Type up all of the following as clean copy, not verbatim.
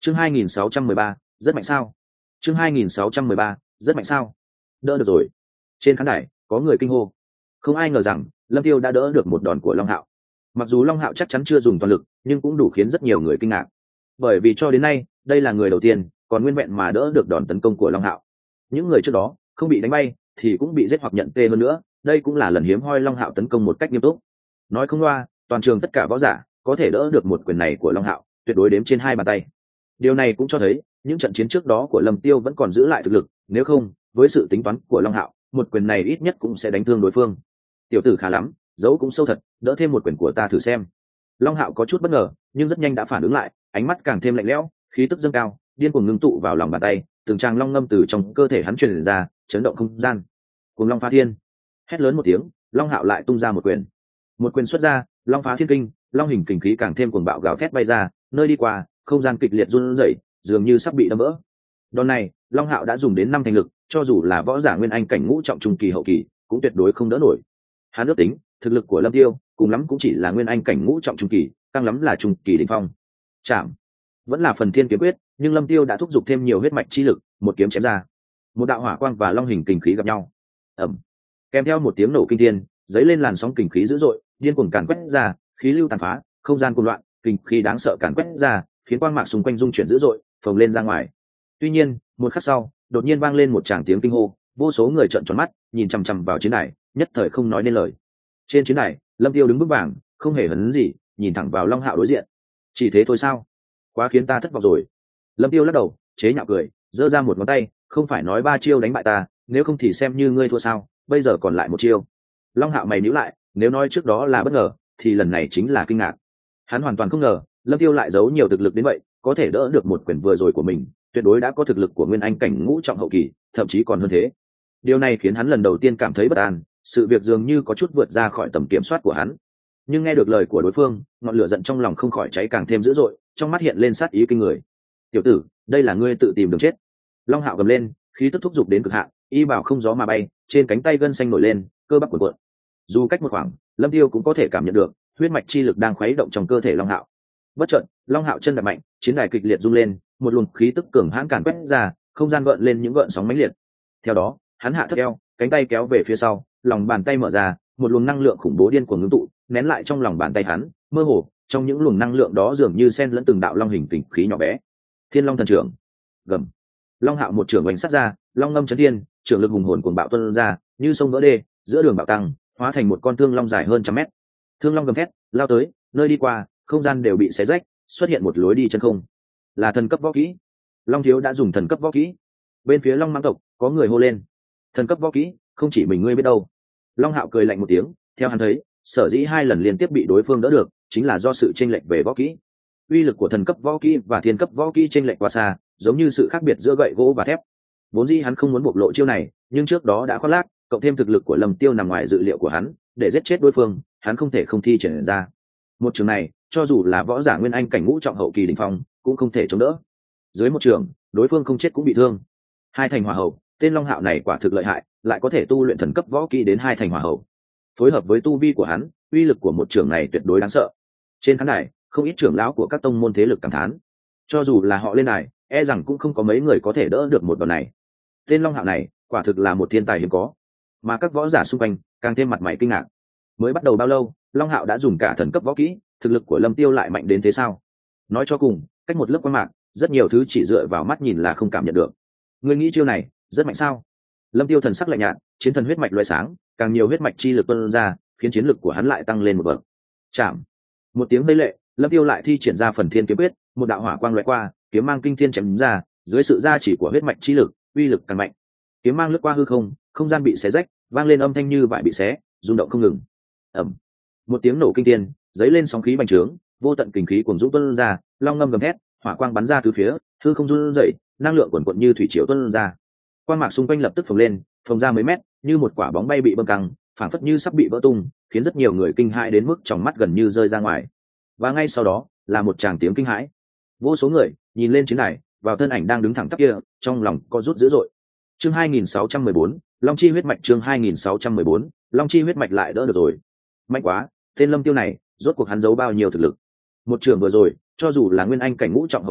Chương 2613, rất mạnh sao? Chương 2613, rất mạnh sao? Đỡ được rồi. Trên khán đài có người kinh hô. Không ai ngờ rằng Lâm Tiêu đã đỡ được một đòn của Long Hạo. Mặc dù Long Hạo chắc chắn chưa dùng toàn lực, nhưng cũng đủ khiến rất nhiều người kinh ngạc. Bởi vì cho đến nay, đây là người đầu tiên còn nguyên vẹn mà đỡ được đòn tấn công của Long Hạo. Những người trước đó không bị đánh bay thì cũng bị giết hoặc nhận tê hơn nữa, đây cũng là lần hiếm hoi Long Hạo tấn công một cách nghiêm túc. Nói không loa, toàn trường tất cả võ giả có thể đỡ được một quyền này của Long Hạo, tuyệt đối đếm trên hai bàn tay. Điều này cũng cho thấy những trận chiến trước đó của Lâm Tiêu vẫn còn giữ lại thực lực, nếu không, với sự tính toán của Long Hạo, một quyền này ít nhất cũng sẽ đánh thương đối phương. Tiểu tử khá lắm, dấu cũng sâu thật, đỡ thêm một quyền của ta thử xem. Long Hạo có chút bất ngờ, nhưng rất nhanh đã phản ứng lại, ánh mắt càng thêm lạnh lẽo, khí tức dâng cao, điên cuồng ngưng tụ vào lòng bàn tay, từng tràng long ngâm từ trong cơ thể hắn truyền ra, chấn động không gian. Cuồng long phá thiên, hét lớn một tiếng, Long Hạo lại tung ra một quyền. Một quyền xuất ra, long phá thiên kinh, long hình kình khí càng thêm cuồng bạo gào thét bay ra, nơi đi qua, không gian kịch liệt run rẩy, dường như sắp bị đâm vỡ. Đòn này, Long Hạo đã dùng đến 5 thành lực, cho dù là võ giả nguyên anh cảnh ngũ trọng trung kỳ hậu kỳ, cũng tuyệt đối không đỡ nổi. Hắn ước tính, thực lực của Lâm Tiêu, cùng lắm cũng chỉ là nguyên anh cảnh ngũ trọng trung kỳ, tăng lắm là trung kỳ đỉnh phong. Chạm, vẫn là phần thiên kiếm quyết, nhưng Lâm Tiêu đã thúc giục thêm nhiều huyết mạch chi lực, một kiếm chém ra. Một đạo hỏa quang và long hình kình khí gặp nhau. Ầm. Kèm theo một tiếng nổ kinh thiên, giấy lên làn sóng kình khí dữ dội, điên cuồng càn quét ra, khí lưu tàn phá, không gian cuồng loạn, kình khí đáng sợ càn quét ra, khiến quang mạc xung quanh rung chuyển dữ dội, phồng lên ra ngoài. Tuy nhiên, một khắc sau, đột nhiên vang lên một tràng tiếng kinh hô, vô số người trợn tròn mắt, nhìn chằm chằm vào chiến đài, nhất thời không nói nên lời. Trên chiến đài, Lâm Tiêu đứng vững vàng, không hề hấn gì, nhìn thẳng vào Long Hạo đối diện. Chỉ thế thôi sao? Quá khiến ta thất vọng rồi. Lâm Tiêu lắc đầu, chế nhạo cười, giơ ra một ngón tay, không phải nói 3 chiêu đánh bại ta, nếu không thì xem như ngươi thua sao? Bây giờ còn lại một chiêu. Long Hạo mày nhíu lại, nếu nói trước đó là bất ngờ, thì lần này chính là kinh ngạc. Hắn hoàn toàn không ngờ, Lâm Tiêu lại giấu nhiều thực lực đến vậy, có thể đỡ được một quyền vừa rồi của mình, tuyệt đối đã có thực lực của nguyên anh cảnh ngũ trọng hậu kỳ, thậm chí còn hơn thế. Điều này khiến hắn lần đầu tiên cảm thấy bất an, sự việc dường như có chút vượt ra khỏi tầm kiểm soát của hắn. Nhưng nghe được lời của đối phương, ngọn lửa giận trong lòng không khỏi cháy càng thêm dữ dội, trong mắt hiện lên sát ý kinh người. Tiểu tử, đây là ngươi tự tìm đường chết. Long Hạo gầm lên, khí tức thúc giục đến cực hạn, y bảo không gió mà bay, trên cánh tay gân xanh nổi lên, cơ bắp cuộn cuộn. Dù cách một khoảng, Lâm Tiêu cũng có thể cảm nhận được huyết mạch chi lực đang khuấy động trong cơ thể Long Hạo. Bất chợt, Long Hạo chân đạp mạnh, chiến đài kịch liệt rung lên, một luồng khí tức cường hãn càn quét ra, không gian gợn lên những gợn sóng mãnh liệt. Theo đó, hắn hạ thấp eo, cánh tay kéo về phía sau, lòng bàn tay mở ra, một luồng năng lượng khủng bố điên cuồng ngưng tụ, nén lại trong lòng bàn tay hắn, mơ hồ, trong những luồng năng lượng đó dường như xen lẫn từng đạo long hình kình khí nhỏ bé. Thiên Long thần trưởng. Gầm. Long Hạo một trưởng oanh sát ra, long ngâm chấn thiên, trưởng lực hùng hồn cuồng bạo tuôn ra, như sông vỡ đê, giữa đường bạo tăng, hóa thành một con thương long dài hơn 100 mét. Thương long gầm thét, lao tới, nơi đi qua, không gian đều bị xé rách, xuất hiện một lối đi chân không. Là thần cấp võ kỹ. Long thiếu đã dùng thần cấp võ kỹ. Bên phía Long Mãng tộc có người hô lên. Thần cấp võ kỹ, không chỉ mình ngươi biết đâu. Long Hạo cười lạnh một tiếng, theo hắn thấy, sở dĩ 2 lần liên tiếp bị đối phương đỡ được, chính là do sự chênh lệch về võ kỹ. Uy lực của thần cấp võ kỹ và thiên cấp võ kỹ chênh lệch quá xa, giống như sự khác biệt giữa gậy gỗ và thép. Vốn dĩ hắn không muốn bộc lộ chiêu này, nhưng trước đó đã khoác lác, cộng thêm thực lực của Lâm Tiêu nằm ngoài dự liệu của hắn, để giết chết đối phương, hắn không thể không thi triển ra. Một trường này, cho dù là võ giả nguyên anh cảnh ngũ trọng hậu kỳ đỉnh phong, cũng không thể chống đỡ. Dưới một trường, đối phương không chết cũng bị thương. 2 thành hỏa hậu, tên Long Hạo này quả thực lợi hại, lại có thể tu luyện thần cấp võ kỹ đến 2 thành hỏa hậu. Phối hợp với tu vi của hắn, uy lực của một trường này tuyệt đối đáng sợ. Trên khán đài, không ít trưởng lão của các tông môn thế lực cảm thán. Cho dù là họ lên đài, e rằng cũng không có mấy người có thể đỡ được một đòn này. Tên Long Hạo này, quả thực là một thiên tài hiếm có. Mà các võ giả xung quanh càng thêm mặt mày kinh ngạc. Mới bắt đầu bao lâu, Long Hạo đã dùng cả thần cấp võ kỹ, thực lực của Lâm Tiêu lại mạnh đến thế sao? Nói cho cùng, cách một lớp quan mạc, rất nhiều thứ chỉ dựa vào mắt nhìn là không cảm nhận được. Ngươi nghĩ chiêu này rất mạnh sao? Lâm Tiêu thần sắc lạnh nhạt, chiến thần huyết mạch loại sáng, càng nhiều huyết mạch chi lực tuôn ra, khiến chiến lực của hắn lại tăng lên một bậc. Chạm. Một tiếng vây lệ, Lâm Tiêu lại thi triển ra phần thiên kiếm quyết, một đạo hỏa quang lóe qua, kiếm mang kinh thiên chém ra, dưới sự gia chỉ của huyết mạch chi lực, uy lực càng mạnh. Kiếm mang lướt qua hư không, không gian bị xé rách, vang lên âm thanh như vải bị xé, rung động không ngừng. Ầm. Một tiếng nổ kinh thiên, giấy lên sóng khí bành trướng, vô tận kình khí cuồng dũng tuôn ra, long ngâm gầm thét, hỏa quang bắn ra từ phía, hư không run rẩy, năng lượng cuồn cuộn như thủy triều tuôn ra. Quang mạc xung quanh lập tức phồng lên, phồng ra mấy mét, như một quả bóng bay bị bơm căng, phảng phất như sắp bị vỡ tung, khiến rất nhiều người kinh hãi đến mức tròng mắt gần như rơi ra ngoài. Và ngay sau đó, là một tràng tiếng kinh hãi. Vô số người nhìn lên chiến đài, vào thân ảnh đang đứng thẳng tắp kia, trong lòng có rút dữ dội. Chương 2614, Long chi huyết mạch. Chương 2614, Long chi huyết mạch lại đỡ được rồi. Mạnh quá, tên Lâm Tiêu này, rốt cuộc hắn giấu bao nhiêu thực lực. Một trường vừa rồi, cho dù là nguyên anh cảnh ngũ trọng hậu kỳ,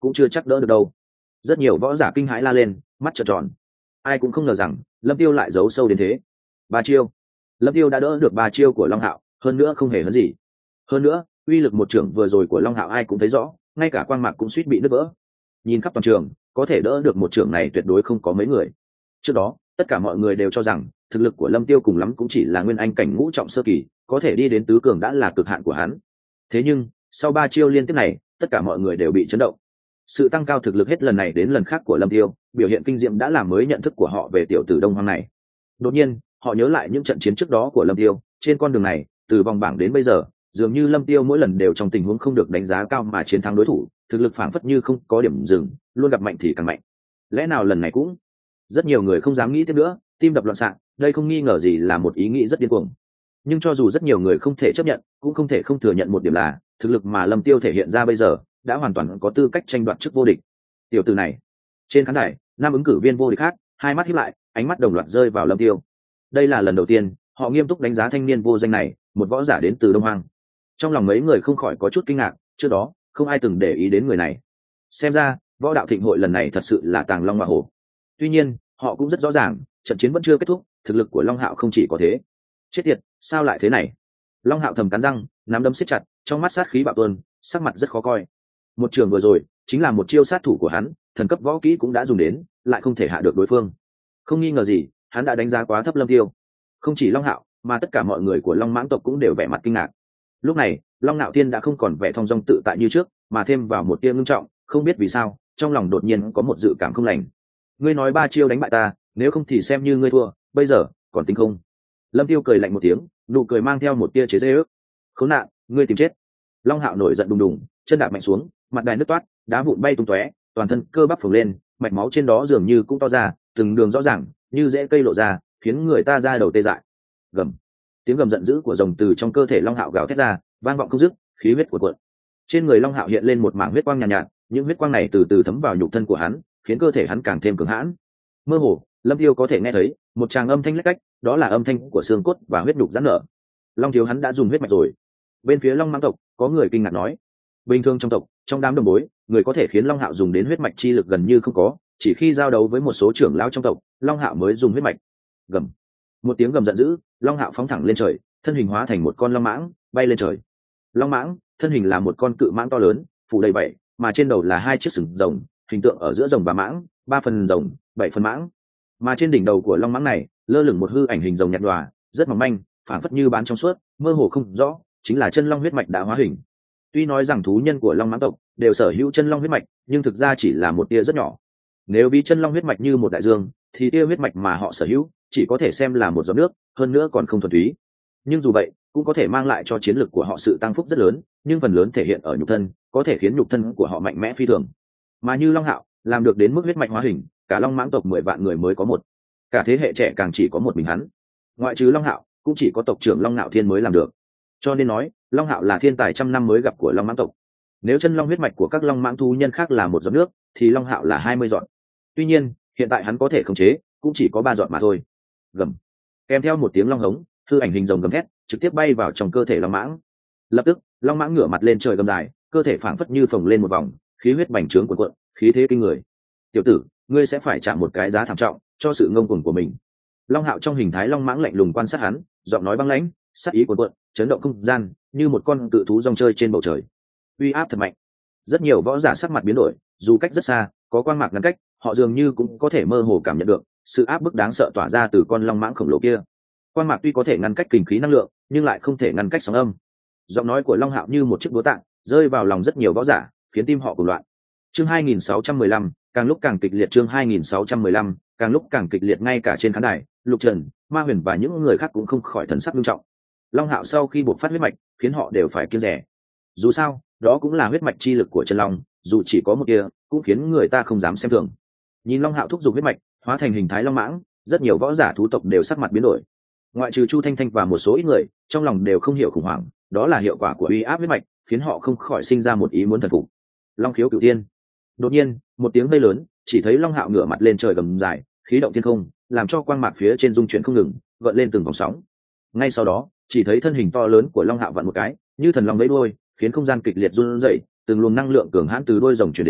cũng chưa chắc đỡ được đâu. Rất nhiều võ giả kinh hãi la lên, mắt trợn tròn. Ai cũng không ngờ rằng Lâm Tiêu lại giấu sâu đến thế. 3 chiêu, Lâm Tiêu đã đỡ được 3 chiêu của Long Hạo, hơn nữa không hề hấn gì. Hơn nữa uy lực một trưởng vừa rồi của Long Hạo ai cũng thấy rõ, ngay cả quang mạc cũng suýt bị nứt vỡ. Nhìn khắp toàn trường, có thể đỡ được một trưởng này tuyệt đối không có mấy người. Trước đó tất cả mọi người đều cho rằng thực lực của Lâm Tiêu cùng lắm cũng chỉ là nguyên anh cảnh ngũ trọng sơ kỳ, có thể đi đến tứ cường đã là cực hạn của hắn. Thế nhưng sau 3 chiêu liên tiếp này, tất cả mọi người đều bị chấn động. Sự tăng cao thực lực hết lần này đến lần khác của Lâm Tiêu, biểu hiện kinh diệm đã làm mới nhận thức của họ về tiểu tử Đông Hoang này. Đột nhiên họ nhớ lại những trận chiến trước đó của Lâm Tiêu. Trên con đường này từ vòng bảng đến bây giờ, dường như Lâm Tiêu mỗi lần đều trong tình huống không được đánh giá cao mà chiến thắng đối thủ, thực lực phảng phất như không có điểm dừng, luôn gặp mạnh thì càng mạnh. Lẽ nào lần này cũng? Rất nhiều người không dám nghĩ tiếp nữa, tim đập loạn xạ. Đây không nghi ngờ gì là một ý nghĩ rất điên cuồng. Nhưng cho dù rất nhiều người không thể chấp nhận, cũng không thể không thừa nhận một điểm là thực lực mà Lâm Tiêu thể hiện ra bây giờ đã hoàn toàn có tư cách tranh đoạt chức vô địch. Tiểu tử này. Trên khán đài, 5 ứng cử viên vô địch khác hai mắt híp lại, ánh mắt đồng loạt rơi vào Lâm Tiêu. Đây là lần đầu tiên họ nghiêm túc đánh giá thanh niên vô danh này, một võ giả đến từ Đông Hoang. Trong lòng mấy người không khỏi có chút kinh ngạc, trước đó không ai từng để ý đến người này. Xem ra võ đạo thịnh hội lần này thật sự là tàng long ngọa hổ. Tuy nhiên họ cũng rất rõ ràng, trận chiến vẫn chưa kết thúc, thực lực của Long Hạo không chỉ có thế. Chết tiệt, sao lại thế này? Long Hạo thầm cắn răng, nắm đấm siết chặt, trong mắt sát khí bạo tuôn, sắc mặt rất khó coi. Một trường vừa rồi chính là một chiêu sát thủ của hắn, thần cấp võ kỹ cũng đã dùng đến, lại không thể hạ được đối phương. Không nghi ngờ gì, hắn đã đánh giá quá thấp Lâm Tiêu. Không chỉ Long Hạo, mà tất cả mọi người của Long Mãng tộc cũng đều vẻ mặt kinh ngạc. Lúc này Long Nạo Thiên đã không còn vẻ thong dong tự tại như trước, mà thêm vào một tia ngưng trọng. Không biết vì sao trong lòng đột nhiên có một dự cảm không lành. Ngươi nói 3 chiêu đánh bại ta, nếu không thì xem như ngươi thua, bây giờ còn tính không? Lâm Tiêu cười lạnh một tiếng, nụ cười mang theo một tia chế giễu. Khốn nạn, ngươi tìm chết! Long Hạo nổi giận đùng đùng, chân đạp mạnh xuống, mặt đài nứt toát, đá vụn bay tung tóe, toàn thân cơ bắp phồng lên, mạch máu trên đó dường như cũng to ra, từng đường rõ ràng như rễ cây lộ ra, khiến người ta ra đầu tê dại. Gầm! Tiếng gầm giận dữ của rồng từ trong cơ thể Long Hạo gào thét ra, vang vọng không dứt, khí huyết cuộn cuộn. Trên người Long Hạo hiện lên một mảng huyết quang nhàn nhạt, những huyết quang này từ từ thấm vào nhục thân của hắn, khiến cơ thể hắn càng thêm cường hãn. Mơ hồ, Lâm Tiêu có thể nghe thấy một tràng âm thanh lách cách, đó là âm thanh của xương cốt và huyết nhục giãn nở. Long thiếu hắn đã dùng huyết mạch rồi. Bên phía Long Mãng tộc, có người kinh ngạc nói. Bình thường trong tộc, trong đám đồng bối, người có thể khiến Long Hạo dùng đến huyết mạch chi lực gần như không có, chỉ khi giao đấu với một số trưởng lão trong tộc, Long Hạo mới dùng huyết mạch. Gầm. Một tiếng gầm giận dữ, Long Hạo phóng thẳng lên trời, thân hình hóa thành một con long mãng, bay lên trời. Long mãng, thân hình là một con cự mãng to lớn, phủ đầy bảy, mà trên đầu là 2 chiếc sừng rồng, hình tượng ở giữa rồng và mãng, 3 phần rồng, 7 phần mãng. Mà trên đỉnh đầu của long mãng này, lơ lửng một hư ảnh hình rồng nhạt nhòa, rất mỏng manh, phảng phất như bán trong suốt, mơ hồ không rõ, chính là chân long huyết mạch đã hóa hình. Tuy nói rằng thú nhân của long mãng tộc đều sở hữu chân long huyết mạch, nhưng thực ra chỉ là một tia rất nhỏ. Nếu ví chân long huyết mạch như một đại dương, thì tia huyết mạch mà họ sở hữu chỉ có thể xem là một giọt nước, hơn nữa còn không thuần túy. Nhưng dù vậy, cũng có thể mang lại cho chiến lực của họ sự tăng phúc rất lớn, nhưng phần lớn thể hiện ở nhục thân, có thể khiến nhục thân của họ mạnh mẽ phi thường. Mà như Long Hạo, làm được đến mức huyết mạch hóa hình, cả Long Mãng tộc 10 vạn người mới có một. Cả thế hệ trẻ càng chỉ có một mình hắn. Ngoại trừ Long Hạo, cũng chỉ có tộc trưởng Long Nạo Thiên mới làm được. Cho nên nói, Long Hạo là thiên tài trăm năm mới gặp của Long Mãng tộc. Nếu chân long huyết mạch của các Long Mãng thú nhân khác là một giọt nước, thì Long Hạo là 20 giọt. Tuy nhiên, hiện tại hắn có thể khống chế, cũng chỉ có 3 giọt mà thôi. Gầm. Kèm theo một tiếng long hống, hư ảnh hình rồng gầm thét, trực tiếp bay vào trong cơ thể Long Mãng. Lập tức, Long Mãng ngửa mặt lên trời gầm dài, cơ thể phảng phất như phồng lên một vòng, khí huyết bành trướng cuộn cuộn, khí thế kinh người. Tiểu tử, ngươi sẽ phải trả một cái giá thảm trọng cho sự ngông cuồng của mình. Long Hạo trong hình thái Long Mãng lạnh lùng quan sát hắn, giọng nói băng lãnh, sát ý cuộn cuộn, chấn động không gian, như một con cự thú rong chơi trên bầu trời. Uy áp thật mạnh. Rất nhiều võ giả sắc mặt biến đổi, dù cách rất xa, có quang mạc ngăn cách, họ dường như cũng có thể mơ hồ cảm nhận được sự áp bức đáng sợ tỏa ra từ con long mãng khổng lồ kia. Quang mạc tuy có thể ngăn cách kình khí năng lượng, nhưng lại không thể ngăn cách sóng âm. Giọng nói của Long Hạo như một chiếc búa tạ, rơi vào lòng rất nhiều võ giả, khiến tim họ cuồng loạn. Chương 2615, càng lúc càng kịch liệt. Chương 2615, càng lúc càng kịch liệt. Ngay cả trên khán đài, Lục Trần, Ma Huyền và những người khác cũng không khỏi thần sắc nghiêm trọng. Long Hạo sau khi buộc phát huyết mạch, khiến họ đều phải kiêng dè. Dù sao, đó cũng là huyết mạch chi lực của chân long, dù chỉ có một tia, cũng khiến người ta không dám xem thường. Nhìn Long Hạo thúc giục huyết mạch, hóa thành hình thái long mãng, rất nhiều võ giả thú tộc đều sắc mặt biến đổi. Ngoại trừ Chu Thanh Thanh và một số ít người, trong lòng đều không hiểu khủng hoảng, đó là hiệu quả của uy áp huyết mạch, khiến họ không khỏi sinh ra một ý muốn thần phục. Long khiếu cửu tiên. Đột nhiên, một tiếng vây lớn, chỉ thấy Long Hạo ngửa mặt lên trời gầm dài, khí động thiên không, làm cho quang mạc phía trên dung chuyển không ngừng, gợn lên từng vòng sóng. Ngay sau đó, chỉ thấy thân hình to lớn của Long Hạo vặn một cái, như thần long vẫy đuôi, khiến không gian kịch liệt run rẩy, từng luồng năng lượng cường hãn từ đuôi rồng truyền đến,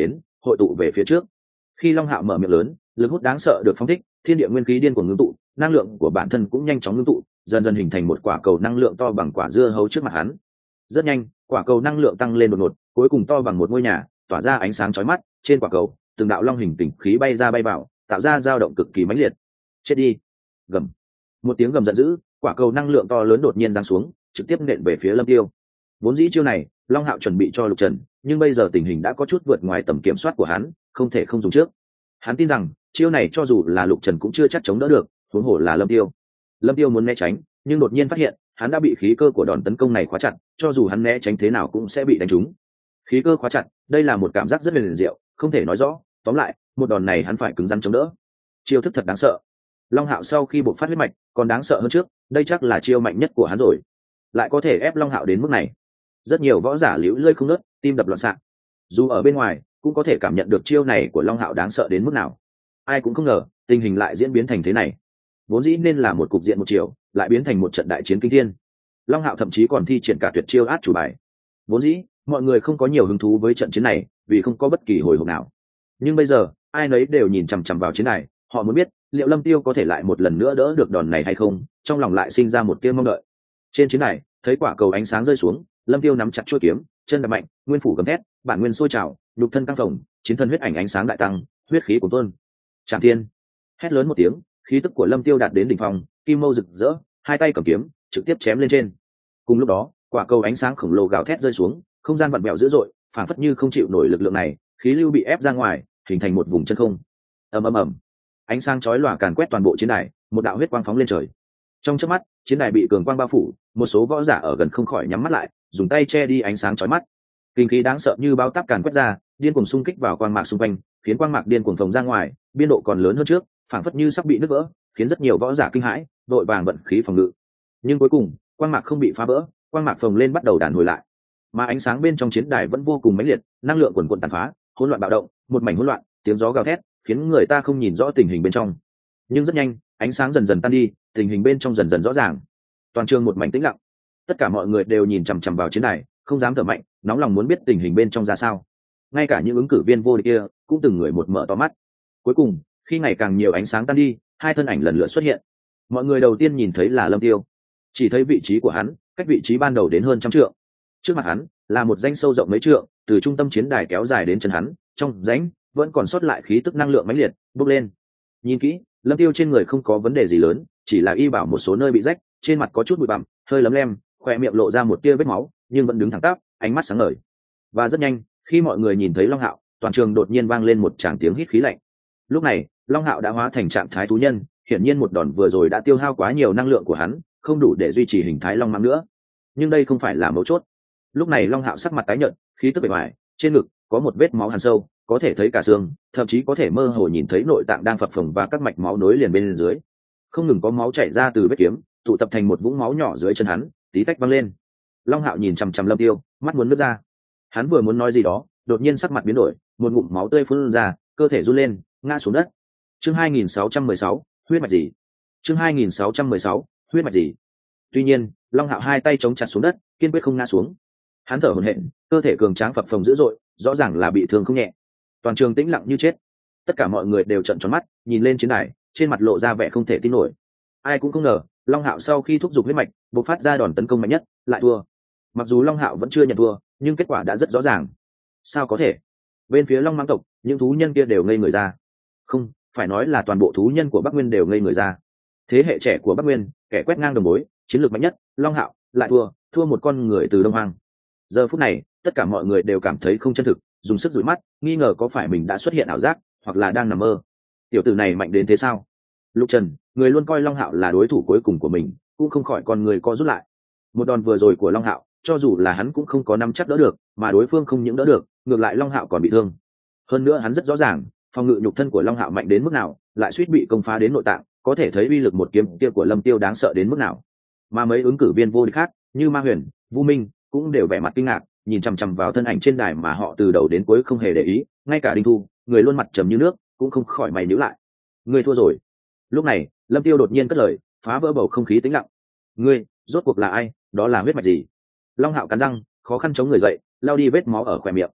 hội tụ về phía trước. Khi Long Hạo mở miệng lớn, lực hút đáng sợ được phóng thích, thiên địa nguyên khí điên cuồng ngưng tụ, năng lượng của bản thân cũng nhanh chóng ngưng tụ, dần dần hình thành một quả cầu năng lượng to bằng quả dưa hấu trước mặt hắn. Rất nhanh, quả cầu năng lượng tăng lên đột ngột, cuối cùng to bằng một ngôi nhà, tỏa ra ánh sáng chói mắt. Trên quả cầu, từng đạo long hình tỉnh khí bay ra bay vào, tạo ra dao động cực kỳ mãnh liệt. Chết đi! Gầm. Một tiếng gầm giận dữ, quả cầu năng lượng to lớn đột nhiên giáng xuống, trực tiếp nện về phía Lâm Tiêu. Vốn dĩ chiêu này, Long Hạo chuẩn bị cho Lục Trần, nhưng bây giờ tình hình đã có chút vượt ngoài tầm kiểm soát của hắn, không thể không dùng trước. Hắn tin rằng chiêu này cho dù là Lục Trần cũng chưa chắc chống đỡ được, huống hồ là Lâm Tiêu. Lâm Tiêu muốn né tránh, nhưng đột nhiên phát hiện hắn đã bị khí cơ của đòn tấn công này khóa chặt, cho dù hắn né tránh thế nào cũng sẽ bị đánh trúng. Khí cơ khóa chặt, đây là một cảm giác rất huyền diệu, không thể nói rõ. Tóm lại, một đòn này hắn phải cứng rắn chống đỡ. Chiêu thức thật đáng sợ. Long Hạo sau khi bộc phát huyết mạch, còn đáng sợ hơn trước, đây chắc là chiêu mạnh nhất của hắn rồi. Lại có thể ép Long Hạo đến mức này. Rất nhiều võ giả liễu lơi không ngớt, tim đập loạn xạ. Dù ở bên ngoài, cũng có thể cảm nhận được chiêu này của Long Hạo đáng sợ đến mức nào. Ai cũng không ngờ, tình hình lại diễn biến thành thế này. Vốn dĩ nên là một cục diện một chiều, lại biến thành một trận đại chiến kinh thiên. Long Hạo thậm chí còn thi triển cả tuyệt chiêu át chủ bài. Vốn dĩ, mọi người không có nhiều hứng thú với trận chiến này, vì không có bất kỳ hồi hộp nào. Nhưng bây giờ, ai nấy đều nhìn chằm chằm vào chiến này, họ muốn biết liệu Lâm Tiêu có thể lại một lần nữa đỡ được đòn này hay không, trong lòng lại sinh ra một tia mong đợi. Trên chiến này, thấy quả cầu ánh sáng rơi xuống, Lâm Tiêu nắm chặt chuôi kiếm, chân đạp mạnh, nguyên phủ gầm thét, bản nguyên sôi trào, nhục thân căng phồng, chiến thân huyết ảnh ánh sáng đại tăng, huyết khí cuồn tuôn. Trảm Thiên! Hét lớn một tiếng, khí tức của Lâm Tiêu đạt đến đỉnh phong, kim mâu rực rỡ, hai tay cầm kiếm, trực tiếp chém lên trên. Cùng lúc đó, quả cầu ánh sáng khổng lồ gào thét rơi xuống, không gian vặn vẹo dữ dội, phảng phất như không chịu nổi lực lượng này, khí lưu bị ép ra ngoài, hình thành một vùng chân không. Ầm ầm ầm. Ánh sáng chói lòa càn quét toàn bộ chiến đài, một đạo huyết quang phóng lên trời. Trong chớp mắt, chiến đài bị cường quang bao phủ, một số võ giả ở gần không khỏi nhắm mắt lại, dùng tay che đi ánh sáng chói mắt. Kinh khí đáng sợ như bao táp càn quét ra, điên cuồng xung kích vào quang mạc xung quanh, khiến quang mạc điên cuồng phồng ra ngoài, biên độ còn lớn hơn trước, phảng phất như sắp bị nứt vỡ, khiến rất nhiều võ giả kinh hãi, đội vàng vận khí phòng ngự. Nhưng cuối cùng, quang mạc không bị phá vỡ, quang mạc phồng lên bắt đầu đàn hồi lại. Mà ánh sáng bên trong chiến đài vẫn vô cùng mãnh liệt, năng lượng quần quần tàn phá, hỗn loạn bạo động, một mảnh hỗn loạn, tiếng gió gào thét, khiến người ta không nhìn rõ tình hình bên trong. Nhưng rất nhanh, ánh sáng dần dần tan đi, tình hình bên trong dần dần rõ ràng. Toàn trường một mảnh tĩnh lặng, tất cả mọi người đều nhìn chằm chằm vào chiến đài, không dám thở mạnh, nóng lòng muốn biết tình hình bên trong ra sao. Ngay cả những ứng cử viên vô địch kia cũng từng người một mở to mắt. Cuối cùng, khi ngày càng nhiều ánh sáng tan đi, hai thân ảnh lần lượt xuất hiện. Mọi người đầu tiên nhìn thấy là Lâm Tiêu, chỉ thấy vị trí của hắn cách vị trí ban đầu đến hơn trăm trượng. Trước mặt hắn là một rãnh sâu rộng mấy trượng, từ trung tâm chiến đài kéo dài đến chân hắn, trong rãnh vẫn còn sót lại khí tức năng lượng mãnh liệt bốc lên. Nhìn kỹ, Lâm Tiêu trên người không có vấn đề gì lớn, chỉ là y bảo một số nơi bị rách, trên mặt có chút bụi bặm, hơi lấm lem, khóe miệng lộ ra một tia vết máu, nhưng vẫn đứng thẳng tắp, ánh mắt sáng ngời. Và rất nhanh, khi mọi người nhìn thấy Long Hạo, toàn trường đột nhiên vang lên một tràng tiếng hít khí lạnh. Lúc này, Long Hạo đã hóa thành trạng thái thú nhân, hiển nhiên một đòn vừa rồi đã tiêu hao quá nhiều năng lượng của hắn, không đủ để duy trì hình thái long mãng nữa. Nhưng đây không phải là mấu chốt. Lúc này Long Hạo sắc mặt tái nhợt, khí tức bề ngoài, trên ngực có một vết máu hằn sâu, có thể thấy cả xương, thậm chí có thể mơ hồ nhìn thấy nội tạng đang phập phồng và các mạch máu nối liền bên dưới. Không ngừng có máu chảy ra từ vết kiếm, tụ tập thành một vũng máu nhỏ dưới chân hắn, tí tách văng lên. Long Hạo nhìn chằm chằm Lâm Tiêu, mắt muốn nứt ra. Hắn vừa muốn nói gì đó, đột nhiên sắc mặt biến đổi, một ngụm máu tươi phun ra, cơ thể run lên, ngã xuống đất. Chương 2616, huyết mạch gì? Chương 2616, huyết mạch gì? Tuy nhiên, Long Hạo hai tay chống chặt xuống đất, kiên quyết không ngã xuống. Hắn thở hổn hển, cơ thể cường tráng phập phồng dữ dội, rõ ràng là bị thương không nhẹ. Toàn trường tĩnh lặng như chết. Tất cả mọi người đều trợn tròn mắt, nhìn lên chiến đài, trên mặt lộ ra vẻ không thể tin nổi. Ai cũng không ngờ, Long Hạo sau khi thúc giục huyết mạch, bộc phát ra đòn tấn công mạnh nhất, lại thua. Mặc dù Long Hạo vẫn chưa nhận thua, nhưng kết quả đã rất rõ ràng. Sao có thể? Bên phía Long Mãng tộc, những thú nhân kia đều ngây người ra. Không, phải nói là toàn bộ thú nhân của Bắc Nguyên đều ngây người ra. Thế hệ trẻ của Bắc Nguyên, kẻ quét ngang đồng bối, chiến lược mạnh nhất, Long Hạo lại thua một con người từ Đông Hoang. Giờ phút này, tất cả mọi người đều cảm thấy không chân thực, dùng sức dụi mắt, nghi ngờ có phải mình đã xuất hiện ảo giác, hoặc là đang nằm mơ. Tiểu tử này mạnh đến thế sao? Lục Trần, người luôn coi Long Hạo là đối thủ cuối cùng của mình, cũng không khỏi con người co rút lại. Một đòn vừa rồi của Long Hạo, cho dù là hắn cũng không có nắm chắc đỡ được, mà đối phương không những đỡ được, ngược lại Long Hạo còn bị thương. Hơn nữa hắn rất rõ ràng, phòng ngự nhục thân của Long Hạo mạnh đến mức nào, lại suýt bị công phá đến nội tạng, có thể thấy uy lực một kiếm kia của Lâm Tiêu đáng sợ đến mức nào. Mà mấy ứng cử viên vô địch khác, như Ma Huyền, Vu Minh, cũng đều vẻ mặt kinh ngạc, nhìn chằm chằm vào thân ảnh trên đài mà họ từ đầu đến cuối không hề để ý, ngay cả Đinh Thu, người luôn mặt trầm như nước, cũng không khỏi mày nhíu lại. Ngươi thua rồi. Lúc này, Lâm Tiêu đột nhiên cất lời, phá vỡ bầu không khí tĩnh lặng. Ngươi, rốt cuộc là ai, đó là huyết mạch gì? Long Hạo cắn răng, khó khăn chống người dậy, lao đi vết máu ở khóe miệng.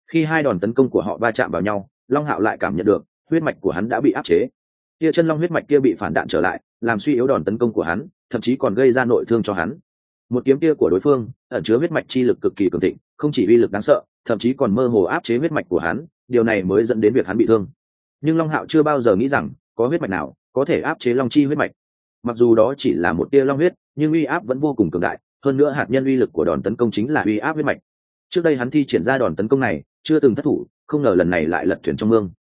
Khi hai đòn tấn công của họ va chạm vào nhau, Long Hạo lại cảm nhận được huyết mạch của hắn đã bị áp chế. Kia chân long huyết mạch kia bị phản đạn trở lại, làm suy yếu đòn tấn công của hắn, thậm chí còn gây ra nội thương cho hắn. Một kiếm kia của đối phương ẩn chứa huyết mạch chi lực cực kỳ cường thịnh, không chỉ uy lực đáng sợ, thậm chí còn mơ hồ áp chế huyết mạch của hắn, điều này mới dẫn đến việc hắn bị thương. Nhưng Long Hạo chưa bao giờ nghĩ rằng có huyết mạch nào có thể áp chế long chi huyết mạch. Mặc dù đó chỉ là một tia long huyết, nhưng uy áp vẫn vô cùng cường đại, hơn nữa hạt nhân uy lực của đòn tấn công chính là uy áp huyết mạch. Trước đây hắn thi triển ra đòn tấn công này chưa từng thất thủ, không ngờ lần này lại lật thuyền trong mương.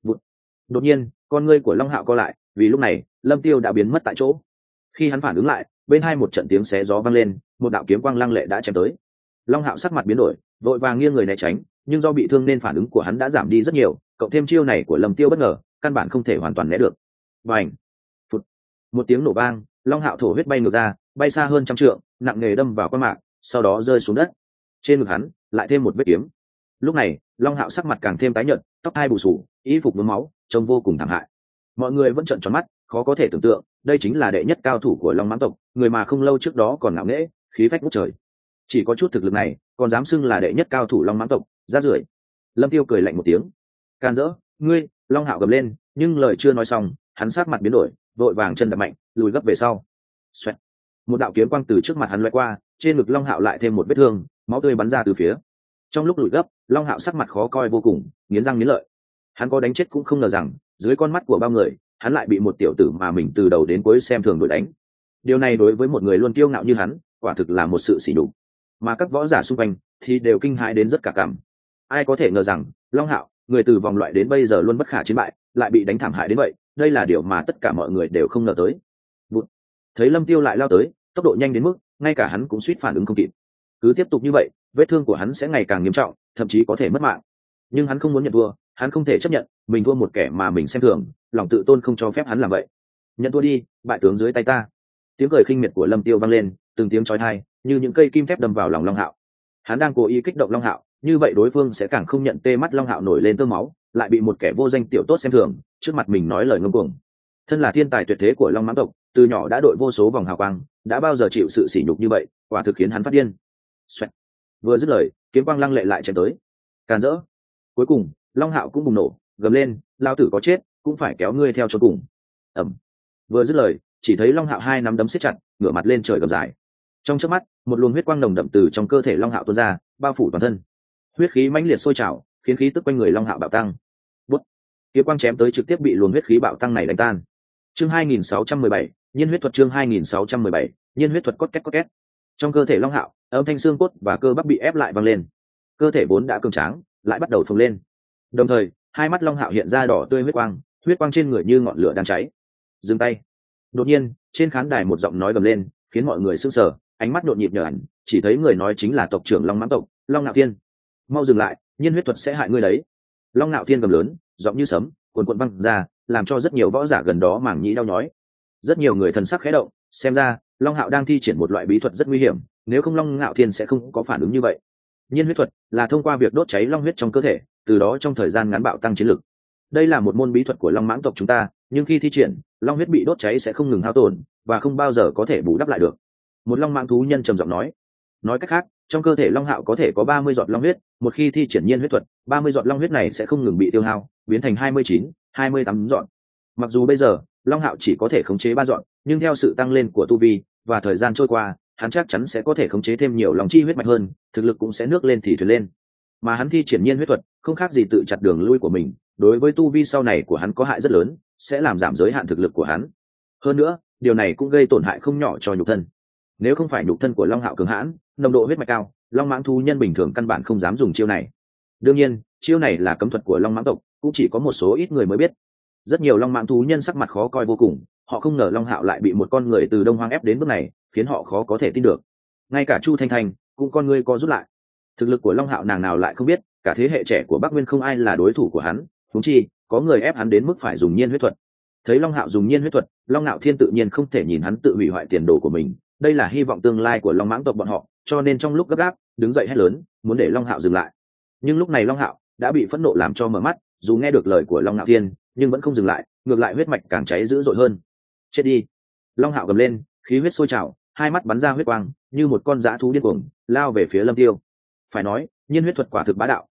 Đột nhiên con ngươi của Long Hạo co lại, vì lúc này Lâm Tiêu đã biến mất tại chỗ. Khi hắn phản ứng lại, bên hai một trận tiếng xé gió vang lên, một đạo kiếm quang lăng lệ đã chém tới. Long Hạo sắc mặt biến đổi, vội vàng nghiêng người né tránh, nhưng do bị thương nên phản ứng của hắn đã giảm đi rất nhiều, cộng thêm chiêu này của Lâm Tiêu bất ngờ, căn bản không thể hoàn toàn né được. Bành! Phụt! Một tiếng nổ vang, Long Hạo thổ huyết bay ngược ra, bay xa hơn trăm trượng, nặng nề đâm vào quan mạc, sau đó rơi xuống đất. Trên ngực hắn lại thêm một vết kiếm. Lúc này Long Hạo sắc mặt càng thêm tái nhợt, tóc hai bù xù, y phục nhuốm máu, trông vô cùng thảm hại. Mọi người vẫn trợn tròn mắt, khó có thể tưởng tượng đây chính là đệ nhất cao thủ của Long Mãng tộc, người mà không lâu trước đó còn ngạo nghễ khí phách ngút trời, chỉ có chút thực lực này còn dám xưng là đệ nhất cao thủ Long Mãng tộc, rác rưởi. Lâm Tiêu cười lạnh một tiếng, can dỡ, ngươi! Long Hạo gầm lên, nhưng lời chưa nói xong, hắn sát mặt biến đổi, vội vàng chân đạp mạnh, lùi gấp về sau. Xoẹt. Một đạo kiếm quang từ trước mặt hắn lướt qua, trên ngực Long Hạo lại thêm một vết thương, máu tươi bắn ra từ phía. Trong lúc lùi gấp, Long Hạo sắc mặt khó coi vô cùng, nghiến răng nghiến lợi. Hắn có đánh chết cũng không ngờ rằng dưới con mắt của bao người, hắn lại bị một tiểu tử mà mình từ đầu đến cuối xem thường đuổi đánh. Điều này đối với một người luôn kiêu ngạo như hắn, quả thực là một sự sỉ nhục. Mà các võ giả xung quanh thì đều kinh hãi đến rất cả cảm. Ai có thể ngờ rằng Long Hạo, người từ vòng loại đến bây giờ luôn bất khả chiến bại, lại bị đánh thảm hại đến vậy, đây là điều mà tất cả mọi người đều không ngờ tới. Bụt. Thấy Lâm Tiêu lại lao tới, tốc độ nhanh đến mức ngay cả hắn cũng suýt phản ứng không kịp. Cứ tiếp tục như vậy, vết thương của hắn sẽ ngày càng nghiêm trọng, thậm chí có thể mất mạng. Nhưng hắn không muốn nhận thua, hắn không thể chấp nhận mình thua một kẻ mà mình xem thường, lòng tự tôn không cho phép hắn làm vậy. Nhận thua đi, bại tướng dưới tay ta. Tiếng cười khinh miệt của Lâm Tiêu vang lên, từng tiếng chói tai như những cây kim thép đâm vào lòng Long Hạo. Hắn đang cố ý kích động Long Hạo, như vậy đối phương sẽ càng không nhận tê mắt Long Hạo nổi lên tơ máu, lại bị một kẻ vô danh tiểu tốt xem thường, trước mặt mình nói lời ngông cuồng. Thân là thiên tài tuyệt thế của Long Mãng tộc, từ nhỏ đã đội vô số vòng hào quang, đã bao giờ chịu sự sỉ nhục như vậy, quả thực khiến hắn phát điên. Xoẹt. Vừa dứt lời, kiếm quang lăng lệ lại chém tới. Càn rỡ. Cuối cùng Long Hạo cũng bùng nổ, gầm lên, lao tử có chết cũng phải kéo ngươi theo cho cùng. Ẩm. Vừa dứt lời, chỉ thấy Long Hạo hai nắm đấm siết chặt, ngửa mặt lên trời gầm dài. Trong chớp mắt, một luồng huyết quang nồng đậm từ trong cơ thể Long Hạo tuôn ra, bao phủ toàn thân. Huyết khí mãnh liệt sôi trào, khiến khí tức quanh người Long Hạo bạo tăng. Bút. Kiếm quang chém tới trực tiếp bị luồng huyết khí bạo tăng này đánh tan. Chương 2617, Nhiên huyết thuật. Chương 2617, Nhiên huyết thuật. Cốt két. Trong cơ thể Long Hạo, âm thanh xương cốt và cơ bắp bị ép lại vang lên. Cơ thể vốn đã cường tráng, lại bắt đầu phồng lên. Đồng thời, hai mắt Long Hạo hiện ra đỏ tươi huyết quang trên người như ngọn lửa đang cháy. Dừng tay! Đột nhiên, trên khán đài một giọng nói gầm lên, khiến mọi người sững sờ, ánh mắt nhộn nhịp nhờ ảnh, chỉ thấy người nói chính là tộc trưởng Long Mãng tộc, Long Nạo Thiên. Mau dừng lại, Nhiên huyết thuật sẽ hại ngươi đấy! Long Nạo Thiên gầm lớn, giọng như sấm, cuồn cuộn vang ra, làm cho rất nhiều võ giả gần đó màng nhĩ đau nhói. Rất nhiều người thần sắc khẽ động, xem ra Long Hạo đang thi triển một loại bí thuật rất nguy hiểm, nếu không Long Nạo Thiên sẽ không có phản ứng như vậy. Nhiên huyết thuật là thông qua việc đốt cháy long huyết trong cơ thể, từ đó trong thời gian ngắn bạo tăng chiến lực. Đây là một môn bí thuật của Long Mãng tộc chúng ta, nhưng khi thi triển, long huyết bị đốt cháy sẽ không ngừng hao tổn và không bao giờ có thể bù đắp lại được. Một long mãng thú nhân trầm giọng nói. Nói cách khác, trong cơ thể Long Hạo có thể có 30 giọt long huyết, một khi thi triển nhiên huyết thuật, 30 giọt long huyết này sẽ không ngừng bị tiêu hao, biến thành 29, 28 giọt. Mặc dù bây giờ Long Hạo chỉ có thể khống chế 3 giọt, nhưng theo sự tăng lên của tu vi và thời gian trôi qua, hắn chắc chắn sẽ có thể khống chế thêm nhiều long chi huyết mạnh hơn, thực lực cũng sẽ nước lên thì thuyền lên. Mà hắn thi triển nhiên huyết thuật không khác gì tự chặt đường lui của mình, đối với tu vi sau này của hắn có hại rất lớn, sẽ làm giảm giới hạn thực lực của hắn. Hơn nữa, điều này cũng gây tổn hại không nhỏ cho nhục thân. Nếu không phải nhục thân của Long Hạo cường hãn, nồng độ huyết mạch cao, long mãng thú nhân bình thường căn bản không dám dùng chiêu này. Đương nhiên, chiêu này là cấm thuật của long mãng tộc, cũng chỉ có một số ít người mới biết. Rất nhiều long mãng thú nhân sắc mặt khó coi vô cùng, họ không ngờ Long Hạo lại bị một con người từ Đông Hoang ép đến bước này, khiến họ khó có thể tin được. Ngay cả Chu Thanh Thanh cũng con ngươi co rút lại. Thực lực của Long Hạo nàng nào lại không biết, cả thế hệ trẻ của Bắc Nguyên không ai là đối thủ của hắn, huống chi có người ép hắn đến mức phải dùng nhiên huyết thuật. Thấy Long Hạo dùng nhiên huyết thuật, Long Nạo Thiên tự nhiên không thể nhìn hắn tự hủy hoại tiền đồ của mình, đây là hy vọng tương lai của Long Mãng tộc bọn họ, cho nên trong lúc gấp gáp, đứng dậy hét lớn, muốn để Long Hạo dừng lại. Nhưng lúc này Long Hạo đã bị phẫn nộ làm cho mở mắt, dù nghe được lời của Long Nạo Thiên, nhưng vẫn không dừng lại, ngược lại huyết mạch càng cháy dữ dội hơn. Chết đi! Long Hạo gầm lên, khí huyết sôi trào, hai mắt bắn ra huyết quang, như một con dã thú điên cuồng lao về phía Lâm Tiêu. Phải nói, nhiên huyết thuật quả thực bá đạo,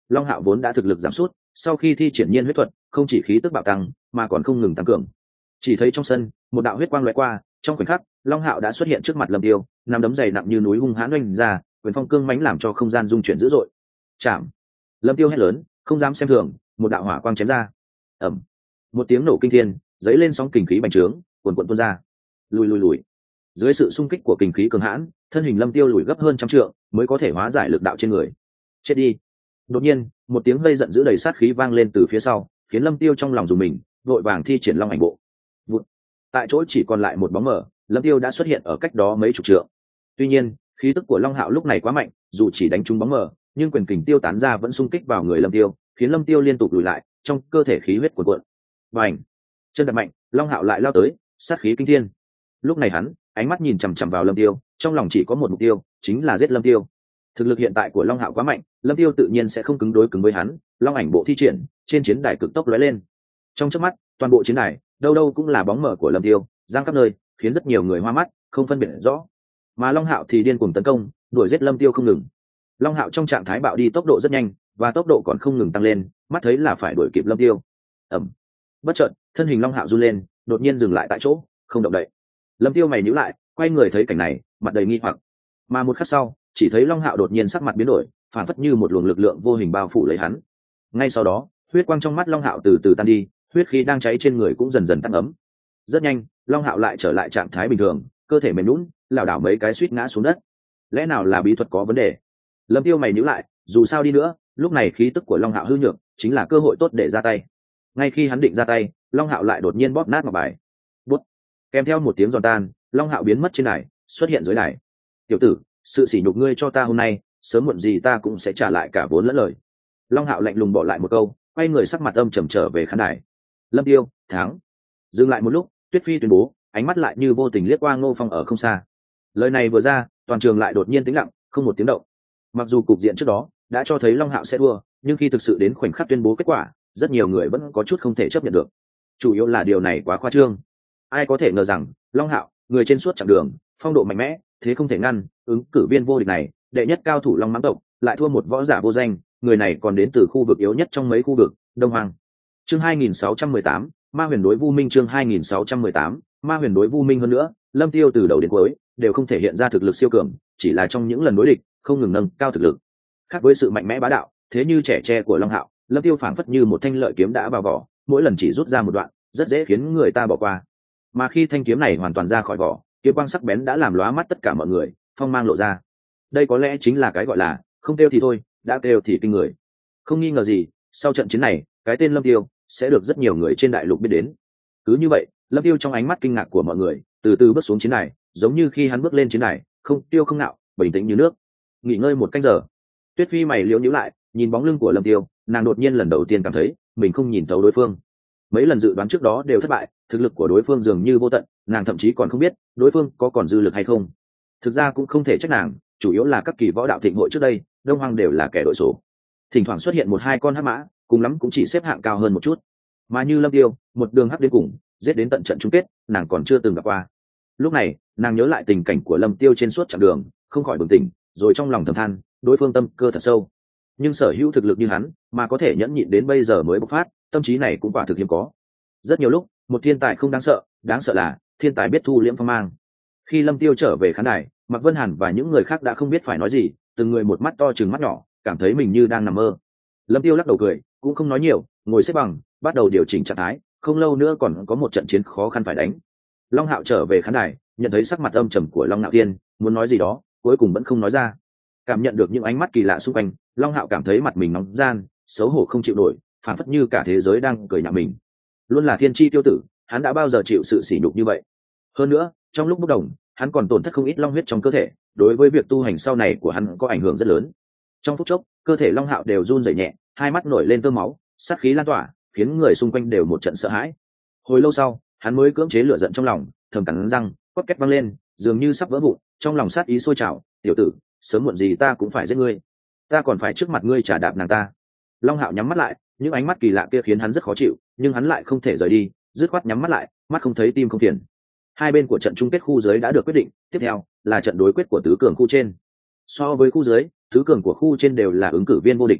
Long Hạo vốn đã thực lực giảm sút, sau khi thi triển nhiên huyết thuật, không chỉ khí tức bạo tăng, mà còn không ngừng tăng cường. Chỉ thấy trong sân, một đạo huyết quang lóe qua, trong khoảnh khắc, Long Hạo đã xuất hiện trước mặt Lâm Tiêu, nắm đấm dày nặng như núi hung hãn oanh ra, quyền phong cương mãnh làm cho không gian rung chuyển dữ dội. Chạm! Lâm Tiêu hét lớn, không dám xem thường, một đạo hỏa quang chém ra. Ầm! Một tiếng nổ kinh thiên, dấy lên sóng kinh khí bành trướng, cuồn cuộn tuôn ra. Lùi. Dưới sự xung kích của kinh khí cường hãn, thân hình Lâm Tiêu lùi gấp hơn trăm trượng, mới có thể hóa giải lực đạo trên người. Chết đi! Đột nhiên, một tiếng vây giận dữ đầy sát khí vang lên từ phía sau, khiến Lâm Tiêu trong lòng rùng mình, vội vàng thi triển Long Ảnh Bộ. Vụt. Tại chỗ chỉ còn lại một bóng mờ, Lâm Tiêu đã xuất hiện ở cách đó mấy chục trượng. Tuy nhiên, khí tức của Long Hạo lúc này quá mạnh, dù chỉ đánh trúng bóng mờ, nhưng quyền kình tiêu tán ra vẫn xung kích vào người Lâm Tiêu, khiến Lâm Tiêu liên tục lùi lại, trong cơ thể khí huyết cuồn cuộn. Bành! Chân đạp mạnh, Long Hạo lại lao tới, sát khí kinh thiên. Lúc này hắn, ánh mắt nhìn chằm chằm vào Lâm Tiêu, trong lòng chỉ có một mục tiêu, chính là giết Lâm Tiêu. Thực lực hiện tại của Long Hạo quá mạnh, Lâm Tiêu tự nhiên sẽ không cứng đối cứng với hắn. Long Ảnh Bộ thi triển, trên chiến đài cực tốc lóe lên. Trong chớp mắt, toàn bộ chiến đài, đâu đâu cũng là bóng mờ của Lâm Tiêu, giang khắp nơi, khiến rất nhiều người hoa mắt, không phân biệt rõ. Mà Long Hạo thì điên cuồng tấn công, đuổi giết Lâm Tiêu không ngừng. Long Hạo trong trạng thái bạo đi tốc độ rất nhanh, và tốc độ còn không ngừng tăng lên, mắt thấy là phải đuổi kịp Lâm Tiêu. Ầm. Bất chợt, thân hình Long Hạo run lên, đột nhiên dừng lại tại chỗ, không động đậy. Lâm Tiêu mày nhíu lại, quay người thấy cảnh này, mặt đầy nghi hoặc. Mà một khắc sau, chỉ thấy Long Hạo đột nhiên sắc mặt biến đổi, phản phất như một luồng lực lượng vô hình bao phủ lấy hắn. Ngay sau đó, huyết quang trong mắt Long Hạo từ từ tan đi, huyết khí đang cháy trên người cũng dần dần tăng ấm. Rất nhanh, Long Hạo lại trở lại trạng thái bình thường, cơ thể mềm nhũn, lảo đảo mấy cái suýt ngã xuống đất. Lẽ nào là bí thuật có vấn đề? Lâm Tiêu mày nhíu lại, dù sao đi nữa, lúc này khí tức của Long Hạo hư nhược, chính là cơ hội tốt để ra tay. Ngay khi hắn định ra tay, Long Hạo lại đột nhiên bóp nát ngọc bài. Bút. Kèm theo một tiếng giòn tan, Long Hạo biến mất trên đài, xuất hiện dưới đài. Tiểu tử, sự sỉ nhục ngươi cho ta hôm nay, sớm muộn gì ta cũng sẽ trả lại cả vốn lẫn lời. Long Hạo lạnh lùng bỏ lại một câu, quay người sắc mặt âm trầm trở về khán đài. Lâm Tiêu thắng. Dừng lại một lúc, Tuyết Phi tuyên bố, ánh mắt lại như vô tình liếc qua Ngô Phong ở không xa. Lời này vừa ra, toàn trường lại đột nhiên tĩnh lặng, không một tiếng động. Mặc dù cục diện trước đó đã cho thấy Long Hạo sẽ thua, nhưng khi thực sự đến khoảnh khắc tuyên bố kết quả, rất nhiều người vẫn có chút không thể chấp nhận được. Chủ yếu là điều này quá khoa trương. Ai có thể ngờ rằng Long Hạo, người trên suốt chặng đường, phong độ mạnh mẽ, thế không thể ngăn, ứng cử viên vô địch này, đệ nhất cao thủ Long Mãng tộc, lại thua một võ giả vô danh, người này còn đến từ khu vực yếu nhất trong mấy khu vực, Đông Hoàng. Chương 2618, Ma Huyền đối Vu Minh. Chương 2618, Ma Huyền đối Vu Minh. Hơn nữa, Lâm Tiêu từ đầu đến cuối đều không thể hiện ra thực lực siêu cường, chỉ là trong những lần đối địch không ngừng nâng cao thực lực. Khác với sự mạnh mẽ bá đạo, thế như trẻ tre của Long Hạo, Lâm Tiêu phảng phất như một thanh lợi kiếm đã vào vỏ, mỗi lần chỉ rút ra một đoạn, rất dễ khiến người ta bỏ qua. Mà khi thanh kiếm này hoàn toàn ra khỏi vỏ, kiếm quang sắc bén đã làm lóa mắt tất cả mọi người, phong mang lộ ra. Đây có lẽ chính là cái gọi là không kêu thì thôi, đã kêu thì kinh người. Không nghi ngờ gì, sau trận chiến này, cái tên Lâm Tiêu sẽ được rất nhiều người trên đại lục biết đến. Cứ như vậy, Lâm Tiêu trong ánh mắt kinh ngạc của mọi người, từ từ bước xuống chiến đài, giống như khi hắn bước lên chiến đài, không tiêu không nạo, bình tĩnh như nước. Nghỉ ngơi một canh giờ, Tuyết Phi mày liễu nhíu lại, nhìn bóng lưng của Lâm Tiêu, nàng đột nhiên lần đầu tiên cảm thấy mình không nhìn thấu đối phương. Mấy lần dự đoán trước đó đều thất bại, thực lực của đối phương dường như vô tận, nàng thậm chí còn không biết đối phương có còn dư lực hay không. Thực ra cũng không thể trách nàng, chủ yếu là các kỳ võ đạo thịnh hội trước đây, Đông Hoang đều là kẻ đội số. Thỉnh thoảng xuất hiện một hai con hắc mã, cùng lắm cũng chỉ xếp hạng cao hơn một chút. Mà như Lâm Tiêu, một đường hắc đến cùng, giết đến tận trận chung kết, nàng còn chưa từng gặp qua. Lúc này, nàng nhớ lại tình cảnh của Lâm Tiêu trên suốt chặng đường, không khỏi bừng tỉnh, rồi trong lòng thầm than, đối phương tâm cơ thật sâu. Nhưng sở hữu thực lực như hắn, mà có thể nhẫn nhịn đến bây giờ mới bộc phát, tâm trí này cũng quả thực hiếm có. Rất nhiều lúc, một thiên tài không đáng sợ là thiên tài biết thu liễm phong mang. Khi Lâm Tiêu trở về khán đài, Mạc Vân Hàn và những người khác đã không biết phải nói gì, từng người một mắt to trừng mắt nhỏ, cảm thấy mình như đang nằm mơ. Lâm Tiêu lắc đầu cười, cũng không nói nhiều, ngồi xếp bằng, bắt đầu điều chỉnh trạng thái, không lâu nữa còn có một trận chiến khó khăn phải đánh. Long Hạo trở về khán đài, nhận thấy sắc mặt âm trầm của Long Nạo Thiên, muốn nói gì đó, cuối cùng vẫn không nói ra. Cảm nhận được những ánh mắt kỳ lạ xung quanh, Long Hạo cảm thấy mặt mình nóng gian, xấu hổ không chịu nổi, phản phất như cả thế giới đang cười nhạo mình. Luôn là thiên chi tiêu tử, hắn đã bao giờ chịu sự sỉ nhục như vậy? Hơn nữa, trong lúc bốc đồng, hắn còn tổn thất không ít long huyết trong cơ thể, đối với việc tu hành sau này của hắn có ảnh hưởng rất lớn. Trong phút chốc, cơ thể Long Hạo đều run rẩy nhẹ, hai mắt nổi lên tơ máu, sát khí lan tỏa, khiến người xung quanh đều một trận sợ hãi. Hồi lâu sau, hắn mới cưỡng chế lửa giận trong lòng, thầm cắn răng, cốt két văng lên, dường như sắp vỡ vụn, trong lòng sát ý sôi trào, "Tiểu tử, sớm muộn gì ta cũng phải giết ngươi, ta còn phải trước mặt ngươi trả đạp nàng ta." Long Hạo nhắm mắt lại, những ánh mắt kỳ lạ kia khiến hắn rất khó chịu, nhưng hắn lại không thể rời đi, dứt khoát nhắm mắt lại, mắt không thấy tim không phiền. Hai bên của trận chung kết khu dưới đã được quyết định, tiếp theo là trận đối quyết của tứ cường khu trên. So với khu dưới, tứ cường của khu trên đều là ứng cử viên vô địch.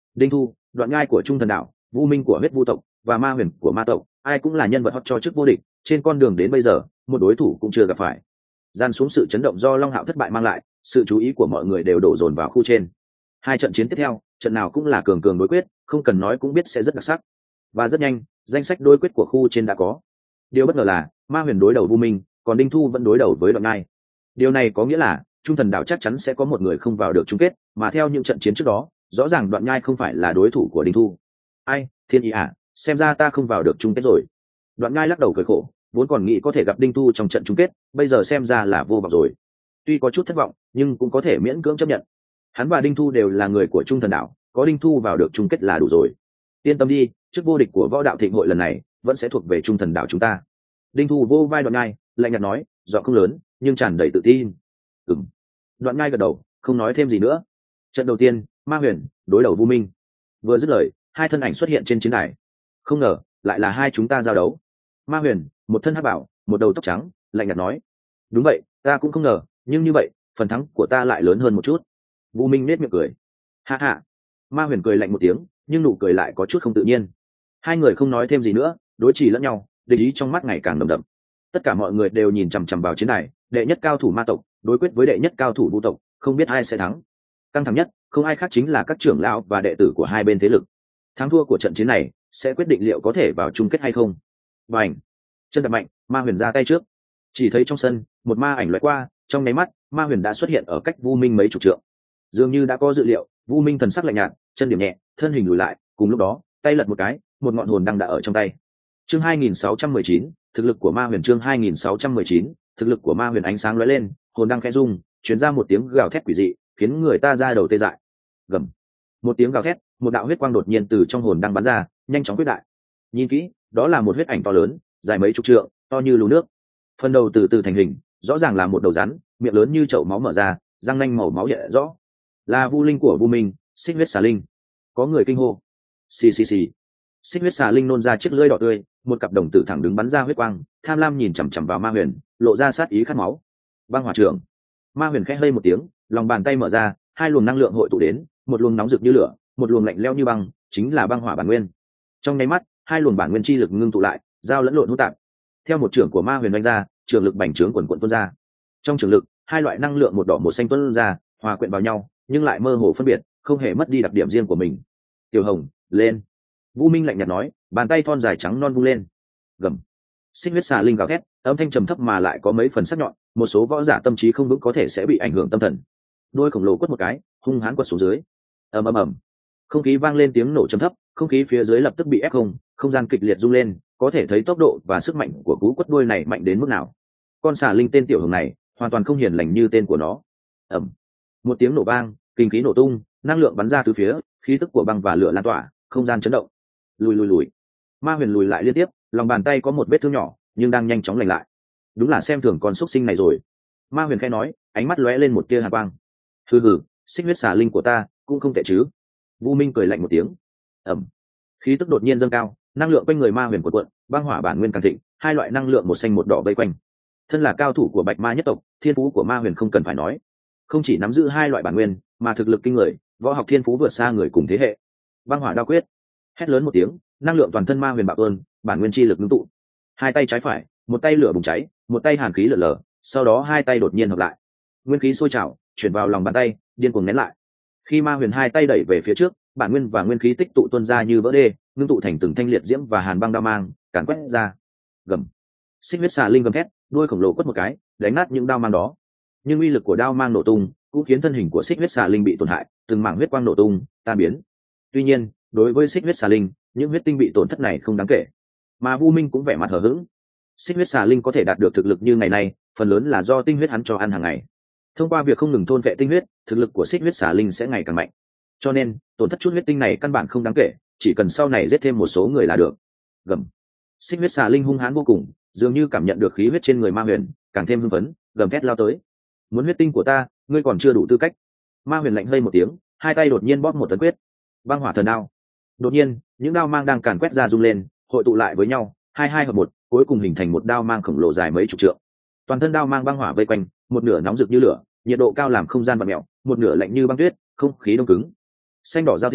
Đinh Thu, Đoạn Nhai của Trung Thần Đạo, Vu Minh của Huyết Vu tộc và Ma Huyền của Ma tộc, ai cũng là nhân vật hot cho chức vô địch, trên con đường đến bây giờ một đối thủ cũng chưa gặp phải. Gian xuống sự chấn động do Long Hạo thất bại mang lại, sự chú ý của mọi người đều đổ dồn vào khu trên. Hai trận chiến tiếp theo, trận nào cũng là cường cường đối quyết, không cần nói cũng biết sẽ rất đặc sắc. Và rất nhanh, danh sách đối quyết của khu trên đã có. Điều bất ngờ là Ma Huyền đối đầu Vu Minh, còn Đinh Thu vẫn đối đầu với Đoạn Nhai. Điều này có nghĩa là Trung Thần Đạo chắc chắn sẽ có một người không vào được chung kết, mà theo những trận chiến trước đó, rõ ràng Đoạn Nhai không phải là đối thủ của Đinh Thu. Ai, Thiên Ý à, xem ra ta không vào được chung kết rồi. Đoạn Nhai lắc đầu cười khổ, vốn còn nghĩ có thể gặp Đinh Thu trong trận chung kết, bây giờ xem ra là vô vọng rồi. Tuy có chút thất vọng, nhưng cũng có thể miễn cưỡng chấp nhận. Hắn và Đinh Thu đều là người của Trung Thần Đạo, có Đinh Thu vào được chung kết là đủ rồi. Yên tâm đi, chức vô địch của Võ Đạo Thịnh hội lần này vẫn sẽ thuộc về Trung Thần Đạo chúng ta. Đinh Thu vô vai Đoạn Nhai, lạnh nhạt nói, giọng không lớn, nhưng tràn đầy tự tin. Ừm. Đoạn Nhai gật đầu, không nói thêm gì nữa. Trận đầu tiên, Ma Huyền đối đầu Vu Minh. Vừa dứt lời, hai thân ảnh xuất hiện trên chiến đài. Không ngờ, lại là hai chúng ta giao đấu. Ma Huyền, một thân hắc bảo, một đầu tóc trắng, lạnh nhạt nói, đúng vậy, ta cũng không ngờ, nhưng như vậy, phần thắng của ta lại lớn hơn một chút. Vu Minh nét miệng cười. Ha ha. Ma Huyền cười lạnh một tiếng, nhưng nụ cười lại có chút không tự nhiên. Hai người không nói thêm gì nữa, đối chỉ lẫn nhau, địch ý trong mắt ngày càng đậm đậm. Tất cả mọi người đều nhìn chằm chằm vào chiến đài, đệ nhất cao thủ Ma tộc đối quyết với đệ nhất cao thủ Vu tộc, không biết ai sẽ thắng. Căng thẳng nhất, không ai khác chính là các trưởng lão và đệ tử của hai bên thế lực. Thắng thua của trận chiến này sẽ quyết định liệu có thể vào chung kết hay không. Bành! Chân đập mạnh, Ma Huyền ra tay trước. Chỉ thấy trong sân, một ma ảnh lóe qua, trong nháy mắt, Ma Huyền đã xuất hiện ở cách Vu Minh mấy chục trượng. Dường như đã có dự liệu, Vu Minh thần sắc lạnh nhạt, chân điểm nhẹ, thân hình lùi lại, cùng lúc đó, tay lật một cái, một ngọn hồn đăng đã ở trong tay. Chương 2619, thực lực của Ma Huyền. Chương 2619, thực lực của Ma Huyền. Ánh sáng lóe lên, hồn đăng khẽ rung, truyền ra một tiếng gào thét quỷ dị, khiến người ta ra đầu tê dại. Gầm. Một tiếng gào thét, một đạo huyết quang đột nhiên từ trong hồn đăng bắn ra, nhanh chóng quyết đại. Nhìn kỹ, đó là một huyết ảnh to lớn, dài mấy chục trượng, to như lú nước. Phần đầu từ từ thành hình, rõ ràng là một đầu rắn, miệng lớn như chậu máu mở ra, răng nanh màu máu hiện rõ. Là Vu Linh của Vu Minh, Xích Huyết Xà Linh. Có người kinh hô. Xì xì xì. Xích Huyết Xà Linh nôn ra chiếc lưỡi đỏ tươi, một cặp đồng tử thẳng đứng bắn ra huyết quang, tham lam nhìn chằm chằm vào Ma Huyền, lộ ra sát ý khát máu. Băng hỏa trưởng. Ma Huyền khẽ hơi một tiếng, lòng bàn tay mở ra, hai luồng năng lượng hội tụ đến, một luồng nóng rực như lửa, một luồng lạnh lẽo như băng, chính là băng hỏa bản nguyên. Trong nháy mắt, hai luồng bản nguyên chi lực ngưng tụ lại, giao lẫn lộn hỗn tạp. Theo một trưởng của Ma Huyền đánh ra, trường lực bành trướng quần quần tuôn ra. Trong trường lực, hai loại năng lượng một đỏ một xanh tuôn ra, hòa quyện vào nhau, nhưng lại mơ hồ phân biệt, không hề mất đi đặc điểm riêng của mình. Tiểu Hồng, lên! Vu Minh lạnh nhạt nói, bàn tay thon dài trắng non vung lên. Gầm. Xích Huyết Xà Linh gào thét, âm thanh trầm thấp mà lại có mấy phần sắc nhọn, một số võ giả tâm trí không vững có thể sẽ bị ảnh hưởng tâm thần. Đôi khổng lồ quất một cái, hung hãn quật xuống dưới. Ầm ầm ầm. Không khí vang lên tiếng nổ trầm thấp, không khí phía dưới lập tức bị ép không gian kịch liệt rung lên, có thể thấy tốc độ và sức mạnh của cú quất đuôi này mạnh đến mức nào. Con xà linh tên Tiểu Hồng này, hoàn toàn không hiền lành như tên của nó. Ầm. Một tiếng nổ vang, kinh khí nổ tung, năng lượng bắn ra từ phía, khí tức của băng và lửa lan tỏa, không gian chấn động. Lùi. Ma Huyền lùi lại liên tiếp, lòng bàn tay có một vết thương nhỏ, nhưng đang nhanh chóng lành lại. Đúng là xem thường con xúc sinh này rồi. Ma Huyền khẽ nói, ánh mắt lóe lên một tia hàn quang. Hừ, Xích Huyết Xà Linh của ta cũng không tệ chứ. Vu Minh cười lạnh một tiếng. Ẩm. Khí tức đột nhiên dâng cao, năng lượng quanh người Ma Huyền cuộn, băng hỏa bản nguyên càng thịnh, hai loại năng lượng một xanh một đỏ vây quanh. Thân là cao thủ của Bạch Ma nhất tộc, thiên phú của Ma Huyền không cần phải nói. Không chỉ nắm giữ hai loại bản nguyên, mà thực lực kinh người, võ học thiên phú vượt xa người cùng thế hệ. Băng hỏa đao quyết. Hét lớn một tiếng, năng lượng toàn thân Ma Huyền bạo ơn, bản nguyên chi lực ngưng tụ. Hai tay trái phải, một tay lửa bùng cháy, một tay hàn khí lở lở, sau đó hai tay đột nhiên hợp lại. Nguyên khí sôi trào, chuyển vào lòng bàn tay, điên cuồng nén lại. Khi Ma Huyền hai tay đẩy về phía trước, bản nguyên và nguyên khí tích tụ tuôn ra như vỡ đê, ngưng tụ thành từng thanh liệt diễm và hàn băng đao mang, càn quét ra. Gầm. Xích Huyết Xà Linh gầm thét, đuôi khổng lồ quất một cái, đánh nát những đao mang đó. Nhưng uy lực của đao mang nổ tung, cũng khiến thân hình của Xích Huyết Xà Linh bị tổn hại, từng mảng huyết quang nổ tung, tan biến. Tuy nhiên, đối với Xích Huyết Xà Linh, những huyết tinh bị tổn thất này không đáng kể. Mà Vu Minh cũng vẻ mặt hờ hững. Xích Huyết Xà Linh có thể đạt được thực lực như ngày nay, phần lớn là do tinh huyết hắn cho ăn hàng ngày. Thông qua việc không ngừng thôn vệ tinh huyết, thực lực của Xích Huyết Xà Linh sẽ ngày càng mạnh. Cho nên, tổn thất chút huyết tinh này căn bản không đáng kể, chỉ cần sau này giết thêm một số người là được. Gầm. Xích Huyết Xà Linh hung hãn vô cùng, dường như cảm nhận được khí huyết trên người Ma Huyền, càng thêm hưng phấn, gầm thét lao tới. Muốn huyết tinh của ta, ngươi còn chưa đủ tư cách. Ma Huyền lạnh hơi một tiếng, hai tay đột nhiên bóp một tấn quyết. Băng hỏa thần đao. Đột nhiên, những đao mang đang càn quét ra rung lên, hội tụ lại với nhau, hai hợp một, cuối cùng hình thành một đao mang khổng lồ dài mấy chục trượng. Toàn thân đao mang băng hỏa vây quanh, một nửa nóng rực như lửa, nhiệt độ cao làm không gian bặm mèo, một nửa lạnh như băng tuyết, không khí đông cứng. Xanh đỏ giao thêm,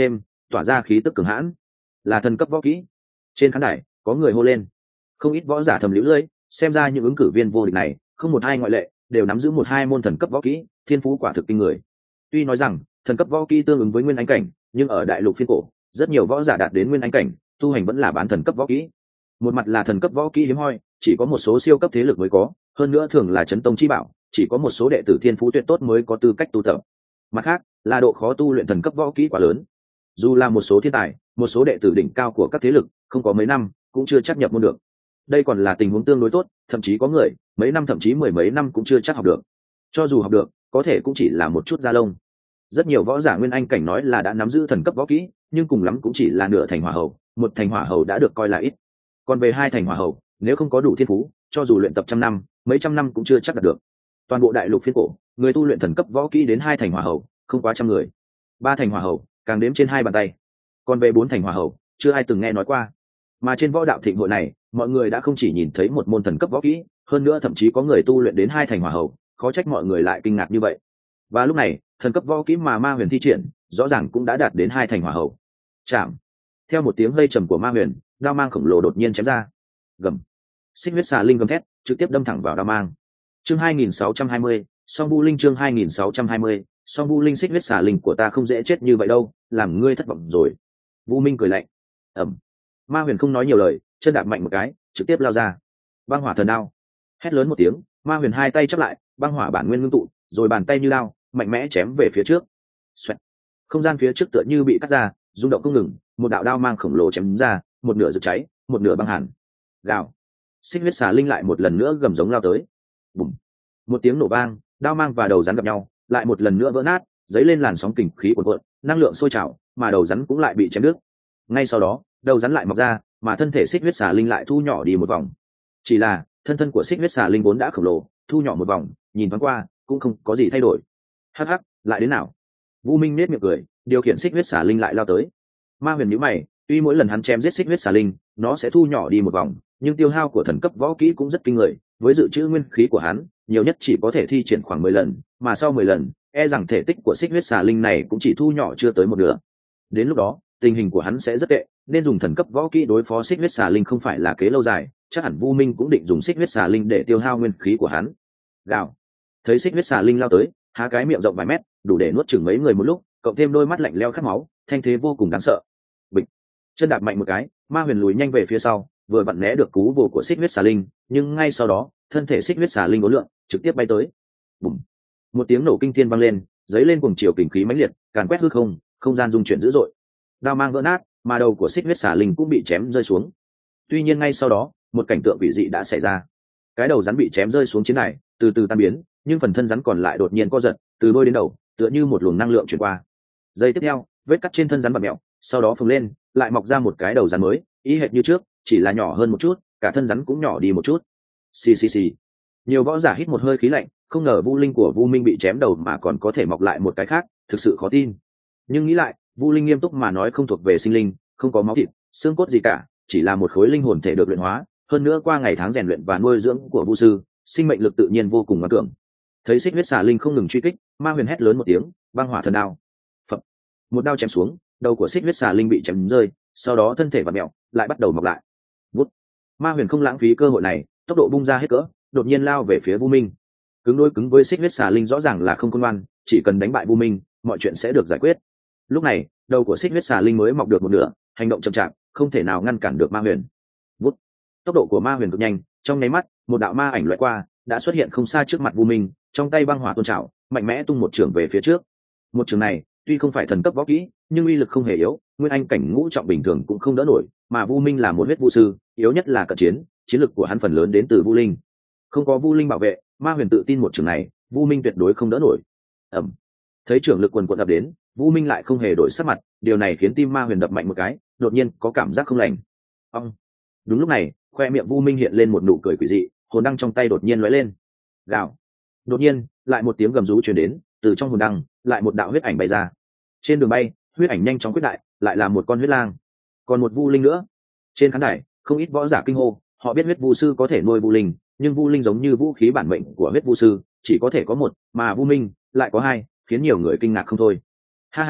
tỏa ra khí tức cường hãn, là thần cấp võ kỹ. Trên khán đài có người hô lên, không ít võ giả thầm liễu lưỡi, xem ra những ứng cử viên vô địch này không một hai ngoại lệ đều nắm giữ một hai môn thần cấp võ kỹ, thiên phú quả thực kinh người. Tuy nói rằng thần cấp võ kỹ tương ứng với nguyên anh cảnh, nhưng ở đại lục phiên cổ rất nhiều võ giả đạt đến nguyên anh cảnh tu hành vẫn là bán thần cấp võ kỹ. Một mặt là thần cấp võ kỹ hiếm hoi, chỉ có một số siêu cấp thế lực mới có, hơn nữa thường là chấn tông chi bảo, chỉ có một số đệ tử thiên phú tuyệt tốt mới có tư cách tu tập. Mặt khác là độ khó tu luyện thần cấp võ kỹ quá lớn, dù là một số thiên tài, một số đệ tử đỉnh cao của các thế lực không có mấy năm cũng chưa chắc nhập môn được. Đây còn là tình huống tương đối tốt, thậm chí có người mấy năm thậm chí mười mấy năm cũng chưa chắc học được. Cho dù học được có thể cũng chỉ là một chút da lông. Rất nhiều võ giả nguyên anh cảnh nói là đã nắm giữ thần cấp võ kỹ, nhưng cùng lắm cũng chỉ là nửa thành hỏa hầu, một thành hỏa hầu đã được coi là ít. Còn về hai thành hỏa hầu, nếu không có đủ thiên phú, cho dù luyện tập trăm năm mấy trăm năm cũng chưa chắc đạt được. Toàn bộ đại lục phiên cổ, người tu luyện thần cấp võ kỹ đến hai thành hỏa hầu không quá trăm người, ba thành hỏa hầu càng đếm trên hai bàn tay, còn về bốn thành hỏa hầu chưa ai từng nghe nói qua. Mà trên võ đạo thịnh hội này, mọi người đã không chỉ nhìn thấy một môn thần cấp võ kỹ, hơn nữa thậm chí có người tu luyện đến hai thành hỏa hầu, khó trách mọi người lại kinh ngạc như vậy. Và lúc này thần cấp võ kỹ mà Ma Huyền thi triển rõ ràng cũng đã đạt đến hai thành hỏa hầu. Chạm. Theo một tiếng lây trầm của Ma Huyền, đao mang khổng lồ đột nhiên chém ra. Gầm. Xích huyết xà linh gầm thét, trực tiếp đâm thẳng vào đao mang. Chương 2620, Song Bu Linh. Chương 2620, Song Bu Linh. Xích huyết xà linh của ta không dễ chết như vậy đâu, làm ngươi thất vọng rồi. Vu Minh cười lạnh. Ầm. Ma Huyền không nói nhiều lời, chân đạp mạnh một cái, trực tiếp lao ra. Băng hỏa thần đao. Hét lớn một tiếng, Ma Huyền hai tay chắp lại, băng hỏa bản nguyên ngưng tụ, rồi bàn tay như đao, mạnh mẽ chém về phía trước. Xoẹt. Không gian phía trước tựa như bị cắt ra, rung động không ngừng, một đạo đao mang khổng lồ chém ra, một nửa rực cháy, một nửa băng hàn. Gào. Xích huyết xà linh lại một lần nữa gầm giống lao tới. Bùm. Một tiếng nổ vang, đao mang và đầu rắn gặp nhau, lại một lần nữa vỡ nát, dấy lên làn sóng kình khí cuồn cuộn, năng lượng sôi trào, mà đầu rắn cũng lại bị chém đứt. Ngay sau đó, đầu rắn lại mọc ra, mà thân thể xích huyết xà linh lại thu nhỏ đi một vòng. Chỉ là thân của xích huyết xà linh vốn đã khổng lồ, thu nhỏ một vòng, nhìn thoáng qua cũng không có gì thay đổi. Hắc hắc, lại đến nào? Vu Minh nét miệng cười, điều khiển xích huyết xà linh lại lao tới. Ma Huyền nhíu mày, tuy mỗi lần hắn chém giết xích huyết xà linh, nó sẽ thu nhỏ đi một vòng, nhưng tiêu hao của thần cấp võ kỹ cũng rất kinh người, với dự trữ nguyên khí của hắn, nhiều nhất chỉ có thể thi triển khoảng 10 lần, mà sau 10 lần, e rằng thể tích của xích huyết xà linh này cũng chỉ thu nhỏ chưa tới một nửa. Đến lúc đó, tình hình của hắn sẽ rất tệ, nên dùng thần cấp võ kỹ đối phó xích huyết xà linh không phải là kế lâu dài, chắc hẳn Vu Minh cũng định dùng xích huyết xà linh để tiêu hao nguyên khí của hắn. Gào. Thấy xích huyết xà linh lao tới, há cái miệng rộng vài mét, đủ để nuốt chửng mấy người một lúc, cộng thêm đôi mắt lạnh lẽo khát máu, thanh thế vô cùng đáng sợ. Bịch. Chân đạp mạnh một cái, Ma Huyền lùi nhanh về phía sau, vừa vặn né được cú vồ của xích huyết xà linh, nhưng ngay sau đó, thân thể xích huyết xà linh uốn lượn, trực tiếp bay tới. Bùm. Một tiếng nổ kinh thiên vang lên, giấy lên cuồng chiều kình khí mãnh liệt, càn quét hư không, không gian rung chuyển dữ dội. Đao mang vỡ nát, mà đầu của xích huyết xà linh cũng bị chém rơi xuống. Tuy nhiên ngay sau đó, một cảnh tượng quỷ dị đã xảy ra. Cái đầu rắn bị chém rơi xuống chiến này, từ từ tan biến, nhưng phần thân rắn còn lại đột nhiên co giật, từ đuôi đến đầu, tựa như một luồng năng lượng chuyển qua. Giây tiếp theo, vết cắt trên thân rắn bật mèo, sau đó phồng lên, lại mọc ra một cái đầu rắn mới, y hệt như trước, chỉ là nhỏ hơn một chút, cả thân rắn cũng nhỏ đi một chút. Xì xì xì. Nhiều võ giả hít một hơi khí lạnh, không ngờ Vu Linh của Vu Minh bị chém đầu mà còn có thể mọc lại một cái khác, thực sự khó tin. Nhưng nghĩ lại, Vu Linh nghiêm túc mà nói không thuộc về sinh linh, không có máu thịt, xương cốt gì cả, chỉ là một khối linh hồn thể được luyện hóa, hơn nữa qua ngày tháng rèn luyện và nuôi dưỡng của Vu sư, sinh mệnh lực tự nhiên vô cùng ngoan cường. Thấy xích huyết xà linh không ngừng truy kích, Ma Huyền hét lớn một tiếng, băng hỏa thần đao. Phập. Một đao chém xuống, đầu của xích huyết xà linh bị chém rơi, sau đó thân thể vặn mèo, lại bắt đầu mọc lại. Vút. Ma Huyền không lãng phí cơ hội này, tốc độ bung ra hết cỡ, đột nhiên lao về phía Vu Minh. Cứng đôi cứng với xích huyết xà linh rõ ràng là không khôn ngoan, chỉ cần đánh bại Vu Minh, mọi chuyện sẽ được giải quyết. Lúc này, đầu của xích huyết xà linh mới mọc được một nửa, hành động chậm chạp, không thể nào ngăn cản được Ma Huyền. Vút. Tốc độ của Ma Huyền cực nhanh, trong nháy mắt, một đạo ma ảnh lướt qua, đã xuất hiện không xa trước mặt Vu Minh, trong tay băng hỏa tôn trào, mạnh mẽ tung một trường về phía trước. Một trường này, tuy không phải thần cấp võ kỹ, nhưng uy lực không hề yếu, nguyên anh cảnh ngũ trọng bình thường cũng không đỡ nổi, mà Vu Minh là một huyết vũ sư, yếu nhất là cận chiến, chiến lực của hắn phần lớn đến từ Vu Linh. Không có Vu Linh bảo vệ, Ma Huyền tự tin một trường này, Vu Minh tuyệt đối không đỡ nổi. Ầm. Thấy trường lực quần quật ập đến, Vu Minh lại không hề đổi sắc mặt, điều này khiến tim Ma Huyền đập mạnh một cái, đột nhiên có cảm giác không lành. Ong. Đúng lúc này, khoe miệng Vu Minh hiện lên một nụ cười quỷ dị, hồn đăng trong tay đột nhiên lóe lên. Gào. Đột nhiên, lại một tiếng gầm rú truyền đến, từ trong hồn đăng, lại một đạo huyết ảnh bay ra. Trên đường bay, huyết ảnh nhanh chóng quyết đại, lại là một con huyết lang. Còn một Vu Linh nữa. Trên khán đài, không ít võ giả kinh hô, họ biết huyết vu sư có thể nuôi Vu Linh, nhưng Vu Linh giống như vũ khí bản mệnh của huyết vu sư, chỉ có thể có một, mà Vu Minh lại có hai, khiến nhiều người kinh ngạc không thôi. Ha ha,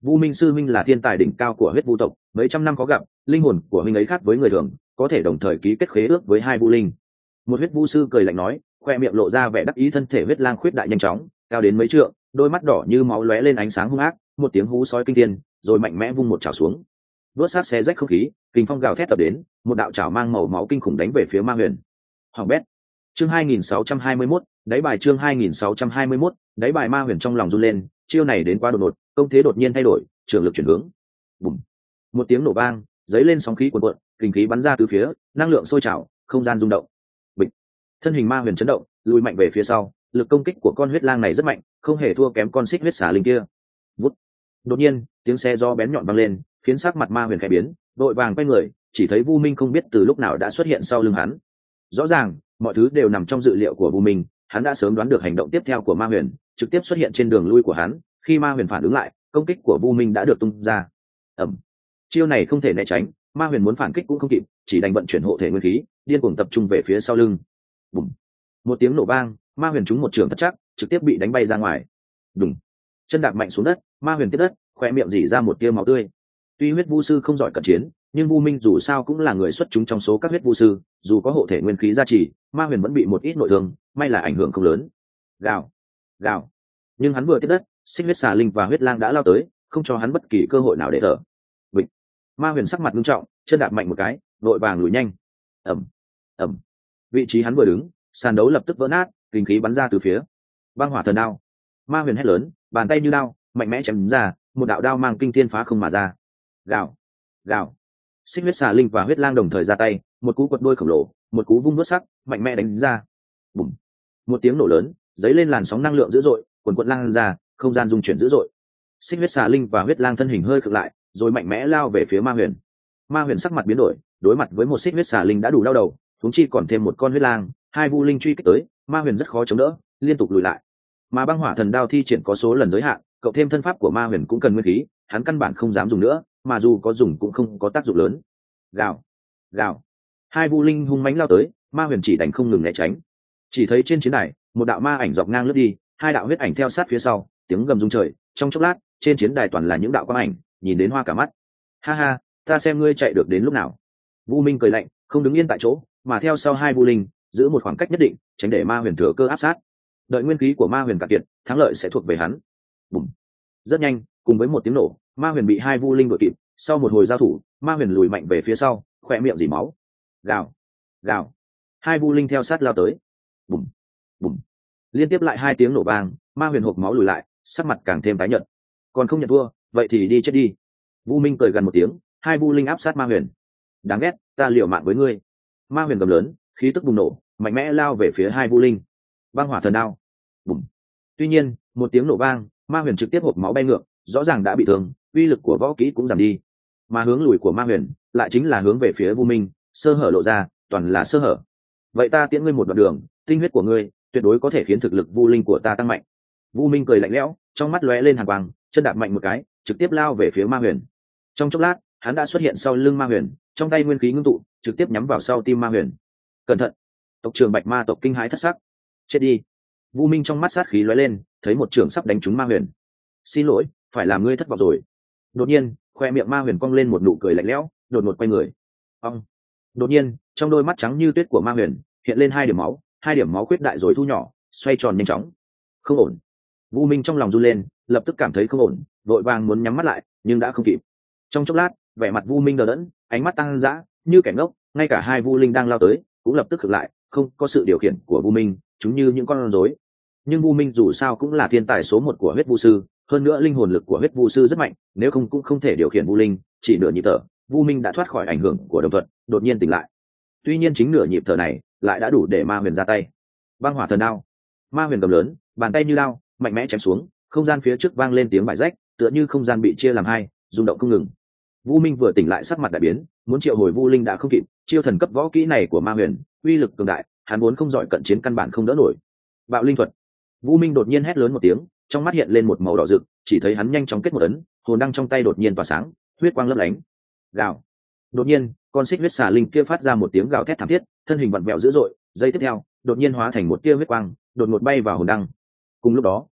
Vu Minh sư huynh là thiên tài đỉnh cao của huyết vu tộc, mấy trăm năm có gặp, linh hồn của huynh ấy khác với người thường, có thể đồng thời ký kết khế ước với hai vu linh. Một huyết vu sư cười lạnh nói, khoe miệng lộ ra vẻ đắc ý. Thân thể huyết lang khuyết đại nhanh chóng, cao đến mấy trượng, đôi mắt đỏ như máu lóe lên ánh sáng hung ác, một tiếng hú sói kinh thiên, rồi mạnh mẽ vung một chảo xuống. Vớt sát xé rách không khí, kình phong gào thét tập đến, một đạo chảo mang màu máu kinh khủng đánh về phía Ma Huyền. Hoàng bét. Chương 2621, đáy bài. Chương 2621, đáy bài. Ma Huyền trong lòng run lên, chiêu này đến quá đột ngột, công thế đột nhiên thay đổi, trường lực chuyển hướng. Bùm. Một tiếng nổ vang, giấy lên sóng khí cuồn cuộn, kinh khí bắn ra từ phía, năng lượng sôi trào, không gian rung động. Bịch. Thân hình Ma Huyền chấn động, lùi mạnh về phía sau, lực công kích của con huyết lang này rất mạnh, không hề thua kém con xích huyết xà linh kia. Vút. Đột nhiên, tiếng xe do bén nhọn vang lên, khiến sắc mặt Ma Huyền khẽ biến, vội vàng quay người, chỉ thấy Vu Minh không biết từ lúc nào đã xuất hiện sau lưng hắn. Rõ ràng, mọi thứ đều nằm trong dự liệu của Vu Minh, hắn đã sớm đoán được hành động tiếp theo của Ma Huyền, trực tiếp xuất hiện trên đường lui của hắn. Khi Ma Huyền phản ứng lại, công kích của Vu Minh đã được tung ra. Ầm. Chiêu này không thể né tránh, Ma Huyền muốn phản kích cũng không kịp, chỉ đành vận chuyển hộ thể nguyên khí, điên cuồng tập trung về phía sau lưng. Bùm. Một tiếng nổ vang, Ma Huyền trúng một trường thất chắc, trực tiếp bị đánh bay ra ngoài. Đùng. Chân đạp mạnh xuống đất, Ma Huyền tiếp đất, khóe miệng rỉ ra một tia máu tươi. Tuy huyết vu sư không giỏi cận chiến, nhưng Vu Minh dù sao cũng là người xuất chúng trong số các huyết vu sư, dù có hộ thể nguyên khí gia trì, Ma Huyền vẫn bị một ít nội thương, may là ảnh hưởng không lớn. Gào, gào. Nhưng hắn vừa tiếp đất, xích huyết xà linh và huyết lang đã lao tới, không cho hắn bất kỳ cơ hội nào để thở. Bịch. Ma Huyền sắc mặt nghiêm trọng, chân đạp mạnh một cái, vội vàng lùi nhanh. Ầm, ầm. Vị trí hắn vừa đứng, sàn đấu lập tức vỡ nát, kinh khí bắn ra từ phía. Băng hỏa thần đao. Ma Huyền hét lớn, bàn tay như đao, mạnh mẽ chém ra, một đạo đao mang kinh thiên phá không mà ra. Gào, gào. Xích huyết xà linh và huyết lang đồng thời ra tay, một cú quật đôi khổng lồ, một cú vung đuốt sắc, mạnh mẽ đánh ra. Bùm. Một tiếng nổ lớn, giấy lên làn sóng năng lượng dữ dội, quần quật lan ra, không gian rung chuyển dữ dội. Xích huyết xà linh và huyết lang thân hình hơi khựng lại, rồi mạnh mẽ lao về phía Ma Huyền. Ma Huyền sắc mặt biến đổi, đối mặt với một xích huyết xà linh đã đủ đau đầu, huống chi còn thêm một con huyết lang, hai vu linh truy kích tới, Ma Huyền rất khó chống đỡ, liên tục lùi lại. Mà băng hỏa thần đao thi triển có số lần giới hạn, cộng thêm thân pháp của Ma Huyền cũng cần nguyên khí, hắn căn bản không dám dùng nữa, mà dù có dùng cũng không có tác dụng lớn. Gào, gào. Hai vu linh hung mãnh lao tới, Ma Huyền chỉ đành không ngừng né tránh. Chỉ thấy trên chiến đài, một đạo ma ảnh dọc ngang lướt đi, hai đạo huyết ảnh theo sát phía sau, tiếng gầm rung trời, trong chốc lát, trên chiến đài toàn là những đạo quang ảnh, nhìn đến hoa cả mắt. Ha ha, ta xem ngươi chạy được đến lúc nào. Vu Minh cười lạnh, không đứng yên tại chỗ, mà theo sau hai vu linh, giữ một khoảng cách nhất định, tránh để Ma Huyền thừa cơ áp sát. Đợi nguyên khí của Ma Huyền cạn kiệt, thắng lợi sẽ thuộc về hắn. Bùm. Rất nhanh, cùng với một tiếng nổ, Ma Huyền bị hai vu linh đuổi kịp, sau một hồi giao thủ, Ma Huyền lùi mạnh về phía sau, khỏe miệng dỉ máu. Gào, gào. Hai vu linh theo sát lao tới. Bùm, bùm. Liên tiếp lại hai tiếng nổ vang, Ma Huyền hộc máu lùi lại, sắc mặt càng thêm tái nhợt. Còn không nhận thua, vậy thì đi chết đi. Vu Minh cười gần một tiếng, hai vu linh áp sát Ma Huyền. Đáng ghét, ta liều mạng với ngươi. Ma Huyền gầm lớn, khí tức bùng nổ, mạnh mẽ lao về phía hai vu linh. Băng hỏa thần đao. Bùm. Tuy nhiên, một tiếng nổ vang, Ma Huyền trực tiếp hộc máu bay ngược, rõ ràng đã bị thương, uy lực của võ kỹ cũng giảm đi. Mà hướng lùi của Ma Huyền lại chính là hướng về phía Vu Minh, sơ hở lộ ra, toàn là sơ hở. Vậy ta tiễn ngươi một đoạn đường, tinh huyết của ngươi tuyệt đối có thể khiến thực lực vu linh của ta tăng mạnh. Vu Minh cười lạnh lẽo, trong mắt lóe lên hàn quang, chân đạp mạnh một cái, trực tiếp lao về phía Ma Huyền. Trong chốc lát, hắn đã xuất hiện sau lưng Ma Huyền, trong tay nguyên khí ngưng tụ, trực tiếp nhắm vào sau tim Ma Huyền. Cẩn thận! Tộc trưởng Bạch Ma tộc kinh hãi thất sắc. Chết đi! Vu Minh trong mắt sát khí lóe lên, thấy một trường sắp đánh trúng Ma Huyền. Xin lỗi, phải làm ngươi thất vọng rồi. Đột nhiên, khoe miệng Ma Huyền cong lên một nụ cười lạnh lẽo, đột ngột quay người. Ông! Đột nhiên, trong đôi mắt trắng như tuyết của Ma Huyền hiện lên hai điểm máu khuyết đại rồi thu nhỏ, xoay tròn nhanh chóng. Không ổn! Vu Minh trong lòng run lên, lập tức cảm thấy không ổn, vội vàng muốn nhắm mắt lại, nhưng đã không kịp. Trong chốc lát, vẻ mặt Vu Minh đờ đẫn, ánh mắt tăng dã, như kẻ ngốc, ngay cả hai vu linh đang lao tới, cũng lập tức khựng lại, không có sự điều khiển của Vu Minh, chúng như những con rối. Nhưng Vu Minh dù sao cũng là thiên tài số 1 của huyết vu sư, hơn nữa linh hồn lực của huyết vu sư rất mạnh, nếu không cũng không thể điều khiển vu linh, chỉ nửa nhịp thở, Vu Minh đã thoát khỏi ảnh hưởng của đồng thuận, đột nhiên tỉnh lại. Tuy nhiên chính nửa nhịp thở này, lại đã đủ để Ma Huyền ra tay. Băng hỏa thần đao. Ma Huyền cầm lớn, bàn tay như đao, mạnh mẽ chém xuống, không gian phía trước vang lên tiếng bại rách, tựa như không gian bị chia làm hai, rung động không ngừng. Vu Minh vừa tỉnh lại sắc mặt đại biến, muốn triệu hồi vu linh đã không kịp, chiêu thần cấp võ kỹ này của Ma Huyền, uy lực cường đại, hắn vốn không giỏi cận chiến căn bản không đỡ nổi. Bạo linh thuật. Vu Minh đột nhiên hét lớn một tiếng, trong mắt hiện lên một màu đỏ rực, chỉ thấy hắn nhanh chóng kết một ấn, hồn đăng trong tay đột nhiên tỏa sáng, huyết quang lấp lánh. Gào. Đột nhiên, con xích huyết xà linh kia phát ra một tiếng gào thét thảm thiết, thân hình vặn vẹo dữ dội, giây tiếp theo, đột nhiên hóa thành một tia huyết quang, đột ngột bay vào hồn đăng. Cùng lúc đó,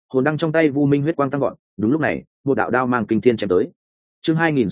hồn đăng trong tay Vu Minh huyết quang tăng gọn. Đúng lúc này, một đạo đao mang kinh thiên chém tới. Chương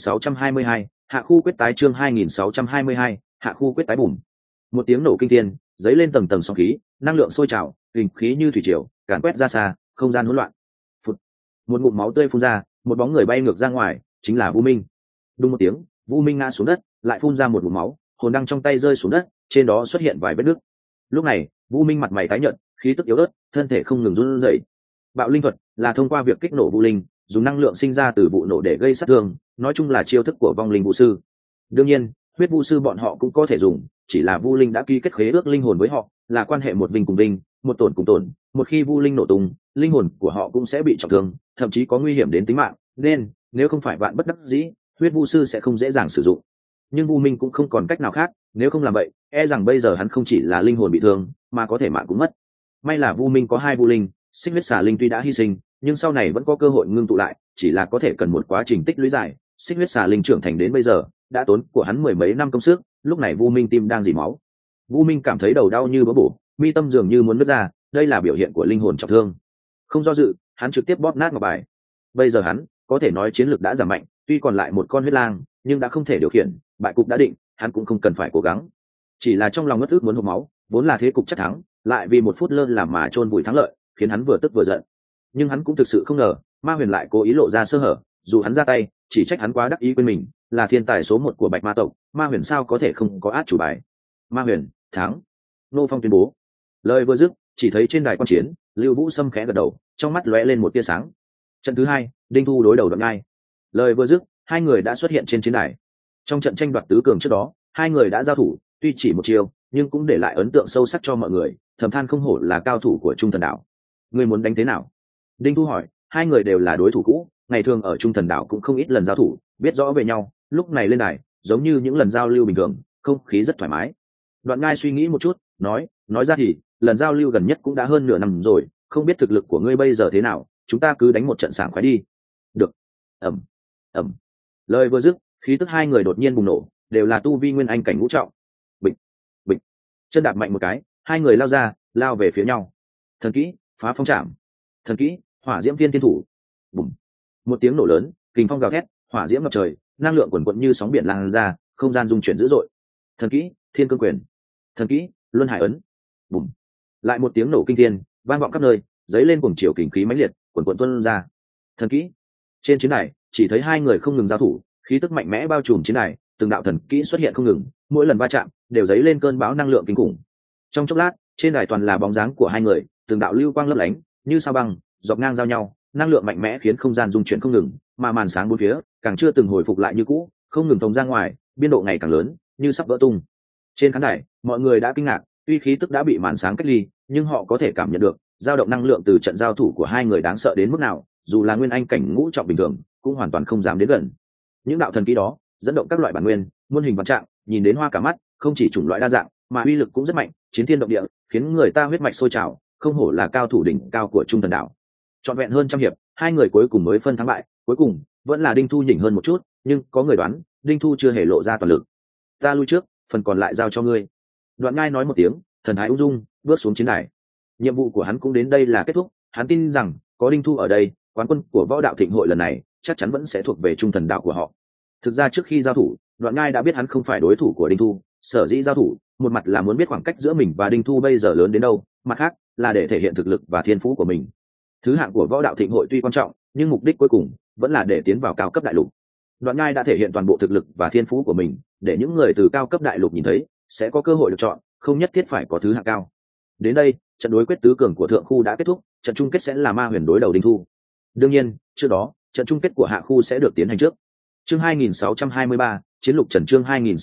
2622, hạ khu quyết tái. Chương 2622, hạ khu quyết tái. Bùm. Một tiếng nổ kinh thiên, giấy lên tầng tầng sóng khí, năng lượng sôi trào, hình khí như thủy triều, càn quét ra xa, không gian hỗn loạn. Phụt. Một ngụm máu tươi phun ra, một bóng người bay ngược ra ngoài, chính là Vu Minh. Đùng một tiếng, Vu Minh ngã xuống đất, lại phun ra một ngụm máu, hồn đăng trong tay rơi xuống đất, trên đó xuất hiện vài vết nứt. Lúc này, Vu Minh mặt mày tái nhợt, khí tức yếu ớt, thân thể không ngừng run rẩy. Bạo linh thuật là thông qua việc kích nổ vũ linh, dùng năng lượng sinh ra từ vụ nổ để gây sát thương, nói chung là chiêu thức của vong linh vũ sư. Đương nhiên, huyết vũ sư bọn họ cũng có thể dùng, chỉ là vu linh đã ký kết khế ước linh hồn với họ, là quan hệ một vinh cùng vinh, một tổn cùng tổn, một khi vu linh nổ tung, linh hồn của họ cũng sẽ bị trọng thương, thậm chí có nguy hiểm đến tính mạng, nên nếu không phải vạn bất đắc dĩ, huyết vũ sư sẽ không dễ dàng sử dụng. Nhưng Vu Minh cũng không còn cách nào khác, nếu không làm vậy, e rằng bây giờ hắn không chỉ là linh hồn bị thương, mà có thể mạng cũng mất. May là Vu Minh có hai vu linh, xích huyết xà linh tuy đã hy sinh, nhưng sau này vẫn có cơ hội ngưng tụ lại, chỉ là có thể cần một quá trình tích lũy dài. Xích huyết xà linh trưởng thành đến bây giờ, đã tốn của hắn mười mấy năm công sức, lúc này Vu Minh tim đang dỉ máu. Vu Minh cảm thấy đầu đau như bỡ bổ, mi tâm dường như muốn nứt ra, đây là biểu hiện của linh hồn trọng thương. Không do dự, hắn trực tiếp bóp nát ngọc bài. Bây giờ hắn có thể nói chiến lược đã giảm mạnh, tuy còn lại một con huyết lang, nhưng đã không thể điều khiển, bại cục đã định, hắn cũng không cần phải cố gắng. Chỉ là trong lòng ngất ức muốn hộc máu, vốn là thế cục chắc thắng, lại vì một phút lơ là mà chôn vùi thắng lợi, khiến hắn vừa tức vừa giận. Nhưng hắn cũng thực sự không ngờ, Ma Huyền lại cố ý lộ ra sơ hở, dù hắn ra tay, chỉ trách hắn quá đắc ý quên mình, là thiên tài số 1 của Bạch Ma tộc, Ma Huyền sao có thể không có át chủ bài. Ma Huyền, thắng. Nô Phong tuyên bố. Lời vừa dứt, chỉ thấy trên đài quan chiến, Lưu Vũ Sâm khẽ gật đầu, trong mắt lóe lên một tia sáng. Trận thứ 2, Đinh Thu đối đầu Đoạn Ngai. Lời vừa dứt, hai người đã xuất hiện trên chiến đài. Trong trận tranh đoạt tứ cường trước đó, hai người đã giao thủ, tuy chỉ một chiều, nhưng cũng để lại ấn tượng sâu sắc cho mọi người, thầm than không hổ là cao thủ của Trung Thần Đảo. Ngươi muốn đánh thế nào? Đinh Thu hỏi. Hai người đều là đối thủ cũ, ngày thường ở Trung Thần Đảo cũng không ít lần giao thủ, biết rõ về nhau, lúc này lên đài, giống như những lần giao lưu bình thường, không khí rất thoải mái. Đoạn Ngai suy nghĩ một chút, nói ra thì, lần giao lưu gần nhất cũng đã hơn nửa năm rồi, không biết thực lực của ngươi bây giờ thế nào, chúng ta cứ đánh một trận sảng khoái đi. Được. Ầm, ầm. Lời vừa dứt, khí tức hai người đột nhiên bùng nổ, đều là tu vi nguyên anh cảnh ngũ trọng. Bịch, bịch. Chân đạp mạnh một cái, hai người lao ra, lao về phía nhau. Thần kỹ, phá phong trảm. Thần kỹ, hỏa diễm viên thiên thủ. Bùng. Một tiếng nổ lớn, kình phong gào thét, hỏa diễm ngập trời, năng lượng quần quận như sóng biển lan ra, không gian rung chuyển dữ dội. Thần kỹ, thiên cương quyền. Thần kỹ, luân hải ấn. Bùng. Lại một tiếng nổ kinh thiên, vang vọng khắp nơi, dấy lên cuồng chiều kình khí mãnh liệt, quần quần tuôn ra. Thần kỹ. Trên chiến đài, chỉ thấy hai người không ngừng giao thủ, khí tức mạnh mẽ bao trùm chiến đài, từng đạo thần kỹ xuất hiện không ngừng, mỗi lần va chạm đều dấy lên cơn bão năng lượng kinh khủng. Trong chốc lát, trên đài toàn là bóng dáng của hai người, từng đạo lưu quang lấp lánh, như sao băng, dọc ngang giao nhau, năng lượng mạnh mẽ khiến không gian rung chuyển không ngừng, mà màn sáng bốn phía càng chưa từng hồi phục lại như cũ, không ngừng phồng ra ngoài, biên độ ngày càng lớn, như sắp vỡ tung. Trên khán đài, mọi người đã kinh ngạc, tuy khí tức đã bị màn sáng cách ly, nhưng họ có thể cảm nhận được dao động năng lượng từ trận giao thủ của hai người đáng sợ đến mức nào, dù là nguyên anh cảnh ngũ trọng bình thường, cũng hoàn toàn không dám đến gần. Những đạo thần kỹ đó dẫn động các loại bản nguyên, muôn hình vạn trạng, nhìn đến hoa cả mắt, không chỉ chủng loại đa dạng, mà uy lực cũng rất mạnh, chiến thiên động địa, khiến người ta huyết mạch sôi trào, không hổ là cao thủ đỉnh cao của Trung Thần Đảo. Trọn vẹn hơn trăm hiệp, hai người cuối cùng mới phân thắng bại, cuối cùng vẫn là Đinh Thu nhỉnh hơn một chút, nhưng có người đoán, Đinh Thu chưa hề lộ ra toàn lực. Ta lui trước, phần còn lại giao cho ngươi. Đoạn Ngai nói một tiếng, thần thái ung dung, bước xuống chiến đài. Nhiệm vụ của hắn cũng đến đây là kết thúc, hắn tin rằng có Đinh Thu ở đây, quán quân của Võ Đạo Thịnh hội lần này chắc chắn vẫn sẽ thuộc về Trung Thần Đạo của họ. Thực ra trước khi giao thủ, Đoạn Ngai đã biết hắn không phải đối thủ của Đinh Thu, sở dĩ giao thủ, một mặt là muốn biết khoảng cách giữa mình và Đinh Thu bây giờ lớn đến đâu, mặt khác là để thể hiện thực lực và thiên phú của mình. Thứ hạng của Võ Đạo Thịnh hội tuy quan trọng, nhưng mục đích cuối cùng vẫn là để tiến vào cao cấp đại lục. Đoạn Ngai đã thể hiện toàn bộ thực lực và thiên phú của mình, để những người từ cao cấp đại lục nhìn thấy, sẽ có cơ hội được chọn, không nhất thiết phải có thứ hạng cao. Đến đây, trận đối quyết tứ cường của thượng khu đã kết thúc, trận chung kết sẽ là Ma Huyền đối đầu Đinh Thu. Đương nhiên, trước đó, trận chung kết của hạ khu sẽ được tiến hành trước. Chương 2623, Chiến lục Trần. Chương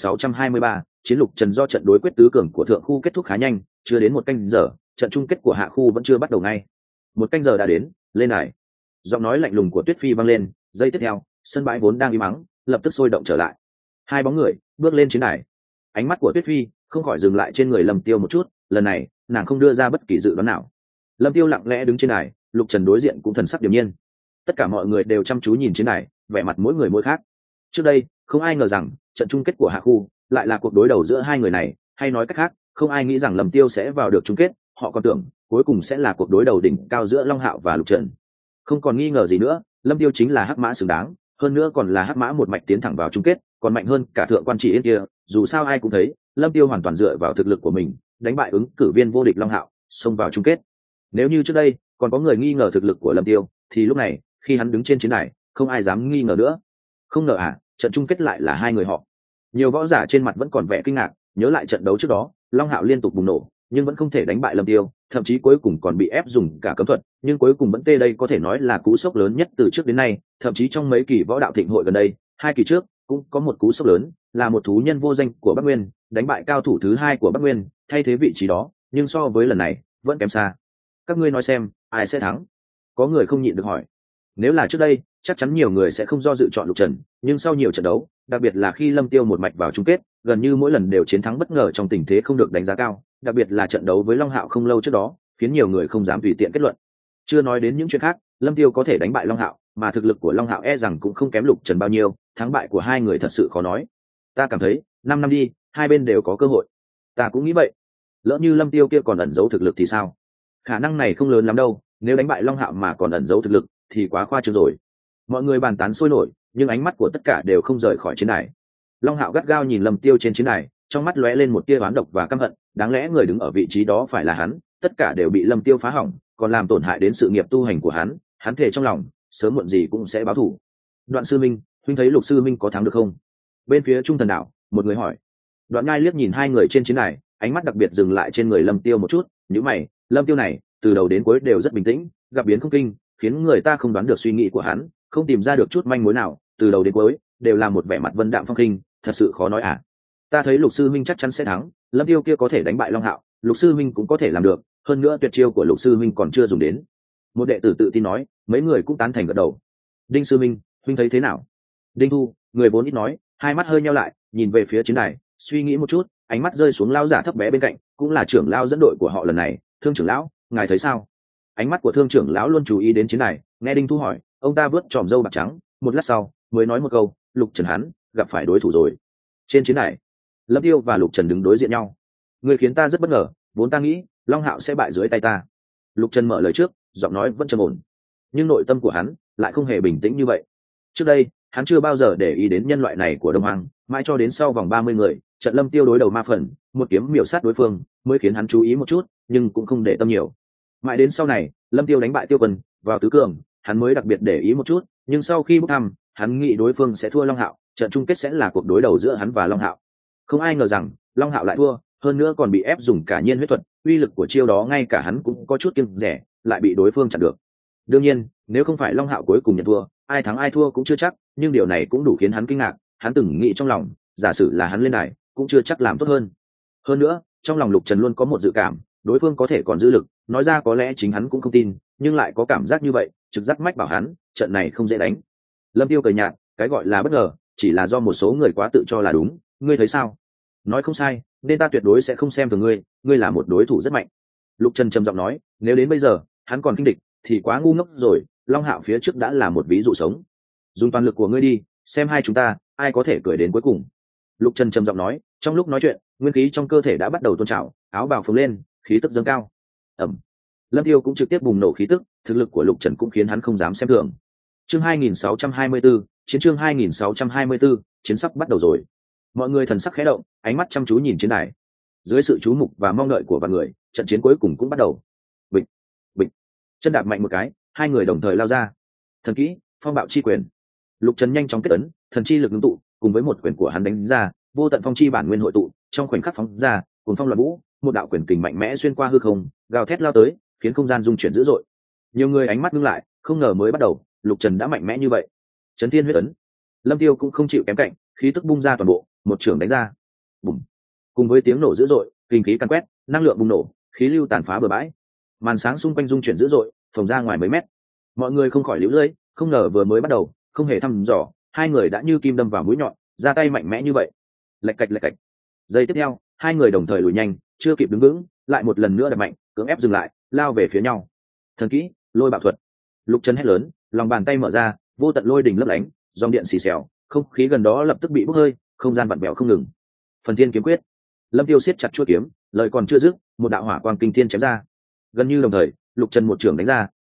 2623, Chiến lục Trần. Do trận đối quyết tứ cường của thượng khu kết thúc khá nhanh, chưa đến một canh giờ, trận chung kết của hạ khu vẫn chưa bắt đầu ngay. Một canh giờ đã đến, lên đài. Giọng nói lạnh lùng của Tuyết Phi vang lên, giây tiếp theo, sân bãi vốn đang im mắng, lập tức sôi động trở lại. Hai bóng người bước lên chiến đài. Ánh mắt của Tuyết Phi không khỏi dừng lại trên người Lâm Tiêu một chút, lần này, nàng không đưa ra bất kỳ dự đoán nào. Lâm Tiêu lặng lẽ đứng trên đài, Lục Trần đối diện cũng thần sắc điềm nhiên. Tất cả mọi người đều chăm chú nhìn trên đài, vẻ mặt mỗi người mỗi khác. Trước đây, không ai ngờ rằng trận chung kết của hạ khu lại là cuộc đối đầu giữa hai người này, hay nói cách khác, không ai nghĩ rằng Lâm Tiêu sẽ vào được chung kết, họ còn tưởng cuối cùng sẽ là cuộc đối đầu đỉnh cao giữa Long Hạo và Lục Trần, Không còn nghi ngờ gì nữa, lâm tiêu chính là hắc mã xứng đáng, hơn nữa còn là hắc mã một mạch tiến thẳng vào chung kết, còn mạnh hơn cả thượng quan chỉ yên kia. Dù sao ai cũng thấy lâm tiêu hoàn toàn dựa vào thực lực của mình đánh bại ứng cử viên vô địch Long Hạo, xông vào chung kết. Nếu như trước đây còn có người nghi ngờ thực lực của lâm tiêu, thì lúc này khi hắn đứng trên chiến đài, không ai dám nghi ngờ nữa. Không ngờ trận chung kết lại là hai người họ. Nhiều võ giả trên mặt vẫn còn vẻ kinh ngạc, nhớ lại trận đấu trước đó Long Hạo liên tục bùng nổ nhưng vẫn không thể đánh bại lâm tiêu, thậm chí cuối cùng còn bị ép dùng cả cấm thuật, nhưng cuối cùng vẫn tê. Đây có thể nói là cú sốc lớn nhất từ trước đến nay, thậm chí trong mấy kỳ võ đạo thịnh hội gần đây, hai kỳ trước cũng có một cú sốc lớn, là một thú nhân vô danh của Bắc Nguyên đánh bại cao thủ thứ hai của Bắc Nguyên, thay thế vị trí đó, nhưng so với lần này vẫn kém xa. Các ngươi nói xem ai sẽ thắng? Có người không nhịn được hỏi. Nếu là trước đây chắc chắn nhiều người sẽ không do dự chọn Lục Trần, nhưng sau nhiều trận đấu, đặc biệt là khi lâm tiêu một mạch vào chung kết, gần như mỗi lần đều chiến thắng bất ngờ trong tình thế không được đánh giá cao, đặc biệt là trận đấu với Long Hạo không lâu trước đó, khiến nhiều người không dám tùy tiện kết luận. Chưa nói đến những chuyện khác, lâm tiêu có thể đánh bại Long Hạo, mà thực lực của Long Hạo e rằng cũng không kém Lục Trần bao nhiêu, thắng bại của hai người thật sự khó nói. Ta cảm thấy 5 năm đi, hai bên đều có cơ hội. Ta cũng nghĩ vậy. Lỡ như lâm tiêu kia còn ẩn giấu thực lực thì sao? Khả năng này không lớn lắm đâu, nếu đánh bại Long Hạo mà còn ẩn giấu thực lực thì quá khoa trương rồi. Mọi người bàn tán sôi nổi, nhưng ánh mắt của tất cả đều không rời khỏi chiến đài. Long Hạo gắt gao nhìn lâm tiêu trên chiến đài, trong mắt lóe lên một tia oán độc và căm hận. Đáng lẽ người đứng ở vị trí đó phải là hắn, tất cả đều bị lâm tiêu phá hỏng, còn làm tổn hại đến sự nghiệp tu hành của hắn. Hắn thề trong lòng sớm muộn gì cũng sẽ báo thù. Đoạn sư minh, huynh thấy Lục sư minh có thắng được không? Bên phía Trung Thần Đạo, một người hỏi. Đoạn Ngai liếc nhìn hai người trên chiến đài, ánh mắt đặc biệt dừng lại trên người lâm tiêu một chút. Nhíu mày, lâm tiêu này từ đầu đến cuối đều rất bình tĩnh, gặp biến không kinh, khiến người ta không đoán được suy nghĩ của hắn, không tìm ra được chút manh mối nào, từ đầu đến cuối đều là một vẻ mặt vân đạm phong khinh, thật sự khó nói ta thấy Lục sư minh chắc chắn sẽ thắng, lâm tiêu kia có thể đánh bại Long Hạo, Lục sư minh cũng có thể làm được, hơn nữa tuyệt chiêu của Lục sư minh còn chưa dùng đến. Một đệ tử tự tin nói, mấy người cũng tán thành gật đầu. Đinh sư minh, huynh thấy thế nào? Đinh Thu, người vốn ít nói, hai mắt hơi nheo lại, nhìn về phía chiến đài, suy nghĩ một chút, ánh mắt rơi xuống lão giả thấp bé bên cạnh, cũng là trưởng lão dẫn đội của họ lần này. Thương trưởng lão, ngài thấy sao? Ánh mắt của Thương trưởng lão luôn chú ý đến chiến đài, nghe Đinh Thu hỏi, ông ta vớt tròm râu bạc trắng, một lát sau mới nói một câu, Lục Trần hắn gặp phải đối thủ rồi. Trên chiến đài, lâm tiêu và Lục Trần đứng đối diện nhau. Người khiến ta rất bất ngờ, vốn ta nghĩ Long Hạo sẽ bại dưới tay ta. Lục Trần mở lời trước, giọng nói vẫn trầm ổn, nhưng nội tâm của hắn lại không hề bình tĩnh như vậy. Trước đây hắn chưa bao giờ để ý đến nhân loại này của Đông Hoàng, mãi cho đến sau vòng 30 người, trận lâm tiêu đối đầu ma phần, một kiếm miểu sát đối phương, mới khiến hắn chú ý một chút, nhưng cũng không để tâm nhiều. Mãi đến sau này, lâm tiêu đánh bại Tiêu Quân vào tứ cường, hắn mới đặc biệt để ý một chút, nhưng sau khi bốc thăm, hắn nghĩ đối phương sẽ thua Long Hạo, trận chung kết sẽ là cuộc đối đầu giữa hắn và Long Hạo. Không ai ngờ rằng Long Hạo lại thua, hơn nữa còn bị ép dùng cả nhiên huyết thuật, uy lực của chiêu đó ngay cả hắn cũng có chút kiêng dè, lại bị đối phương chặn được. Đương nhiên, nếu không phải Long Hạo cuối cùng nhận thua, ai thắng ai thua cũng chưa chắc, nhưng điều này cũng đủ khiến hắn kinh ngạc. Hắn từng nghĩ trong lòng, giả sử là hắn lên đài, cũng chưa chắc làm tốt hơn. Hơn nữa, trong lòng Lục Trần luôn có một dự cảm, đối phương có thể còn dư lực, nói ra có lẽ chính hắn cũng không tin, nhưng lại có cảm giác như vậy, trực giác mách bảo hắn, trận này không dễ đánh. Lâm Tiêu cười nhạt, cái gọi là bất ngờ, chỉ là do một số người quá tự cho là đúng, ngươi thấy sao? Nói không sai, nên ta tuyệt đối sẽ không xem thường ngươi, ngươi là một đối thủ rất mạnh. Lục Trần trầm giọng nói, nếu đến bây giờ hắn còn kinh địch thì quá ngu ngốc rồi. Long Hạo phía trước đã là một ví dụ sống, dùng toàn lực của ngươi đi, xem hai chúng ta ai có thể cười đến cuối cùng. Lục Trần trầm giọng nói, trong lúc nói chuyện, nguyên khí trong cơ thể đã bắt đầu tôn trào, áo bào phồng lên, khí tức dâng cao. Ẩm. Lâm Tiêu cũng trực tiếp bùng nổ khí tức, thực lực của Lục Trần cũng khiến hắn không dám xem thường. Chương 2624, chiến chương 2624, chiến sắp bắt đầu rồi. Mọi người thần sắc khẽ động, ánh mắt chăm chú nhìn chiến đài. Dưới sự chú mục và mong đợi của vạn người, trận chiến cuối cùng cũng bắt đầu. Bịch, bịch. Chân đạp mạnh một cái, hai người đồng thời lao ra. Thần kỹ, phong bạo chi quyền. Lục Trần nhanh chóng kết ấn, thần chi lực ngưng tụ, cùng với một quyền của hắn đánh ra, vô tận phong chi bản nguyên hội tụ, trong khoảnh khắc phóng ra, cùng phong loạn vũ, một đạo quyền kình mạnh mẽ xuyên qua hư không, gào thét lao tới, khiến không gian rung chuyển dữ dội. Nhiều người ánh mắt ngưng lại, không ngờ mới bắt đầu, Lục Trần đã mạnh mẽ như vậy. Chấn Thiên huyết ấn. Lâm Tiêu cũng không chịu kém cạnh, khí tức bung ra toàn bộ, một trường đánh ra. Bùm. Cùng với tiếng nổ dữ dội, kinh khí căn quét, năng lượng bùng nổ, khí lưu tàn phá bờ bãi. Màn sáng xung quanh rung chuyển dữ dội, phồng ra ngoài mấy mét. Mọi người không khỏi liễu lưỡi, không ngờ vừa mới bắt đầu, không hề thăm dò, hai người đã như kim đâm vào mũi nhọn, ra tay mạnh mẽ như vậy. Lạch cạch lạch cạch. Giây tiếp theo, hai người đồng thời lùi nhanh, chưa kịp đứng vững, lại một lần nữa đập mạnh, cưỡng ép dừng lại, lao về phía nhau. Thần kỹ, lôi bạo thuật. Lục Trần hét lớn, lòng bàn tay mở ra, vô tận lôi đỉnh lấp lánh, dòng điện xì xèo, không khí gần đó lập tức bị bốc hơi, không gian vặn vẹo không ngừng. Phần Thiên kiếm quyết. Lâm Tiêu siết chặt chuôi kiếm, lời còn chưa dứt, một đạo hỏa quang kinh thiên chém ra. Gần như đồng thời, Lục Trần một trường đánh ra,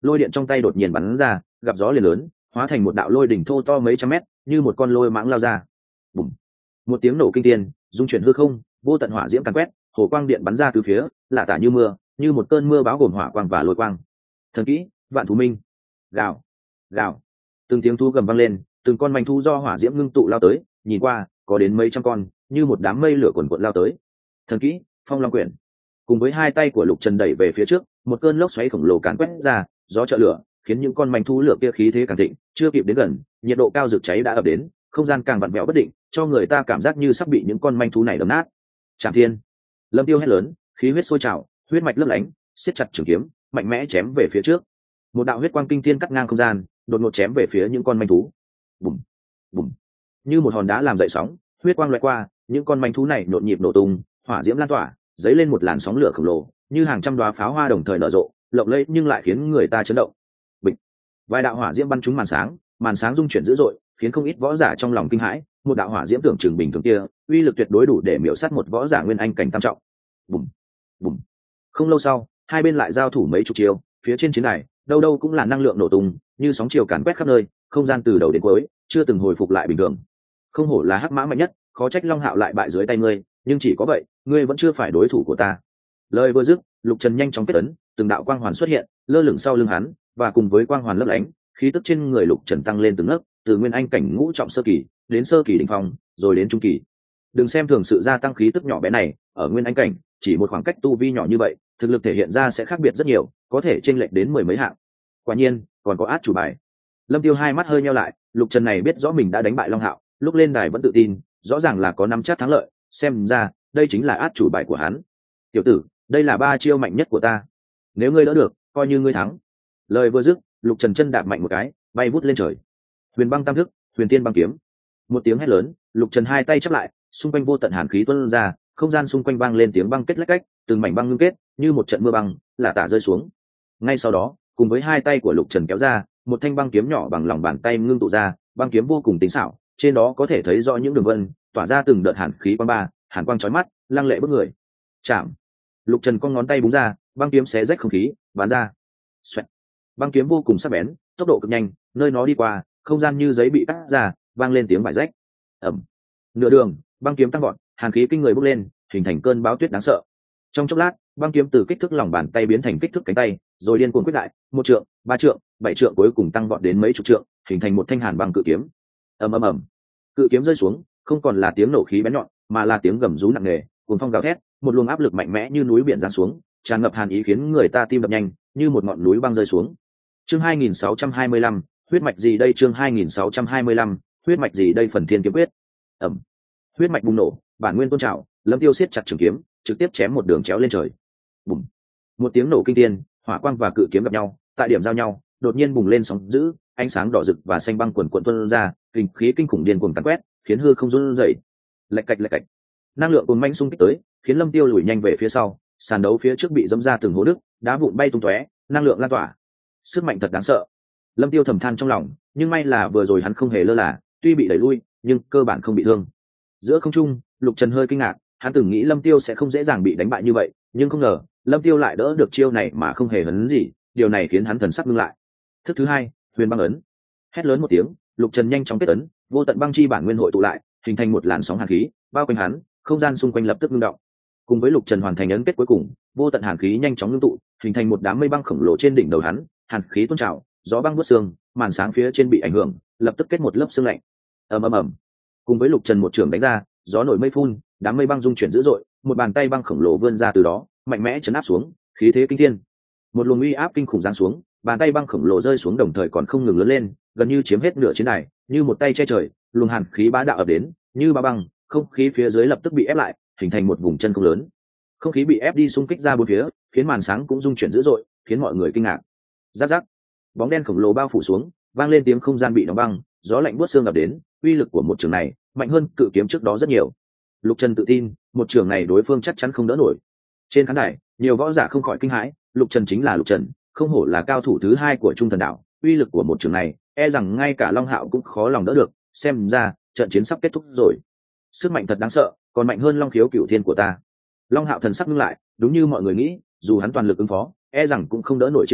lôi điện trong tay đột nhiên bắn ra, gặp gió liền lớn, hóa thành một đạo lôi đỉnh thô to mấy trăm mét, như một con lôi mãng lao ra. Bùm, một tiếng nổ kinh thiên, dung chuyển hư không, vô tận hỏa diễm càn quét, hồ quang điện bắn ra từ phía, lạ tả như mưa, như một cơn mưa bão gồm hỏa quang và lôi quang. Thần kỹ Vạn Thú Minh. Gào, gào, từng tiếng thú gầm vang lên, từng con manh thú do hỏa diễm ngưng tụ lao tới, nhìn qua có đến mấy trăm con, như một đám mây lửa cuồn cuộn lao tới. Thần kỹ Phong Long Quyển. Cùng với hai tay của Lục Trần đẩy về phía trước, một cơn lốc xoáy khổng lồ càn quét ra, gió trợ lửa khiến những con manh thú lửa kia khí thế càng thịnh, chưa kịp đến gần, nhiệt độ cao rực cháy đã ập đến, không gian càng vặn vẹo bất định, cho người ta cảm giác như sắp bị những con manh thú này đập nát. Trảm Thiên. Lâm Tiêu hét lớn, khí huyết sôi trào, huyết mạch lấp lánh, siết chặt trường kiếm, mạnh mẽ chém về phía trước. Một đạo huyết quang kinh thiên cắt ngang không gian, đột ngột chém về phía những con manh thú. Bùm, bùm, như một hòn đá làm dậy sóng, huyết quang loại qua, những con manh thú này nhộn nhịp nổ tung, hỏa diễm lan tỏa, dấy lên một làn sóng lửa khổng lồ, như hàng trăm đóa pháo hoa đồng thời nở rộ, lộng lẫy nhưng lại khiến người ta chấn động. Bịch, vài đạo hỏa diễm bắn trúng màn sáng rung chuyển dữ dội, khiến không ít võ giả trong lòng kinh hãi. Một đạo hỏa diễm tưởng chừng bình thường kia, uy lực tuyệt đối đủ để miểu sát một võ giả nguyên anh cảnh tam trọng. Bùm, bùm. Không lâu sau, hai bên lại giao thủ mấy chục chiêu, phía trên chiến đài, đâu đâu cũng là năng lượng nổ tung, như sóng chiều càn quét khắp nơi, không gian từ đầu đến cuối chưa từng hồi phục lại bình thường. Không hổ là hắc mã mạnh nhất, khó trách Long Hạo lại bại dưới tay ngươi, nhưng chỉ có vậy, ngươi vẫn chưa phải đối thủ của ta. Lời vừa dứt, Lục Trần nhanh chóng kết ấn, từng đạo quang hoàn xuất hiện, lơ lửng sau lưng hắn, và cùng với quang hoàn lấp lánh, khí tức trên người Lục Trần tăng lên từng nấc, từ nguyên anh cảnh ngũ trọng sơ kỳ đến sơ kỳ đỉnh phong, rồi đến trung kỳ. Đừng xem thường sự gia tăng khí tức nhỏ bé này, ở nguyên anh cảnh, chỉ một khoảng cách tu vi nhỏ như vậy, thực lực thể hiện ra sẽ khác biệt rất nhiều, có thể chênh lệch đến mười mấy hạng. Quả nhiên, còn có át chủ bài. Lâm Tiêu hai mắt hơi nheo lại, Lục Trần này biết rõ mình đã đánh bại Long Hạo, lúc lên đài vẫn tự tin, rõ ràng là có nắm chắc thắng lợi, xem ra đây chính là át chủ bài của hắn. Tiểu tử, đây là ba chiêu mạnh nhất của ta, nếu ngươi đỡ được, coi như ngươi thắng. Lời vừa dứt, Lục Trần chân đạp mạnh một cái, bay vút lên trời. Huyền băng tam thức, huyền tiên băng kiếm. Một tiếng hét lớn, Lục Trần hai tay chắp lại, xung quanh vô tận hàn khí tuôn ra, không gian xung quanh vang lên tiếng băng kết lách cách, từng mảnh băng ngưng kết, như một trận mưa băng, lả tả rơi xuống. Ngay sau đó, cùng với hai tay của Lục Trần kéo ra, một thanh băng kiếm nhỏ bằng lòng bàn tay ngưng tụ ra, băng kiếm vô cùng tinh xảo, trên đó có thể thấy rõ những đường vân, tỏa ra từng đợt hàn khí quang ba, hàn quang chói mắt, lăng lệ bức người. Chạm. Lục Trần cong ngón tay búng ra, băng kiếm xé rách không khí, bắn ra. Xoẹt. Băng kiếm vô cùng sắc bén, tốc độ cực nhanh, nơi nó đi qua, không gian như giấy bị cắt ra, vang lên tiếng vải rách. Ầm. Nửa đường, băng kiếm tăng vọt, hàn khí kinh người bốc lên, hình thành cơn bão tuyết đáng sợ. Trong chốc lát, băng kiếm từ kích thước lòng bàn tay biến thành kích thước cánh tay, rồi điên cuồng quyết đại, 1 trượng, 3 trượng, 7 trượng, cuối cùng tăng vọt đến mấy chục trượng, hình thành một thanh hàn băng cự kiếm. Ầm ầm ầm. Cự kiếm rơi xuống, không còn là tiếng nổ khí bén nhọn, mà là tiếng gầm rú nặng nề, cuồng phong gào thét, một luồng áp lực mạnh mẽ như núi biển giáng xuống, tràn ngập hàn ý khiến người ta tim đập nhanh, như một ngọn núi băng rơi xuống. Chương 2625, huyết mạch gì đây? Chương 2625, huyết mạch gì đây? Phần thiên kiếm quyết. Ầm. Huyết mạch bùng nổ, bản nguyên tôn trào, Lâm Tiêu siết chặt trường kiếm, trực tiếp chém một đường chéo lên trời. Bùm. Một tiếng nổ kinh thiên, hỏa quang và cự kiếm gặp nhau, tại điểm giao nhau, đột nhiên bùng lên sóng dữ, ánh sáng đỏ rực và xanh băng quần quần tuôn ra, kinh khí kinh khủng điên cuồng càn quét, khiến hư không run rẩy. Lạch cạch. Năng lượng cuồng mãnh xung kích tới, khiến Lâm Tiêu lùi nhanh về phía sau, sàn đấu phía trước bị dẫm ra từng hố đứt, đá vụn bay tung tóe, năng lượng lan tỏa. Sức mạnh thật đáng sợ. Lâm Tiêu thầm than trong lòng, nhưng may là vừa rồi hắn không hề lơ là, tuy bị đẩy lui, nhưng cơ bản không bị thương. Giữa không trung, Lục Trần hơi kinh ngạc, hắn từng nghĩ Lâm Tiêu sẽ không dễ dàng bị đánh bại như vậy, nhưng không ngờ, Lâm Tiêu lại đỡ được chiêu này mà không hề hấn gì, điều này khiến hắn thần sắc ngưng lại. Thức thứ hai, huyền băng ấn. Hét lớn một tiếng, Lục Trần nhanh chóng kết ấn, vô tận băng chi bản nguyên hội tụ lại, hình thành một làn sóng hàn khí, bao quanh hắn, không gian xung quanh lập tức ngưng động. Cùng với Lục Trần hoàn thành ấn kết cuối cùng, vô tận hàn khí nhanh chóng ngưng tụ, hình thành một đám mây băng khổng lồ trên đỉnh đầu hắn, hàn khí tuôn trào, gió băng buốt xương, màn sáng phía trên bị ảnh hưởng, lập tức kết một lớp sương lạnh. Ầm ầm ầm. Cùng với Lục Trần một trường đánh ra, gió nổi mây phun, đám mây băng dung chuyển dữ dội, một bàn tay băng khổng lồ vươn ra từ đó, mạnh mẽ chấn áp xuống, khí thế kinh thiên. Một luồng uy áp kinh khủng giáng xuống, bàn tay băng khổng lồ rơi xuống đồng thời còn không ngừng lớn lên, gần như chiếm hết nửa chiến đài, như một tay che trời, luồng hàn khí bá đạo ập đến, như ba băng, không khí phía dưới lập tức bị ép lại, hình thành một vùng chân không lớn. Không khí bị ép đi xung kích ra bốn phía, khiến màn sáng cũng rung chuyển dữ dội, khiến mọi người kinh ngạc. Rắc rắc, bóng đen khổng lồ bao phủ xuống, vang lên tiếng không gian bị đóng băng, gió lạnh buốt xương ập đến, uy lực của một trường này mạnh hơn cự kiếm trước đó rất nhiều. Lục Trần tự tin, một trường này đối phương chắc chắn không đỡ nổi. Trên khán đài, nhiều võ giả không khỏi kinh hãi, Lục Trần chính là Lục Trần, không hổ là cao thủ thứ hai của Trung Thần Đạo, uy lực của một trường này, e rằng ngay cả Long Hạo cũng khó lòng đỡ được, xem ra trận chiến sắp kết thúc rồi. Sức mạnh thật đáng sợ, còn mạnh hơn Long Khiếu Cửu Thiên của ta. Long Hạo thần sắc ngưng lại, đúng như mọi người nghĩ, dù hắn toàn lực ứng phó, e rằng cũng không đỡ nổi chiêu này,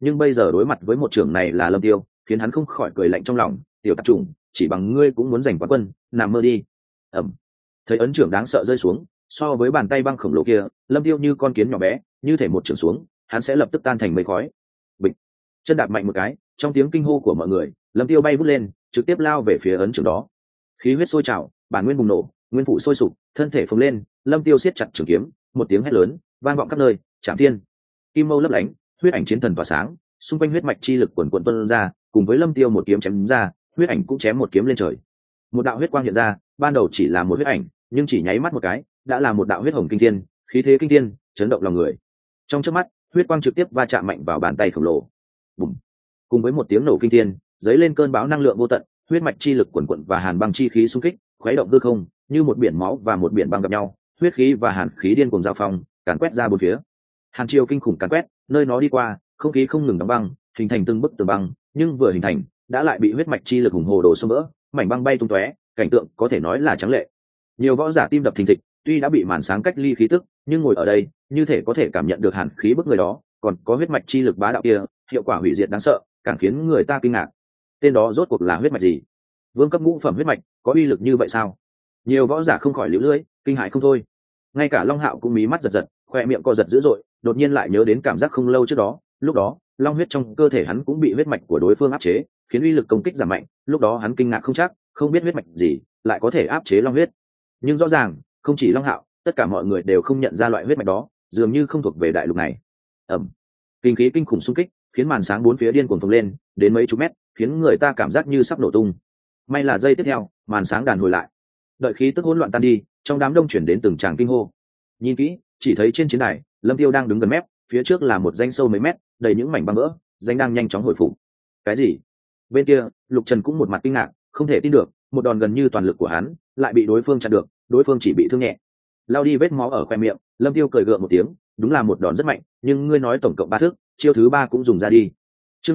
nhưng bây giờ đối mặt với một trưởng này là Lâm Tiêu, khiến hắn không khỏi cười lạnh trong lòng. Tiểu tạp chủng, chỉ bằng ngươi cũng muốn giành quán quân, nằm mơ đi. Ẩm. Thấy ấn trưởng đáng sợ rơi xuống, so với bàn tay băng khổng lồ kia, Lâm Tiêu như con kiến nhỏ bé, như thể một trưởng xuống hắn sẽ lập tức tan thành mây khói. Bịch. Chân đạp mạnh một cái, trong tiếng kinh hô của mọi người, Lâm Tiêu bay vút lên, trực tiếp lao về phía ấn trưởng đó. Khí huyết sôi trào, bản nguyên bùng nổ, nguyên phụ sôi sục, thân thể phồng lên, Lâm Tiêu siết chặt trường kiếm, một tiếng hét lớn vang vọng khắp nơi. Chạm thiên, kim mâu lấp lánh, huyết ảnh chiến thần tỏa sáng, xung quanh huyết mạch chi lực quần quần tuôn ra, cùng với Lâm Tiêu một kiếm chém ra, huyết ảnh cũng chém một kiếm lên trời. Một đạo huyết quang hiện ra, ban đầu chỉ là một huyết ảnh, nhưng chỉ nháy mắt một cái, đã là một đạo huyết hồng kinh thiên, khí thế kinh thiên, chấn động lòng người. Trong chớp mắt, huyết quang trực tiếp va chạm mạnh vào bàn tay khổng lồ. Bùm. Cùng với một tiếng nổ kinh thiên, dấy lên cơn bão năng lượng vô tận, huyết mạch chi lực quần quận và hàn băng chi khí xung kích, khuấy động hư không, như một biển máu và một biển băng gặp nhau, huyết khí và hàn khí điên cuồng giao phong, càn quét ra bốn phía. Hàn chiều kinh khủng càn quét, nơi nó đi qua, không khí không ngừng đóng băng, hình thành từng bức tường băng, nhưng vừa hình thành, đã lại bị huyết mạch chi lực hùng hồ đổ xông vỡ, mảnh băng bay tung tóe, cảnh tượng có thể nói là trắng lệ. Nhiều võ giả tim đập thình thịch, tuy đã bị màn sáng cách ly khí tức, nhưng ngồi ở đây, như thể có thể cảm nhận được hàn khí bức người đó, còn có huyết mạch chi lực bá đạo kia, hiệu quả hủy diệt đáng sợ, càng khiến người ta kinh ngạc. Tên đó rốt cuộc là huyết mạch gì? Vương cấp ngũ phẩm huyết mạch, có uy lực như vậy sao? Nhiều võ giả không khỏi liễu lưỡi, kinh hãi không thôi. Ngay cả Long Hạo cũng mí mắt giật giật, khoe miệng co giật dữ dội, đột nhiên lại nhớ đến cảm giác không lâu trước đó, lúc đó, long huyết trong cơ thể hắn cũng bị huyết mạch của đối phương áp chế, khiến uy lực công kích giảm mạnh, lúc đó hắn kinh ngạc không chắc, không biết huyết mạch gì lại có thể áp chế long huyết. Nhưng rõ ràng, không chỉ Long Hạo, tất cả mọi người đều không nhận ra loại huyết mạch đó, dường như không thuộc về đại lục này. Ầm. Kinh khí kinh khủng xung kích, khiến màn sáng bốn phía điên cuồng phồng lên, đến mấy chục mét, khiến người ta cảm giác như sắp nổ tung. May là giây tiếp theo, màn sáng đàn hồi lại. Đợi khí tức hỗn loạn tan đi, trong đám đông chuyển đến từng tràng kinh hô. Nhìn kỹ, chỉ thấy trên chiến đài, Lâm Tiêu đang đứng gần mép, phía trước là một danh sâu mấy mét, đầy những mảnh băng vỡ, danh đang nhanh chóng hồi phục. Cái gì? Bên kia, Lục Trần cũng một mặt kinh ngạc, không thể tin được, một đòn gần như toàn lực của hắn, lại bị đối phương chặn được, đối phương chỉ bị thương nhẹ. Lao đi vết máu ở khoe miệng, Lâm Tiêu cười gượng một tiếng, đúng là một đòn rất mạnh, nhưng ngươi nói tổng cộng 3 thức, chiêu thứ 3 cũng dùng ra đi. Chương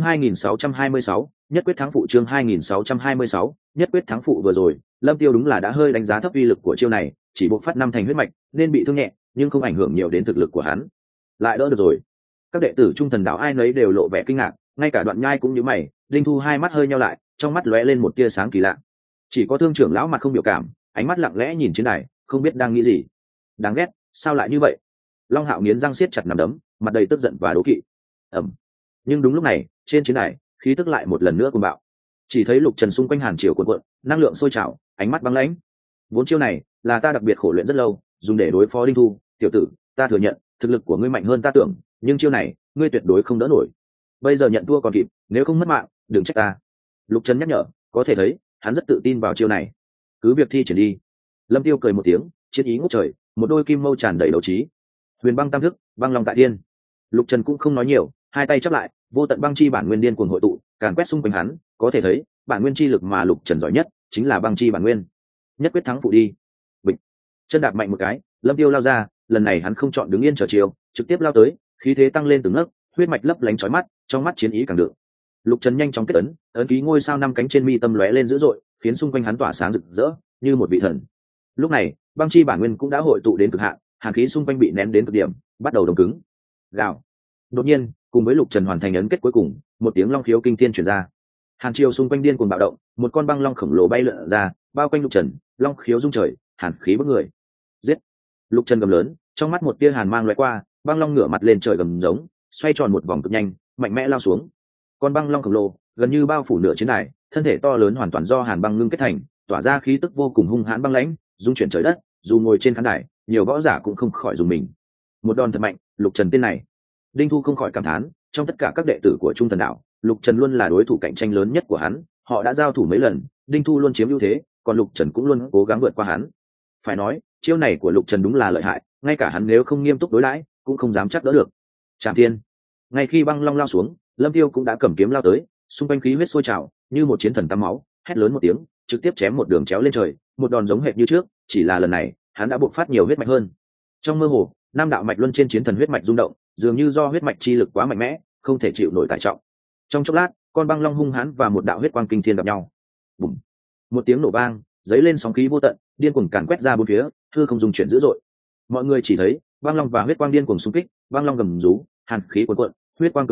2626, nhất quyết thắng phụ. Chương 2626, nhất quyết thắng phụ. Vừa rồi, Lâm Tiêu đúng là đã hơi đánh giá thấp uy lực của chiêu này, chỉ bộc phát 5 thành huyết mạch, nên bị thương nhẹ, nhưng không ảnh hưởng nhiều đến thực lực của hắn. Lại đỡ được rồi. Các đệ tử Trung Thần Đạo ai nấy đều lộ vẻ kinh ngạc, ngay cả Đoạn Nhai cũng nhíu mày, Đinh Thu hai mắt hơi nheo lại, trong mắt lóe lên một tia sáng kỳ lạ. Chỉ có Thương trưởng lão mặt không biểu cảm, ánh mắt lặng lẽ nhìn trên đài, không biết đang nghĩ gì. Đáng ghét, sao lại như vậy? Long Hạo nghiến răng siết chặt nắm đấm, mặt đầy tức giận và đố kỵ. Ầm. Nhưng đúng lúc này, trên chiến đài, khí tức lại một lần nữa cuồng bạo. Chỉ thấy Lục Trần xung quanh hàn triều cuộn cuộn, năng lượng sôi trào, ánh mắt băng lãnh. Vốn chiêu này là ta đặc biệt khổ luyện rất lâu, dùng để đối phó Đinh Thu, tiểu tử, ta thừa nhận, thực lực của ngươi mạnh hơn ta tưởng, nhưng chiêu này, ngươi tuyệt đối không đỡ nổi. Bây giờ nhận thua còn kịp, nếu không mất mạng, đừng trách ta. Lục Trần nhắc nhở, có thể thấy, hắn rất tự tin vào chiêu này. Cứ việc thi triển đi. Lâm Tiêu cười một tiếng, chiến ý ngút trời, một đôi kim mâu tràn đầy đấu trí. Huyền băng tam thức, băng long tại thiên. Lục Trần cũng không nói nhiều, hai tay chắp lại, vô tận băng chi bản nguyên điên cuồng hội tụ, càn quét xung quanh hắn, có thể thấy, bản nguyên chi lực mà Lục Trần giỏi nhất chính là băng chi bản nguyên. Nhất quyết thắng phụ đi. Bịch. Chân đạp mạnh một cái, Lâm Tiêu lao ra, lần này hắn không chọn đứng yên chờ chiều, trực tiếp lao tới, khí thế tăng lên từng nấc, huyết mạch lấp lánh chói mắt, trong mắt chiến ý càng đượm. Lục Trần nhanh chóng kết ấn, ấn ký ngôi sao 5 cánh trên mi tâm lóe lên dữ dội, khiến xung quanh hắn tỏa sáng rực rỡ, như một vị thần. Lúc này, băng chi bản nguyên cũng đã hội tụ đến cực hạn, hàn khí xung quanh bị nén đến cực điểm, bắt đầu đông cứng. Gào. Đột nhiên, cùng với Lục Trần hoàn thành ấn kết cuối cùng, một tiếng long khiếu kinh thiên truyền ra. Hàn triều xung quanh điên cuồng bạo động, một con băng long khổng lồ bay lượn ra, bao quanh Lục Trần, long khiếu rung trời, hàn khí bức người. Giết! Lục Trần gầm lớn, trong mắt một tia hàn mang lóe qua, băng long ngửa mặt lên trời gầm giống, xoay tròn một vòng cực nhanh, mạnh mẽ lao xuống. Con băng long khổng lồ gần như bao phủ nửa chiến đài, thân thể to lớn hoàn toàn do hàn băng ngưng kết thành, tỏa ra khí tức vô cùng hung hãn băng lãnh, dung chuyển trời đất. Dù ngồi trên khán đài, nhiều võ giả cũng không khỏi dùng mình. Một đòn thật mạnh, Lục Trần tên này. Đinh Thu không khỏi cảm thán, trong tất cả các đệ tử của Trung Thần Đạo, Lục Trần luôn là đối thủ cạnh tranh lớn nhất của hắn. Họ đã giao thủ mấy lần, Đinh Thu luôn chiếm ưu thế, còn Lục Trần cũng luôn cố gắng vượt qua hắn. Phải nói, chiêu này của Lục Trần đúng là lợi hại, ngay cả hắn nếu không nghiêm túc đối đãi, cũng không dám chắc đỡ được. Trảm Thiên. Ngay khi băng long lao xuống, Lâm Tiêu cũng đã cầm kiếm lao tới, xung quanh khí huyết sôi trào, như một chiến thần tắm máu, hét lớn một tiếng, trực tiếp chém một đường chéo lên trời, một đòn giống hệt như trước, chỉ là lần này, hắn đã bộc phát nhiều huyết mạch hơn. Trong mơ hồ, năm đạo mạch luân trên chiến thần huyết mạch rung động, dường như do huyết mạch chi lực quá mạnh mẽ, không thể chịu nổi tải trọng. Trong chốc lát, con băng long hung hãn và một đạo huyết quang kinh thiên gặp nhau. Bùm! Một tiếng nổ vang, dấy lên sóng khí vô tận, điên cuồng càn quét ra bốn phía, hư không dùng chuyển dữ dội. Mọi người chỉ thấy, băng long và huyết quang điên cuồng xung kích, băng long gầm rú, hàn khí cuồn cuộn, huyết quang cường thịnh,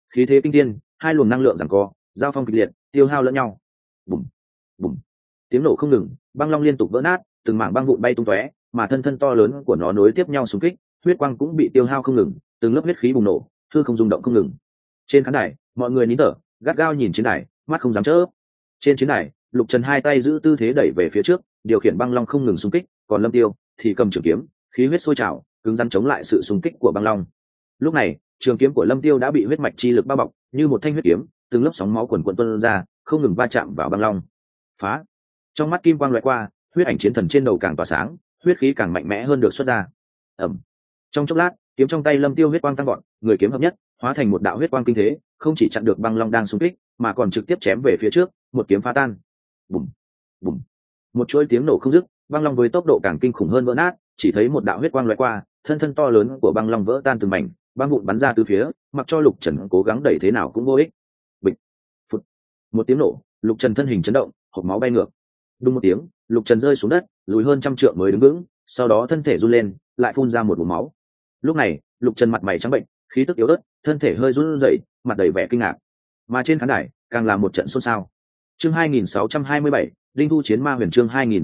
khí thế kinh thiên, hai luồng năng lượng giằng co, giao phong kịch liệt, tiêu hao lẫn nhau. Bùm bùm, tiếng nổ không ngừng, băng long liên tục vỡ nát, từng mảng băng vụn bay tung tóe, mà thân thân to lớn của nó nối tiếp nhau xung kích, huyết quang cũng bị tiêu hao không ngừng, từng lớp huyết khí bùng nổ, hư không rung động không ngừng. Trên khán đài, mọi người nín thở, gắt gao nhìn chiến đài, mắt không dám chớp. Trên chiến đài, Lục Trần hai tay giữ tư thế đẩy về phía trước, điều khiển băng long không ngừng xung kích, còn Lâm Tiêu thì cầm trường kiếm, khí huyết sôi trào, cứng rắn chống lại sự xung kích của băng long. Lúc này, trường kiếm của Lâm Tiêu đã bị huyết mạch chi lực bao bọc, như một thanh huyết kiếm, từng lớp sóng máu quần quần tuôn ra, không ngừng va chạm vào băng long. Phá! Trong mắt kim quang lóe qua, huyết ảnh chiến thần trên đầu càng tỏa sáng, huyết khí càng mạnh mẽ hơn được xuất ra. Ầm. Trong chốc lát, kiếm trong tay Lâm Tiêu huyết quang tăng vọt, người kiếm hợp nhất, hóa thành một đạo huyết quang kinh thế, không chỉ chặn được băng long đang xung kích, mà còn trực tiếp chém về phía trước, một kiếm phá tan. Bùm, bùm. Một chuỗi tiếng nổ không dứt, băng long với tốc độ càng kinh khủng hơn vỡ nát, chỉ thấy một đạo huyết quang lóe qua, thân thân to lớn của băng long vỡ tan từng mảnh, băng vụn bắn ra từ phía, mặc cho Lục Trần cố gắng đẩy thế nào cũng vô ích. Bịch, phụt. Một tiếng nổ, Lục Trần thân hình chấn động, hộc máu bay ngược. Đùng một tiếng, Lục Trần rơi xuống đất, lùi hơn 100 trượng mới đứng vững, sau đó thân thể run lên, lại phun ra một ngụm máu. Lúc này, Lục Trần mặt mày trắng bệnh, khí tức yếu ớt, thân thể hơi run rẩy, mặt đầy vẻ kinh ngạc. Mà trên khán đài, càng là một trận xôn xao. Chương 2627, Đinh Thu Chiến Ma Huyền, chương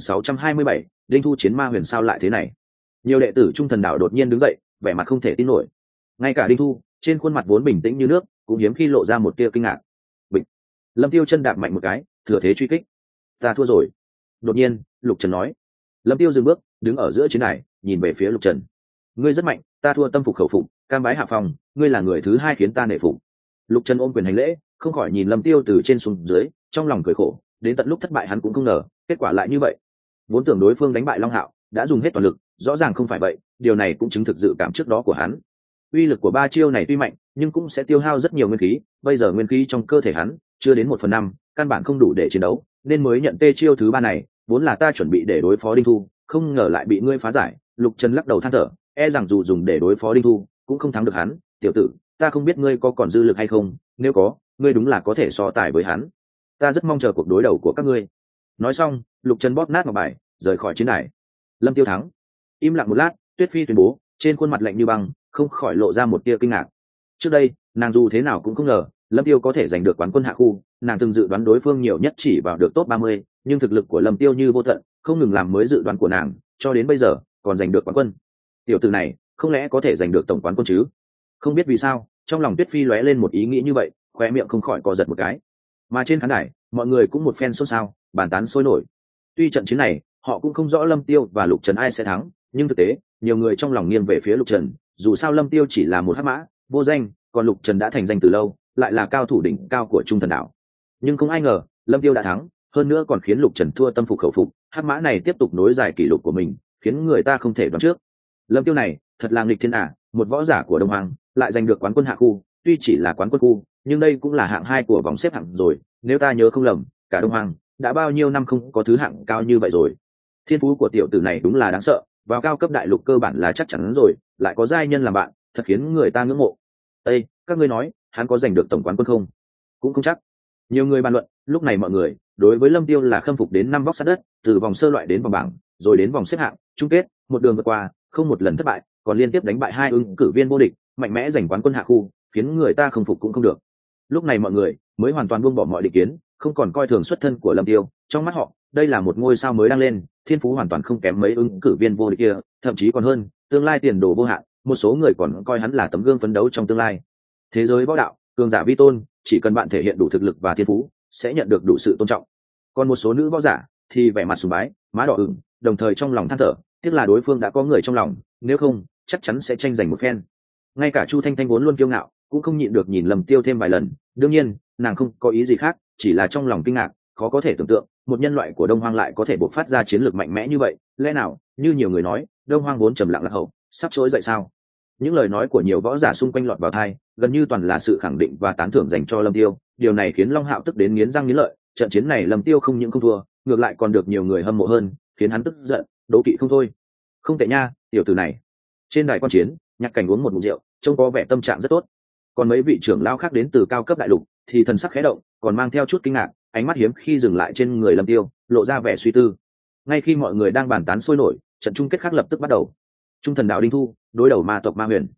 2627, Đinh Thu Chiến Ma Huyền, sao lại thế này? Nhiều đệ tử Trung Thần Đạo đột nhiên đứng dậy, vẻ mặt không thể tin nổi. Ngay cả Đinh Thu, trên khuôn mặt vốn bình tĩnh như nước, cũng hiếm khi lộ ra một tia kinh ngạc. Bịch. Lâm Tiêu chân đạp mạnh một cái, thừa thế truy kích. Ta thua rồi. Đột nhiên, Lục Trần nói. Lâm Tiêu dừng bước, đứng ở giữa chiến đài, nhìn về phía Lục Trần. Ngươi rất mạnh, ta thua tâm phục khẩu phục, cam bái hạ phòng, ngươi là người thứ hai khiến ta nể phục. Lục Trần ôm quyền hành lễ, không khỏi nhìn Lâm Tiêu từ trên xuống dưới, trong lòng cười khổ, đến tận lúc thất bại hắn cũng không ngờ, kết quả lại như vậy. Vốn tưởng đối phương đánh bại Long Hạo, đã dùng hết toàn lực, rõ ràng không phải vậy, điều này cũng chứng thực dự cảm trước đó của hắn. Uy lực của ba chiêu này tuy mạnh, nhưng cũng sẽ tiêu hao rất nhiều nguyên khí, bây giờ nguyên khí trong cơ thể hắn chưa đến 1/5, căn bản không đủ để chiến đấu, nên mới nhận tê chiêu thứ ba này, vốn là ta chuẩn bị để đối phó Đinh Thu, không ngờ lại bị ngươi phá giải. Lục Trần lắc đầu than thở, e rằng dù dùng để đối phó Đinh Thu, cũng không thắng được hắn. Tiểu tử, ta không biết ngươi có còn dư lực hay không, nếu có, ngươi đúng là có thể so tài với hắn. Ta rất mong chờ cuộc đối đầu của các ngươi. Nói xong, Lục Trần bóp nát ngọc bài, rời khỏi chiến đài. Lâm Tiêu thắng. Im lặng một lát, Tuyết Phi tuyên bố, trên khuôn mặt lạnh như băng, không khỏi lộ ra một tia kinh ngạc. Trước đây, nàng dù thế nào cũng không ngờ, Lâm Tiêu có thể giành được quán quân hạ khu, nàng từng dự đoán đối phương nhiều nhất chỉ vào được top 30, nhưng thực lực của Lâm Tiêu như vô tận, không ngừng làm mới dự đoán của nàng, cho đến bây giờ còn giành được quán quân. Tiểu tử này, không lẽ có thể giành được tổng quán quân chứ? Không biết vì sao, trong lòng Tuyết Phi lóe lên một ý nghĩ như vậy, khóe miệng không khỏi co giật một cái. Mà trên khán đài, mọi người cũng một phen xôn xao, bàn tán sôi nổi. Tuy trận chiến này, họ cũng không rõ Lâm Tiêu và Lục Trần ai sẽ thắng, nhưng thực tế, nhiều người trong lòng nghiêng về phía Lục Trần, dù sao Lâm Tiêu chỉ là một hắc mã, vô danh, còn Lục Trần đã thành danh từ lâu, lại là cao thủ đỉnh cao của Trung Thần Đạo. Nhưng không ai ngờ, Lâm Tiêu đã thắng, hơn nữa còn khiến Lục Trần thua tâm phục khẩu phục, hắc mã này tiếp tục nối dài kỷ lục của mình, khiến người ta không thể đoán trước. Lâm Tiêu này, thật là nghịch thiên ả, một võ giả của Đông Hoàng, lại giành được quán quân hạ khu, tuy chỉ là quán quân khu, nhưng đây cũng là hạng 2 của vòng xếp hạng rồi, nếu ta nhớ không lầm, cả Đông Hoàng đã bao nhiêu năm không có thứ hạng cao như vậy rồi. Thiên phú của tiểu tử này đúng là đáng sợ, vào cao cấp đại lục cơ bản là chắc chắn rồi, lại có giai nhân làm bạn, thật khiến người ta ngưỡng mộ. Ê, các ngươi nói, hắn có giành được tổng quán quân không? Cũng không chắc. Nhiều người bàn luận, lúc này mọi người đối với Lâm Tiêu là khâm phục đến 5 vóc sát đất, từ vòng sơ loại đến vòng bảng, rồi đến vòng xếp hạng, chung kết, một đường vượt qua, không một lần thất bại, còn liên tiếp đánh bại 2 ứng cử viên vô địch, mạnh mẽ giành quán quân hạ khu, khiến người ta không phục cũng không được. Lúc này mọi người mới hoàn toàn buông bỏ mọi định kiến, không còn coi thường xuất thân của Lâm Tiêu, trong mắt họ, đây là một ngôi sao mới đang lên, thiên phú hoàn toàn không kém mấy ứng cử viên vô địch kia, thậm chí còn hơn, tương lai tiền đồ vô hạn, một số người còn coi hắn là tấm gương phấn đấu trong tương lai. Thế giới võ đạo, cường giả vi tôn, chỉ cần bạn thể hiện đủ thực lực và thiên phú, sẽ nhận được đủ sự tôn trọng. Còn một số nữ võ giả thì vẻ mặt sùng bái, má đỏ ửng, đồng thời trong lòng than thở, tiếc là đối phương đã có người trong lòng, nếu không, chắc chắn sẽ tranh giành một phen. Ngay cả Chu Thanh Thanh vốn luôn kiêu ngạo, cũng không nhịn được nhìn Lâm Tiêu thêm vài lần, đương nhiên, nàng không có ý gì khác, chỉ là trong lòng kinh ngạc, khó có thể tưởng tượng, một nhân loại của Đông Hoang lại có thể bộc phát ra chiến lược mạnh mẽ như vậy, lẽ nào, như nhiều người nói, Đông Hoang vốn trầm lặng lạc hậu, sắp trỗi dậy sao? Những lời nói của nhiều võ giả xung quanh lọt vào tai, gần như toàn là sự khẳng định và tán thưởng dành cho Lâm Tiêu, điều này khiến Long Hạo tức đến nghiến răng nghiến lợi, trận chiến này Lâm Tiêu không những không thua, ngược lại còn được nhiều người hâm mộ hơn, khiến hắn tức giận, đố kỵ không thôi. Không tệ nha, tiểu tử này. Trên đài quan chiến, Nhạc Cảnh uống một ngụm rượu, trông có vẻ tâm trạng rất tốt. Còn mấy vị trưởng lão khác đến từ cao cấp đại lục thì thần sắc khẽ động, còn mang theo chút kinh ngạc, ánh mắt hiếm khi dừng lại trên người Lâm Tiêu, lộ ra vẻ suy tư. Ngay khi mọi người đang bàn tán sôi nổi, trận chung kết khác lập tức bắt đầu. Trung Thần Đạo Đinh Thu đối đầu ma tộc Ma Huyền.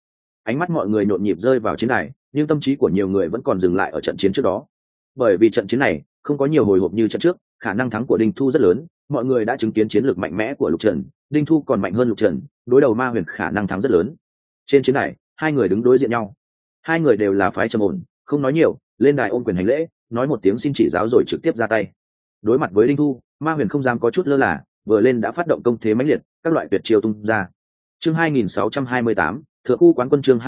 Ánh mắt mọi người nhộn nhịp rơi vào chiến đài, nhưng tâm trí của nhiều người vẫn còn dừng lại ở trận chiến trước đó. Bởi vì trận chiến này không có nhiều hồi hộp như trận trước, khả năng thắng của Đinh Thu rất lớn, mọi người đã chứng kiến chiến lược mạnh mẽ của Lục Trần, Đinh Thu còn mạnh hơn Lục Trần, đối đầu Ma Huyền khả năng thắng rất lớn. Trên chiến đài, hai người đứng đối diện nhau. Hai người đều là phái trầm ổn, không nói nhiều, lên đài ôm quyền hành lễ, nói một tiếng xin chỉ giáo rồi trực tiếp ra tay. Đối mặt với Đinh Thu, Ma Huyền không dám có chút lơ là, vừa lên đã phát động công thế mãnh liệt, các loại tuyệt chiêu tung ra. Chương 2628, Thượng khu quán quân. Chương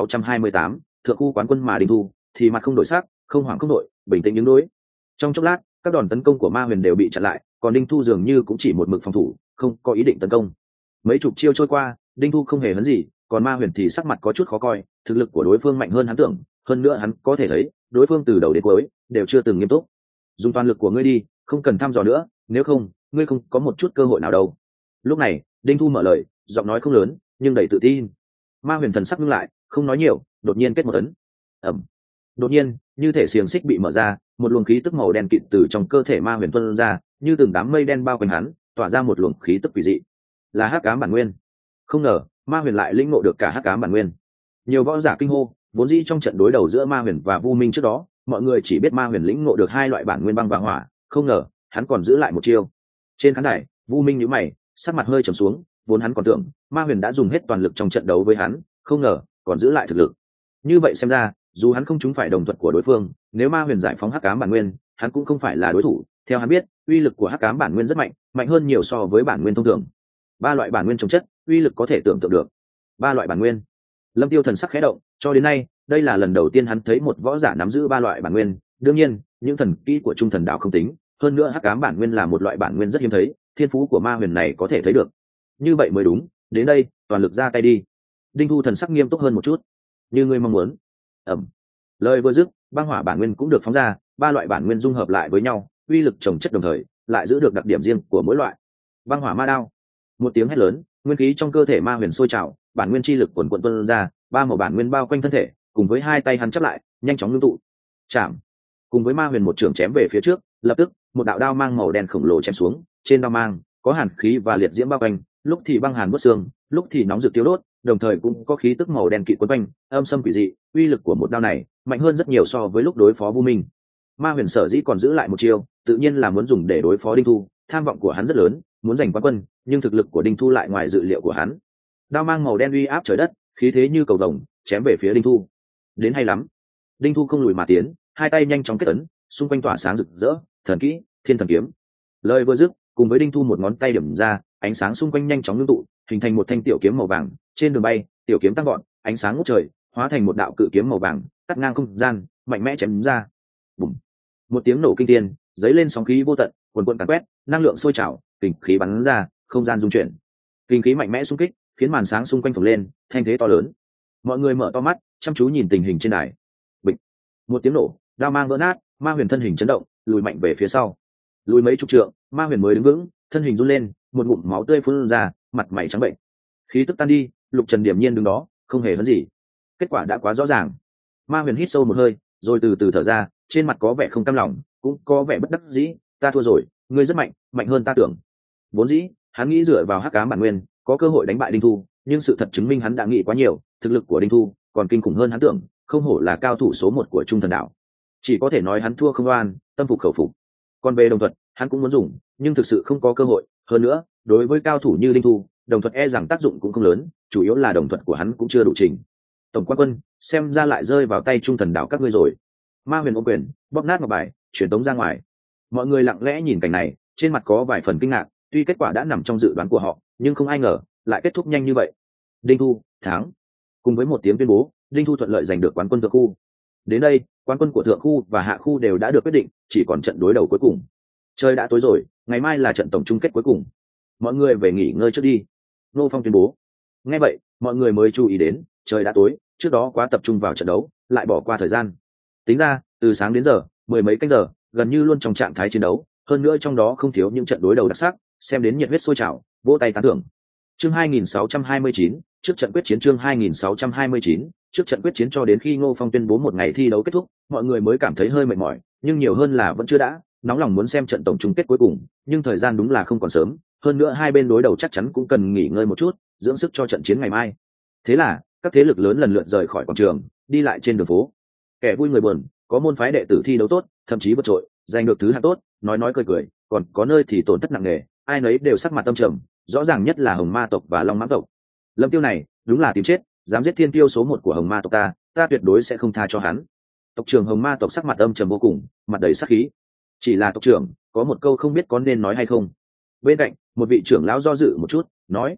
2628, Thượng khu quán quân. Mà Đinh Thu thì mặt không đổi sắc, không hoảng không đội, bình tĩnh đứng đối. Trong chốc lát, các đòn tấn công của Ma Huyền đều bị chặn lại, còn Đinh Thu dường như cũng chỉ một mực phòng thủ, không có ý định tấn công. Mấy chục chiêu trôi qua, Đinh Thu không hề hấn gì, còn Ma Huyền thì sắc mặt có chút khó coi, thực lực của đối phương mạnh hơn hắn tưởng, hơn nữa hắn có thể thấy, đối phương từ đầu đến cuối đều chưa từng nghiêm túc. Dùng toàn lực của ngươi đi, không cần thăm dò nữa, nếu không, ngươi không có một chút cơ hội nào đâu. Lúc này, Đinh Thu mở lời, giọng nói không lớn, nhưng đầy tự tin. Ma Huyền thần sắc ngưng lại, không nói nhiều, đột nhiên kết một ấn. Ầm. Đột nhiên, như thể xiềng xích bị mở ra, một luồng khí tức màu đen kịt từ trong cơ thể Ma Huyền tuôn ra, như từng đám mây đen bao quanh hắn, tỏa ra một luồng khí tức quỷ dị. Là Hắc Ám bản nguyên. Không ngờ, Ma Huyền lại lĩnh ngộ được cả Hắc Ám bản nguyên. Nhiều võ giả kinh hô, vốn dĩ trong trận đối đầu giữa Ma Huyền và Vu Minh trước đó, mọi người chỉ biết Ma Huyền lĩnh ngộ được hai loại bản nguyên băng và hỏa, không ngờ hắn còn giữ lại một chiêu. Trên khán đài, Vu Minh nhíu mày, sắc mặt hơi trầm xuống, vốn hắn còn tưởng Ma Huyền đã dùng hết toàn lực trong trận đấu với hắn, không ngờ còn giữ lại thực lực. Như vậy xem ra, dù hắn không trúng phải đồng thuận của đối phương, nếu Ma Huyền giải phóng Hắc Ám bản nguyên, hắn cũng không phải là đối thủ. Theo hắn biết, uy lực của Hắc Ám bản nguyên rất mạnh, mạnh hơn nhiều so với bản nguyên thông thường. Ba loại bản nguyên chống chất, uy lực có thể tưởng tượng được. Ba loại bản nguyên. Lâm Tiêu thần sắc khẽ động, cho đến nay, đây là lần đầu tiên hắn thấy một võ giả nắm giữ ba loại bản nguyên. Đương nhiên, những thần kỹ của Trung Thần Đạo không tính, hơn nữa Hắc Ám bản nguyên là một loại bản nguyên rất hiếm thấy, thiên phú của Ma Huyền này có thể thấy được. Như vậy mới đúng, đến đây, toàn lực ra tay đi. Đinh Thu thần sắc nghiêm túc hơn một chút. Như ngươi mong muốn. Ẩm. Lời vừa dứt, băng hỏa bản nguyên cũng được phóng ra, ba loại bản nguyên dung hợp lại với nhau, uy lực chồng chất đồng thời, lại giữ được đặc điểm riêng của mỗi loại. Băng hỏa ma đao. Một tiếng hét lớn, nguyên khí trong cơ thể Ma Huyền sôi trào, bản nguyên chi lực cuồn cuộn tuôn ra, ba màu bản nguyên bao quanh thân thể, cùng với hai tay hắn chắp lại, nhanh chóng ngưng tụ. Chạm. Cùng với Ma Huyền một trường chém về phía trước, lập tức, một đạo đao mang màu đen khổng lồ chém xuống, trên đao mang có hàn khí và liệt diễm bao quanh, lúc thì băng hàn bớt xương, lúc thì nóng rực tiêu đốt, đồng thời cũng có khí tức màu đen kịt quấn quanh, âm xâm quỷ dị, uy lực của một đao này mạnh hơn rất nhiều so với lúc đối phó Vu Minh. Ma Huyền sở dĩ còn giữ lại một chiêu, tự nhiên là muốn dùng để đối phó Đinh Thu, tham vọng của hắn rất lớn, muốn giành quán quân, nhưng thực lực của Đinh Thu lại ngoài dự liệu của hắn. Đao mang màu đen uy áp trời đất, khí thế như cầu vồng, chém về phía Đinh Thu. Đến hay lắm. Đinh Thu không lùi mà tiến, hai tay nhanh chóng kết ấn, xung quanh tỏa sáng rực rỡ, thần kỹ, Thiên Thần kiếm. Lời vừa dứt, cùng với Đinh Thu một ngón tay điểm ra, ánh sáng xung quanh nhanh chóng ngưng tụ, hình thành một thanh tiểu kiếm màu vàng, trên đường bay, tiểu kiếm tăng gọn, ánh sáng ngút trời, hóa thành một đạo cự kiếm màu vàng, cắt ngang không gian, mạnh mẽ chém ra. Bùm. Một tiếng nổ kinh thiên, giấy lên sóng khí vô tận, cuồn cuộn càn quét, năng lượng sôi trào, kình khí bắn ra, không gian rung chuyển. Kinh khí mạnh mẽ xung kích, khiến màn sáng xung quanh phồng lên, thanh thế to lớn. Mọi người mở to mắt, chăm chú nhìn tình hình trên đài. Bịch. Một tiếng nổ, đao mang vỡ nát, Ma Huyền thân hình chấn động, lùi mạnh về phía sau. Lùi mấy chục trượng, Ma Huyền mới đứng vững, thân hình run lên, một ngụm máu tươi phun ra, mặt mày trắng bệnh. Khí tức tan đi, Lục Trần điềm nhiên đứng đó, không hề hấn gì. Kết quả đã quá rõ ràng. Ma Huyền hít sâu một hơi, rồi từ từ thở ra, trên mặt có vẻ không cam lòng, cũng có vẻ bất đắc dĩ. Ta thua rồi, ngươi rất mạnh, mạnh hơn ta tưởng. Vốn dĩ, hắn nghĩ dựa vào Hắc Ám bản nguyên, có cơ hội đánh bại Đinh Thu, nhưng sự thật chứng minh hắn đã nghĩ quá nhiều, thực lực của Đinh Thu còn kinh khủng hơn hắn tưởng, không hổ là cao thủ số 1 của Trung Thần Đạo. Chỉ có thể nói hắn thua không oan, tâm phục khẩu phục. Còn về đồng thuật, hắn cũng muốn dùng, nhưng thực sự không có cơ hội. Hơn nữa, đối với cao thủ như Đinh Thu, đồng thuật e rằng tác dụng cũng không lớn, chủ yếu là đồng thuật của hắn cũng chưa đủ trình. Tổng quan quân, xem ra lại rơi vào tay Trung Thần Đạo các ngươi rồi. Ma Huyền ôm quyền, bóp nát ngọc bài, chuyển tống ra ngoài. Mọi người lặng lẽ nhìn cảnh này, trên mặt có vài phần kinh ngạc, tuy kết quả đã nằm trong dự đoán của họ, nhưng không ai ngờ lại kết thúc nhanh như vậy. Đinh Thu thắng. Cùng với một tiếng tuyên bố, Đinh Thu thuận lợi giành được quán quân thượng khu. Đến đây, quán quân của thượng khu và hạ khu đều đã được quyết định, chỉ còn trận đối đầu cuối cùng. Trời đã tối rồi, ngày mai là trận tổng chung kết cuối cùng. Mọi người về nghỉ ngơi trước đi. Nô Phong tuyên bố. Nghe vậy, mọi người mới chú ý đến, trời đã tối, trước đó quá tập trung vào trận đấu, lại bỏ qua thời gian. Tính ra, từ sáng đến giờ, mười mấy canh giờ, gần như luôn trong trạng thái chiến đấu, hơn nữa trong đó không thiếu những trận đối đầu đặc sắc, xem đến nhiệt huyết sôi trào, vỗ tay tán thưởng. Chương 2629, trước trận quyết chiến. Chương 2629, trước trận quyết chiến. Cho đến khi Ngô Phong tuyên bố một ngày thi đấu kết thúc, mọi người mới cảm thấy hơi mệt mỏi, nhưng nhiều hơn là vẫn chưa đã, nóng lòng muốn xem trận tổng chung kết cuối cùng, nhưng thời gian đúng là không còn sớm, hơn nữa hai bên đối đầu chắc chắn cũng cần nghỉ ngơi một chút, dưỡng sức cho trận chiến ngày mai. Thế là, các thế lực lớn lần lượt rời khỏi quảng trường, đi lại trên đường phố. Kẻ vui người buồn, có môn phái đệ tử thi đấu tốt, thậm chí vượt trội, giành được thứ hạng tốt, nói cười cười, còn có nơi thì tổn thất nặng nề, ai nấy đều sắc mặt tâm trầm, rõ ràng nhất là Hồng Ma tộc và Long Mãng tộc. Lâm Tiêu này, đúng là tìm chết, dám giết thiên tiêu số 1 của Hồng Ma tộc ta tuyệt đối sẽ không tha cho hắn. Tộc trưởng Hồng Ma tộc sắc mặt âm trầm vô cùng, mặt đầy sát khí. Chỉ là tộc trưởng, có một câu không biết có nên nói hay không. Bên cạnh, một vị trưởng lão do dự một chút,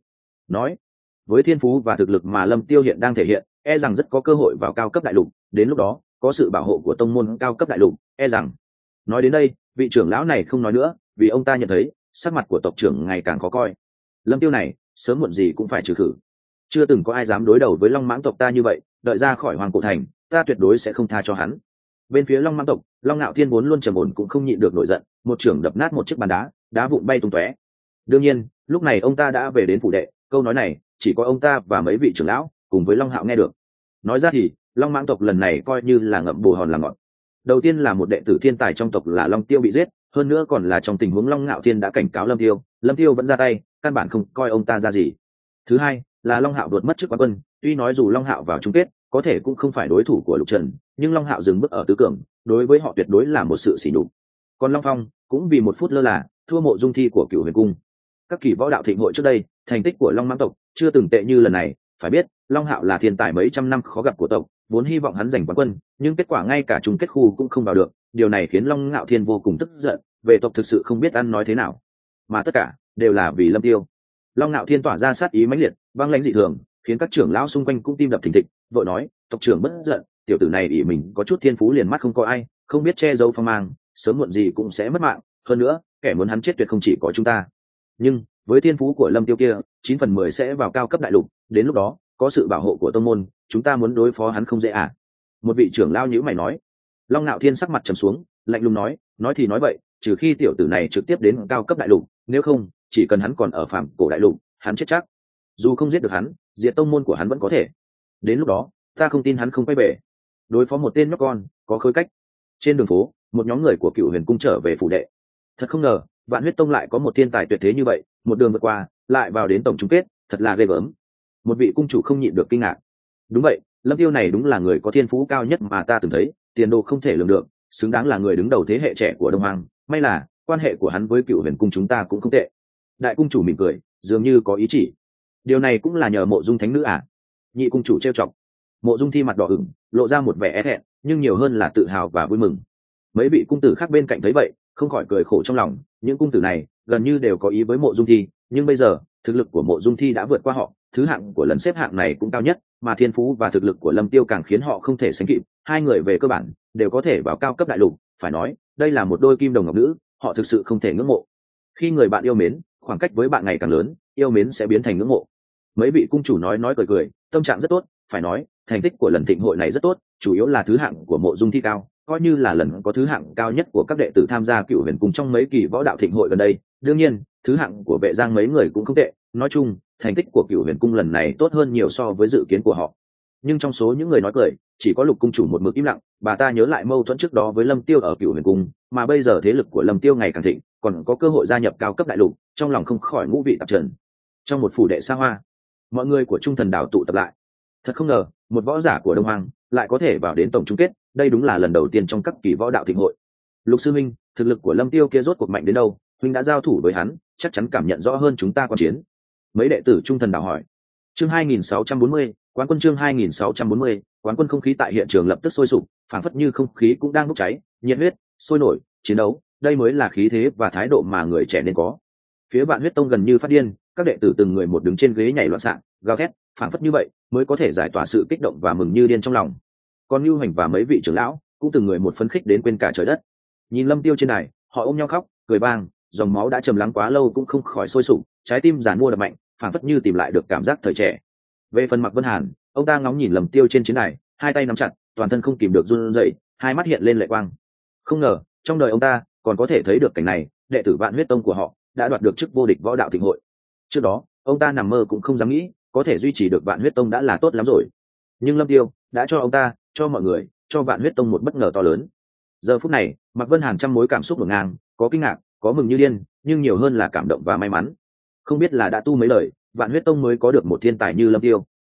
nói, với thiên phú và thực lực mà Lâm Tiêu hiện đang thể hiện, e rằng rất có cơ hội vào cao cấp đại lục, đến lúc đó, có sự bảo hộ của tông môn cao cấp đại lục, e rằng. Nói đến đây, vị trưởng lão này không nói nữa, vì ông ta nhận thấy, sắc mặt của tộc trưởng ngày càng khó coi. Lâm Tiêu này, sớm muộn gì cũng phải trừ khử. Chưa từng có ai dám đối đầu với Long Mãng tộc ta như vậy, đợi ra khỏi Hoàng Cổ Thành, ta tuyệt đối sẽ không tha cho hắn. Bên phía Long Mãng tộc, Long Nạo Thiên vốn luôn trầm ổn cũng không nhịn được nổi giận, một trưởng đập nát một chiếc bàn đá vụn bay tung tóe. Đương nhiên, lúc này ông ta đã về đến phủ đệ, câu nói này chỉ có ông ta và mấy vị trưởng lão cùng với Long Hạo nghe được. Nói ra thì, Long Mãng tộc lần này coi như là ngậm bồ hòn làm ngọt. Đầu tiên là một đệ tử thiên tài trong tộc là Long Tiêu bị giết, hơn nữa còn là trong tình huống Long Nạo Thiên đã cảnh cáo Lâm Tiêu vẫn ra tay, căn bản không coi ông ta ra gì. Thứ hai là Long Hạo đột mất chức quán quân, tuy nói dù Long Hạo vào chung kết có thể cũng không phải đối thủ của Lục Trần, nhưng Long Hạo dừng bước ở tứ cường, đối với họ tuyệt đối là một sự sỉ nhục. Còn Long Phong cũng vì một phút lơ là thua Mộ Dung Thi của Cửu Huyền Cung. Các kỳ võ đạo thịnh hội trước đây, thành tích của Long Mãng tộc chưa từng tệ như lần này, phải biết Long Hạo là thiên tài mấy trăm năm khó gặp của tộc, vốn hy vọng hắn giành quán quân, nhưng kết quả ngay cả chung kết khu cũng không vào được, điều này khiến Long Nạo Thiên vô cùng tức giận, về tộc thực sự không biết ăn nói thế nào, mà tất cả đều là vì Lâm Tiêu. Long Nạo Thiên tỏa ra sát ý mãnh liệt, băng lãnh dị thường, khiến các trưởng lão xung quanh cũng tim đập thình thịch, vội nói, tộc trưởng bất giận, tiểu tử này ỷ mình có chút thiên phú liền mắt không có ai, không biết che giấu phong mang, sớm muộn gì cũng sẽ mất mạng, hơn nữa, kẻ muốn hắn chết tuyệt không chỉ có chúng ta. Nhưng, với thiên phú của Lâm Tiêu kia, 9 phần 10 sẽ vào cao cấp đại lục, đến lúc đó, có sự bảo hộ của tông môn, chúng ta muốn đối phó hắn không dễ à? Một vị trưởng lão nhíu mày nói. Long Nạo Thiên sắc mặt trầm xuống, lạnh lùng nói thì nói vậy, trừ khi tiểu tử này trực tiếp đến cao cấp đại lục, nếu không, chỉ cần hắn còn ở phàm cổ đại lục, hắn chết chắc. Dù không giết được hắn, diệt tông môn của hắn vẫn có thể. Đến lúc đó, ta không tin hắn không quay về. Đối phó một tên nhóc con, có khối cách. Trên đường phố, một nhóm người của Cửu Huyền Cung trở về phủ đệ. Thật không ngờ, Vạn Huyết Tông lại có một thiên tài tuyệt thế như vậy, một đường vượt qua, lại vào đến tổng chung kết, thật là ghê gớm. Một vị cung chủ không nhịn được kinh ngạc. Đúng vậy, Lâm Tiêu này đúng là người có thiên phú cao nhất mà ta từng thấy, tiền đồ không thể lường được, xứng đáng là người đứng đầu thế hệ trẻ của Đông Hoàng. May là quan hệ của hắn với Cửu Huyền Cung chúng ta cũng không tệ. Đại cung chủ mỉm cười, dường như có ý chỉ. Điều này cũng là nhờ Mộ Dung thánh nữ à? Nhị cung chủ trêu chọc. Mộ Dung Thi mặt đỏ ửng, lộ ra một vẻ e thẹn, nhưng nhiều hơn là tự hào và vui mừng. Mấy vị cung tử khác bên cạnh thấy vậy, không khỏi cười khổ trong lòng, những cung tử này gần như đều có ý với Mộ Dung Thi, nhưng bây giờ thực lực của Mộ Dung Thi đã vượt qua họ, thứ hạng của lần xếp hạng này cũng cao nhất, mà thiên phú và thực lực của Lâm Tiêu càng khiến họ không thể sánh kịp, hai người về cơ bản đều có thể vào cao cấp đại lục, phải nói đây là một đôi kim đồng ngọc nữ, họ thực sự không thể ngưỡng mộ. Khi người bạn yêu mến, khoảng cách với bạn ngày càng lớn, yêu mến sẽ biến thành ngưỡng mộ. Mấy vị cung chủ nói cười, tâm trạng rất tốt, phải nói thành tích của lần thịnh hội này rất tốt, chủ yếu là thứ hạng của Mộ Dung Thi cao, coi như là lần có thứ hạng cao nhất của các đệ tử tham gia Cửu Huyền Cung trong mấy kỳ võ đạo thịnh hội gần đây. Đương nhiên, thứ hạng của Vệ Giang mấy người cũng không tệ, nói chung thành tích của Cửu Huyền Cung lần này tốt hơn nhiều so với dự kiến của họ. Nhưng trong số những người nói cười, chỉ có Lục cung chủ một mực im lặng, bà ta nhớ lại mâu thuẫn trước đó với Lâm Tiêu ở Cửu Huyền Cung, mà bây giờ thế lực của Lâm Tiêu ngày càng thịnh, còn có cơ hội gia nhập cao cấp đại lục, trong lòng không khỏi ngũ vị tạp trần. Trong một phủ đệ xa hoa, mọi người của Trung Thần Đảo tụ tập lại. Thật không ngờ, một võ giả của Đông Hoàng lại có thể vào đến tổng chung kết, đây đúng là lần đầu tiên trong các kỳ võ đạo thịnh hội. Lục sư minh, thực lực của Lâm Tiêu kia rốt cuộc mạnh đến đâu? Huynh đã giao thủ với hắn, chắc chắn cảm nhận rõ hơn chúng ta quan chiến. Mấy đệ tử Trung Thần Đảo hỏi. Chương 2640, quán quân chương 2640, quán quân. Không khí tại hiện trường lập tức sôi sục, phảng phất như không khí cũng đang bốc cháy, nhiệt huyết, sôi nổi, chiến đấu, đây mới là khí thế và thái độ mà người trẻ nên có. Phía Vạn Huyết Tông gần như phát điên, các đệ tử từng người một đứng trên ghế nhảy loạn xạ, gào thét, phảng phất như vậy mới có thể giải tỏa sự kích động và mừng như điên trong lòng. Còn Nưu Hành và mấy vị trưởng lão cũng từng người một phấn khích đến quên cả trời đất. Nhìn Lâm Tiêu trên đài, họ ôm nhau khóc, cười vang, dòng máu đã trầm lắng quá lâu cũng không khỏi sôi sục, trái tim giàn mua đập mạnh, phảng phất như tìm lại được cảm giác thời trẻ. Về phần Mạc Vân Hàn, ông ta ngóng nhìn Lâm Tiêu trên chiến đài, hai tay nắm chặt, toàn thân không kìm được run rẩy, hai mắt hiện lên lệ quang. Không ngờ, trong đời ông ta còn có thể thấy được cảnh này, đệ tử Vạn Huyết Tông của họ đã đoạt được chức vô địch võ đạo thịnh hội. Trước đó, ông ta nằm mơ cũng không dám nghĩ, có thể duy trì được Vạn Huyết Tông đã là tốt lắm rồi. Nhưng Lâm Tiêu đã cho ông ta, cho mọi người, cho Vạn Huyết Tông một bất ngờ to lớn. Giờ phút này, Mạc Vân Hàn trăm mối cảm xúc ngổn ngang, có kinh ngạc, có mừng như điên, nhưng nhiều hơn là cảm động và may mắn. Không biết là đã tu mấy lời, Vạn Huyết Tông mới có được một thiên tài như Lâm Tiêu.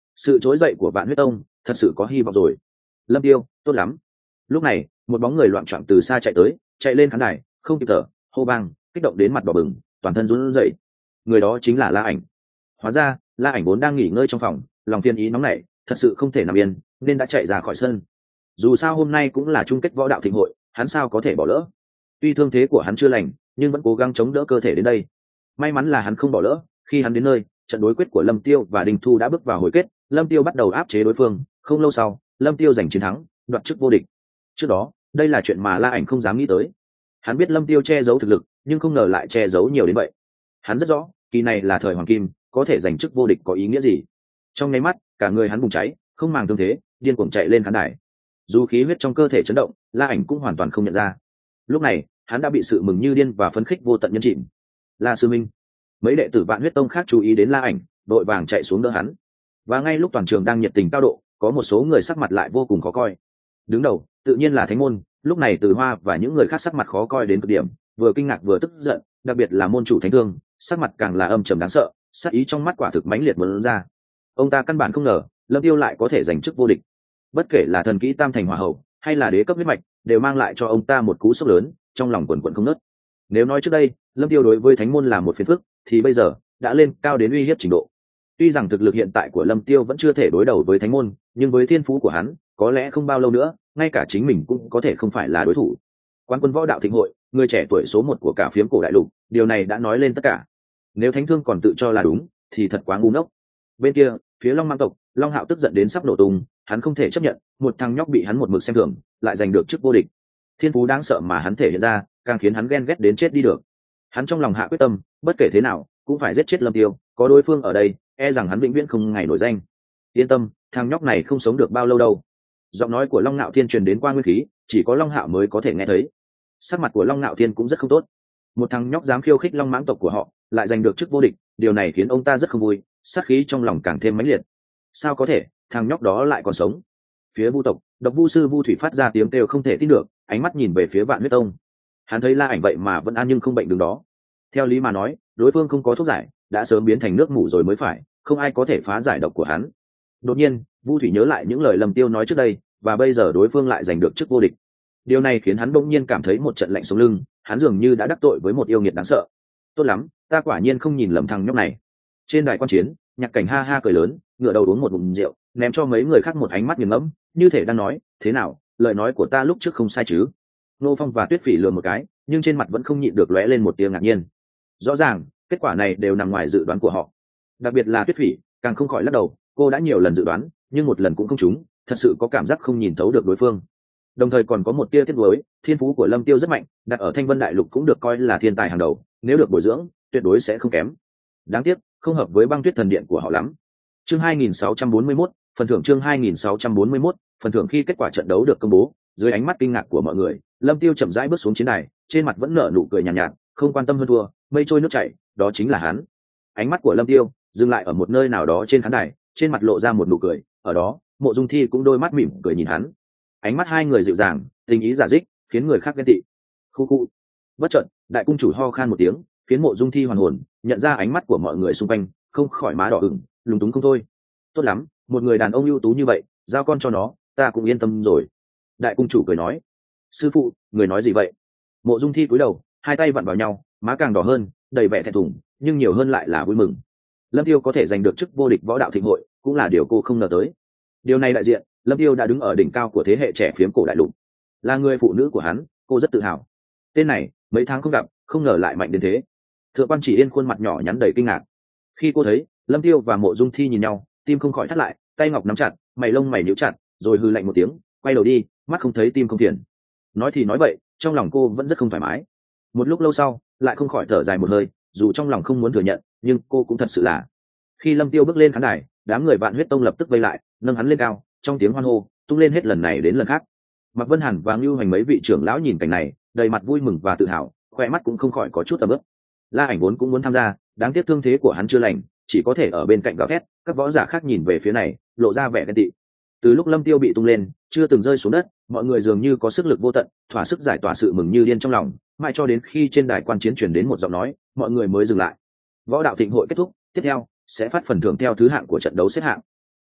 sự trỗi dậy của Vạn Huyết Tông thật sự có hy vọng rồi. Lâm Tiêu, tốt lắm. Lúc này một bóng người loạng choạng từ xa chạy tới, chạy lên khán đài, không kịp thở, hô vang, kích động đến mặt đỏ bừng, toàn thân run rẩy. Người đó chính là La Ảnh. Hóa ra La Ảnh vốn đang nghỉ ngơi trong phòng, lòng phiền ý nóng nảy, thật sự không thể nằm yên, nên đã chạy ra khỏi sân. Dù sao hôm nay cũng là chung kết võ đạo thịnh hội, hắn sao có thể bỏ lỡ. Tuy thương thế của hắn chưa lành, nhưng vẫn cố gắng chống đỡ cơ thể đến đây. May mắn là hắn không bỏ lỡ, khi hắn đến nơi, trận đối quyết của Lâm Tiêu và Đinh Thu đã bước vào hồi kết, Lâm Tiêu bắt đầu áp chế đối phương, không lâu sau, Lâm Tiêu giành chiến thắng, đoạt chức vô địch. Trước đó, đây là chuyện mà La Ảnh không dám nghĩ tới. Hắn biết Lâm Tiêu che giấu thực lực, nhưng không ngờ lại che giấu nhiều đến vậy. Hắn rất rõ, kỳ này là thời hoàng kim, có thể giành chức vô địch có ý nghĩa gì. Trong nháy mắt, cả người hắn bùng cháy, không màng thương thế, điên cuồng chạy lên khán đài. Dù khí huyết trong cơ thể chấn động, La Ảnh cũng hoàn toàn không nhận ra. Lúc này, hắn đã bị sự mừng như điên và phấn khích vô tận nhấn chìm. La sư minh, mấy đệ tử Vạn Huyết Tông khác chú ý đến La Ảnh, đội vàng chạy xuống đỡ hắn. Và ngay lúc toàn trường đang nhiệt tình cao độ, có một số người sắc mặt lại vô cùng khó coi. Đứng đầu tự nhiên là Thánh môn, lúc này Từ Hoa và những người khác sắc mặt khó coi đến cực điểm, vừa kinh ngạc vừa tức giận, đặc biệt là môn chủ Thánh Thương, sắc mặt càng là âm trầm đáng sợ, sát ý trong mắt quả thực mãnh liệt muốn ra. Ông ta căn bản không ngờ Lâm Tiêu lại có thể giành chức vô địch. Bất kể là thần kỹ Tam Thành Hỏa Hậu hay là đế cấp huyết mạch, đều mang lại cho ông ta một cú sốc lớn, trong lòng quần quần không ngớt. Nếu nói trước đây Lâm Tiêu đối với Thánh môn là một phiền phức, thì bây giờ đã lên cao đến uy hiếp trình độ. Tuy rằng thực lực hiện tại của Lâm Tiêu vẫn chưa thể đối đầu với Thánh môn, nhưng với thiên phú của hắn, có lẽ không bao lâu nữa, ngay cả chính mình cũng có thể không phải là đối thủ. Quán quân võ đạo thịnh hội, người trẻ tuổi số 1 của cả phiếm cổ đại lục, điều này đã nói lên tất cả. Nếu Thánh Thương còn tự cho là đúng, thì thật quá ngu ngốc. Bên kia, phía Long Mang tộc, Long Hạo tức giận đến sắp nổ tung, hắn không thể chấp nhận, một thằng nhóc bị hắn một mực xem thường, lại giành được chức vô địch. Thiên phú đáng sợ mà hắn thể hiện ra, càng khiến hắn ghen ghét đến chết đi được. Hắn trong lòng hạ quyết tâm, bất kể thế nào, cũng phải giết chết Lâm Tiêu, có đối phương ở đây, e rằng hắn vĩnh viễn không ngày nổi danh. Yên tâm, thằng nhóc này không sống được bao lâu đâu. Giọng nói của Long Nạo Thiên truyền đến qua nguyên khí, chỉ có Long Hạo mới có thể nghe thấy. Sắc mặt của Long Nạo Thiên cũng rất không tốt. Một thằng nhóc dám khiêu khích Long Mãng tộc của họ, lại giành được chức vô địch, điều này khiến ông ta rất không vui, sát khí trong lòng càng thêm mãnh liệt. Sao có thể, thằng nhóc đó lại còn sống? Phía Vu tộc, Độc Vu sư Vu Thủy phát ra tiếng kêu không thể tin được, ánh mắt nhìn về phía Vạn Huyết Tông. Hắn thấy La Ảnh vậy mà vẫn an nhưng không bệnh đứng đó. Theo lý mà nói, đối phương không có thuốc giải, đã sớm biến thành nước mủ rồi mới phải, không ai có thể phá giải độc của hắn. Đột nhiên, Vu Thủy nhớ lại những lời Lâm Tiêu nói trước đây, và bây giờ đối phương lại giành được chức vô địch. Điều này khiến hắn bỗng nhiên cảm thấy một trận lạnh sống lưng, hắn dường như đã đắc tội với một yêu nghiệt đáng sợ. Tốt lắm, ta quả nhiên không nhìn lầm thằng nhóc này. Trên đài quan chiến, Nhạc Cảnh ha ha cười lớn, ngửa đầu uống một ngụm rượu, ném cho mấy người khác một ánh mắt nghiền ngẫm, như thể đang nói, thế nào, lời nói của ta lúc trước không sai chứ? Nô Phong và Tuyết Phỉ lườm một cái, nhưng trên mặt vẫn không nhịn được lóe lên một tia ngạc nhiên. Rõ ràng, kết quả này đều nằm ngoài dự đoán của họ. Đặc biệt là Tuyết Phỉ, càng không khỏi lắc đầu, cô đã nhiều lần dự đoán, nhưng một lần cũng không trúng, thật sự có cảm giác không nhìn thấu được đối phương. Đồng thời còn có một tia tiếc nuối, thiên phú của Lâm Tiêu rất mạnh, đặt ở Thanh Vân Đại Lục cũng được coi là thiên tài hàng đầu, nếu được bồi dưỡng, tuyệt đối sẽ không kém. Đáng tiếc, không hợp với Băng Tuyết Thần Điện của họ lắm. Chương 2641, phần thưởng chương 2641, phần thưởng khi kết quả trận đấu được công bố, dưới ánh mắt kinh ngạc của mọi người, Lâm Tiêu chậm rãi bước xuống chiến đài, trên mặt vẫn nở nụ cười nhàn nhạt, không quan tâm hơn thua, mây trôi nước chảy, đó chính là hắn. Ánh mắt của Lâm Tiêu dừng lại ở một nơi nào đó trên khán đài, trên mặt lộ ra một nụ cười, ở đó, Mộ Dung Thi cũng đôi mắt mỉm cười nhìn hắn. Ánh mắt hai người dịu dàng, tình ý giả dích, khiến người khác ghen tị. Khu khu. Bất chợt, đại cung chủ ho khan một tiếng, khiến Mộ Dung Thi hoàn hồn, nhận ra ánh mắt của mọi người xung quanh, không khỏi má đỏ ửng, lúng túng không thôi. Tốt lắm, một người đàn ông ưu tú như vậy, giao con cho nó, ta cũng yên tâm rồi. Đại cung chủ cười nói. Sư phụ, người nói gì vậy? Mộ Dung Thi cúi đầu, hai tay vặn vào nhau, má càng đỏ hơn, đầy vẻ thẹn thùng, nhưng nhiều hơn lại là vui mừng. Lâm Tiêu có thể giành được chức vô địch võ đạo thịnh hội, cũng là điều cô không ngờ tới. Điều này đại diện, Lâm Tiêu đã đứng ở đỉnh cao của thế hệ trẻ phiếm cổ đại lục, là người phụ nữ của hắn, cô rất tự hào. Tên này, mấy tháng không gặp, không ngờ lại mạnh đến thế. Thượng quan Chỉ Yên khuôn mặt nhỏ nhắn đầy kinh ngạc. Khi cô thấy Lâm Tiêu và Mộ Dung Thi nhìn nhau, tim không khỏi thắt lại, tay ngọc nắm chặt, mày lông mày nhíu chặt, rồi hừ lạnh một tiếng, quay đầu đi, mắt không thấy tim không phiền. Nói thì nói vậy, trong lòng cô vẫn rất không thoải mái. Một lúc lâu sau, lại không khỏi thở dài một hơi, dù trong lòng không muốn thừa nhận, nhưng cô cũng thật sự là. Khi Lâm Tiêu bước lên khán đài, đám người Vạn Huyết Tông lập tức vây lại, nâng hắn lên cao, trong tiếng hoan hô, tung lên hết lần này đến lần khác. Mạc Vân Hàn và Ngưu Hành mấy vị trưởng lão nhìn cảnh này, đầy mặt vui mừng và tự hào, khỏe mắt cũng không khỏi có chút ấm ức. La Ảnh vốn cũng muốn tham gia, đáng tiếc thương thế của hắn chưa lành, chỉ có thể ở bên cạnh gào thét. Các võ giả khác nhìn về phía này, lộ ra vẻ ghen tị. Từ lúc Lâm Tiêu bị tung lên, chưa từng rơi xuống đất, mọi người dường như có sức lực vô tận, thỏa sức giải tỏa sự mừng như điên trong lòng, mãi cho đến khi trên đài quan chiến truyền đến một giọng nói, mọi người mới dừng lại. Võ đạo thịnh hội kết thúc, tiếp theo sẽ phát phần thưởng theo thứ hạng của trận đấu xếp hạng.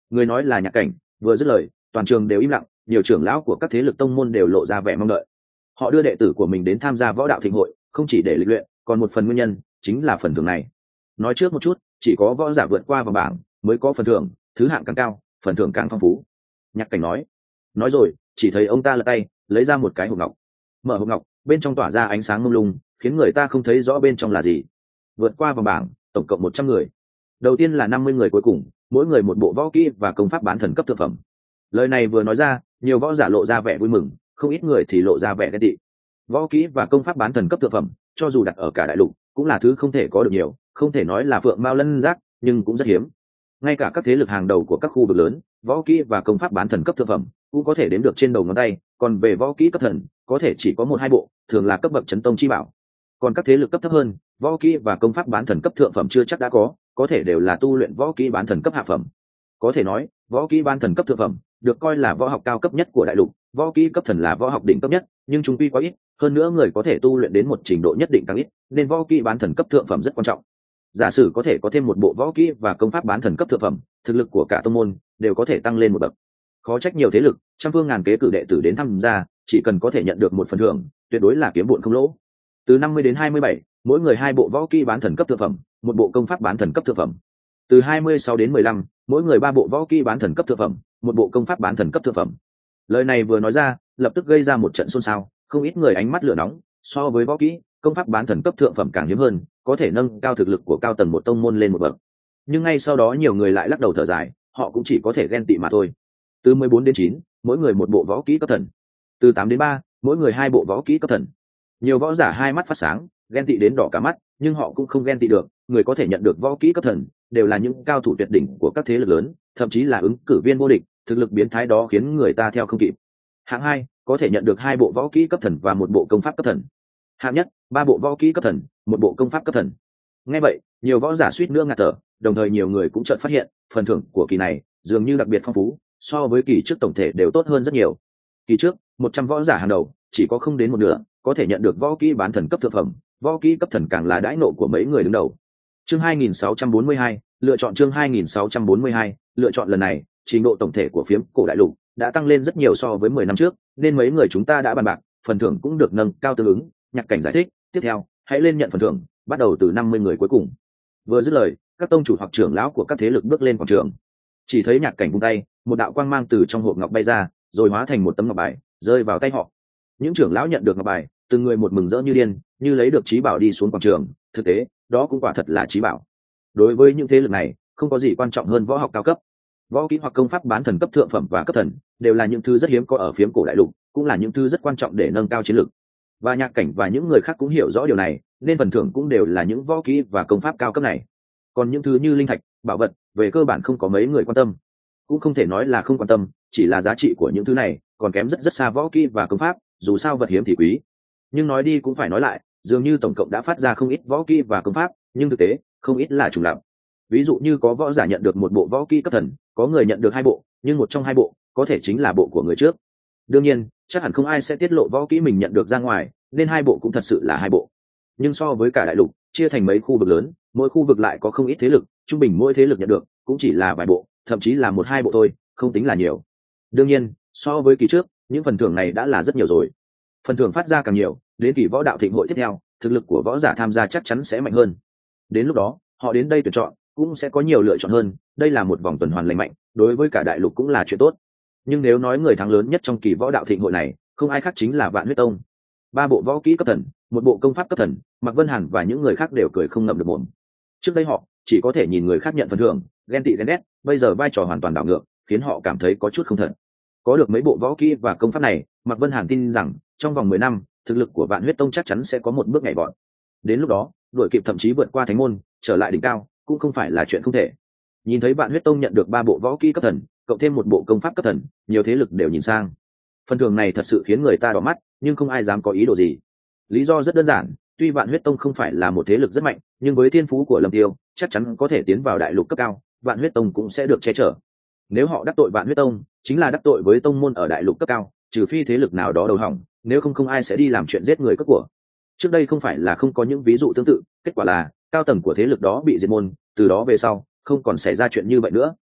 Người nói là Nhạc Cảnh, vừa dứt lời toàn trường đều im lặng, nhiều trưởng lão của các thế lực tông môn đều lộ ra vẻ mong đợi. Họ đưa đệ tử của mình đến tham gia võ đạo thịnh hội không chỉ để lịch luyện, còn một phần nguyên nhân chính là phần thưởng này. Nói trước một chút, chỉ có võ giả vượt qua vào bảng mới có phần thưởng, thứ hạng càng cao phần thưởng càng phong phú. Nhạc Cảnh nói rồi chỉ thấy ông ta lật tay lấy ra một cái hộp ngọc. Mở hộp ngọc, bên trong tỏa ra ánh sáng mông lung khiến người ta không thấy rõ bên trong là gì. Vượt qua vào bảng tổng cộng 100 người. Đầu tiên là 50 người cuối cùng, mỗi người một bộ võ kỹ và công pháp bán thần cấp thượng phẩm. Lời này vừa nói ra, nhiều võ giả lộ ra vẻ vui mừng, không ít người thì lộ ra vẻ ghen tị. Võ kỹ và công pháp bán thần cấp thượng phẩm, cho dù đặt ở cả đại lục cũng là thứ không thể có được nhiều, không thể nói là phượng mao lân giác, nhưng cũng rất hiếm. Ngay cả các thế lực hàng đầu của các khu vực lớn, võ kỹ và công pháp bán thần cấp thượng phẩm cũng có thể đếm được trên đầu ngón tay, còn về võ kỹ cấp thần có thể chỉ có 1-2 bộ, thường là cấp bậc chấn tông chi bảo. Còn các thế lực cấp thấp hơn, võ kỹ và công pháp bán thần cấp thượng phẩm chưa chắc đã có thể đều là tu luyện võ kỹ bán thần cấp hạ phẩm. Có thể nói võ kỹ bán thần cấp thượng phẩm được coi là võ học cao cấp nhất của đại lục, võ kỹ cấp thần là võ học đỉnh cấp nhất, nhưng chúng quy quá ít, hơn nữa người có thể tu luyện đến một trình độ nhất định càng ít, nên võ kỹ bán thần cấp thượng phẩm rất quan trọng. Giả sử có thể có thêm một bộ võ kỹ và công pháp bán thần cấp thượng phẩm, thực lực của cả tông môn đều có thể tăng lên một bậc. Khó trách nhiều thế lực trăm phương ngàn kế cử đệ tử đến tham gia, chỉ cần có thể nhận được một phần thưởng tuyệt đối là kiếm bộn không lỗ. Từ 50 đến 27, mỗi người 2 bộ võ kỹ bán thần cấp thượng phẩm, một bộ công pháp bán thần cấp thượng phẩm. Từ 26 đến 15, mỗi người 3 bộ võ kỹ bán thần cấp thượng phẩm, một bộ công pháp bán thần cấp thượng phẩm. Lời này vừa nói ra, lập tức gây ra một trận xôn xao, không ít người ánh mắt lửa nóng. So với võ kỹ, công pháp bán thần cấp thượng phẩm càng hiếm hơn, có thể nâng cao thực lực của cao tầng một tông môn lên một bậc. Nhưng ngay sau đó nhiều người lại lắc đầu thở dài, họ cũng chỉ có thể ghen tị mà thôi. Từ 14 đến 9, mỗi người một bộ võ kỹ cấp thần. Từ 8 đến 3, mỗi người 2 bộ võ kỹ cấp thần. Nhiều võ giả hai mắt phát sáng, ghen tị đến đỏ cả mắt, nhưng họ cũng không ghen tị được, người có thể nhận được võ kỹ cấp thần đều là những cao thủ tuyệt đỉnh của các thế lực lớn, thậm chí là ứng cử viên vô địch, thực lực biến thái đó khiến người ta theo không kịp. Hạng 2, có thể nhận được 2 bộ võ kỹ cấp thần và một bộ công pháp cấp thần. Hạng nhất, 3 bộ võ kỹ cấp thần, một bộ công pháp cấp thần. Nghe vậy, nhiều võ giả suýt nữa ngạt thở, đồng thời nhiều người cũng chợt phát hiện, phần thưởng của kỳ này dường như đặc biệt phong phú, so với kỳ trước tổng thể đều tốt hơn rất nhiều. Kỳ trước, 100 võ giả hàng đầu, chỉ có không đến một nửa có thể nhận được võ kỹ bán thần cấp thượng phẩm, võ kỹ cấp thần càng là đãi nộ của mấy người đứng đầu. Chương 2642, lựa chọn chương 2642, lựa chọn lần này, trình độ tổng thể của phiếm cổ đại lục đã tăng lên rất nhiều so với 10 năm trước, nên mấy người chúng ta đã bàn bạc, phần thưởng cũng được nâng cao tương ứng. Nhạc Cảnh giải thích, tiếp theo, hãy lên nhận phần thưởng, bắt đầu từ 50 người cuối cùng. Vừa dứt lời, các tông chủ hoặc trưởng lão của các thế lực bước lên quảng trường. Chỉ thấy Nhạc Cảnh vung tay, một đạo quang mang từ trong hộp ngọc bay ra, rồi hóa thành một tấm ngọc bài, rơi vào tay họ. Những trưởng lão nhận được ngọc bài, từng người một mừng rỡ như điên, như lấy được trí bảo đi xuống quảng trường. Thực tế, đó cũng quả thật là trí bảo. Đối với những thế lực này, không có gì quan trọng hơn võ học cao cấp. Võ kỹ hoặc công pháp bán thần cấp thượng phẩm và cấp thần đều là những thứ rất hiếm có ở phiếm cổ đại lục, cũng là những thứ rất quan trọng để nâng cao chiến lực. Và Nhạc Cảnh và những người khác cũng hiểu rõ điều này, nên phần thưởng cũng đều là những võ kỹ và công pháp cao cấp này. Còn những thứ như linh thạch, bảo vật, về cơ bản không có mấy người quan tâm. Cũng không thể nói là không quan tâm, chỉ là giá trị của những thứ này còn kém rất rất xa võ kỹ và công pháp, dù sao vật hiếm thì quý. Nhưng nói đi cũng phải nói lại, dường như tổng cộng đã phát ra không ít võ kỹ và công pháp, nhưng thực tế không ít là trùng lặp. Ví dụ như có võ giả nhận được một bộ võ kỹ cấp thần, có người nhận được 2 bộ, nhưng một trong 2 bộ có thể chính là bộ của người trước. Đương nhiên, chắc hẳn không ai sẽ tiết lộ võ kỹ mình nhận được ra ngoài, nên 2 bộ cũng thật sự là 2 bộ. Nhưng so với cả đại lục chia thành mấy khu vực lớn, mỗi khu vực lại có không ít thế lực, trung bình mỗi thế lực nhận được cũng chỉ là vài bộ, thậm chí là 1-2 bộ thôi, không tính là nhiều. Đương nhiên, so với kỳ trước, những phần thưởng này đã là rất nhiều rồi. Phần thưởng phát ra càng nhiều, đến kỳ võ đạo thịnh hội tiếp theo, thực lực của võ giả tham gia chắc chắn sẽ mạnh hơn. Đến lúc đó, họ đến đây tuyển chọn cũng sẽ có nhiều lựa chọn hơn, đây là một vòng tuần hoàn lành mạnh, đối với cả đại lục cũng là chuyện tốt. Nhưng nếu nói người thắng lớn nhất trong kỳ võ đạo thịnh hội này, không ai khác chính là Vạn Huyết Tông. 3 bộ võ kỹ cấp thần, một bộ công pháp cấp thần, Mạc Vân Hàn và những người khác đều cười không ngậm được mồm. Trước đây họ chỉ có thể nhìn người khác nhận phần thưởng, ghen tị ghen ghét, bây giờ vai trò hoàn toàn đảo ngược, khiến họ cảm thấy có chút không thật. Có được mấy bộ võ kỹ và công pháp này, Mạc Vân Hàn tin rằng trong vòng 10 năm, thực lực của Vạn Huyết Tông chắc chắn sẽ có một bước nhảy vọt. Đến lúc đó, đuổi kịp thậm chí vượt qua Thánh môn, trở lại đỉnh cao, cũng không phải là chuyện không thể. Nhìn thấy Vạn Huyết Tông nhận được 3 bộ võ kỹ cấp thần, cộng thêm một bộ công pháp cấp thần, nhiều thế lực đều nhìn sang. Phần thưởng này thật sự khiến người ta đỏ mắt, nhưng không ai dám có ý đồ gì. Lý do rất đơn giản, tuy Vạn Huyết Tông không phải là một thế lực rất mạnh, nhưng với thiên phú của Lâm Tiêu, chắc chắn có thể tiến vào đại lục cấp cao, Vạn Huyết Tông cũng sẽ được che chở. Nếu họ đắc tội Vạn Huyết Tông, chính là đắc tội với tông môn ở đại lục cấp cao, trừ phi thế lực nào đó đầu hỏng, nếu không ai sẽ đi làm chuyện giết người cướp của. Trước đây không phải là không có những ví dụ tương tự, kết quả là cao tầng của thế lực đó bị diệt môn, từ đó về sau không còn xảy ra chuyện như vậy nữa.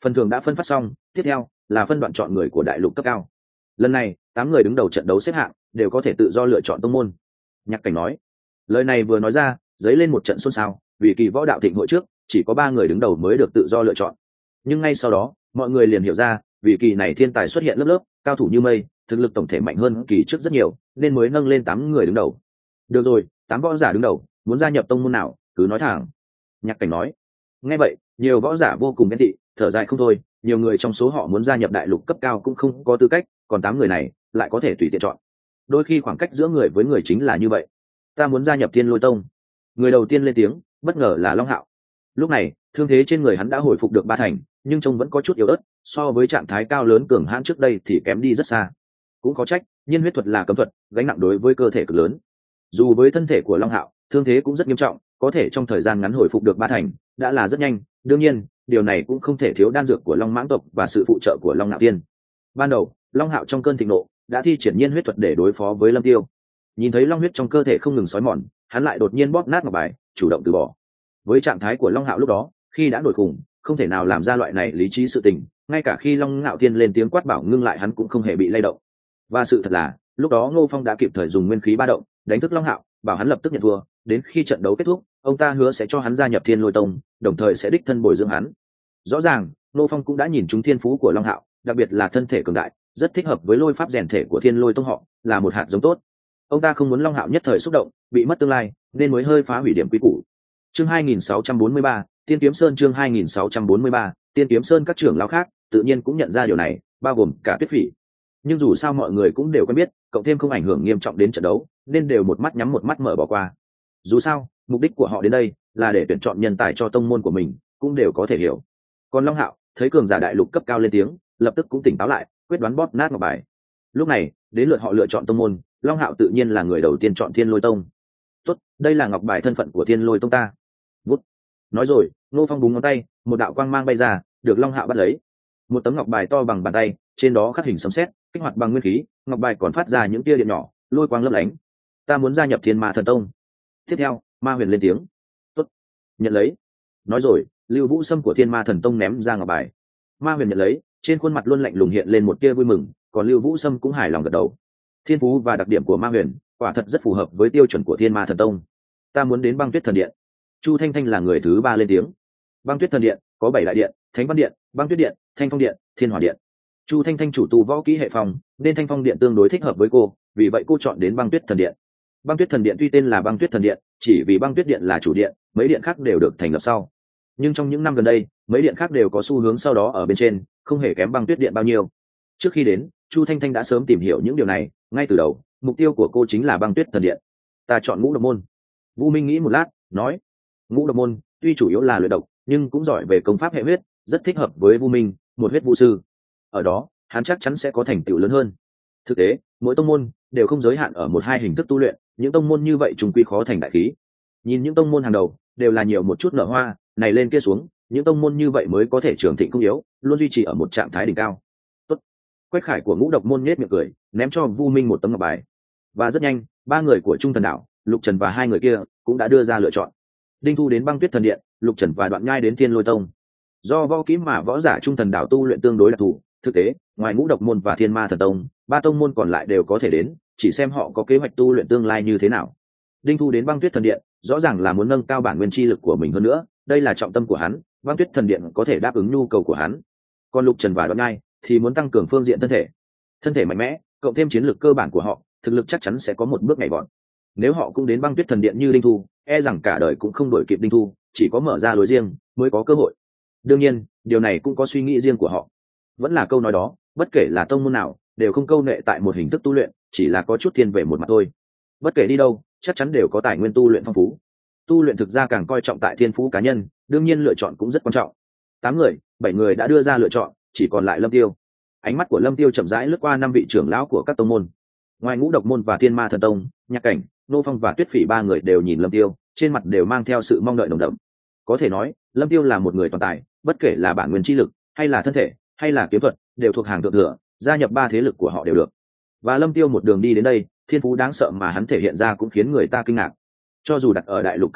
Phần thưởng đã phân phát xong, tiếp theo là phân đoạn chọn người của đại lục cấp cao. Lần này 8 người đứng đầu trận đấu xếp hạng đều có thể tự do lựa chọn tông môn. Nhạc Cảnh nói. Lời này vừa nói ra, dấy lên một trận xôn xao, vì kỳ võ đạo thịnh hội trước chỉ có 3 người đứng đầu mới được tự do lựa chọn. Nhưng ngay sau đó mọi người liền hiểu ra, vì kỳ này thiên tài xuất hiện lớp lớp, cao thủ như mây, thực lực tổng thể mạnh hơn kỳ trước rất nhiều, nên mới nâng lên 8 người đứng đầu. Được rồi, 8 võ giả đứng đầu, muốn gia nhập tông môn nào cứ nói thẳng. Nhạc Cảnh nói. Nghe vậy nhiều võ giả vô cùng ghen tị, thở dài không thôi, nhiều người trong số họ muốn gia nhập đại lục cấp cao cũng không có tư cách, còn 8 người này lại có thể tùy tiện chọn. Đôi khi khoảng cách giữa người với người chính là như vậy. Ta muốn gia nhập Thiên Lôi Tông. Người đầu tiên lên tiếng bất ngờ là Long Hạo. Lúc này thương thế trên người hắn đã hồi phục được 3 thành, nhưng trông vẫn có chút yếu ớt, so với trạng thái cao lớn cường hãn trước đây thì kém đi rất xa. Cũng có trách, nhiên huyết thuật là cấm thuật, gánh nặng đối với cơ thể cực lớn. Dù với thân thể của Long Hạo thương thế cũng rất nghiêm trọng, có thể trong thời gian ngắn hồi phục được 3 thành đã là rất nhanh. Đương nhiên điều này cũng không thể thiếu đan dược của Long Mãng tộc và sự phụ trợ của Long Nạo Tiên. Ban đầu Long Hạo trong cơn thịnh nộ đã thi triển nhiên huyết thuật để đối phó với Lâm Tiêu. Nhìn thấy long huyết trong cơ thể không ngừng xói mòn, hắn lại đột nhiên bóp nát ngọc bài, chủ động từ bỏ. Với trạng thái của Long Hạo lúc đó, khi đã nổi khủng, không thể nào làm ra loại này lý trí sự tình, ngay cả khi Long Ngạo Thiên lên tiếng quát bảo ngưng lại hắn cũng không hề bị lay động. Và sự thật là, lúc đó Ngô Phong đã kịp thời dùng nguyên khí ba động, đánh thức Long Hạo, bảo hắn lập tức nhận thua, đến khi trận đấu kết thúc, ông ta hứa sẽ cho hắn gia nhập Thiên Lôi Tông, đồng thời sẽ đích thân bồi dưỡng hắn. Rõ ràng, Ngô Phong cũng đã nhìn trúng thiên phú của Long Hạo, đặc biệt là thân thể cường đại, rất thích hợp với lôi pháp rèn thể của Thiên Lôi Tông họ, là một hạt giống tốt. Ông ta không muốn Long Hạo nhất thời xúc động, bị mất tương lai, nên mới hơi phá hủy điểm quy củ. Chương 2643, Tiên Kiếm Sơn. Chương 2643, Tiên Kiếm Sơn. Các trưởng lão khác tự nhiên cũng nhận ra điều này, bao gồm cả Tuyết Phỉ. Nhưng dù sao mọi người cũng đều quen biết, cộng thêm không ảnh hưởng nghiêm trọng đến trận đấu, nên đều một mắt nhắm một mắt mở bỏ qua. Dù sao, mục đích của họ đến đây là để tuyển chọn nhân tài cho tông môn của mình, cũng đều có thể hiểu. Còn Long Hạo thấy cường giả đại lục cấp cao lên tiếng, lập tức cũng tỉnh táo lại, quyết đoán bóp nát ngọc bài. Lúc này đến lượt họ lựa chọn tông môn, Long Hạo tự nhiên là người đầu tiên chọn Thiên Lôi Tông. Tốt, đây là ngọc bài thân phận của Thiên Lôi Tông ta. Vút. Nói rồi, Ngô Phong búng ngón tay, một đạo quang mang bay ra, được Long Hạo bắt lấy. Một tấm ngọc bài to bằng bàn tay, trên đó khắc hình sấm sét, kích hoạt bằng nguyên khí, ngọc bài còn phát ra những tia điện nhỏ, lôi quang lấp lánh. Ta muốn gia nhập Thiên Ma Thần Tông. Tiếp theo, Ma Huyền lên tiếng. Tốt, nhận lấy. Nói rồi, Lưu Vũ Sâm của Thiên Ma Thần Tông ném ra ngọc bài. Ma Huyền nhận lấy, trên khuôn mặt luôn lạnh lùng hiện lên một tia vui mừng, còn Lưu Vũ Sâm cũng hài lòng gật đầu. Thiên phú và đặc điểm của Ma Huyền quả thật rất phù hợp với tiêu chuẩn của Thiên Ma Thần Tông. Ta muốn đến Băng Tuyết Thần Điện. Chu Thanh Thanh là người thứ 3 lên tiếng. Băng Tuyết Thần Điện có 7 đại điện: Thánh Văn Điện, Băng Tuyết Điện, Thanh Phong Điện, Thiên Hỏa Điện. Chu Thanh Thanh chủ tu võ kỹ hệ phòng, nên Thanh Phong Điện tương đối thích hợp với cô, vì vậy cô chọn đến Băng Tuyết Thần Điện. Băng Tuyết Thần Điện tuy tên là Băng Tuyết Thần Điện, chỉ vì Băng Tuyết Điện là chủ điện, mấy điện khác đều được thành lập sau. Nhưng trong những năm gần đây, mấy điện khác đều có xu hướng sau đó ở bên trên, không hề kém Băng Tuyết Điện bao nhiêu. Trước khi đến, Chu Thanh Thanh đã sớm tìm hiểu những điều này, ngay từ đầu, mục tiêu của cô chính là Băng Tuyết Thần Điện. Ta chọn Ngũ Độc Môn. Vũ Minh nghĩ một lát, nói: Ngũ Độc Môn tuy chủ yếu là luyện độc, nhưng cũng giỏi về công pháp hệ huyết, rất thích hợp với Vũ Minh, một huyết vũ sư. Ở đó, hắn chắc chắn sẽ có thành tựu lớn hơn. Thực tế, mỗi tông môn đều không giới hạn ở một hai hình thức tu luyện, những tông môn như vậy trùng quy khó thành đại khí. Nhìn những tông môn hàng đầu, đều là nhiều một chút nở hoa, này lên kia xuống, những tông môn như vậy mới có thể trường thịnh không yếu, luôn duy trì ở một trạng thái đỉnh cao. Tốt. Quách Khải của Ngũ Độc Môn nhếch miệng cười, ném cho Vu Minh một tấm ngọc bài. Và rất nhanh, 3 người của Trung Thần Đạo, Lục Trần và 2 người kia cũng đã đưa ra lựa chọn. Đinh Thu đến Băng Tuyết Thần Điện, Lục Trần và Đoạn Nhai đến Thiên Lôi Tông. Do võ kỹ mà võ giả Trung Thần Đạo tu luyện tương đối đặc thù, thực tế, ngoài Ngũ Độc Môn và Thiên Ma Thần Tông, 3 tông môn còn lại đều có thể đến, chỉ xem họ có kế hoạch tu luyện tương lai như thế nào. Đinh Thu đến Băng Tuyết Thần Điện, rõ ràng là muốn nâng cao bản nguyên chi lực của mình hơn nữa, đây là trọng tâm của hắn, Băng Tuyết Thần Điện có thể đáp ứng nhu cầu của hắn. Còn Lục Trần và Đoạn Nhai thì muốn tăng cường phương diện thân thể mạnh mẽ, cộng thêm chiến lược cơ bản của họ, thực lực chắc chắn sẽ có một bước nhảy vọt. Nếu họ cũng đến Băng Tuyết Thần Điện như Đinh Thu, e rằng cả đời cũng không đuổi kịp Đinh Thu, chỉ có mở ra lối riêng mới có cơ hội. Đương nhiên, điều này cũng có suy nghĩ riêng của họ. Vẫn là câu nói đó, bất kể là tông môn nào, đều không câu nệ tại một hình thức tu luyện, chỉ là có chút thiên về một mặt thôi. Bất kể đi đâu, chắc chắn đều có tài nguyên tu luyện phong phú. Tu luyện thực ra càng coi trọng tại thiên phú cá nhân, đương nhiên lựa chọn cũng rất quan trọng. 8 người, 7 người đã đưa ra lựa chọn, chỉ còn lại Lâm Tiêu. Ánh mắt của Lâm Tiêu chậm rãi lướt qua 5 vị trưởng lão của các tông môn. Ngoài Ngũ Độc Môn và Thiên Ma Thần Tông, Nhạc Cảnh, Nô Phong và Tuyết Phỉ 3 người đều nhìn Lâm Tiêu, trên mặt đều mang theo sự mong đợi nồng đậm. Có thể nói, Lâm Tiêu là một người toàn tài, bất kể là bản nguyên chi lực, hay là thân thể, hay là kiếm thuật, đều thuộc hàng thượng thừa, gia nhập 3 thế lực của họ đều được. Và Lâm Tiêu một đường đi đến đây, thiên phú đáng sợ mà hắn thể hiện ra cũng khiến người ta kinh ngạc. Cho dù đặt ở đại lục cấp cao,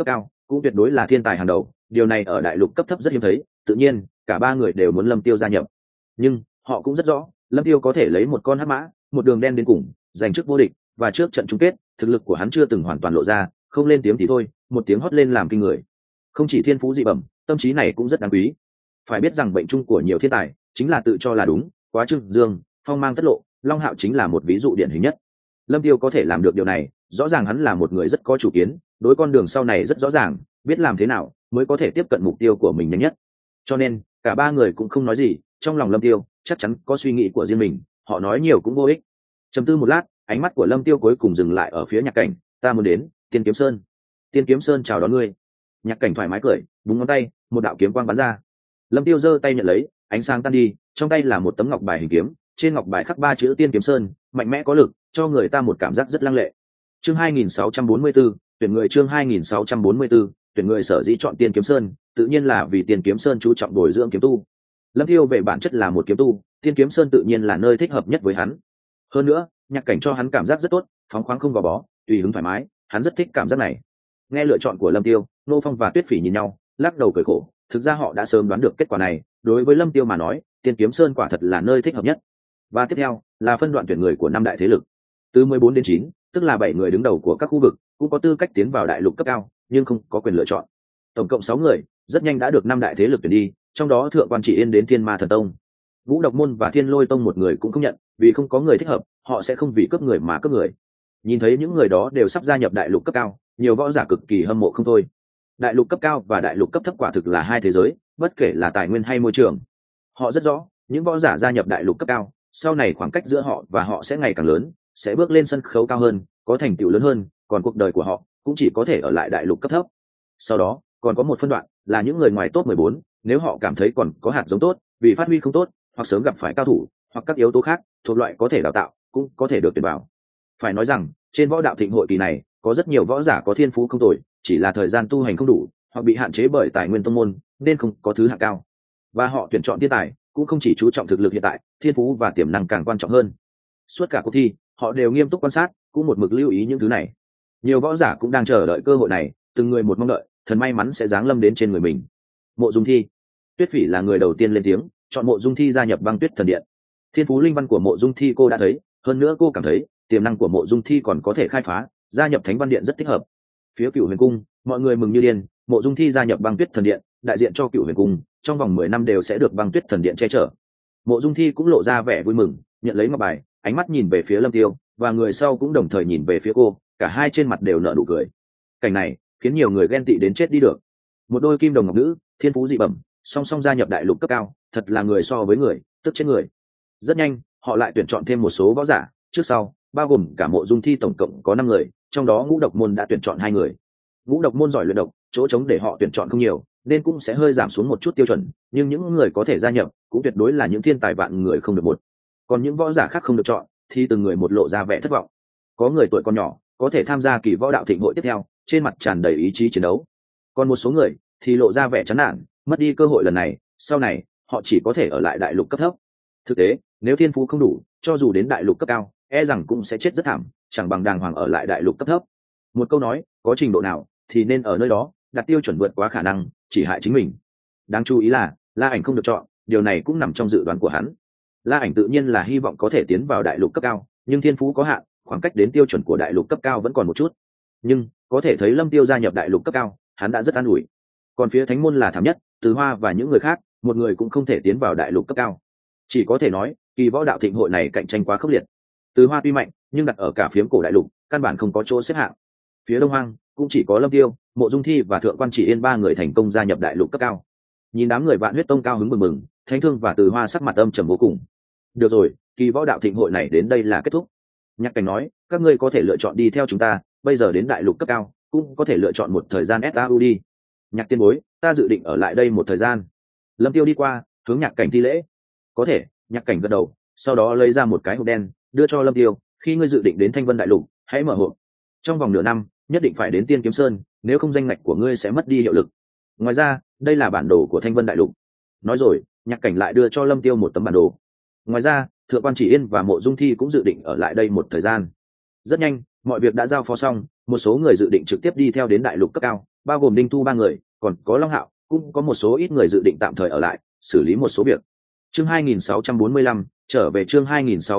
cũng tuyệt đối là thiên tài hàng đầu, điều này ở đại lục cấp thấp rất hiếm thấy, tự nhiên cả ba người đều muốn Lâm Tiêu gia nhập. Nhưng họ cũng rất rõ, Lâm Tiêu có thể lấy một con hắc mã, một đường đen đến cùng, giành chức vô địch, và trước trận chung kết, thực lực của hắn chưa từng hoàn toàn lộ ra, không lên tiếng thì thôi, một tiếng hót lên làm kinh người. Không chỉ thiên phú dị bẩm, tâm trí này cũng rất đáng quý. Phải biết rằng bệnh chung của nhiều thiên tài chính là tự cho là đúng, quá trưng dương, phong mang tất lộ, Long Hạo chính là một ví dụ điển hình nhất. Lâm Tiêu có thể làm được điều này, rõ ràng hắn là một người rất có chủ kiến, đối con đường sau này rất rõ ràng, biết làm thế nào mới có thể tiếp cận mục tiêu của mình nhanh nhất. Cho nên cả ba người cũng không nói gì, trong lòng Lâm Tiêu chắc chắn có suy nghĩ của riêng mình, họ nói nhiều cũng vô ích. Trầm tư một lát, ánh mắt của Lâm Tiêu cuối cùng dừng lại ở phía Nhạc Cảnh. Ta muốn đến Tiên Kiếm Sơn. Tiên Kiếm Sơn chào đón ngươi. Nhạc Cảnh thoải mái cười, búng ngón tay, một đạo kiếm quang bắn ra. Lâm Tiêu giơ tay nhận lấy, ánh sáng tan đi, trong tay là một tấm ngọc bài hình kiếm, trên ngọc bài khắc ba chữ Tiên Kiếm Sơn, mạnh mẽ có lực, cho người ta một cảm giác rất lăng lệ. Chương 2644, tuyển người. Chương 2644, tuyển người. Sở dĩ chọn Tiên Kiếm Sơn, tự nhiên là vì Tiên Kiếm Sơn chú trọng bồi dưỡng kiếm tu. Lâm Tiêu về bản chất là một kiếm tu, Tiên Kiếm Sơn tự nhiên là nơi thích hợp nhất với hắn. Hơn nữa, Nhạc Cảnh cho hắn cảm giác rất tốt, phóng khoáng không gò bó, tùy hứng thoải mái, hắn rất thích cảm giác này. Nghe lựa chọn của Lâm Tiêu, Nô Phong và Tuyết Phỉ nhìn nhau, lắc đầu cười khổ, thực ra họ đã sớm đoán được kết quả này, đối với Lâm Tiêu mà nói, Tiên Kiếm Sơn quả thật là nơi thích hợp nhất. Và tiếp theo là phân đoạn tuyển người của năm đại thế lực. Từ 14 đến 9, tức là 7 người đứng đầu của các khu vực, cũng có tư cách tiến vào đại lục cấp cao, nhưng không có quyền lựa chọn. Tổng cộng 6 người, rất nhanh đã được năm đại thế lực tuyển đi, trong đó Thượng Quan Chỉ Yên đến Thiên Ma Thần Tông. Vũ Độc Môn và Thiên Lôi Tông một người cũng không nhận, vì không có người thích hợp, họ sẽ không vì cướp người mà cướp người. Nhìn thấy những người đó đều sắp gia nhập đại lục cấp cao, nhiều võ giả cực kỳ hâm mộ không thôi. Đại lục cấp cao và đại lục cấp thấp quả thực là hai thế giới, bất kể là tài nguyên hay môi trường. Họ rất rõ, những võ giả gia nhập đại lục cấp cao, sau này khoảng cách giữa họ và họ sẽ ngày càng lớn, sẽ bước lên sân khấu cao hơn, có thành tựu lớn hơn, còn cuộc đời của họ cũng chỉ có thể ở lại đại lục cấp thấp. Sau đó, còn có một phân đoạn là những người ngoài top 14, nếu họ cảm thấy còn có hạt giống tốt, vì phát huy không tốt, hoặc sớm gặp phải cao thủ, hoặc các yếu tố khác, thuộc loại có thể đào tạo, cũng có thể được tuyển vào. Phải nói rằng, trên võ đạo thịnh hội kỳ này, có rất nhiều võ giả có thiên phú không tồi, chỉ là thời gian tu hành không đủ, hoặc bị hạn chế bởi tài nguyên tông môn, nên không có thứ hạng cao. Và họ tuyển chọn thiên tài, cũng không chỉ chú trọng thực lực hiện tại, thiên phú và tiềm năng càng quan trọng hơn. Suốt cả cuộc thi, họ đều nghiêm túc quan sát, cũng một mực lưu ý những thứ này. Nhiều võ giả cũng đang chờ đợi cơ hội này, từng người một mong đợi, thần may mắn sẽ giáng lâm đến trên người mình. Mộ Dung Thi. Tuyết Phỉ là người đầu tiên lên tiếng, chọn Mộ Dung Thi gia nhập Băng Tuyết Thần Điện. Thiên phú linh văn của Mộ Dung Thi cô đã thấy, hơn nữa cô cảm thấy tiềm năng của Mộ Dung Thi còn có thể khai phá, gia nhập Thánh Văn Điện rất thích hợp. Phía Cửu Huyền Cung, mọi người mừng như điên, Mộ Dung Thi gia nhập Băng Tuyết Thần Điện, đại diện cho Cửu Huyền Cung, trong vòng 10 năm đều sẽ được Băng Tuyết Thần Điện che chở. Mộ Dung Thi cũng lộ ra vẻ vui mừng, nhận lấy ngọc bài, ánh mắt nhìn về phía Lâm Tiêu, và người sau cũng đồng thời nhìn về phía cô, cả hai trên mặt đều nở nụ cười. Cảnh này khiến nhiều người ghen tị đến chết đi được. Một đôi kim đồng ngọc nữ, thiên phú dị bẩm, song song gia nhập đại lục cấp cao, thật là người so với người, tức chết người. Rất nhanh, họ lại tuyển chọn thêm một số võ giả, trước sau, bao gồm cả Mộ Dung Thi tổng cộng có 5 người, trong đó Ngũ Độc Môn đã tuyển chọn 2 người. Ngũ Độc Môn giỏi luyện độc, chỗ trống để họ tuyển chọn không nhiều, nên cũng sẽ hơi giảm xuống một chút tiêu chuẩn, nhưng những người có thể gia nhập cũng tuyệt đối là những thiên tài vạn người không được một. Còn những võ giả khác không được chọn, thì từng người một lộ ra vẻ thất vọng. Có người tuổi còn nhỏ, có thể tham gia kỳ võ đạo thịnh hội tiếp theo, trên mặt tràn đầy ý chí chiến đấu. Còn một số người thì lộ ra vẻ chán nản, mất đi cơ hội lần này, sau này họ chỉ có thể ở lại đại lục cấp thấp. Thực tế, nếu thiên phú không đủ, cho dù đến đại lục cấp cao, e rằng cũng sẽ chết rất thảm, chẳng bằng đàng hoàng ở lại đại lục cấp thấp. Một câu nói, có trình độ nào thì nên ở nơi đó, đặt tiêu chuẩn vượt quá khả năng, chỉ hại chính mình. Đáng chú ý là, La Ảnh không được chọn, điều này cũng nằm trong dự đoán của hắn. La Ảnh tự nhiên là hy vọng có thể tiến vào đại lục cấp cao, nhưng thiên phú có hạn, khoảng cách đến tiêu chuẩn của đại lục cấp cao vẫn còn một chút. Nhưng có thể thấy Lâm Tiêu gia nhập đại lục cấp cao, hắn đã rất an ủi. Còn phía Thánh môn là thảm nhất, Từ Hoa và những người khác, một người cũng không thể tiến vào đại lục cấp cao. Chỉ có thể nói, kỳ võ đạo thịnh hội này cạnh tranh quá khốc liệt. Từ Hoa tuy mạnh, nhưng đặt ở cả phiến cổ đại lục, căn bản không có chỗ xếp hạng. Phía Đông Hoang cũng chỉ có Lâm Tiêu, Mộ Dung Thi và Thượng Quan Chỉ Yên 3 người thành công gia nhập đại lục cấp cao. Nhìn đám người Vạn Huyết Tông cao hứng mừng mừng, Thánh Thương và Từ Hoa sắc mặt âm trầm vô cùng. Được rồi, kỳ võ đạo thịnh hội này đến đây là kết thúc. Nhạc Cảnh nói, các ngươi có thể lựa chọn đi theo chúng ta, bây giờ đến đại lục cấp cao, cũng có thể lựa chọn một thời gian SAU đi. Nhạc Tiên bối, ta dự định ở lại đây một thời gian. Lâm Tiêu đi qua, hướng Nhạc Cảnh thi lễ. Có thể. Nhạc Cảnh gật đầu, sau đó lấy ra một cái hộp đen, đưa cho Lâm Tiêu. Khi ngươi dự định đến Thanh Vân đại lục, hãy mở hộp. Trong vòng nửa năm, nhất định phải đến Tiên Kiếm Sơn, nếu không danh ngạch của ngươi sẽ mất đi hiệu lực. Ngoài ra, đây là bản đồ của Thanh Vân đại lục. Nói rồi, Nhạc Cảnh lại đưa cho Lâm Tiêu một tấm bản đồ. Ngoài ra, Thượng Quan Chỉ Yên và Mộ Dung Thi cũng dự định ở lại đây một thời gian. Rất nhanh, mọi việc đã giao phó xong, một số người dự định trực tiếp đi theo đến đại lục cấp cao, bao gồm đinh thu ba người, còn có Long Hạo, cũng có một số ít người dự định tạm thời ở lại xử lý một số việc. Chương 2645, trở về. Chương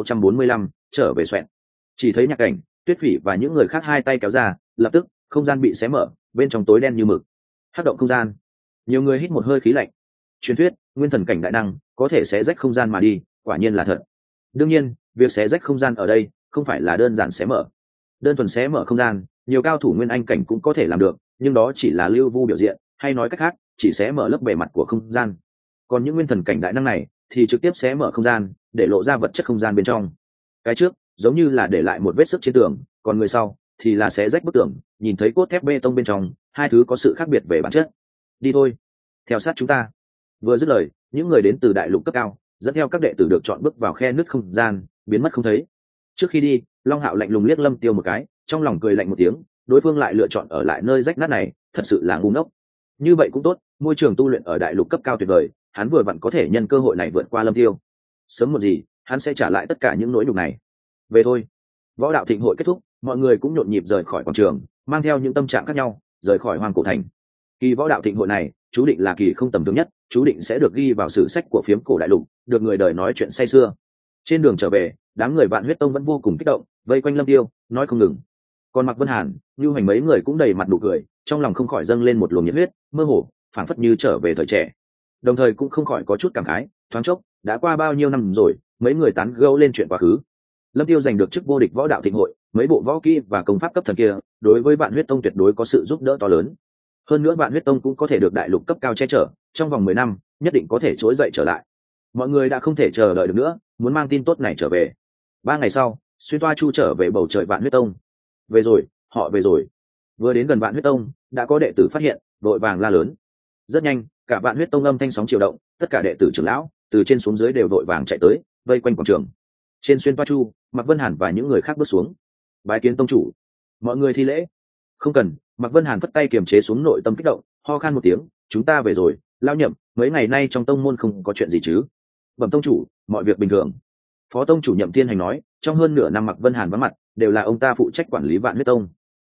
2645, trở về xoẹn. Chỉ thấy Nhạc Cảnh, Tuyết Phỉ và những người khác hai tay kéo ra, lập tức không gian bị xé mở, bên trong tối đen như mực. Hắc động không gian. Nhiều người hít một hơi khí lạnh. Truyền thuyết nguyên thần cảnh đại năng có thể xé rách không gian mà đi, quả nhiên là thật. Đương nhiên, việc xé rách không gian ở đây không phải là đơn giản xé mở. Đơn thuần xé mở không gian, nhiều cao thủ nguyên anh cảnh cũng có thể làm được, nhưng đó chỉ là lưu vu biểu diện, hay nói cách khác, chỉ xé mở lớp bề mặt của không gian. Còn những nguyên thần cảnh đại năng này thì trực tiếp xé mở không gian, để lộ ra vật chất không gian bên trong. Cái trước giống như là để lại một vết sức trên tường, còn người sau thì là xé rách bức tường, nhìn thấy cốt thép bê tông bên trong, hai thứ có sự khác biệt về bản chất. Đi thôi, theo sát chúng ta. Vừa dứt lời, những người đến từ đại lục cấp cao dẫn theo các đệ tử được chọn bước vào khe nứt không gian, biến mất không thấy. Trước khi đi, Long Hạo lạnh lùng liếc Lâm Tiêu một cái, trong lòng cười lạnh một tiếng, đối phương lại lựa chọn ở lại nơi rách nát này, thật sự là ngu ngốc. Như vậy cũng tốt, môi trường tu luyện ở đại lục cấp cao tuyệt vời, hắn vừa vặn có thể nhân cơ hội này vượt qua Lâm Tiêu. Sớm một gì, hắn sẽ trả lại tất cả những nỗi nhục này. Về thôi. Võ đạo thịnh hội kết thúc, mọi người cũng nhộn nhịp rời khỏi quảng trường, mang theo những tâm trạng khác nhau, rời khỏi Hoang Cổ Thành. Kỳ võ đạo thịnh hội này, chú định là kỳ không tầm thường nhất, chú định sẽ được ghi vào sử sách của phiếm cổ đại lục, được người đời nói chuyện say sưa. Trên đường trở về, đám người Vạn Huyết Tông vẫn vô cùng kích động, vây quanh Lâm Tiêu, nói không ngừng. Còn Mạc Vân Hàn, Nưu Hành mấy người cũng đầy mặt nụ cười, trong lòng không khỏi dâng lên một luồng nhiệt huyết, mơ hồ, phảng phất như trở về thời trẻ. Đồng thời cũng không khỏi có chút cảm khái, thoáng chốc, đã qua bao nhiêu năm rồi, mấy người tán gẫu lên chuyện quá khứ. Lâm Tiêu giành được chức vô địch võ đạo thịnh hội, mấy bộ võ kỹ và công pháp cấp thần kia, đối với Vạn Huyết Tông tuyệt đối có sự giúp đỡ to lớn. Hơn nữa Vạn Huyết Tông cũng có thể được đại lục cấp cao che chở, trong vòng 10 năm, nhất định có thể trỗi dậy trở lại. Mọi người đã không thể chờ đợi được nữa, muốn mang tin tốt này trở về. 3 ngày sau, Xuyên Toa Chu trở về bầu trời Vạn Huyết Tông. Về rồi, họ về rồi. Vừa đến gần Vạn Huyết Tông, đã có đệ tử phát hiện, vội vàng la lớn. Rất nhanh, cả Vạn Huyết Tông âm thanh sóng chiều động, tất cả đệ tử trưởng lão, từ trên xuống dưới đều vội vàng chạy tới, vây quanh quảng trường. Trên Xuyên Toa Chu, Mạc Vân Hàn và những người khác bước xuống. Bái kiến tông chủ. Mọi người thi lễ. Không cần. Mạc Vân Hàn phất tay kiềm chế xuống nội tâm kích động, ho khan một tiếng, chúng ta về rồi. Lao Nhậm, mấy ngày nay trong tông môn không có chuyện gì chứ? Bẩm tông chủ, mọi việc bình thường. Phó tông chủ Nhậm Thiên Hành nói, trong hơn nửa năm Mạc Vân Hàn vắng mặt, đều là ông ta phụ trách quản lý Vạn Huyết Tông.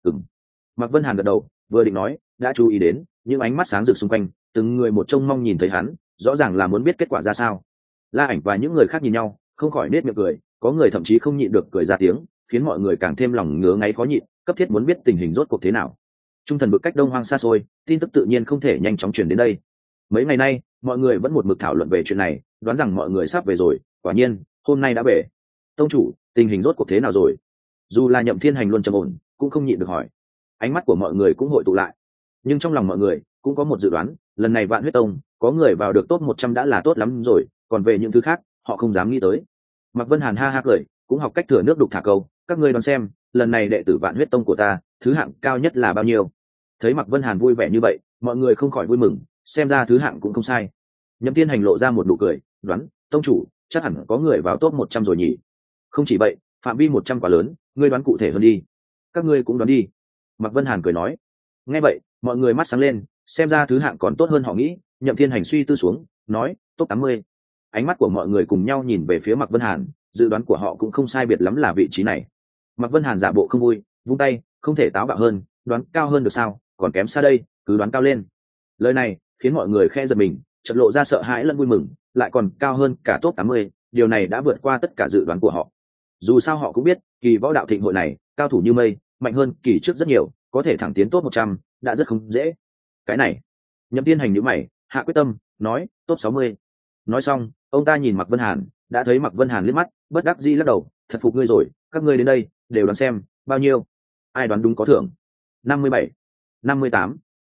Mạc Vân Hàn gật đầu, vừa định nói, đã chú ý đến những ánh mắt sáng rực xung quanh, từng người một trông mong nhìn thấy hắn, rõ ràng là muốn biết kết quả ra sao. La Ảnh và những người khác nhìn nhau, không khỏi nết miệng cười, có người thậm chí không nhịn được cười ra tiếng, khiến mọi người càng thêm lòng ngứa ngáy khó nhịn, cấp thiết muốn biết tình hình rốt cuộc thế nào. Trung thần bực cách Đông Hoang xa xôi, tin tức tự nhiên không thể nhanh chóng truyền đến đây. Mấy ngày nay, mọi người vẫn một mực thảo luận về chuyện này, đoán rằng mọi người sắp về rồi, quả nhiên, hôm nay đã về. Tông chủ, tình hình rốt cuộc thế nào rồi? Dù là Nhậm Thiên Hành luôn trầm ổn, cũng không nhịn được hỏi. Ánh mắt của mọi người cũng hội tụ lại, nhưng trong lòng mọi người cũng có một dự đoán, lần này Vạn Huyết Tông có người vào được top 100 đã là tốt lắm rồi, còn về những thứ khác, họ không dám nghĩ tới. Mạc Vân Hàn ha ha cười, cũng học cách thừa nước đục thả câu, các ngươi đoán xem, lần này đệ tử Vạn Huyết Tông của ta, thứ hạng cao nhất là bao nhiêu? Thấy Mạc Vân Hàn vui vẻ như vậy, mọi người không khỏi vui mừng, xem ra thứ hạng cũng không sai. Nhậm Thiên Hành lộ ra một nụ cười, đoán, tông chủ, chắc hẳn có người vào top 100 rồi nhỉ? Không chỉ vậy, phạm vi 100 quá lớn, ngươi đoán cụ thể hơn đi. Các ngươi cũng đoán đi. Mạc Vân Hàn cười nói. Nghe vậy, mọi người mắt sáng lên, xem ra thứ hạng còn tốt hơn họ nghĩ. Nhậm Thiên Hành suy tư xuống, nói, top 80. Ánh mắt của mọi người cùng nhau nhìn về phía Mạc Vân Hàn, dự đoán của họ cũng không sai biệt lắm là vị trí này. Mạc Vân Hàn giả bộ không vui, vung tay, không thể táo bạo hơn, đoán cao hơn được sao, còn kém xa đây, cứ đoán cao lên. Lời này khiến mọi người khe giật mình, chợt lộ ra sợ hãi lẫn vui mừng, lại còn cao hơn cả top 80, điều này đã vượt qua tất cả dự đoán của họ. Dù sao họ cũng biết, kỳ võ đạo thịnh hội này, cao thủ như mây, mạnh hơn kỳ trước rất nhiều, có thể thẳng tiến top 100, đã rất không dễ. Cái này, Nhậm Thiên Hành nhíu mày, hạ quyết tâm, nói, top 60. Nói xong, ông ta nhìn Mạc Vân Hàn, đã thấy Mạc Vân Hàn liếc mắt, bất đắc dĩ lắc đầu, thật phục ngươi rồi, các ngươi đến đây, đều đoán xem, bao nhiêu? Ai đoán đúng có thưởng. 57, 58,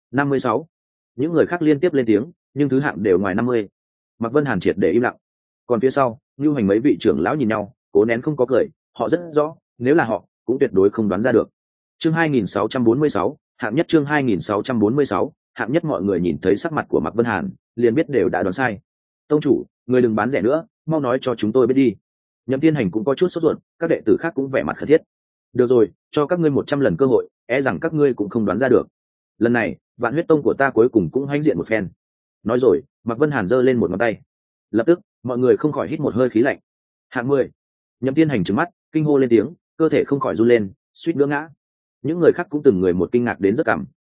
56. Những người khác liên tiếp lên tiếng, nhưng thứ hạng đều ngoài 50. Mạc Vân Hàn triệt để im lặng. Còn phía sau, Nưu Hành mấy vị trưởng lão nhìn nhau, cố nén không có cười, họ rất rõ, nếu là họ, cũng tuyệt đối không đoán ra được. Chương 2646, hạng nhất. Chương 2646, hạng nhất. Mọi người nhìn thấy sắc mặt của Mạc Vân Hàn, liền biết đều đã đoán sai. Tông chủ, người đừng bán rẻ nữa, mau nói cho chúng tôi biết đi. Nhậm Thiên Hành cũng có chút sốt ruột, các đệ tử khác cũng vẻ mặt khẩn thiết. Được rồi, cho các ngươi 100 lần cơ hội, rằng các ngươi cũng không đoán ra được. Lần này, Vạn Huyết Tông của ta cuối cùng cũng hãnh diện một phen. Nói rồi, Mạc Vân Hàn giơ lên một ngón tay. Lập tức, mọi người không khỏi hít một hơi khí lạnh. Hạng 10. Nhậm Thiên Hành trừng mắt, kinh hô lên tiếng, cơ thể không khỏi run lên, suýt nữa ngã. Những người khác cũng từng người một kinh ngạc đến rất cảm,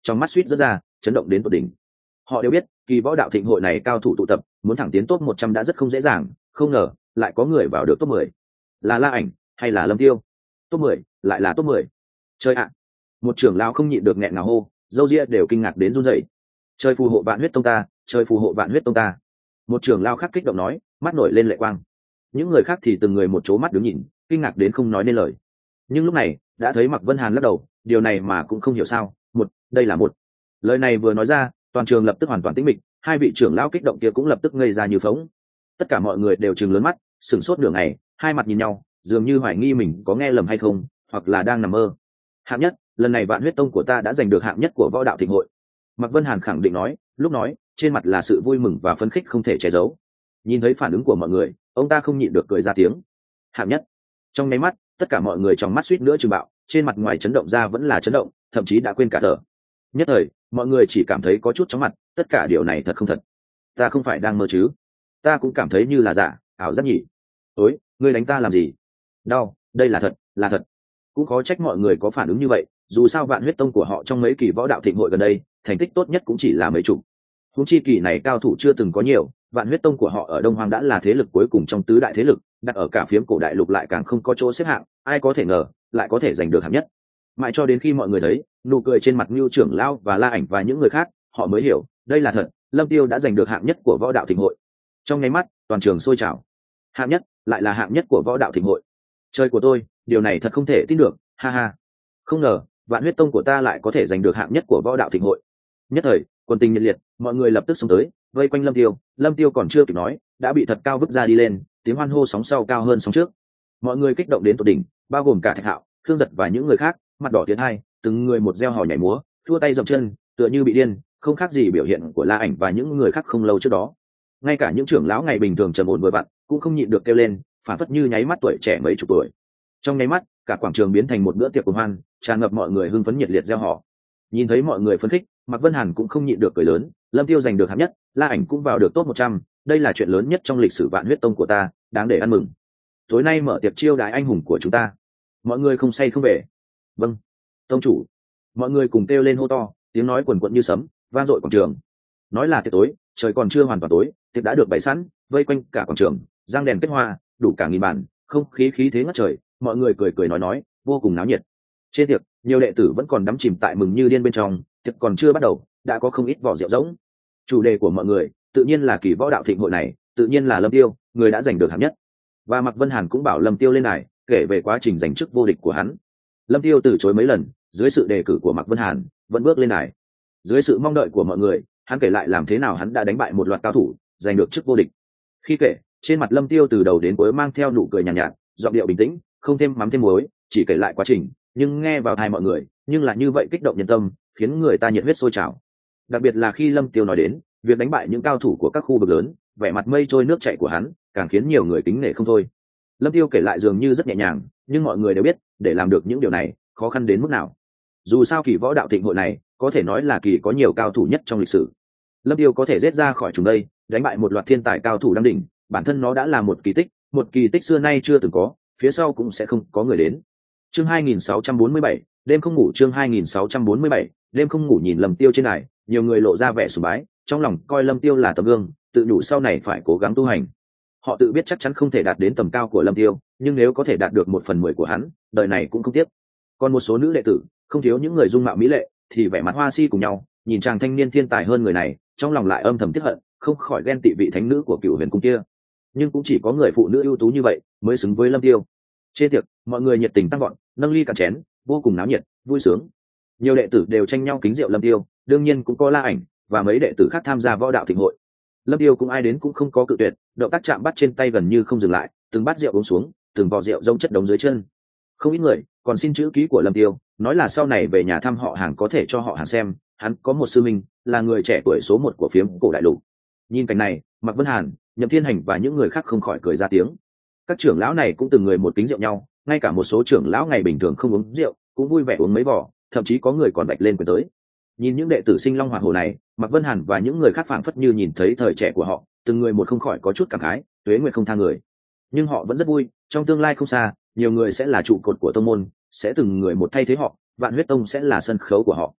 trong mắt suýt rất ra chấn động đến tột đỉnh. Họ đều biết kỳ võ đạo thịnh hội này cao thủ tụ tập, muốn thẳng tiến top 100 đã rất không dễ dàng, không ngờ lại có người vào được top 10. Là La Ảnh hay là Lâm Tiêu? Top 10, lại là top 10. Chơi ạ. Một trưởng lão không nhịn được nghẹn ngào hô, râu ria đều kinh ngạc đến run rẩy. Chơi phù hộ Vạn Huyết Tông ta, chơi phù hộ Vạn Huyết Tông ta. Một trưởng lão khác kích động nói, mắt nổi lên lệ quang. Những người khác thì từng người một chố mắt đứng nhìn, kinh ngạc đến không nói nên lời. Nhưng lúc này đã thấy Mạc Vân Hàn lắc đầu, điều này mà cũng không hiểu sao. Đây là một. Lời này vừa nói ra, toàn trường lập tức hoàn toàn tĩnh mịch, hai vị trưởng lão kích động kia cũng lập tức ngây ra như phóng. Tất cả mọi người đều trừng lớn mắt, sửng sốt nửa ngày, hai mặt nhìn nhau, dường như hoài nghi mình có nghe lầm hay không, hoặc là đang nằm mơ. Hạng nhất, lần này Vạn Huyết Tông của ta đã giành được hạng nhất của võ đạo thịnh hội. Mạc Vân Hàn khẳng định nói, lúc nói trên mặt là sự vui mừng và phấn khích không thể che giấu. Nhìn thấy phản ứng của mọi người, ông ta không nhịn được cười ra tiếng. Hạng nhất. Trong nháy mắt, tất cả mọi người trong mắt suýt nữa chừng bạo, trên mặt ngoài chấn động ra vẫn là chấn động, thậm chí đã quên cả thở. Nhất thời mọi người chỉ cảm thấy có chút chóng mặt, tất cả điều này thật không thật. Ta không phải đang mơ chứ? Ta cũng cảm thấy như là giả, ảo giác nhỉ. Ôi, ngươi đánh ta làm gì? Đau, đây là thật, là thật. Cũng khó trách mọi người có phản ứng như vậy, dù sao Vạn Huyết Tông của họ trong mấy kỳ võ đạo thịnh hội gần đây, thành tích tốt nhất cũng chỉ là mấy chục. Huống chi kỳ này cao thủ chưa từng có nhiều, Vạn Huyết Tông của họ ở Đông Hoang đã là thế lực cuối cùng trong tứ đại thế lực, đặt ở cả phiến cổ đại lục lại càng không có chỗ xếp hạng, ai có thể ngờ lại có thể giành được hạng nhất. Mãi cho đến khi mọi người thấy nụ cười trên mặt Nưu trưởng lão và La Ảnh và những người khác, họ mới hiểu đây là thật, Lâm Tiêu đã giành được hạng nhất của võ đạo thịnh hội. Trong nháy mắt toàn trường sôi trào. Hạng nhất, lại là hạng nhất của võ đạo thịnh hội. Trời của tôi, điều này thật không thể tin được, ha ha. Không ngờ Vạn Huyết Tông của ta lại có thể giành được hạng nhất của võ đạo thịnh hội. Nhất thời quần tình nhiệt liệt, mọi người lập tức xông tới vây quanh Lâm Tiêu. Lâm Tiêu còn chưa kịp nói đã bị thật cao vứt ra đi lên, tiếng hoan hô sóng sau cao hơn sóng trước. Mọi người kích động đến tột đỉnh, bao gồm cả Thạch Hạo, Thương Giật và những người khác, mặt đỏ tiến hai, từng người một reo hò nhảy múa, thua tay dậm chân, tựa như bị điên, không khác gì biểu hiện của La Ảnh và những người khác không lâu trước đó. Ngay cả những trưởng lão ngày bình thường trầm ổn vừa vặn cũng không nhịn được kêu lên, phản phất như nháy mắt tuổi trẻ mấy chục tuổi. Trong nháy mắt, cả quảng trường biến thành một bữa tiệc cuồng hoan, tràn ngập mọi người hưng phấn nhiệt liệt reo hò. Nhìn thấy mọi người phấn khích, Mạc Vân Hàn cũng không nhịn được cười lớn, Lâm Tiêu giành được hạng nhất, La Ảnh cũng vào được top 100, đây là chuyện lớn nhất trong lịch sử Vạn Huyết Tông của ta, đáng để ăn mừng. Tối nay mở tiệc chiêu đãi anh hùng của chúng ta. Mọi người không say không về. Vâng, tông chủ. Mọi người cùng kêu lên hô to, tiếng nói quần quận như sấm, vang dội quảng trường. Nói là tiệc tối, trời còn chưa hoàn toàn tối, tiệc đã được bày sẵn, vây quanh cả quảng trường, giang đèn kết hoa, đủ cả nghìn bàn, không khí khí thế ngất trời, mọi người cười cười nói, vô cùng náo nhiệt. Trên tiệc, nhiều đệ tử vẫn còn đắm chìm tại mừng như điên bên trong, tiệc còn chưa bắt đầu, đã có không ít vỏ rượu rỗng. Chủ đề của mọi người, tự nhiên là kỳ võ đạo thịnh hội này, tự nhiên là Lâm Tiêu, người đã giành được hạng nhất. Và Mạc Vân Hàn cũng bảo Lâm Tiêu lên này, kể về quá trình giành chức vô địch của hắn. Lâm Tiêu từ chối mấy lần, dưới sự đề cử của Mạc Vân Hàn, vẫn bước lên này. Dưới sự mong đợi của mọi người, hắn kể lại làm thế nào hắn đã đánh bại một loạt cao thủ, giành được chức vô địch. Khi kể, trên mặt Lâm Tiêu từ đầu đến cuối mang theo nụ cười nhàn nhạt, giọng điệu bình tĩnh, không thêm mắm thêm muối, chỉ kể lại quá trình, nhưng nghe vào tai mọi người, nhưng là như vậy kích động nhân tâm, khiến người ta nhiệt huyết sôi trào. Đặc biệt là khi Lâm Tiêu nói đến việc đánh bại những cao thủ của các khu vực lớn, vẻ mặt mây trôi nước chảy của hắn, càng khiến nhiều người kính nể không thôi. Lâm Tiêu kể lại dường như rất nhẹ nhàng, nhưng mọi người đều biết, để làm được những điều này, khó khăn đến mức nào. Dù sao kỳ võ đạo thịnh hội này, có thể nói là kỳ có nhiều cao thủ nhất trong lịch sử. Lâm Tiêu có thể giết ra khỏi chúng đây, đánh bại một loạt thiên tài cao thủ đăng đỉnh, bản thân nó đã là một kỳ tích xưa nay chưa từng có, phía sau cũng sẽ không có người đến. Chương 2647, đêm không ngủ. Chương 2647, đêm không ngủ. Nhìn Lâm Tiêu trên này, nhiều người lộ ra vẻ sùng bái, trong lòng coi Lâm Tiêu là tấm gương, tự nhủ sau này phải cố gắng tu hành. Họ tự biết chắc chắn không thể đạt đến tầm cao của Lâm Tiêu, nhưng nếu có thể đạt được 1/10 của hắn, đời này cũng không tiếc. Còn một số nữ đệ tử, không thiếu những người dung mạo mỹ lệ, thì vẻ mặt hoa si cùng nhau, nhìn chàng thanh niên thiên tài hơn người này, trong lòng lại âm thầm tiếc hận, không khỏi ghen tị vị thánh nữ của Cửu Huyền cung kia. Nhưng cũng chỉ có người phụ nữ ưu tú như vậy mới xứng với Lâm Tiêu. Trên tiệc, mọi người nhiệt tình tăng vọt, nâng ly cạn chén, vô cùng náo nhiệt, vui sướng. Nhiều đệ tử đều tranh nhau kính rượu Lâm Tiêu, đương nhiên cũng có La Ảnh và mấy đệ tử khác tham gia võ đạo thịnh hội. Lâm Tiêu cũng ai đến cũng không có cự tuyệt, động tác chạm bắt trên tay gần như không dừng lại, từng bát rượu uống xuống, từng vò rượu rông chất đống dưới chân. Không ít người còn xin chữ ký của Lâm Tiêu, nói là sau này về nhà thăm họ hàng có thể cho họ hàng xem, hắn có một sư minh, là người trẻ tuổi số 1 của phiếm cổ đại lục. Nhìn cảnh này, Mạc Vân Hàn, Nhậm Thiên Hành và những người khác không khỏi cười ra tiếng. Các trưởng lão này cũng từng người một kính rượu nhau, ngay cả một số trưởng lão ngày bình thường không uống rượu, cũng vui vẻ uống mấy vò, thậm chí có người còn bạch lên quyền tới. Nhìn những đệ tử sinh long hỏa hổ này, Mạc Vân Hàn và những người khác phảng phất như nhìn thấy thời trẻ của họ, từng người một không khỏi có chút cảm khái, tuế nguyệt không tha người. Nhưng họ vẫn rất vui, trong tương lai không xa, nhiều người sẽ là trụ cột của tông môn, sẽ từng người một thay thế họ, Vạn Huyết Tông sẽ là sân khấu của họ.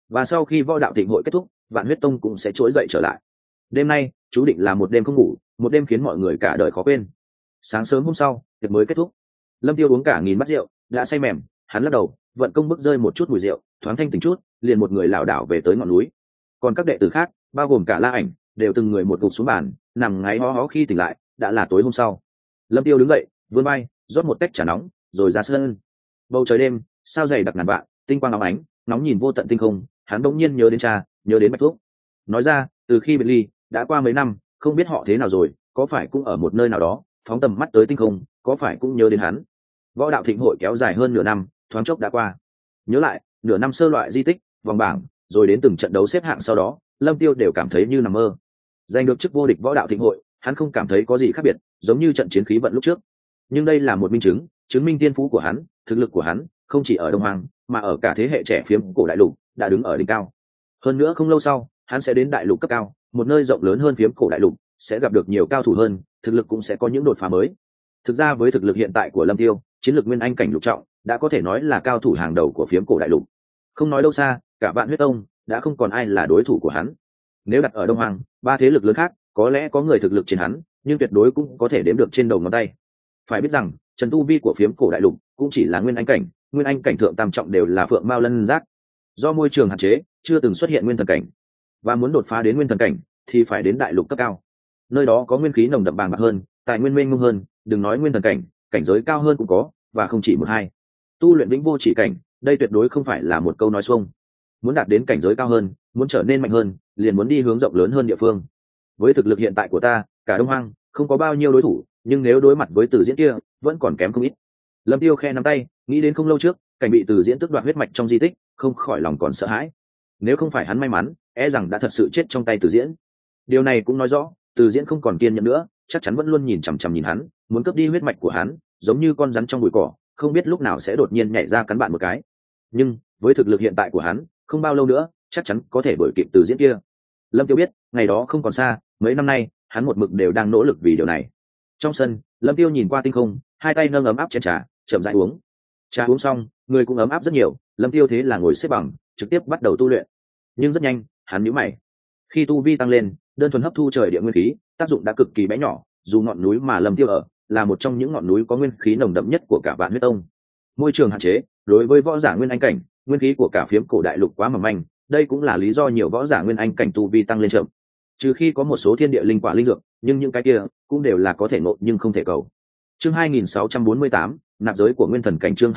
và sau khi võ đạo thịnh hội kết thúc, Vạn Huyết Tông cũng sẽ trỗi dậy trở lại. Đêm nay chú định là một đêm không ngủ, một đêm khiến mọi người cả đời khó quên. Sáng sớm hôm sau, tiệc mới kết thúc. Lâm Tiêu uống cả 1000 bát rượu, đã say mềm, hắn lắc đầu, vận công bước rơi một chút mùi rượu, thoáng thanh tỉnh chút, liền một người lảo đảo về tới ngọn núi. Còn các đệ tử khác, bao gồm cả La Ảnh, đều từng người một gục xuống bàn, nằm ngáy hó hó khi tỉnh lại, đã là tối hôm sau. Lâm Tiêu đứng dậy, vươn vai, rót một tách trà nóng, rồi ra sân. Bầu trời đêm, sao dày đặc ngàn vạn, tinh quang óng ánh, nóng nhìn vô tận tinh không, hắn bỗng nhiên nhớ đến cha, nhớ đến Bạch Thuốc. Nói ra, từ khi biệt ly, đã qua mấy năm, không biết họ thế nào rồi, có phải cũng ở một nơi nào đó, phóng tầm mắt tới tinh không, có phải cũng nhớ đến hắn. Võ đạo thịnh hội kéo dài hơn nửa năm, thoáng chốc đã qua. Nhớ lại, nửa năm sơ loại di tích, vòng bảng, rồi đến từng trận đấu xếp hạng sau đó, Lâm Tiêu đều cảm thấy như nằm mơ. Giành được chức vô địch võ đạo thịnh hội, hắn không cảm thấy có gì khác biệt, giống như trận chiến khí vận lúc trước. Nhưng đây là một minh chứng, chứng minh tiên phú của hắn, thực lực của hắn, không chỉ ở Đông Hoàng, mà ở cả thế hệ trẻ phiếm cổ đại lục, đã đứng ở đỉnh cao. Hơn nữa không lâu sau, hắn sẽ đến đại lục cấp cao, một nơi rộng lớn hơn phiếm cổ đại lục, sẽ gặp được nhiều cao thủ hơn, thực lực cũng sẽ có những đột phá mới. Thực ra với thực lực hiện tại của Lâm Tiêu, chiến lược nguyên anh cảnh lục trọng, đã có thể nói là cao thủ hàng đầu của phiếm cổ đại lục. Không nói đâu xa, cả Vạn Huyết Tông đã không còn ai là đối thủ của hắn. Nếu đặt ở Đông Hoàng, ba thế lực lớn khác, có lẽ có người thực lực trên hắn, nhưng tuyệt đối cũng có thể đếm được trên đầu ngón tay. Phải biết rằng, trần tu vi của phiếm cổ đại lục cũng chỉ là nguyên anh cảnh thượng tam trọng đều là phượng mao lân giác. Do môi trường hạn chế, chưa từng xuất hiện nguyên thần cảnh, và muốn đột phá đến nguyên thần cảnh thì phải đến đại lục cấp cao. Nơi đó có nguyên khí nồng đậm bàng bạc hơn, tài nguyên mênh mông hơn, đừng nói nguyên thần cảnh, cảnh giới cao hơn cũng có, và không chỉ một hai. Tu luyện vĩnh vô chỉ cảnh, đây tuyệt đối không phải là một câu nói xuông. Muốn đạt đến cảnh giới cao hơn, muốn trở nên mạnh hơn, liền muốn đi hướng rộng lớn hơn địa phương. Với thực lực hiện tại của ta, cả Đông Hoang không có bao nhiêu đối thủ, nhưng nếu đối mặt với Từ Diễn kia, vẫn còn kém không ít. Lâm Tiêu khe nắm tay, nghĩ đến không lâu trước, cảnh bị Từ Diễn tước đoạt huyết mạch trong di tích, không khỏi lòng còn sợ hãi. Nếu không phải hắn may mắn, e rằng đã thật sự chết trong tay Từ Diễn. Điều này cũng nói rõ, Từ Diễn không còn kiên nhẫn nữa, chắc chắn vẫn luôn nhìn chằm chằm nhìn hắn, muốn cướp đi huyết mạch của hắn, giống như con rắn trong bụi cỏ, không biết lúc nào sẽ đột nhiên nhảy ra cắn bạn một cái. Nhưng với thực lực hiện tại của hắn, không bao lâu nữa, chắc chắn có thể đuổi kịp Từ Diễn kia. Lâm Tiêu biết, ngày đó không còn xa, mấy năm nay, hắn một mực đều đang nỗ lực vì điều này. Trong sân, Lâm Tiêu nhìn qua tinh không, hai tay nâng ấm áp chén trà, chậm rãi uống. Trà uống xong, người cũng ấm áp rất nhiều, Lâm Tiêu thế là ngồi xếp bằng, trực tiếp bắt đầu tu luyện. Nhưng rất nhanh, hắn nhíu mày. Khi tu vi tăng lên, đơn thuần hấp thu trời địa nguyên khí, tác dụng đã cực kỳ bé nhỏ, dù ngọn núi mà Lâm Tiêu ở là một trong những ngọn núi có nguyên khí nồng đậm nhất của cả Vạn Huyết Tông. Môi trường hạn chế, đối với võ giả nguyên anh cảnh, nguyên khí của cả phiếm cổ đại lục quá mỏng manh, đây cũng là lý do nhiều võ giả nguyên anh cảnh tu vi tăng lên chậm. Trừ khi có một số thiên địa linh quả linh dược, nhưng những cái kia cũng đều là có thể ngộ nhưng không thể cầu. Chương 2648, nạp giới của nguyên thần cảnh. Chương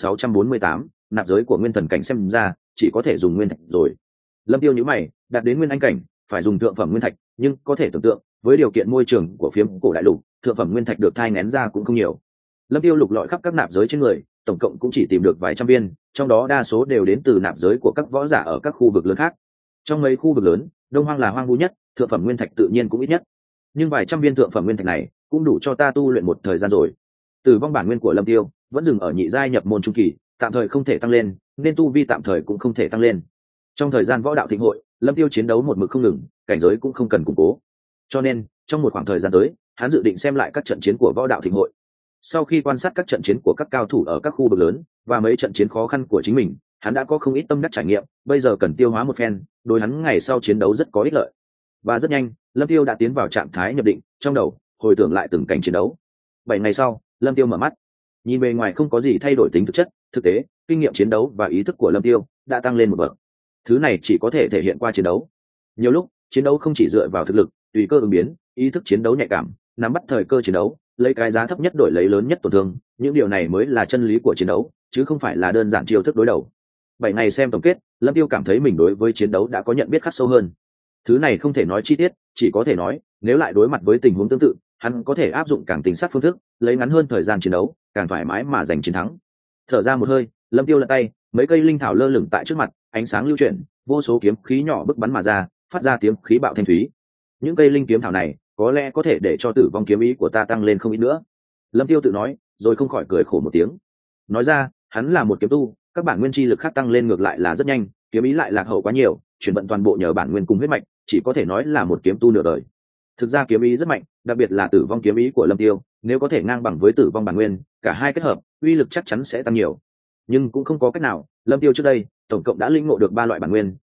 2648, nạp giới của nguyên thần cảnh, xem ra chỉ có thể dùng nguyên thạch rồi. Lâm Tiêu nhíu mày, đạt đến nguyên anh cảnh phải dùng thượng phẩm nguyên thạch, nhưng có thể tưởng tượng, với điều kiện môi trường của phiếm cổ đại lục, thượng phẩm nguyên thạch được thai nghén ra cũng không nhiều. Lâm Tiêu lục lọi khắp các nạp giới trên người, tổng cộng cũng chỉ tìm được vài trăm viên, trong đó đa số đều đến từ nạp giới của các võ giả ở các khu vực lớn khác. Trong mấy khu vực lớn, Đông Hoang là hoang vu nhất, thượng phẩm nguyên thạch tự nhiên cũng ít nhất. Nhưng vài trăm viên thượng phẩm nguyên thạch này cũng đủ cho ta tu luyện một thời gian rồi. Tử vong bản nguyên của Lâm Tiêu vẫn dừng ở nhị giai nhập môn trung kỳ, tạm thời không thể tăng lên, nên tu vi tạm thời cũng không thể tăng lên. Trong thời gian võ đạo thịnh hội, Lâm Tiêu chiến đấu một mực không ngừng, cảnh giới cũng không cần củng cố. Cho nên, trong một khoảng thời gian tới, hắn dự định xem lại các trận chiến của võ đạo thịnh hội. Sau khi quan sát các trận chiến của các cao thủ ở các khu vực lớn và mấy trận chiến khó khăn của chính mình, hắn đã có không ít tâm đắc trải nghiệm, bây giờ cần tiêu hóa một phen, đối hắn ngày sau chiến đấu rất có ích lợi. Và rất nhanh, Lâm Tiêu đã tiến vào trạng thái nhập định, trong đầu hồi tưởng lại từng cảnh chiến đấu. 7 ngày sau, Lâm Tiêu mở mắt, nhìn bề ngoài không có gì thay đổi tính thực chất, thực tế, kinh nghiệm chiến đấu và ý thức của Lâm Tiêu đã tăng lên một bậc. Thứ này chỉ có thể thể hiện qua chiến đấu. Nhiều lúc, chiến đấu không chỉ dựa vào thực lực, tùy cơ ứng biến, ý thức chiến đấu nhạy cảm, nắm bắt thời cơ chiến đấu, lấy cái giá thấp nhất đổi lấy lớn nhất tổn thương, những điều này mới là chân lý của chiến đấu, chứ không phải là đơn giản chiêu thức đối đầu. 7 ngày xem tổng kết, Lâm Tiêu cảm thấy mình đối với chiến đấu đã có nhận biết khắc sâu hơn. Thứ này không thể nói chi tiết, chỉ có thể nói, nếu lại đối mặt với tình huống tương tự, hắn có thể áp dụng càng tình sát phương thức, lấy ngắn hơn thời gian chiến đấu, càng thoải mái mà giành chiến thắng. Thở ra một hơi, Lâm Tiêu lật tay, mấy cây linh thảo lơ lửng tại trước mặt, ánh sáng lưu chuyển, vô số kiếm khí nhỏ bức bắn mà ra, phát ra tiếng khí bạo thanh thúy. Những cây linh kiếm thảo này, có lẽ có thể để cho tử vong kiếm ý của ta tăng lên không ít nữa. Lâm Tiêu tự nói, rồi không khỏi cười khổ một tiếng. Nói ra, hắn là một kiếm tu, các bản nguyên chi lực khác tăng lên ngược lại là rất nhanh, kiếm ý lại lạc hậu quá nhiều, chuyển vận toàn bộ nhờ bản nguyên cùng huyết mạch, chỉ có thể nói là một kiếm tu nửa đời. Thực ra kiếm ý rất mạnh, đặc biệt là tử vong kiếm ý của Lâm Tiêu, nếu có thể ngang bằng với tử vong bản nguyên, cả hai kết hợp, uy lực chắc chắn sẽ tăng nhiều. Nhưng cũng không có cách nào, Lâm Tiêu trước đây tổng cộng đã lĩnh ngộ được 3 loại bản nguyên,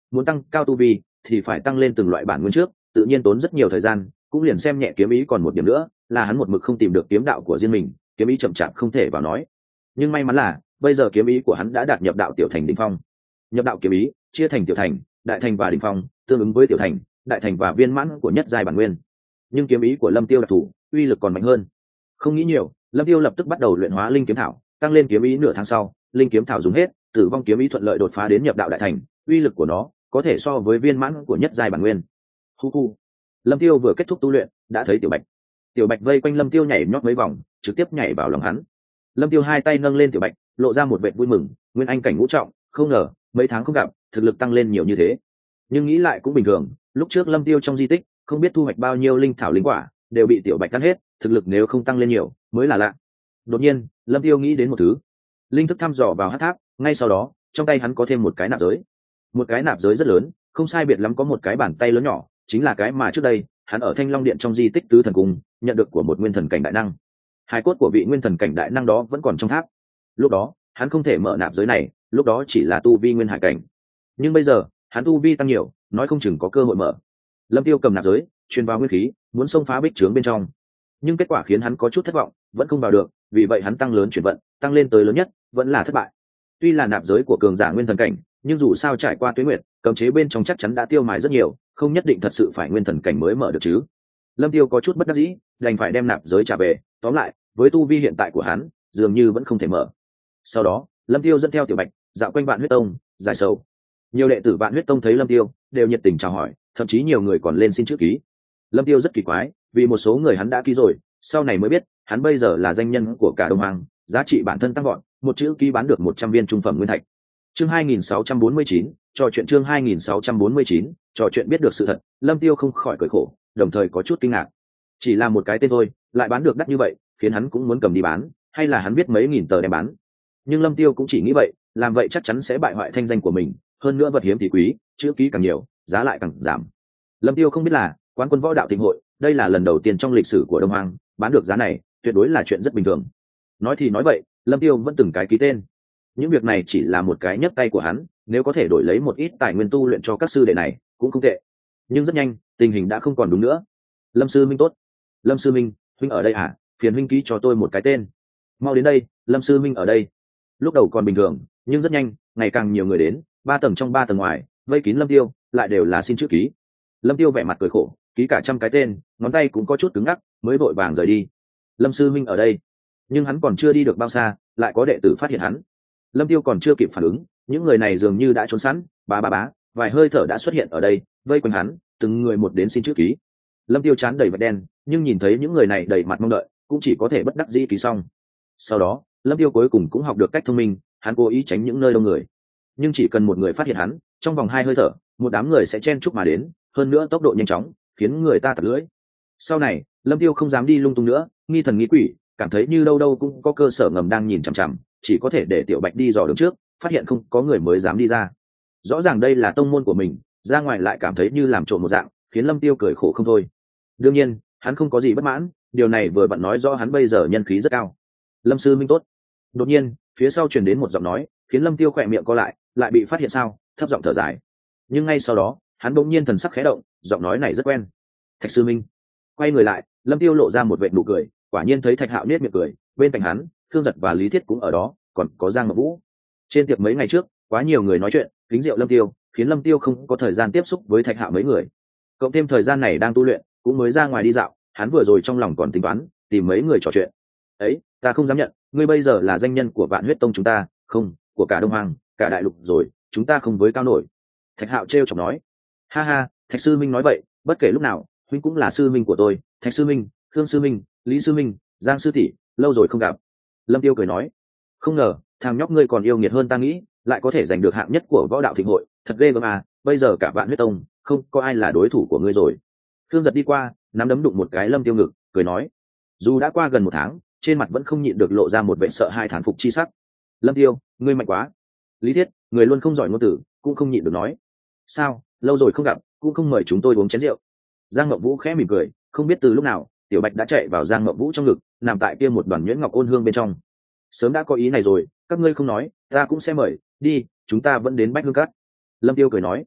muốn tăng cao tu vi thì phải tăng lên từng loại bản nguyên trước, tự nhiên tốn rất nhiều thời gian, cũng liền xem nhẹ kiếm ý. Còn một điểm nữa là hắn một mực không tìm được kiếm đạo của riêng mình, kiếm ý chậm chạp không thể vào nói. Nhưng may mắn là bây giờ kiếm ý của hắn đã đạt nhập đạo tiểu thành đỉnh phong. Nhập đạo kiếm ý chia thành tiểu thành, đại thành và đỉnh phong, tương ứng với tiểu thành, đại thành và viên mãn của nhất giai bản nguyên. Nhưng kiếm ý của Lâm Tiêu đặc thù, uy lực còn mạnh hơn. Không nghĩ nhiều, Lâm Tiêu lập tức bắt đầu luyện hóa linh kiếm thảo, tăng lên kiếm ý. Nửa tháng sau, linh kiếm thảo dùng hết, tử vong kiếm ý thuận lợi đột phá đến nhập đạo đại thành, uy lực của nó có thể so với viên mãn của nhất giai bản nguyên. Hu hu. Lâm Tiêu vừa kết thúc tu luyện, đã thấy Tiểu Bạch. Tiểu Bạch vây quanh Lâm Tiêu nhảy nhót mấy vòng, trực tiếp nhảy vào lòng hắn. Lâm Tiêu hai tay nâng lên Tiểu Bạch, lộ ra một vẻ vui mừng, nguyên anh cảnh ngũ trọng, không ngờ mấy tháng không gặp, thực lực tăng lên nhiều như thế. Nhưng nghĩ lại cũng bình thường, lúc trước Lâm Tiêu trong di tích không biết thu hoạch bao nhiêu linh thảo linh quả, đều bị Tiểu Bạch cắn hết, thực lực nếu không tăng lên nhiều mới là lạ. Đột nhiên, Lâm Tiêu nghĩ đến một thứ. Linh thức thăm dò vào hắc tháp, ngay sau đó, trong tay hắn có thêm một cái nạp giới. Một cái nạp giới rất lớn, không sai biệt lắm có một cái bàn tay lớn nhỏ, chính là cái mà trước đây hắn ở Thanh Long Điện trong di tích Tứ Thần Cung nhận được của một nguyên thần cảnh đại năng. Hài cốt của vị nguyên thần cảnh đại năng đó vẫn còn trong tháp. Lúc đó hắn không thể mở nạp giới này, lúc đó chỉ là tu vi nguyên hải cảnh. Nhưng bây giờ hắn tu vi tăng nhiều, nói không chừng có cơ hội mở. Lâm Tiêu cầm nạp giới, truyền vào nguyên khí, muốn xông phá bích trướng bên trong. Nhưng kết quả khiến hắn có chút thất vọng, vẫn không vào được. Vì vậy hắn tăng lớn chuyển vận, tăng lên tới lớn nhất, vẫn là thất bại. Tuy là nạp giới của cường giả nguyên thần cảnh, nhưng dù sao trải qua tuế nguyệt, cấm chế bên trong chắc chắn đã tiêu mài rất nhiều, không nhất định thật sự phải nguyên thần cảnh mới mở được chứ. Lâm Tiêu có chút bất đắc dĩ, đành phải đem nạp giới trả về. Tóm lại, với tu vi hiện tại của hắn, dường như vẫn không thể mở. Sau đó, Lâm Tiêu dẫn theo Tiểu Bạch dạo quanh Vạn Huyết Tông, giải sầu. Nhiều đệ tử Vạn Huyết Tông thấy Lâm Tiêu đều nhiệt tình chào hỏi, thậm chí nhiều người còn lên xin chữ ký. Lâm Tiêu rất kỳ quái, vì một số người hắn đã ký rồi, sau này mới biết hắn bây giờ là danh nhân của cả Đông Hoàng, giá trị bản thân tăng vọt, một chữ ký bán được 100 viên trung phẩm nguyên thạch. Chương 2649, trò chuyện chương 2649, trò chuyện biết được sự thật, Lâm Tiêu không khỏi cười khổ, đồng thời có chút kinh ngạc. Chỉ là một cái tên thôi, lại bán được đắt như vậy, khiến hắn cũng muốn cầm đi bán, hay là hắn biết mấy nghìn tờ đem bán. Nhưng Lâm Tiêu cũng chỉ nghĩ vậy, làm vậy chắc chắn sẽ bại hoại thanh danh của mình, hơn nữa vật hiếm thì quý, chữ ký càng nhiều, giá lại càng giảm. Lâm Tiêu không biết là, Quán Quân Võ Đạo Thịnh Hội, đây là lần đầu tiên trong lịch sử của Đông Hoang, bán được giá này, tuyệt đối là chuyện rất bình thường. Nói thì nói vậy, Lâm Tiêu vẫn từng cái ký tên. Những việc này chỉ là một cái nhấc tay của hắn, nếu có thể đổi lấy một ít tài nguyên tu luyện cho các sư đệ này, cũng không tệ. Nhưng rất nhanh, tình hình đã không còn đúng nữa. Lâm sư minh tốt. Lâm sư minh, huynh ở đây à? Phiền huynh ký cho tôi một cái tên. Mau đến đây, Lâm sư minh ở đây. Lúc đầu còn bình thường, nhưng rất nhanh, ngày càng nhiều người đến, 3 tầng trong 3 tầng ngoài, vây kín Lâm Tiêu, lại đều là xin chữ ký. Lâm Tiêu vẻ mặt cười khổ, ký cả trăm cái tên, ngón tay cũng có chút cứng ngắc, mới vội vàng rời đi. Lâm sư minh ở đây. Nhưng hắn còn chưa đi được bao xa, lại có đệ tử phát hiện hắn. Lâm Tiêu còn chưa kịp phản ứng, những người này dường như đã trốn sẵn, bá, vài hơi thở đã xuất hiện ở đây, vây quanh hắn, từng người một đến xin chữ ký. Lâm Tiêu chán đầy vạch đen, nhưng nhìn thấy những người này đầy mặt mong đợi, cũng chỉ có thể bất đắc dĩ ký xong. Sau đó, Lâm Tiêu cuối cùng cũng học được cách thông minh, hắn cố ý tránh những nơi đông người. Nhưng chỉ cần một người phát hiện hắn, trong vòng 2 hơi thở, một đám người sẽ chen chúc mà đến, hơn nữa tốc độ nhanh chóng, khiến người ta tạt lưỡi. Sau này, Lâm Tiêu không dám đi lung tung nữa, nghi thần nghi quỷ, cảm thấy như đâu đâu cũng có cơ sở ngầm đang nhìn chằm chằm, chỉ có thể để Tiểu Bạch đi dò đường trước, phát hiện không có người mới dám đi ra. Rõ ràng đây là tông môn của mình, ra ngoài lại cảm thấy như làm trộm một dạng, khiến Lâm Tiêu cười khổ không thôi. Đương nhiên, hắn không có gì bất mãn, điều này vừa vặn nói rõ hắn bây giờ nhân khí rất cao. Lâm sư minh tốt. Đột nhiên, phía sau truyền đến một giọng nói, khiến Lâm Tiêu khỏe miệng co lại bị phát hiện sao, thấp giọng thở dài. Nhưng ngay sau đó, hắn bỗng nhiên thần sắc khẽ động, giọng nói này rất quen. Thạch sư minh. Quay người lại, Lâm Tiêu lộ ra một vệt nụ cười, quả nhiên thấy Thạch Hạo nết miệng cười, bên cạnh hắn, Thương Giật và Lý Thiết cũng ở đó, còn có Giang Mộng Vũ. Trên tiệc mấy ngày trước, quá nhiều người nói chuyện, kính rượu Lâm Tiêu, khiến Lâm Tiêu không có thời gian tiếp xúc với Thạch Hạo mấy người. Cộng thêm thời gian này đang tu luyện, cũng mới ra ngoài đi dạo, hắn vừa rồi trong lòng còn tính toán, tìm mấy người trò chuyện. Ấy, ta không dám nhận, ngươi bây giờ là danh nhân của Vạn Huyết Tông chúng ta, không, của cả Đông Hoàng, cả đại lục rồi, chúng ta không với cao nổi. Thạch Hạo trêu chọc nói. Ha ha, Thạch sư minh nói vậy, bất kể lúc nào, huynh cũng là sư minh của tôi. Thạch sư minh, Khương sư minh, Lý sư minh, Giang sư tỷ, lâu rồi không gặp. Lâm Tiêu cười nói. Không ngờ, thằng nhóc ngươi còn yêu nghiệt hơn ta nghĩ, lại có thể giành được hạng nhất của Võ Đạo Thịnh Hội, thật ghê gớm à, bây giờ cả Vạn Huyết Tông, không có ai là đối thủ của ngươi rồi. Thương Giật đi qua, nắm đấm đụng một cái Lâm Tiêu ngực, cười nói. Dù đã qua gần 1 tháng, trên mặt vẫn không nhịn được lộ ra một vẻ sợ hai thán phục chi sắc. Lâm Tiêu, ngươi mạnh quá. Lý Thiết, người luôn không giỏi ngôn từ, cũng không nhịn được nói. Sao, lâu rồi không gặp, cũng không mời chúng tôi uống chén rượu. Giang Mộng Vũ khẽ mỉm cười, không biết từ lúc nào, Tiểu Bạch đã chạy vào Giang Mộng Vũ trong ngực, nằm tại kia một đoàn nhuyễn ngọc ôn hương bên trong. Sớm đã có ý này rồi, các ngươi không nói, ta cũng sẽ mời, đi, chúng ta vẫn đến Bách Hương Cát. Lâm Tiêu cười nói.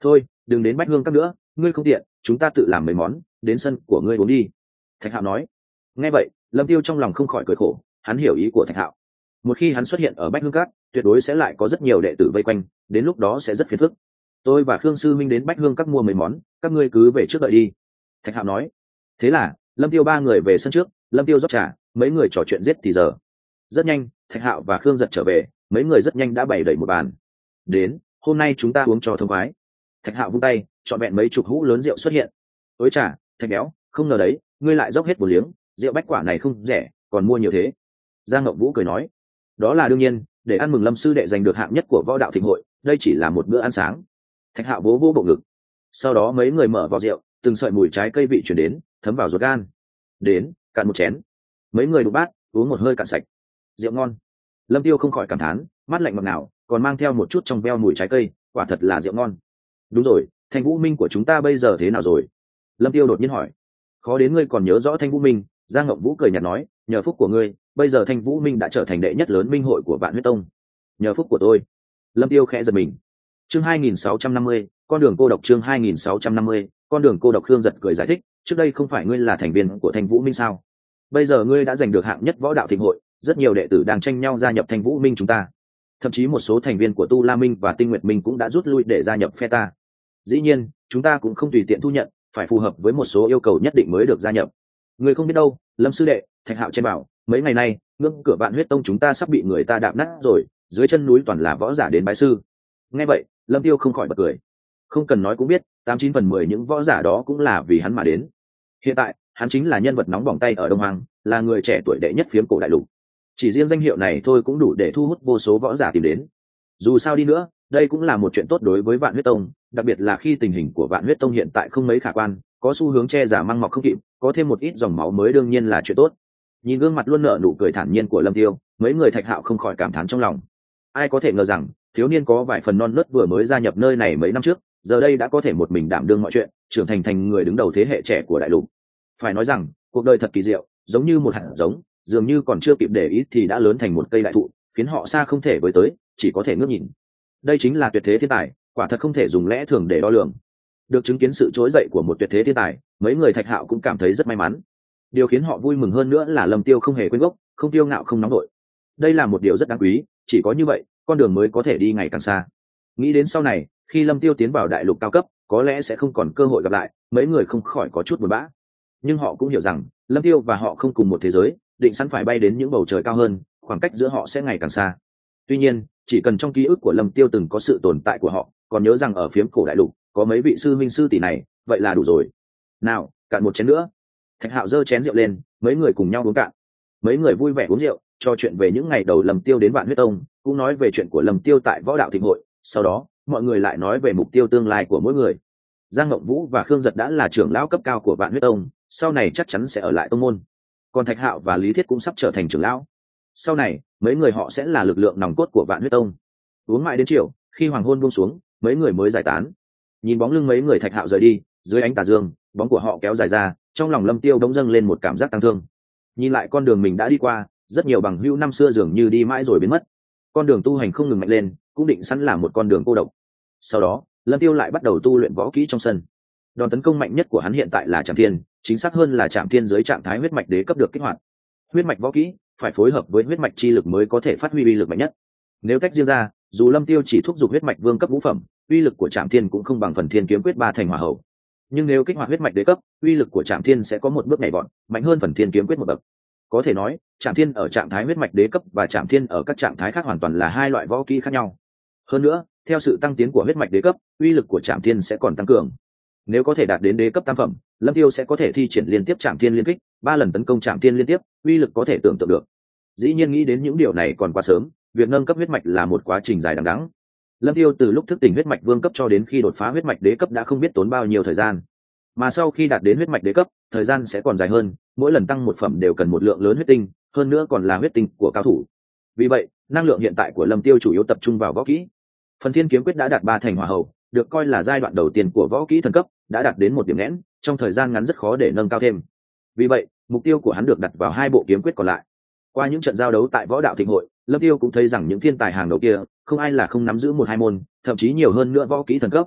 thôi đừng đến bách hương các nữa, ngươi không tiện, chúng ta tự làm mấy món, đến sân của ngươi uống đi, Thạch Hạo nói. Nghe vậy Lâm Tiêu trong lòng không khỏi cười khổ, hắn hiểu ý của Thạch Hạo. Một khi hắn xuất hiện ở bách hương các, tuyệt đối sẽ lại có rất nhiều đệ tử vây quanh, đến lúc đó sẽ rất phiền phức. Tôi và Khương sư minh đến bách hương các mua mấy món, các ngươi cứ về trước đợi đi, Thạch Hạo nói. Thế là Lâm Tiêu ba người về sân trước, Lâm Tiêu rót trà, mấy người trò chuyện giết thì giờ. Rất nhanh Thạch Hạo và Khương Giật trở về, mấy người rất nhanh đã bày đầy một bàn. Đến, hôm nay chúng ta uống trò thông khoái. Thạch Hạo vung tay, chọn vẹn mấy chục hũ lớn rượu xuất hiện. Ôi trà, Thạch béo, không ngờ đấy, ngươi lại dốc hết một liếng, rượu bách quả này không rẻ, còn mua nhiều thế. Giang Ngọc Vũ cười nói, đó là đương nhiên, để ăn mừng Lâm sư đệ giành được hạng nhất của võ đạo thịnh hội, đây chỉ là một bữa ăn sáng. Thạch Hạo vỗ vỗ bộ ngực. Sau đó mấy người mở vò rượu, từng sợi mùi trái cây vị chuyển đến, thấm vào ruột gan. Đến, cạn một chén. Mấy người đụng bát, uống một hơi cạn sạch. Rượu ngon. Lâm Tiêu không khỏi cảm thán, mát lạnh ngọt ngào, còn mang theo một chút trong veo mùi trái cây, quả thật là rượu ngon. Đúng rồi, Thanh Vũ Minh của chúng ta bây giờ thế nào rồi? Lâm Tiêu đột nhiên hỏi. Khó đến ngươi còn nhớ rõ Thanh Vũ Minh? Giang Ngọc Vũ cười nhạt nói, nhờ phúc của ngươi, bây giờ Thanh Vũ Minh đã trở thành đệ nhất lớn minh hội của Vạn Huyết Tông. Nhờ phúc của tôi. Lâm Tiêu khẽ giật mình. Chương 2650, con đường cô độc. Chương 2650, con đường cô độc. Khương Giật cười giải thích, trước đây không phải ngươi là thành viên của Thanh Vũ Minh sao? Bây giờ ngươi đã giành được hạng nhất võ đạo thịnh hội, rất nhiều đệ tử đang tranh nhau gia nhập Thanh Vũ Minh chúng ta. Thậm chí một số thành viên của Tu La Minh và Tinh Nguyệt Minh cũng đã rút lui để gia nhập phe ta. Dĩ nhiên, chúng ta cũng không tùy tiện thu nhận, phải phù hợp với một số yêu cầu nhất định mới được gia nhập. Ngươi không biết đâu, Lâm sư đệ, Thạch Hạo chen bảo, mấy ngày nay, ngưỡng cửa Vạn Huyết Tông chúng ta sắp bị người ta đạp nát rồi, dưới chân núi toàn là võ giả đến bái sư. Nghe vậy, Lâm Tiêu không khỏi bật cười. Không cần nói cũng biết, 89/10 những võ giả đó cũng là vì hắn mà đến. Hiện tại, hắn chính là nhân vật nóng bỏng tay ở Đông Hoàng, là người trẻ tuổi đệ nhất phiếm cổ đại lục. Chỉ riêng danh hiệu này thôi cũng đủ để thu hút vô số võ giả tìm đến. Dù sao đi nữa, đây cũng là một chuyện tốt đối với Vạn Huyết Tông, đặc biệt là khi tình hình của Vạn Huyết Tông hiện tại không mấy khả quan, có xu hướng che giả măng mọc không kịp, có thêm một ít dòng máu mới đương nhiên là chuyện tốt. Nhìn gương mặt luôn nở nụ cười thản nhiên của Lâm Tiêu, mấy người Thạch Hạo không khỏi cảm thán trong lòng. Ai có thể ngờ rằng, thiếu niên có vài phần non nớt vừa mới gia nhập nơi này mấy năm trước, giờ đây đã có thể một mình đảm đương mọi chuyện, trưởng thành người đứng đầu thế hệ trẻ của đại lục. Phải nói rằng, cuộc đời thật kỳ diệu, giống như một hạt giống, dường như còn chưa kịp để ý thì đã lớn thành một cây đại thụ, khiến họ xa không thể với tới, chỉ có thể ngước nhìn. Đây chính là tuyệt thế thiên tài, quả thật không thể dùng lẽ thường để đo lường. Được chứng kiến sự trỗi dậy của một tuyệt thế thiên tài, mấy người Thạch Hạo cũng cảm thấy rất may mắn. Điều khiến họ vui mừng hơn nữa là Lâm Tiêu không hề quên gốc, không tiêu ngạo không nóng nổi. Đây là một điều rất đáng quý, chỉ có như vậy, con đường mới có thể đi ngày càng xa. Nghĩ đến sau này, khi Lâm Tiêu tiến vào đại lục cao cấp, có lẽ sẽ không còn cơ hội gặp lại, mấy người không khỏi có chút buồn bã. Nhưng họ cũng hiểu rằng, Lâm Tiêu và họ không cùng một thế giới, định sẵn phải bay đến những bầu trời cao hơn, khoảng cách giữa họ sẽ ngày càng xa. Tuy nhiên, chỉ cần trong ký ức của Lâm Tiêu từng có sự tồn tại của họ, còn nhớ rằng ở phiếm cổ đại lục có mấy vị sư minh sư tỷ này, vậy là đủ rồi. Nào, cạn một chén nữa. Thạch Hạo giơ chén rượu lên, mấy người cùng nhau uống cạn. Mấy người vui vẻ uống rượu, trò chuyện về những ngày đầu Lâm Tiêu đến Vạn Huyết Tông, cũng nói về chuyện của Lâm Tiêu tại võ đạo thịnh hội. Sau đó, mọi người lại nói về mục tiêu tương lai của mỗi người. Giang Ngộng Vũ và Khương Giật đã là trưởng lão cấp cao của Vạn Huyết Tông, sau này chắc chắn sẽ ở lại tông môn. Còn Thạch Hạo và Lý Thiết cũng sắp trở thành trưởng lão. Sau này, mấy người họ sẽ là lực lượng nòng cốt của Vạn Huyết Tông. Uống mãi đến chiều, khi hoàng hôn buông xuống, mấy người mới giải tán. Nhìn bóng lưng mấy người Thạch Hạo rời đi, dưới ánh tà dương, bóng của họ kéo dài ra, trong lòng Lâm Tiêu đống dâng lên một cảm giác tăng thương. Nhìn lại con đường mình đã đi qua, rất nhiều bằng hữu năm xưa dường như đi mãi rồi biến mất. Con đường tu hành không ngừng mạnh lên, cũng định sẵn là một con đường cô độc. Sau đó, Lâm Tiêu lại bắt đầu tu luyện võ kỹ trong sân. Đòn tấn công mạnh nhất của hắn hiện tại là Trảm Thiên, chính xác hơn là Trảm Thiên dưới trạng thái huyết mạch đế cấp được kích hoạt. Huyết mạch võ kỹ phải phối hợp với huyết mạch chi lực mới có thể phát huy uy lực mạnh nhất. Nếu tách riêng ra, dù Lâm Tiêu chỉ thúc giục huyết mạch vương cấp ngũ phẩm, uy lực của Trảm Thiên cũng không bằng phần Thiên Kiếm Quyết 3 thành hỏa hậu. Nhưng nếu kích hoạt huyết mạch đế cấp, uy lực của Trảm Thiên sẽ có một bước nhảy vọt, mạnh hơn phần Thiên Kiếm Quyết một bậc. Có thể nói, Trảm Thiên ở trạng thái huyết mạch đế cấp và Trảm Thiên ở các trạng thái khác hoàn toàn là hai loại võ kỹ khác nhau. Hơn nữa, theo sự tăng tiến của huyết mạch đế cấp, uy lực của Trảm Thiên sẽ còn tăng cường. Nếu có thể đạt đến đế cấp tam phẩm, Lâm Tiêu sẽ có thể thi triển liên tiếp Trảm Thiên liên kích, 3 lần tấn công Trảm Thiên liên tiếp, uy lực có thể tưởng tượng được. Dĩ nhiên nghĩ đến những điều này còn quá sớm, việc nâng cấp huyết mạch là một quá trình dài đằng đẵng. Lâm Tiêu từ lúc thức tỉnh huyết mạch vương cấp cho đến khi đột phá huyết mạch đế cấp đã không biết tốn bao nhiêu thời gian. Mà sau khi đạt đến huyết mạch đế cấp, thời gian sẽ còn dài hơn, mỗi lần tăng một phẩm đều cần một lượng lớn huyết tinh, hơn nữa còn là huyết tinh của cao thủ. Vì vậy, năng lượng hiện tại của Lâm Tiêu chủ yếu tập trung vào võ kỹ. Phần Thiên Kiếm Quyết đã đạt 3 thành hỏa hậu, được coi là giai đoạn đầu tiên của võ kỹ thần cấp, đã đạt đến một điểm nghẽn, trong thời gian ngắn rất khó để nâng cao thêm. Vì vậy, mục tiêu của hắn được đặt vào 2 bộ kiếm quyết còn lại. Qua những trận giao đấu tại võ đạo thịnh hội, Lâm Tiêu cũng thấy rằng những thiên tài hàng đầu kia, không ai là không nắm giữ 1-2 môn, thậm chí nhiều hơn nữa võ kỹ thần cấp.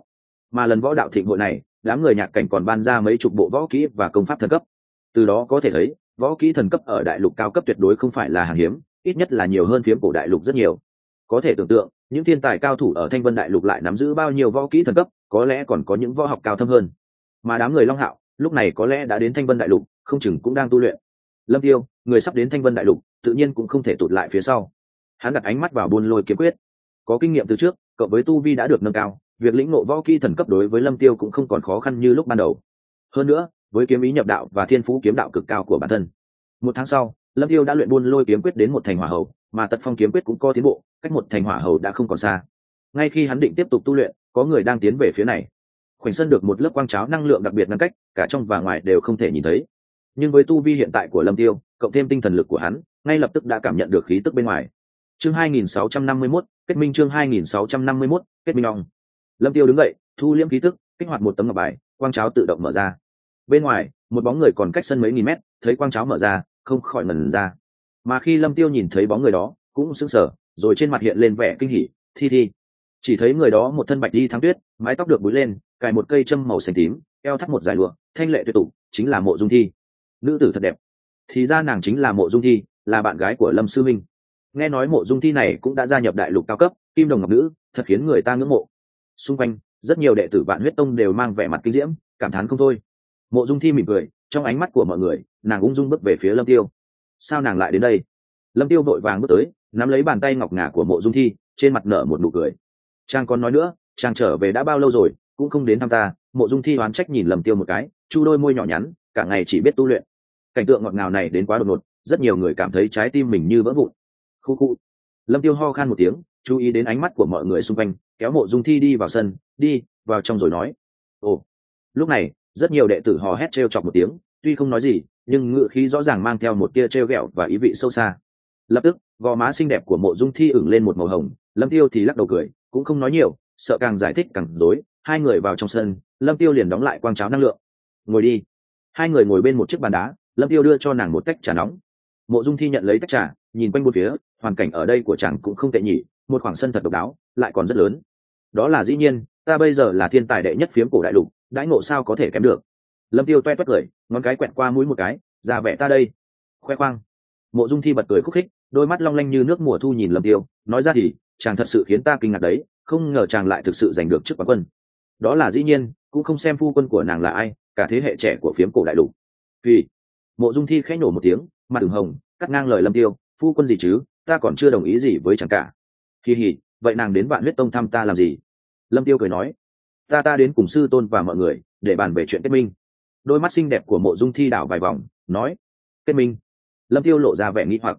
Mà lần võ đạo thịnh hội này, đám người nhạc cảnh còn ban ra mấy chục bộ võ kỹ và công pháp thần cấp. Từ đó có thể thấy, võ kỹ thần cấp ở đại lục cao cấp tuyệt đối không phải là hàng hiếm, ít nhất là nhiều hơn phiếm cổ đại lục rất nhiều. Có thể tưởng tượng, những thiên tài cao thủ ở Thanh Vân đại lục lại nắm giữ bao nhiêu võ kỹ thần cấp, có lẽ còn có những võ học cao thâm hơn. Mà đám người Long Hạo, lúc này có lẽ đã đến Thanh Vân đại lục, không chừng cũng đang tu luyện. Lâm Tiêu, người sắp đến Thanh Vân đại lục, tự nhiên cũng không thể tụt lại phía sau. Hắn đặt ánh mắt vào Buôn Lôi kiếm quyết, có kinh nghiệm từ trước, cộng với tu vi đã được nâng cao, việc lĩnh ngộ võ kỹ thần cấp đối với Lâm Tiêu cũng không còn khó khăn như lúc ban đầu. Hơn nữa, với kiếm ý nhập đạo và thiên phú kiếm đạo cực cao của bản thân, một tháng sau, Lâm Tiêu đã luyện Buôn Lôi kiếm quyết đến một thành hỏa hầu, mà Tật Phong kiếm quyết cũng có tiến bộ, cách một thành hỏa hầu đã không còn xa. Ngay khi hắn định tiếp tục tu luyện, có người đang tiến về phía này. Khoảnh sân được một lớp quang cháo năng lượng đặc biệt ngăn cách, cả trong và ngoài đều không thể nhìn thấy. Nhưng với tu vi hiện tại của Lâm Tiêu, cộng thêm tinh thần lực của hắn, ngay lập tức đã cảm nhận được khí tức bên ngoài. Chương 2651, kết minh. Chương 2651, kết minh ong. Lâm Tiêu đứng dậy, thu liễm khí tức, kích hoạt một tấm ngọc bài, quang cháo tự động mở ra. Bên ngoài, một bóng người còn cách sân mấy nghìn mét, thấy quang cháo mở ra, không khỏi ngẩn ra. Mà khi Lâm Tiêu nhìn thấy bóng người đó, cũng sững sờ, rồi trên mặt hiện lên vẻ kinh hỉ, thi. Chỉ thấy người đó một thân bạch đi thắng tuyết, mái tóc được búi lên, cài một cây châm màu xanh tím, eo thắt một dải lụa, thanh lệ tuyệt tục, chính là Mộ Dung Thi. Nữ tử thật đẹp. Thì ra nàng chính là Mộ Dung Thi, là bạn gái của Lâm sư minh. Nghe nói Mộ Dung Thi này cũng đã gia nhập đại lục cao cấp, kim đồng ngọc nữ, thật khiến người ta ngưỡng mộ. Xung quanh, rất nhiều đệ tử Vạn Huyết Tông đều mang vẻ mặt kinh diễm, cảm thán không thôi. Mộ Dung Thi mỉm cười, trong ánh mắt của mọi người, nàng ung dung bước về phía Lâm Tiêu. Sao nàng lại đến đây? Lâm Tiêu vội vàng bước tới, nắm lấy bàn tay ngọc ngà của Mộ Dung Thi, trên mặt nở một nụ cười. Chàng còn nói nữa, chàng trở về đã bao lâu rồi, cũng không đến thăm ta. Mộ Dung Thi oán trách nhìn Lâm Tiêu một cái, chu đôi môi nhỏ nhắn, cả ngày chỉ biết tu luyện. Cảnh tượng ngọt ngào này đến quá đột ngột, rất nhiều người cảm thấy trái tim mình như vỡ vụn. Khu khu. Lâm Tiêu ho khan một tiếng, chú ý đến ánh mắt của mọi người xung quanh, kéo Mộ Dung Thi đi vào sân, đi vào trong rồi nói. Ồ. Lúc này, rất nhiều đệ tử hò hét trêu chọc một tiếng, tuy không nói gì, nhưng ngữ khí rõ ràng mang theo một tia trêu ghẹo và ý vị sâu xa. Lập tức, gò má xinh đẹp của Mộ Dung Thi ửng lên một màu hồng, Lâm Tiêu thì lắc đầu cười, cũng không nói nhiều, sợ càng giải thích càng rối. Hai người vào trong sân, Lâm Tiêu liền đóng lại quang cháo năng lượng. Ngồi đi. Hai người ngồi bên một chiếc bàn đá, Lâm Tiêu đưa cho nàng một tách trà nóng. Mộ Dung Thi nhận lấy tách trà, nhìn quanh bốn phía, hoàn cảnh ở đây của chàng cũng không tệ nhỉ, một khoảng sân thật độc đáo, lại còn rất lớn. Đó là dĩ nhiên, ta bây giờ là thiên tài đệ nhất phiếm cổ đại lục, đãi ngộ sao có thể kém được. Lâm Tiêu toe toét cười, ngón cái quẹt qua mũi một cái, ra vẻ ta đây. Khoe khoang. Mộ Dung Thi bật cười khúc khích, đôi mắt long lanh như nước mùa thu nhìn Lâm Tiêu, nói ra thì, chàng thật sự khiến ta kinh ngạc đấy, không ngờ chàng lại thực sự giành được chức quán quân. Đó là dĩ nhiên, cũng không xem phu quân của nàng là ai, cả thế hệ trẻ của phiếm cổ đại lục. Vì Mộ Dung Thi khẽ nổ một tiếng, mặt ửng hồng, cắt ngang lời Lâm Tiêu, phu quân gì chứ, ta còn chưa đồng ý gì với chàng cả. Kỳ hỉ, vậy nàng đến Vạn Huyết Tông thăm ta làm gì? Lâm Tiêu cười nói, ta đến cùng sư tôn và mọi người để bàn về chuyện kết minh. Đôi mắt xinh đẹp của Mộ Dung Thi đảo vài vòng, nói, kết minh. Lâm Tiêu lộ ra vẻ nghi hoặc.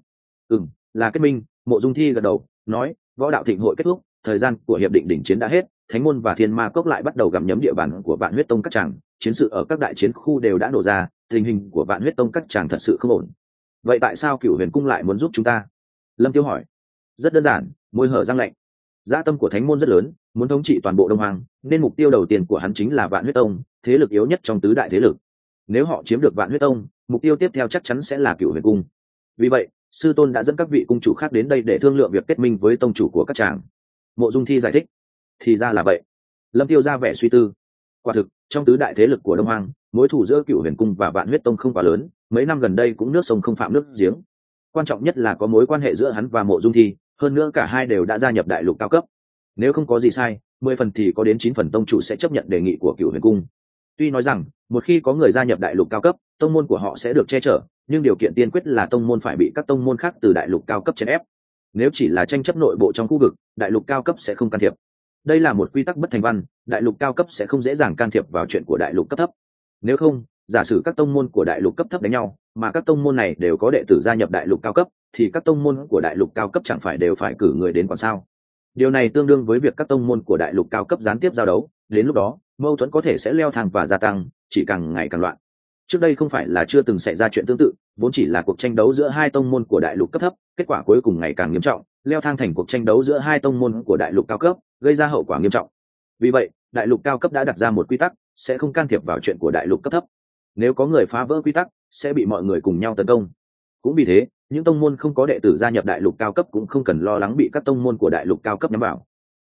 Là kết minh. Mộ Dung Thi gật đầu, nói, võ đạo thịnh hội kết thúc, thời gian của hiệp định đỉnh chiến đã hết, Thánh môn và Thiên Ma cốc lại bắt đầu gặm nhấm địa bàn của Vạn Huyết Tông các chàng, chiến sự ở các đại chiến khu đều đã nổ ra, tình hình của Vạn Huyết Tông các chàng thật sự không ổn. Vậy tại sao Cửu Huyền cung lại muốn giúp chúng ta? Lâm Tiêu hỏi. Rất đơn giản, môi hở răng lạnh. Dã tâm của Thánh môn rất lớn, muốn thống trị toàn bộ Đông Hoàng, nên mục tiêu đầu tiên của hắn chính là Vạn Huyết Tông, thế lực yếu nhất trong tứ đại thế lực. Nếu họ chiếm được Vạn Huyết Tông, mục tiêu tiếp theo chắc chắn sẽ là Cửu Huyền cung. Vì vậy, sư tôn đã dẫn các vị cung chủ khác đến đây để thương lượng việc kết minh với tông chủ của các chàng. Mộ Dung Thi giải thích. Thì ra là vậy. Lâm Tiêu ra vẻ suy tư. Quả thực, trong tứ đại thế lực của Đông Hoàng, mối thù giữa Cửu Huyền cung và Vạn Huyết Tông không quá lớn, mấy năm gần đây cũng nước sông không phạm nước giếng. Quan trọng nhất là có mối quan hệ giữa hắn và Mộ Dung Thi, hơn nữa cả hai đều đã gia nhập đại lục cao cấp. Nếu không có gì sai, 10 phần thì có đến 9 phần tông chủ sẽ chấp nhận đề nghị của Cửu Huyền cung. Tuy nói rằng, một khi có người gia nhập đại lục cao cấp, tông môn của họ sẽ được che chở, nhưng điều kiện tiên quyết là tông môn phải bị các tông môn khác từ đại lục cao cấp chèn ép. Nếu chỉ là tranh chấp nội bộ trong khu vực, đại lục cao cấp sẽ không can thiệp. Đây là một quy tắc bất thành văn, đại lục cao cấp sẽ không dễ dàng can thiệp vào chuyện của đại lục cấp thấp. Nếu không, giả sử các tông môn của đại lục cấp thấp đánh nhau, mà các tông môn này đều có đệ tử gia nhập đại lục cao cấp, thì các tông môn của đại lục cao cấp chẳng phải đều phải cử người đến còn sao? Điều này tương đương với việc các tông môn của đại lục cao cấp gián tiếp giao đấu, đến lúc đó, mâu thuẫn có thể sẽ leo thang và gia tăng, chỉ càng ngày càng loạn. Trước đây không phải là chưa từng xảy ra chuyện tương tự, vốn chỉ là cuộc tranh đấu giữa hai tông môn của đại lục cấp thấp, kết quả cuối cùng ngày càng nghiêm trọng, leo thang thành cuộc tranh đấu giữa hai tông môn của đại lục cao cấp, gây ra hậu quả nghiêm trọng. Vì vậy, đại lục cao cấp đã đặt ra một quy tắc, sẽ không can thiệp vào chuyện của đại lục cấp thấp. Nếu có người phá vỡ quy tắc, sẽ bị mọi người cùng nhau tấn công. Cũng vì thế, những tông môn không có đệ tử gia nhập đại lục cao cấp cũng không cần lo lắng bị các tông môn của đại lục cao cấp nhắm vào.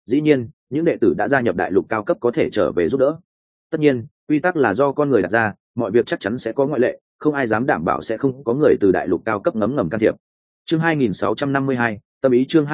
Dĩ nhiên những đệ tử đã gia nhập đại lục cao cấp có thể trở về giúp đỡ. Tất nhiên quy tắc là do con người đặt ra, mọi việc chắc chắn sẽ có ngoại lệ, không ai dám đảm bảo sẽ không có người từ đại lục cao cấp ngấm ngầm can thiệp. Chương 2652, tâm ý. Chương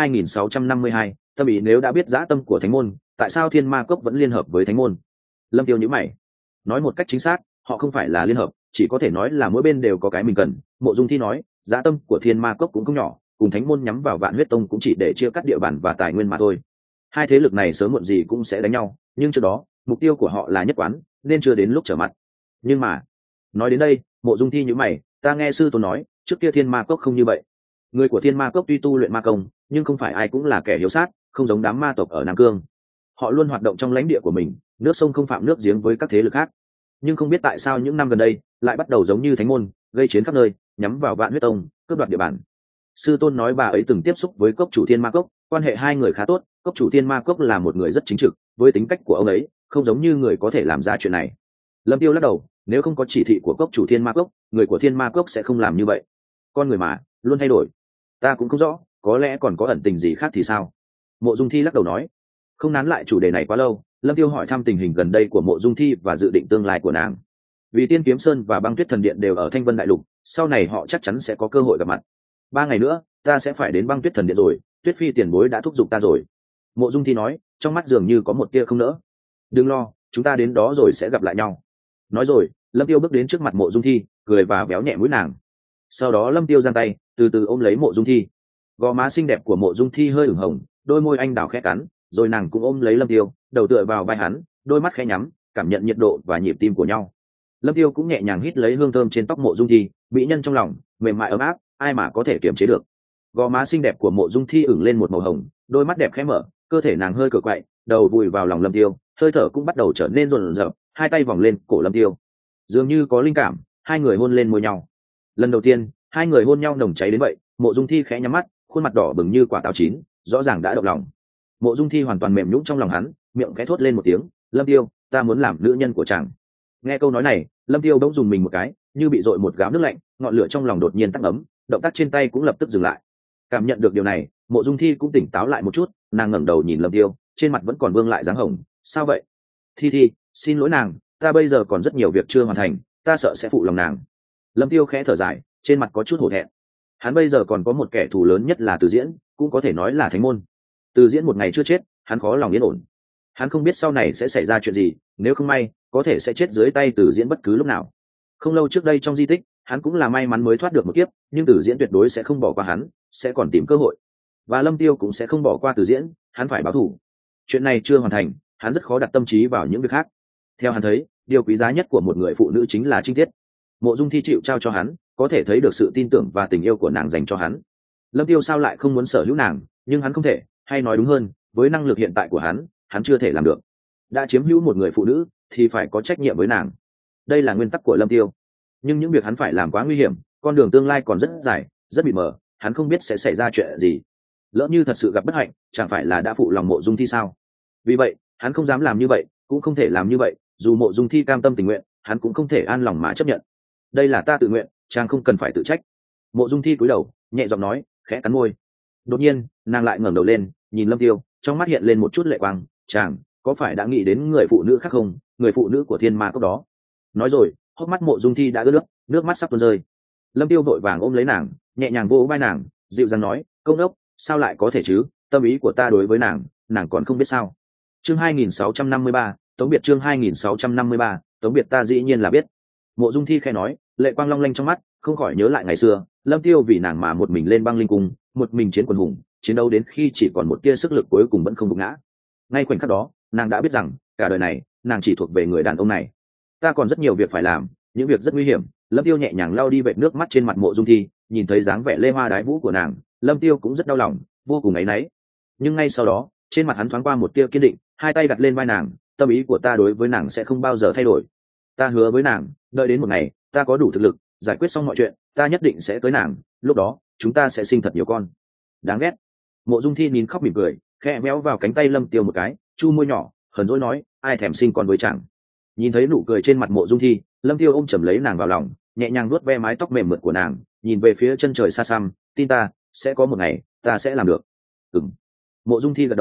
2652, tâm ý. Nếu đã biết dã tâm của thánh môn, tại sao Thiên Ma Cốc vẫn liên hợp với thánh môn? Lâm Tiêu nhíu mày. Nói một cách chính xác, họ không phải là liên hợp, chỉ có thể nói là mỗi bên đều có cái mình cần. Mộ Dung Thi nói, dã tâm của Thiên Ma Cốc cũng không nhỏ, cùng thánh môn nhắm vào Vạn Huyết Tông cũng chỉ để chia cắt địa bàn và tài nguyên mà thôi. Hai thế lực này sớm muộn gì cũng sẽ đánh nhau, nhưng trước đó mục tiêu của họ là nhất quán, nên chưa đến lúc trở mặt. Nhưng mà nói đến đây, Mộ Dung Thi nhíu mày, ta nghe sư tôn nói trước kia Thiên Ma Cốc không như vậy. Người của Thiên Ma Cốc tuy tu luyện ma công, nhưng không phải ai cũng là kẻ hiếu sát, không giống đám ma tộc ở Nam Cương. Họ luôn hoạt động trong lãnh địa của mình, nước sông không phạm nước giếng với các thế lực khác. Nhưng không biết tại sao những năm gần đây lại bắt đầu giống như thánh môn, gây chiến khắp nơi, nhắm vào Vạn Huyết Tông, cướp đoạt địa bàn. Sư tôn nói bà ấy từng tiếp xúc với cốc chủ Thiên Ma Cốc, quan hệ hai người khá tốt. Cốc chủ Thiên Ma Cốc là một người rất chính trực, với tính cách của ông ấy không giống như người có thể làm ra chuyện này. Lâm Tiêu lắc đầu, nếu không có chỉ thị của cốc chủ Thiên Ma Cốc, người của Thiên Ma Cốc sẽ không làm như vậy. Con người mà luôn thay đổi, ta cũng không rõ, có lẽ còn có ẩn tình gì khác thì sao? Mộ Dung Thi lắc đầu nói. Không nán lại chủ đề này quá lâu, Lâm Tiêu hỏi thăm tình hình gần đây của Mộ Dung Thi và dự định tương lai của nàng. Vì Tiên Kiếm Sơn và Băng Tuyết Thần Điện đều ở Thanh Vân Đại Lục, sau này họ chắc chắn sẽ có cơ hội gặp mặt. 3 ngày nữa ta sẽ phải đến Băng Tuyết Thần Điện rồi, Tuyết Phi tiền bối đã thúc giục ta rồi. Mộ Dung Thi nói, trong mắt dường như có một tia không nỡ. Đừng lo, chúng ta đến đó rồi sẽ gặp lại nhau. Nói rồi Lâm Tiêu bước đến trước mặt Mộ Dung Thi, cười và véo nhẹ mũi nàng. Sau đó Lâm Tiêu giang tay từ từ ôm lấy Mộ Dung Thi. Gò má xinh đẹp của Mộ Dung Thi hơi ửng hồng, đôi môi anh đào khẽ cắn, rồi nàng cũng ôm lấy Lâm Tiêu, đầu tựa vào vai hắn, đôi mắt khẽ nhắm, cảm nhận nhiệt độ và nhịp tim của nhau. Lâm Tiêu cũng nhẹ nhàng hít lấy hương thơm trên tóc Mộ Dung Thi, mỹ nhân trong lòng mềm mại ấm áp, ai mà có thể kiềm chế được. Gò má xinh đẹp của Mộ Dung Thi ửng lên một màu hồng, đôi mắt đẹp khẽ mở, cơ thể nàng hơi cựa quậy, đầu vùi vào lòng Lâm Tiêu, hơi thở cũng bắt đầu trở nên rồn rập, hai tay vòng lên cổ Lâm Tiêu. Dường như có linh cảm, hai người hôn lên môi nhau. Lần đầu tiên hai người hôn nhau nồng cháy đến vậy, Mộ Dung Thi khẽ nhắm mắt, khuôn mặt đỏ bừng như quả táo chín, rõ ràng đã động lòng. Mộ Dung Thi hoàn toàn mềm nhũn trong lòng hắn, miệng khẽ thốt lên một tiếng, Lâm Tiêu, ta muốn làm nữ nhân của chàng. Nghe câu nói này, Lâm Tiêu bỗng dùng mình một cái, như bị dội một gáo nước lạnh, ngọn lửa trong lòng đột nhiên tăng ấm, động tác trên tay cũng lập tức dừng lại. Cảm nhận được điều này, Mộ Dung Thi cũng tỉnh táo lại một chút, nàng ngẩng đầu nhìn Lâm Tiêu, trên mặt vẫn còn vương lại dáng hồng. Sao vậy? Thi, xin lỗi nàng, ta bây giờ còn rất nhiều việc chưa hoàn thành, ta sợ sẽ phụ lòng nàng. Lâm Tiêu khẽ thở dài, trên mặt có chút hổ thẹn. Hắn bây giờ còn có một kẻ thù lớn nhất là Từ Diễn, cũng có thể nói là thánh môn. Từ Diễn một ngày chưa chết, hắn khó lòng yên ổn. Hắn không biết sau này sẽ xảy ra chuyện gì, nếu không may có thể sẽ chết dưới tay Từ Diễn bất cứ lúc nào. Không lâu trước đây trong di tích, hắn cũng là may mắn mới thoát được một kiếp, nhưng Từ Diễn tuyệt đối sẽ không bỏ qua hắn, sẽ còn tìm cơ hội. Và Lâm Tiêu cũng sẽ không bỏ qua Từ Diễn, hắn phải báo thù. Chuyện này chưa hoàn thành, hắn rất khó đặt tâm trí vào những việc khác. Theo hắn thấy, điều quý giá nhất của một người phụ nữ chính là trinh tiết. Mộ Dung Thi chịu trao cho hắn, có thể thấy được sự tin tưởng và tình yêu của nàng dành cho hắn. Lâm Tiêu sao lại không muốn sở hữu nàng, nhưng hắn không thể, hay nói đúng hơn, với năng lực hiện tại của hắn chưa thể làm được. Đã chiếm hữu một người phụ nữ thì phải có trách nhiệm với nàng. Đây là nguyên tắc của Lâm Tiêu. Nhưng những việc hắn phải làm quá nguy hiểm, con đường tương lai còn rất dài, rất mịt mờ, hắn không biết sẽ xảy ra chuyện gì. Lỡ như thật sự gặp bất hạnh, chẳng phải là đã phụ lòng Mộ Dung Thi sao? Vì vậy, hắn không dám làm như vậy, cũng không thể làm như vậy, dù Mộ Dung Thi cam tâm tình nguyện, hắn cũng không thể an lòng mà chấp nhận. Đây là ta tự nguyện, chàng không cần phải tự trách. Mộ Dung Thi cúi đầu, nhẹ giọng nói, khẽ cắn môi. Đột nhiên nàng lại ngẩng đầu lên, nhìn Lâm Tiêu, trong mắt hiện lên một chút lệ quang. Chàng có phải đã nghĩ đến người phụ nữ khác không, người phụ nữ của Thiên Ma Cốc đó? Nói rồi hốc mắt Mộ Dung Thi đã ướt nước mắt sắp tuôn rơi. Lâm Tiêu vội vàng ôm lấy nàng, nhẹ nhàng vỗ vai nàng, dịu dàng nói, công đốc, sao lại có thể chứ, tâm ý của ta đối với nàng còn không biết sao? Chương 2653, tống biệt. Chương 2653, tống biệt. Ta dĩ nhiên là biết. Mộ Dung Thi khẽ nói, lệ quang long lanh trong mắt, không khỏi nhớ lại ngày xưa Lâm Tiêu vì nàng mà một mình lên băng linh cung, một mình chiến quần hùng, chiến đấu đến khi chỉ còn một tia sức lực cuối cùng vẫn không gục ngã. Ngay khoảnh khắc đó nàng đã biết rằng cả đời này nàng chỉ thuộc về người đàn ông này. Ta còn rất nhiều việc phải làm, những việc rất nguy hiểm. Lâm Tiêu nhẹ nhàng lau đi vệt nước mắt trên mặt Mộ Dung Thi, nhìn thấy dáng vẻ lê hoa đái vũ của nàng, Lâm Tiêu cũng rất đau lòng, vô cùng áy náy. Nhưng ngay sau đó trên mặt hắn thoáng qua một tia kiên định, hai tay đặt lên vai nàng, tâm ý của ta đối với nàng sẽ không bao giờ thay đổi. Ta hứa với nàng, đợi đến một ngày ta có đủ thực lực giải quyết xong mọi chuyện, ta nhất định sẽ tới nàng, lúc đó chúng ta sẽ sinh thật nhiều con. Đáng ghét. Mộ Dung Thi nín khóc mỉm cười, khẽ méo vào cánh tay Lâm Tiêu một cái, chu môi nhỏ hờn dỗi nói, ai thèm sinh con với chàng. Nhìn thấy nụ cười trên mặt Mộ Dung Thi, Lâm Tiêu ôm chầm lấy nàng vào lòng, nhẹ nhàng vuốt ve mái tóc mềm mượt của nàng, nhìn về phía chân trời xa xăm, tin ta, sẽ có một ngày ta sẽ làm được. Mộ Dung Thi gật đầu,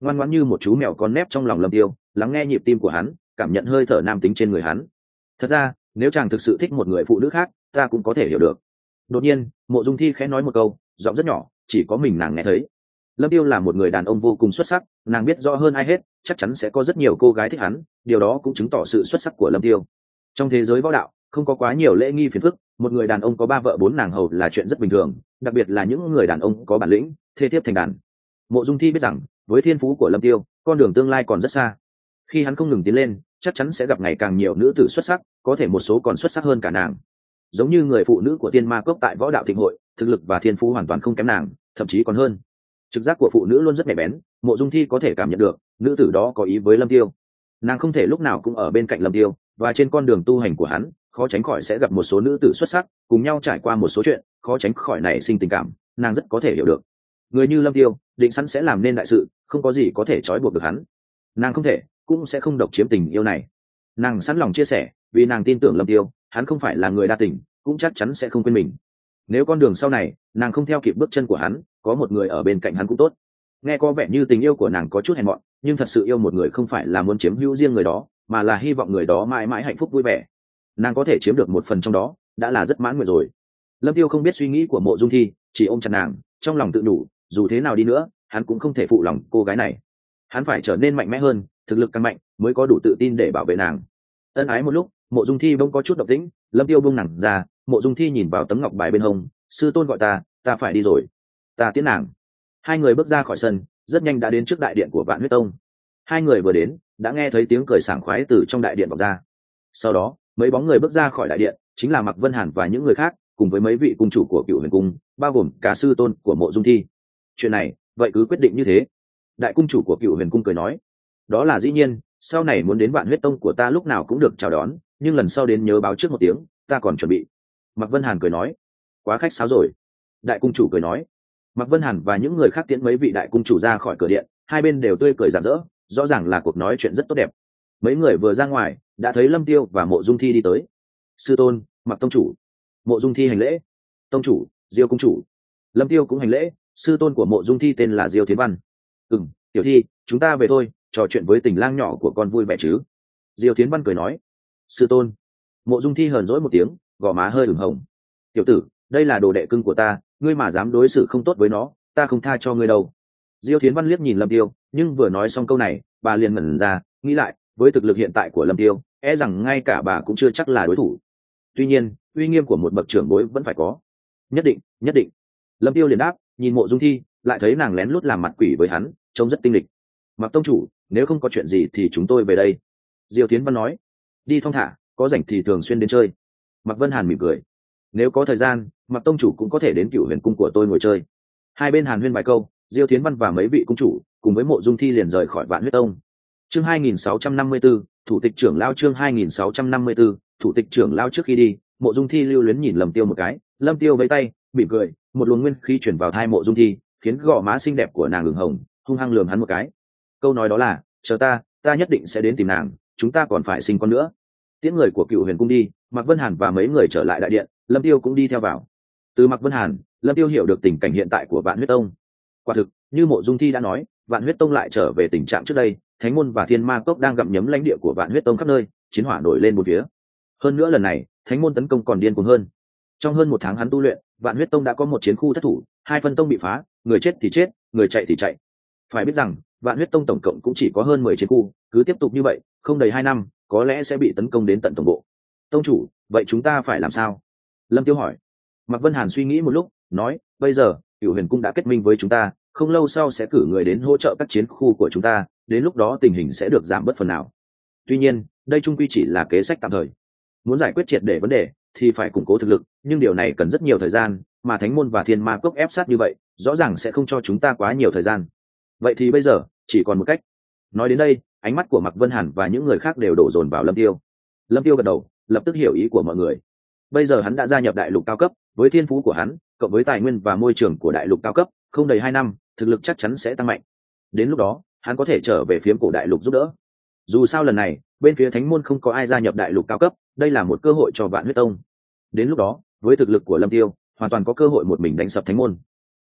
ngoan ngoãn như một chú mèo con nép trong lòng Lâm Tiêu, lắng nghe nhịp tim của hắn, cảm nhận hơi thở nam tính trên người hắn. Thật ra, nếu chàng thực sự thích một người phụ nữ khác, ta cũng có thể hiểu được. Đột nhiên, Mộ Dung Thi khẽ nói một câu, giọng rất nhỏ, chỉ có mình nàng nghe thấy. Lâm Tiêu là một người đàn ông vô cùng xuất sắc, nàng biết rõ hơn ai hết, chắc chắn sẽ có rất nhiều cô gái thích hắn, điều đó cũng chứng tỏ sự xuất sắc của Lâm Tiêu. Trong thế giới võ đạo, không có quá nhiều lễ nghi phiền phức, một người đàn ông có 3 vợ 4 nàng hầu là chuyện rất bình thường, đặc biệt là những người đàn ông có bản lĩnh, thê thiếp thành đàn. Mộ Dung Thi biết rằng, với thiên phú của Lâm Tiêu, con đường tương lai còn rất xa. Khi hắn không ngừng tiến lên, chắc chắn sẽ gặp ngày càng nhiều nữ tử xuất sắc, có thể một số còn xuất sắc hơn cả nàng. Giống như người phụ nữ của Tiên Ma Cốc tại võ đạo thịnh hội, thực lực và thiên phú hoàn toàn không kém nàng, thậm chí còn hơn. Trực giác của phụ nữ luôn rất nhạy bén, Mộ Dung Thi có thể cảm nhận được nữ tử đó có ý với Lâm Tiêu. Nàng không thể lúc nào cũng ở bên cạnh Lâm Tiêu, và trên con đường tu hành của hắn, khó tránh khỏi sẽ gặp một số nữ tử xuất sắc, cùng nhau trải qua một số chuyện, khó tránh khỏi nảy sinh tình cảm, nàng rất có thể hiểu được. Người như Lâm Tiêu, định sẵn sẽ làm nên đại sự, không có gì có thể trói buộc được hắn. Nàng không thể, cũng sẽ không độc chiếm tình yêu này. Nàng sẵn lòng chia sẻ, vì nàng tin tưởng Lâm Tiêu, hắn không phải là người đa tình, cũng chắc chắn sẽ không quên mình. Nếu con đường sau này nàng không theo kịp bước chân của hắn, có một người ở bên cạnh hắn cũng tốt. Nghe có vẻ như tình yêu của nàng có chút hèn mọn, nhưng thật sự yêu một người không phải là muốn chiếm hữu riêng người đó, mà là hy vọng người đó mãi mãi hạnh phúc vui vẻ. Nàng có thể chiếm được một phần trong đó, đã là rất mãn nguyện rồi. Lâm Tiêu không biết suy nghĩ của Mộ Dung Thi, chỉ ôm chặt nàng, trong lòng tự đủ, dù thế nào đi nữa, hắn cũng không thể phụ lòng cô gái này. Hắn phải trở nên mạnh mẽ hơn, thực lực càng mạnh, mới có đủ tự tin để bảo vệ nàng. Ân ái một lúc, Mộ Dung Thi bỗng có chút động tĩnh, Lâm Tiêu buông nàng ra, Mộ Dung Thi nhìn vào tấm ngọc bài bên hông, sư tôn gọi ta phải đi rồi, ta tiễn nàng. Hai người bước ra khỏi sân, rất nhanh đã đến trước đại điện của Vạn Huyết Tông. Hai người vừa đến, đã nghe thấy tiếng cười sảng khoái từ trong đại điện vọng ra. Sau đó, mấy bóng người bước ra khỏi đại điện, chính là Mạc Vân Hàn và những người khác, cùng với mấy vị cung chủ của Cửu Huyền Cung, bao gồm cả sư tôn của Mộ Dung Thi. Chuyện này, vậy cứ quyết định như thế. Đại cung chủ của Cửu Huyền Cung cười nói, đó là dĩ nhiên, sau này muốn đến Vạn Huyết Tông của ta lúc nào cũng được chào đón, nhưng lần sau đến nhớ báo trước một tiếng, ta còn chuẩn bị. Mạc Vân Hàn cười nói, quá khách sáo rồi. Đại cung chủ cười nói. Mạc Vân Hàn và những người khác tiễn mấy vị đại cung chủ ra khỏi cửa điện, hai bên đều tươi cười rạng rỡ, rõ ràng là cuộc nói chuyện rất tốt đẹp. Mấy người vừa ra ngoài, đã thấy Lâm Tiêu và Mộ Dung Thi đi tới. Sư tôn, Mạc tông chủ. Mộ Dung Thi hành lễ. Tông chủ, Diêu cung chủ. Lâm Tiêu cũng hành lễ, sư tôn của Mộ Dung Thi tên là Diêu Thiến Văn. Tiểu Thi, chúng ta về thôi, trò chuyện với tình lang nhỏ của con vui vẻ chứ. Diêu Thiến Văn cười nói. Sư tôn. Mộ Dung Thi hờn dỗi một tiếng, gò má hơi ửng hồng. Tiểu tử, đây là đồ đệ cưng của ta, ngươi mà dám đối xử không tốt với nó, ta không tha cho ngươi đâu. Diêu Thiến Văn liếc nhìn Lâm Tiêu, nhưng vừa nói xong câu này, bà liền ngẩn ra, nghĩ lại, với thực lực hiện tại của Lâm Tiêu, e rằng ngay cả bà cũng chưa chắc là đối thủ. Tuy nhiên, uy nghiêm của một bậc trưởng bối vẫn phải có. Nhất định, nhất định. Lâm Tiêu liền đáp, nhìn Mộ Dung Thi, lại thấy nàng lén lút làm mặt quỷ với hắn, trông rất tinh lịch. Mạc tông chủ, nếu không có chuyện gì thì chúng tôi về đây. Diêu Thiến Văn nói. Đi thong thả, có rảnh thì thường xuyên đến chơi. Mạc Vân Hàn mỉm cười. Nếu có thời gian, Mạc tông chủ cũng có thể đến Cửu Huyền Cung của tôi ngồi chơi. Hai bên hàn huyên vài câu, Diêu Thiến Văn và mấy vị cung chủ cùng với Mộ Dung Thi liền rời khỏi Vạn Huyết Tông. Chương 2654, thủ tịch trưởng lao. Chương 2654, thủ tịch trưởng lao. Trước khi đi, Mộ Dung Thi lưu luyến nhìn Lâm Tiêu một cái, Lâm Tiêu vẫy tay, mỉm cười, một luồng nguyên khí chuyển vào thai Mộ Dung Thi, khiến gò má xinh đẹp của nàng ửng hồng, hung hăng lườm hắn một cái. Câu nói đó là, chờ ta nhất định sẽ đến tìm nàng, chúng ta còn phải sinh con nữa. Tiễn người của Cửu Huyền Cung đi, Mạc Vân Hàn và mấy người trở lại đại điện, Lâm Tiêu cũng đi theo vào. Từ Mạc Vân Hàn, Lâm Tiêu hiểu được tình cảnh hiện tại của Vạn Huyết Tông. Quả thực, như Mộ Dung Thi đã nói, Vạn Huyết Tông lại trở về tình trạng trước đây, Thánh môn và Thiên Ma Cốc đang gặm nhấm lãnh địa của Vạn Huyết Tông khắp nơi, chiến hỏa nổi lên một phía. Hơn nữa lần này, Thánh môn tấn công còn điên cuồng hơn. Trong hơn 1 tháng hắn tu luyện, Vạn Huyết Tông đã có một chiến khu thất thủ, 2 phân tông bị phá, người chết thì chết, người chạy thì chạy. Phải biết rằng, Vạn Huyết Tông tổng cộng cũng chỉ có hơn 10 chiến khu, cứ tiếp tục như vậy, không đầy 2 năm, có lẽ sẽ bị tấn công đến tận tổng bộ. Tông chủ, vậy chúng ta phải làm sao? Lâm Tiêu hỏi. Mạc Vân Hàn suy nghĩ một lúc, nói, bây giờ, Cửu Huyền Cung đã kết minh với chúng ta, không lâu sau sẽ cử người đến hỗ trợ các chiến khu của chúng ta, đến lúc đó tình hình sẽ được giảm bớt phần nào. Tuy nhiên, đây chung quy chỉ là kế sách tạm thời. Muốn giải quyết triệt để vấn đề, thì phải củng cố thực lực, nhưng điều này cần rất nhiều thời gian, mà Thánh môn và Thiên Ma Cốc ép sát như vậy, rõ ràng sẽ không cho chúng ta quá nhiều thời gian. Vậy thì bây giờ, chỉ còn một cách. Nói đến đây, ánh mắt của Mạc Vân Hàn và những người khác đều đổ dồn vào Lâm Tiêu. Lâm Tiêu gật đầu, lập tức hiểu ý của mọi người. Bây giờ hắn đã gia nhập đại lục cao cấp, với thiên phú của hắn, cộng với tài nguyên và môi trường của đại lục cao cấp, không đầy 2 năm, thực lực chắc chắn sẽ tăng mạnh. Đến lúc đó, hắn có thể trở về phía cổ đại lục giúp đỡ. Dù sao lần này, bên phía Thánh môn không có ai gia nhập đại lục cao cấp, đây là một cơ hội cho Vạn Huyết Tông. Đến lúc đó, với thực lực của Lâm Tiêu, hoàn toàn có cơ hội một mình đánh sập Thánh môn.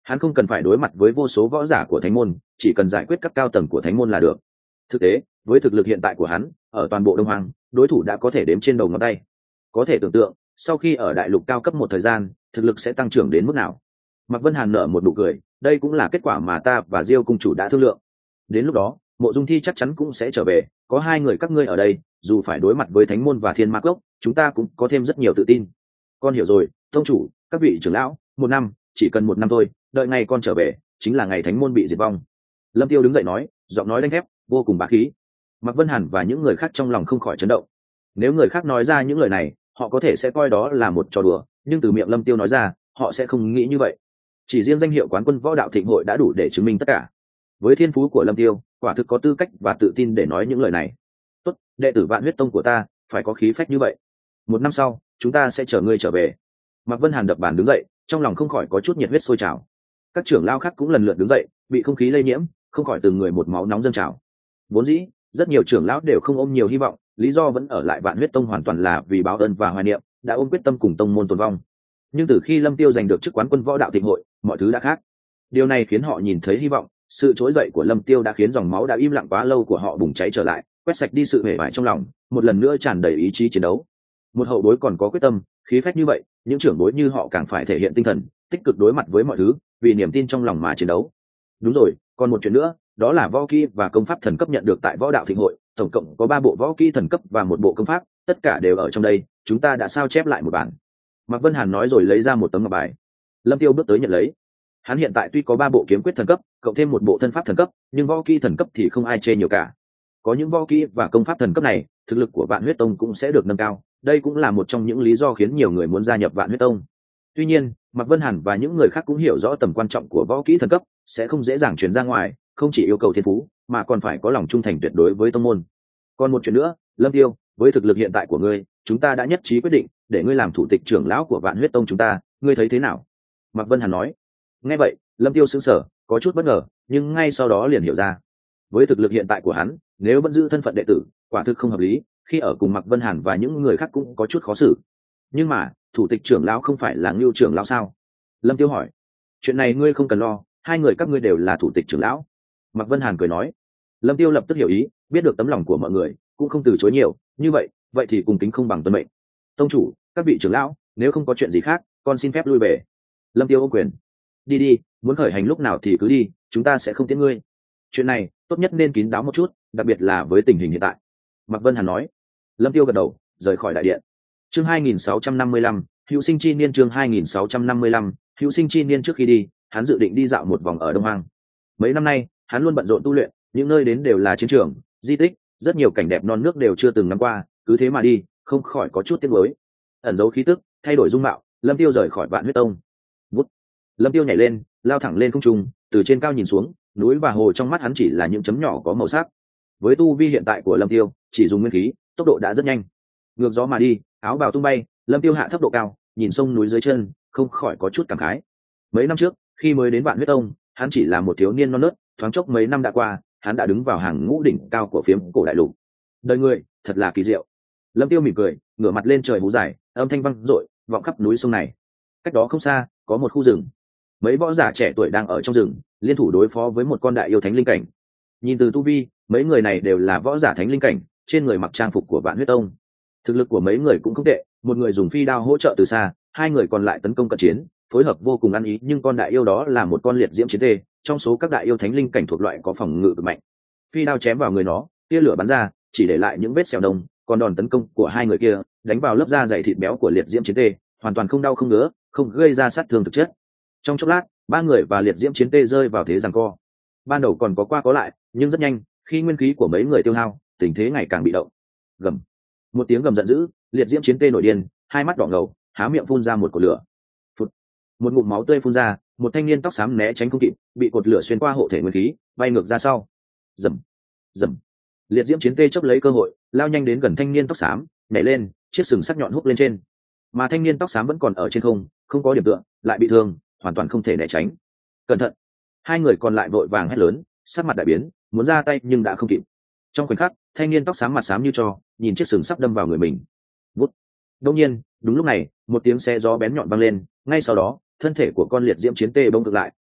Hắn không cần phải đối mặt với vô số võ giả của thánh môn, chỉ cần giải quyết các cao tầng của thánh môn là được. Thực tế, với thực lực hiện tại của hắn, ở toàn bộ Đông Hoang, đối thủ đã có thể đếm trên đầu ngón tay. Có thể tưởng tượng, sau khi ở đại lục cao cấp một thời gian, thực lực sẽ tăng trưởng đến mức nào. Mạc Vân Hàn nở một nụ cười, đây cũng là kết quả mà ta và Diêu cung chủ đã thương lượng. Đến lúc đó, Mộ Dung Thi chắc chắn cũng sẽ trở về, có hai người các ngươi ở đây, dù phải đối mặt với Thánh môn và Thiên Ma Cốc, chúng ta cũng có thêm rất nhiều tự tin. Con hiểu rồi, tông chủ, các vị trưởng lão, 1 năm, chỉ cần 1 năm thôi, đợi ngày con trở về, chính là ngày Thánh môn bị diệt vong. Lâm Tiêu đứng dậy nói, giọng nói đanh thép, vô cùng bá khí. Mạc Vân Hàn và những người khác trong lòng không khỏi chấn động. Nếu người khác nói ra những lời này, họ có thể sẽ coi đó là một trò đùa, nhưng từ miệng Lâm Tiêu nói ra, họ sẽ không nghĩ như vậy. Chỉ riêng danh hiệu quán quân võ đạo thịnh hội đã đủ để chứng minh tất cả. Với thiên phú của Lâm Tiêu, quả thực có tư cách và tự tin để nói những lời này. Tốt, đệ tử Vạn Huyết Tông của ta phải có khí phách như vậy. 1 năm sau, chúng ta sẽ chở ngươi trở về. Mạc Vân Hàn đập bàn đứng dậy, trong lòng không khỏi có chút nhiệt huyết sôi trào. Các trưởng lao khác cũng lần lượt đứng dậy, bị không khí lây nhiễm, không khỏi từng người một máu nóng dâng trào. Vốn dĩ, rất nhiều trưởng lão đều không ôm nhiều hy vọng, lý do vẫn ở lại Vạn Huyết Tông hoàn toàn là vì báo ơn và hoài niệm, đã ôm quyết tâm cùng tông môn tồn vong. Nhưng từ khi Lâm Tiêu giành được chức quán quân võ đạo thịnh hội, mọi thứ đã khác. Điều này khiến họ nhìn thấy hy vọng, sự trỗi dậy của Lâm Tiêu đã khiến dòng máu đã im lặng quá lâu của họ bùng cháy trở lại, quét sạch đi sự hề bại trong lòng, một lần nữa tràn đầy ý chí chiến đấu. Một hậu bối còn có quyết tâm, khí phách như vậy, những trưởng bối như họ càng phải thể hiện tinh thần, tích cực đối mặt với mọi thứ, vì niềm tin trong lòng mà chiến đấu. Đúng rồi, còn một chuyện nữa, đó là võ kỹ và công pháp thần cấp nhận được tại võ đạo thịnh hội, tổng cộng có 3 bộ võ kỹ thần cấp và 1 bộ công pháp, tất cả đều ở trong đây, chúng ta đã sao chép lại một bản. Mạc Vân Hàn nói rồi lấy ra một tấm ngọc bài. Lâm Tiêu bước tới nhận lấy. Hắn hiện tại tuy có 3 bộ kiếm quyết thần cấp, cộng thêm 1 bộ thân pháp thần cấp, nhưng võ kỹ thần cấp thì không ai chê nhiều cả. Có những võ kỹ và công pháp thần cấp này, thực lực của Vạn Huyết Tông cũng sẽ được nâng cao. Đây cũng là một trong những lý do khiến nhiều người muốn gia nhập Vạn Huyết Tông. Tuy nhiên, Mạc Vân Hàn và những người khác cũng hiểu rõ tầm quan trọng của võ kỹ thần cấp, sẽ không dễ dàng truyền ra ngoài, không chỉ yêu cầu thiên phú, mà còn phải có lòng trung thành tuyệt đối với tông môn. Còn một chuyện nữa, Lâm Tiêu, với thực lực hiện tại của ngươi, chúng ta đã nhất trí quyết định, để ngươi làm thủ tịch trưởng lão của Vạn Huyết Tông chúng ta, ngươi thấy thế nào? Mạc Vân Hàn nói. Nghe vậy, Lâm Tiêu sững sờ, có chút bất ngờ, nhưng ngay sau đó liền hiểu ra. Với thực lực hiện tại của hắn, nếu vẫn giữ thân phận đệ tử, quả thực không hợp lý, khi ở cùng Mạc Vân Hàn và những người khác cũng có chút khó xử. Nhưng mà, thủ tịch trưởng lão không phải là Ngưu trưởng lão sao? Lâm Tiêu hỏi. Chuyện này ngươi không cần lo, hai người các ngươi đều là thủ tịch trưởng lão. Mạc Vân Hàn cười nói. Lâm Tiêu lập tức hiểu ý, biết được tấm lòng của mọi người, cũng không từ chối nhiều, như vậy thì cùng kính không bằng tuân mệnh. Tông chủ, các vị trưởng lão, nếu không có chuyện gì khác, con xin phép lui về. Lâm Tiêu ô quyền. Đi đi, muốn khởi hành lúc nào thì cứ đi, chúng ta sẽ không tiễn ngươi. Chuyện này tốt nhất nên kín đáo một chút, đặc biệt là với tình hình hiện tại. Mạc Vân Hàn nói. Lâm Tiêu gật đầu, rời khỏi đại điện. Chương 2655, Hữu Sinh Chi Niên. Chương 2655, Hữu Sinh Chi Niên. Trước khi đi, hắn dự định đi dạo một vòng ở Đông Hoang. Mấy năm nay, hắn luôn bận rộn tu luyện, những nơi đến đều là chiến trường, di tích, rất nhiều cảnh đẹp non nước đều chưa từng ngắm qua, cứ thế mà đi, không khỏi có chút tiếc nuối. Ẩn giấu khí tức, thay đổi dung mạo, Lâm Tiêu rời khỏi Vạn Huyết Tông. Vút. Lâm Tiêu nhảy lên, lao thẳng lên không trung, từ trên cao nhìn xuống, núi và hồ trong mắt hắn chỉ là những chấm nhỏ có màu sắc. Với tu vi hiện tại của Lâm Tiêu, chỉ dùng nguyên khí, tốc độ đã rất nhanh. Ngược gió mà đi, áo bào tung bay, Lâm Tiêu hạ thấp độ cao, nhìn sông núi dưới chân, không khỏi có chút cảm khái. Mấy năm trước, khi mới đến Vạn Huyết Tông, hắn chỉ là một thiếu niên non nớt, thoáng chốc mấy năm đã qua, hắn đã đứng vào hàng ngũ đỉnh cao của phiếm cổ đại lục. Đời người thật là kỳ diệu. Lâm Tiêu mỉm cười, ngửa mặt lên trời hú dài, âm thanh vang dội, vọng khắp núi sông này. Cách đó không xa, có một khu rừng. Mấy võ giả trẻ tuổi đang ở trong rừng, liên thủ đối phó với một con đại yêu thánh linh cảnh. Nhìn từ tu vi, mấy người này đều là võ giả thánh linh cảnh, trên người mặc trang phục của Vạn Huyết Tông. Thực lực của mấy người cũng không tệ, một người dùng phi đao hỗ trợ từ xa, hai người còn lại tấn công cận chiến, phối hợp vô cùng ăn ý. Nhưng con đại yêu đó là một con liệt diễm chiến tê, trong số các đại yêu thánh linh cảnh thuộc loại có phòng ngự cực mạnh. Phi đao chém vào người nó, tia lửa bắn ra, chỉ để lại những vết sẹo đông. Còn đòn tấn công của hai người kia đánh vào lớp da dày thịt béo của liệt diễm chiến tê, hoàn toàn không đau không ngứa, không gây ra sát thương thực chất. Trong chốc lát, ba người và liệt diễm chiến tê rơi vào thế giằng co. Ban đầu còn có qua có lại, nhưng rất nhanh, khi nguyên khí của mấy người tiêu hao, tình thế ngày càng bị động. Gầm. Một tiếng gầm giận dữ, liệt diễm chiến tê nổi điên, hai mắt đỏ ngầu, há miệng phun ra một cột lửa. Phụt. Một ngụm máu tươi phun ra, một thanh niên tóc xám né tránh không kịp, bị cột lửa xuyên qua hộ thể nguyên khí, bay ngược ra sau. Rầm. Rầm. Liệt diễm chiến tê chớp lấy cơ hội, lao nhanh đến gần thanh niên tóc xám, nhảy lên, chiếc sừng sắc nhọn húc lên trên. Mà thanh niên tóc xám vẫn còn ở trên không, không có điểm tựa, lại bị thương, hoàn toàn không thể né tránh. Cẩn thận. Hai người còn lại vội vàng hét lớn, sắc mặt đại biến, muốn ra tay nhưng đã không kịp. Trong khoảnh khắc, thanh niên tóc xám mặt xám như tro, nhìn chiếc sừng sắp đâm vào người mình. Vút. Đột nhiên, đúng lúc này, một tiếng xe gió bén nhọn vang lên, ngay sau đó, thân thể của con liệt diễm chiến tê bỗng cực lại,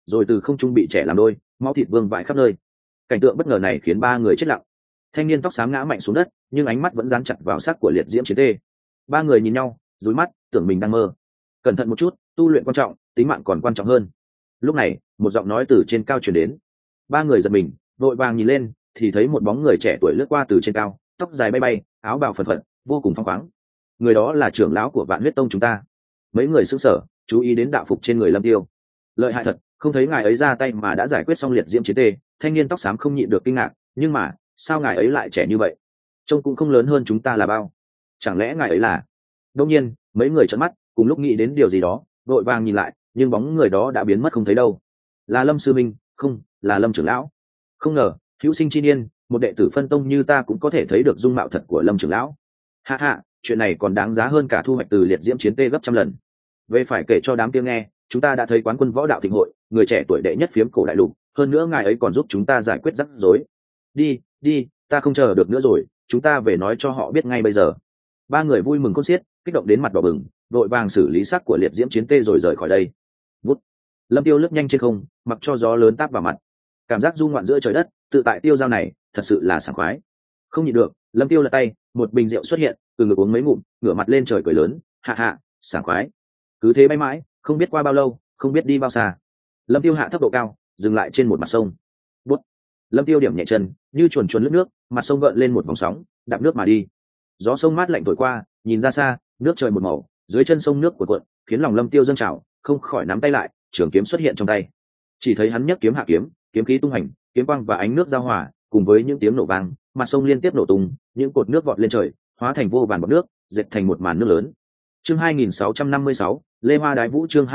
rồi từ không trung bị trẻ làm đôi, máu thịt vương vãi khắp nơi. Cảnh tượng bất ngờ này khiến ba người chết lặng. Thanh niên tóc xám ngã mạnh xuống đất, nhưng ánh mắt vẫn dán chặt vào xác của liệt diễm chiến tê. Ba người nhìn nhau, dúi mắt, tưởng mình đang mơ. Cẩn thận một chút, tu luyện quan trọng, tính mạng còn quan trọng hơn. Lúc này, một giọng nói từ trên cao truyền đến. Ba người giật mình, vội vàng nhìn lên, thì thấy một bóng người trẻ tuổi lướt qua từ trên cao, tóc dài bay bay, áo bào phần phật, vô cùng phóng khoáng. Người đó là trưởng lão của Vạn Huyết Tông chúng ta. Mấy người sững sờ, chú ý đến đạo phục trên người Lâm Tiêu. Lợi hại thật, không thấy ngài ấy ra tay mà đã giải quyết xong liệt diễm chiến tê. Thanh niên tóc xám không nhịn được kinh ngạc, nhưng mà sao ngài ấy lại trẻ như vậy? Trông cũng không lớn hơn chúng ta là bao. Chẳng lẽ ngài ấy là? Đương nhiên, mấy người trợn mắt, cùng lúc nghĩ đến điều gì đó, vội vàng nhìn lại, nhưng bóng người đó đã biến mất không thấy đâu. Là Lâm sư minh, không, là Lâm trưởng lão. Không ngờ, hữu sinh chi niên, một đệ tử phân tông như ta cũng có thể thấy được dung mạo thật của Lâm trưởng lão. Hạ hạ, chuyện này còn đáng giá hơn cả thu hoạch từ liệt diễm chiến tê gấp trăm lần. Về phải kể cho đám kia nghe, chúng ta đã thấy quán quân võ đạo thịnh hội, người trẻ tuổi đệ nhất phiếm cổ đại lục, hơn nữa ngài ấy còn giúp chúng ta giải quyết rắc rối. Đi, đi, ta không chờ được nữa rồi, chúng ta về nói cho họ biết ngay bây giờ. Ba người vui mừng khôn xiết, kích động đến mặt đỏ bừng, vội vàng xử lý xác của liệt diễm chiến tê rồi rời khỏi đây. Vút. Lâm Tiêu lướt nhanh trên không, mặc cho gió lớn táp vào mặt. Cảm giác du ngoạn giữa trời đất, tự tại tiêu dao này, thật sự là sảng khoái. Không nhịn được, Lâm Tiêu lật tay, một bình rượu xuất hiện, từ ngực uống mấy ngụm, ngửa mặt lên trời cười lớn, hạ hạ, sảng khoái. Cứ thế bay mãi, không biết qua bao lâu, không biết đi bao xa. Lâm Tiêu hạ thấp độ cao, dừng lại trên một mặt sông. Bút. Lâm Tiêu điểm nhẹ chân, như chuồn chuồn lướt nước, mặt sông gợn lên một vòng sóng, đạp nước mà đi. Gió sông mát lạnh thổi qua, nhìn ra xa, nước trời một màu, dưới chân sông nước cuộn, khiến lòng Lâm Tiêu dâng trào, không khỏi nắm tay lại, trường kiếm xuất hiện trong tay. Chỉ thấy hắn nhấc kiếm hạ kiếm, kiếm khí tung hành, kiếm quang và ánh nước giao hòa, cùng với những tiếng nổ vang, mặt sông liên tiếp nổ tung, những cột nước vọt lên trời, hóa thành vô vàn bọt nước, dệt thành một màn nước lớn. Chương 2656, Lê Hoa Đái Vũ. Chương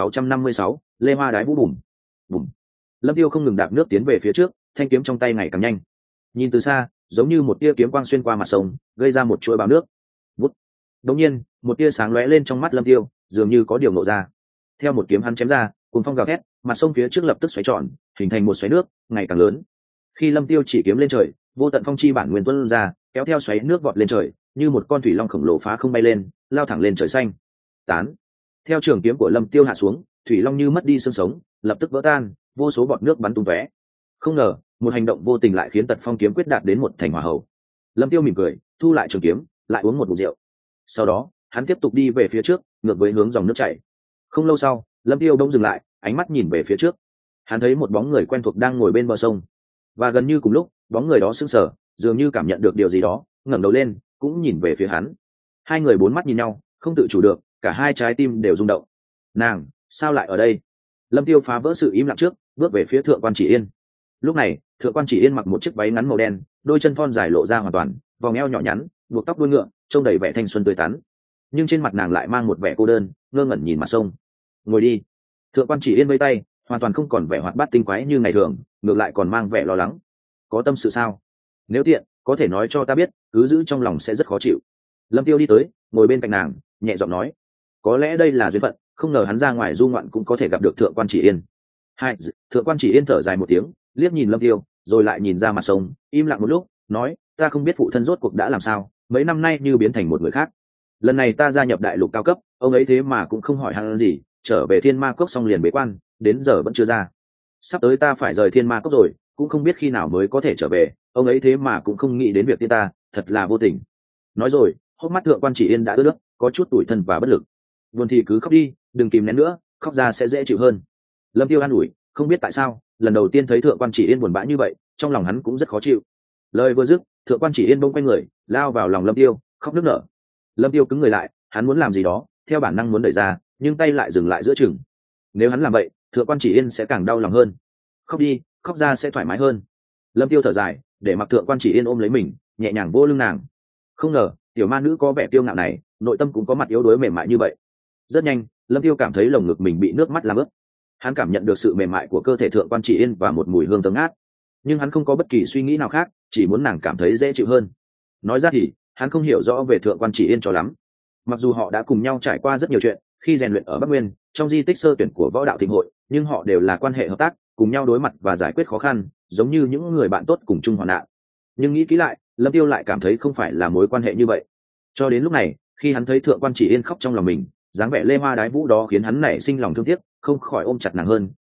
2656, Lê Hoa Đái Vũ. Bùm bùm. Lâm Tiêu không ngừng đạp nước tiến về phía trước, thanh kiếm trong tay ngày càng nhanh. Nhìn từ xa, giống như một tia kiếm quang xuyên qua mặt sông, gây ra một chuỗi bão nước. Vút. Đột nhiên, một tia sáng lóe lên trong mắt Lâm Tiêu, dường như có điều ngộ ra. Theo một kiếm hắn chém ra, cuồng phong gào thét, mặt sông phía trước lập tức xoáy tròn, hình thành một xoáy nước ngày càng lớn. Khi Lâm Tiêu chỉ kiếm lên trời, vô tận phong chi bản nguyên tuôn ra, kéo theo xoáy nước vọt lên trời, như một con thủy long khổng lồ phá không bay lên, lao thẳng lên trời xanh. Tán. Theo trường kiếm của Lâm Tiêu hạ xuống, thủy long như mất đi xương sống, lập tức vỡ tan, vô số bọt nước bắn tung tóe. Không ngờ, một hành động vô tình lại khiến Tật Phong kiếm quyết đạt đến một thành hỏa hậu. Lâm Tiêu mỉm cười, thu lại trường kiếm, lại uống một ngụm rượu. Sau đó, hắn tiếp tục đi về phía trước, ngược với hướng dòng nước chảy. Không lâu sau, Lâm Tiêu bỗng dừng lại, ánh mắt nhìn về phía trước. Hắn thấy một bóng người quen thuộc đang ngồi bên bờ sông, và gần như cùng lúc, bóng người đó sững sờ, dường như cảm nhận được điều gì đó, ngẩng đầu lên, cũng nhìn về phía hắn. Hai người bốn mắt nhìn nhau, không tự chủ được, cả hai trái tim đều rung động. Nàng, sao lại ở đây? Lâm Tiêu phá vỡ sự im lặng trước, bước về phía Thượng Quan Chỉ Yên. Lúc này, Thượng Quan Chỉ Yên mặc một chiếc váy ngắn màu đen, đôi chân thon dài lộ ra hoàn toàn, vòng eo nhỏ nhắn, buộc tóc đuôi ngựa, trông đầy vẻ thanh xuân tươi tắn. Nhưng trên mặt nàng lại mang một vẻ cô đơn, ngơ ngẩn nhìn mặt sông. Ngồi đi. Thượng Quan Chỉ Yên vẫy tay, hoàn toàn không còn vẻ hoạt bát tinh quái như ngày thường, ngược lại còn mang vẻ lo lắng. Có tâm sự sao? Nếu tiện, có thể nói cho ta biết, cứ giữ trong lòng sẽ rất khó chịu. Lâm Tiêu đi tới, ngồi bên cạnh nàng, nhẹ giọng nói. Có lẽ đây là duyên phận, không ngờ hắn ra ngoài du ngoạn cũng có thể gặp được Thượng Quan Chỉ Yên. Hai, Thượng Quan Chỉ Yên thở dài một tiếng, liếc nhìn Lâm Tiêu, rồi lại nhìn ra mặt sông, im lặng một lúc, nói, ta không biết phụ thân rốt cuộc đã làm sao, mấy năm nay như biến thành một người khác. Lần này ta gia nhập đại lục cao cấp, ông ấy thế mà cũng không hỏi hắn gì, trở về Thiên Ma Cốc xong liền bế quan, đến giờ vẫn chưa ra. Sắp tới ta phải rời Thiên Ma Cốc rồi, cũng không biết khi nào mới có thể trở về, ông ấy thế mà cũng không nghĩ đến việc tiên ta, thật là vô tình. Nói rồi, hốc mắt Thượng Quan Chỉ Yên đã ướt nước, có chút tủi thân và bất lực. Buồn thì cứ khóc đi, đừng kìm nén nữa, khóc ra sẽ dễ chịu hơn. Lâm Tiêu an ủi, không biết tại sao, lần đầu tiên thấy Thượng Quan Chỉ Yên buồn bã như vậy, trong lòng hắn cũng rất khó chịu. Lời vừa dứt, Thượng Quan Chỉ Yên bỗng quay người, lao vào lòng Lâm Tiêu, khóc nức nở. Lâm Tiêu cứng người lại, hắn muốn làm gì đó, theo bản năng muốn đẩy ra, nhưng tay lại dừng lại giữa chừng. Nếu hắn làm vậy, Thượng Quan Chỉ Yên sẽ càng đau lòng hơn. Khóc đi, khóc ra sẽ thoải mái hơn. Lâm Tiêu thở dài, để mặc Thượng Quan Chỉ Yên ôm lấy mình, nhẹ nhàng vô lưng nàng. Không ngờ, tiểu ma nữ có vẻ kiêu ngạo này, nội tâm cũng có mặt yếu đuối mềm mại như vậy. Rất nhanh, Lâm Tiêu cảm thấy lồng ngực mình bị nước mắt làm ướt. Hắn cảm nhận được sự mềm mại của cơ thể Thượng Quan Chỉ Yên và một mùi hương thơm ngát, nhưng hắn không có bất kỳ suy nghĩ nào khác, chỉ muốn nàng cảm thấy dễ chịu hơn. Nói ra thì, hắn không hiểu rõ về Thượng Quan Chỉ Yên cho lắm. Mặc dù họ đã cùng nhau trải qua rất nhiều chuyện, khi rèn luyện ở Bắc Nguyên, trong di tích sơ tuyển của võ đạo thịnh hội, nhưng họ đều là quan hệ hợp tác, cùng nhau đối mặt và giải quyết khó khăn, giống như những người bạn tốt cùng chung hoạn nạn. Nhưng nghĩ kỹ lại, Lâm Tiêu lại cảm thấy không phải là mối quan hệ như vậy. Cho đến lúc này, khi hắn thấy Thượng Quan Chỉ Yên khóc trong lòng mình, dáng vẻ Lê Hoa Đái Vũ đó khiến hắn nảy sinh lòng thương tiếc, không khỏi ôm chặt nàng hơn,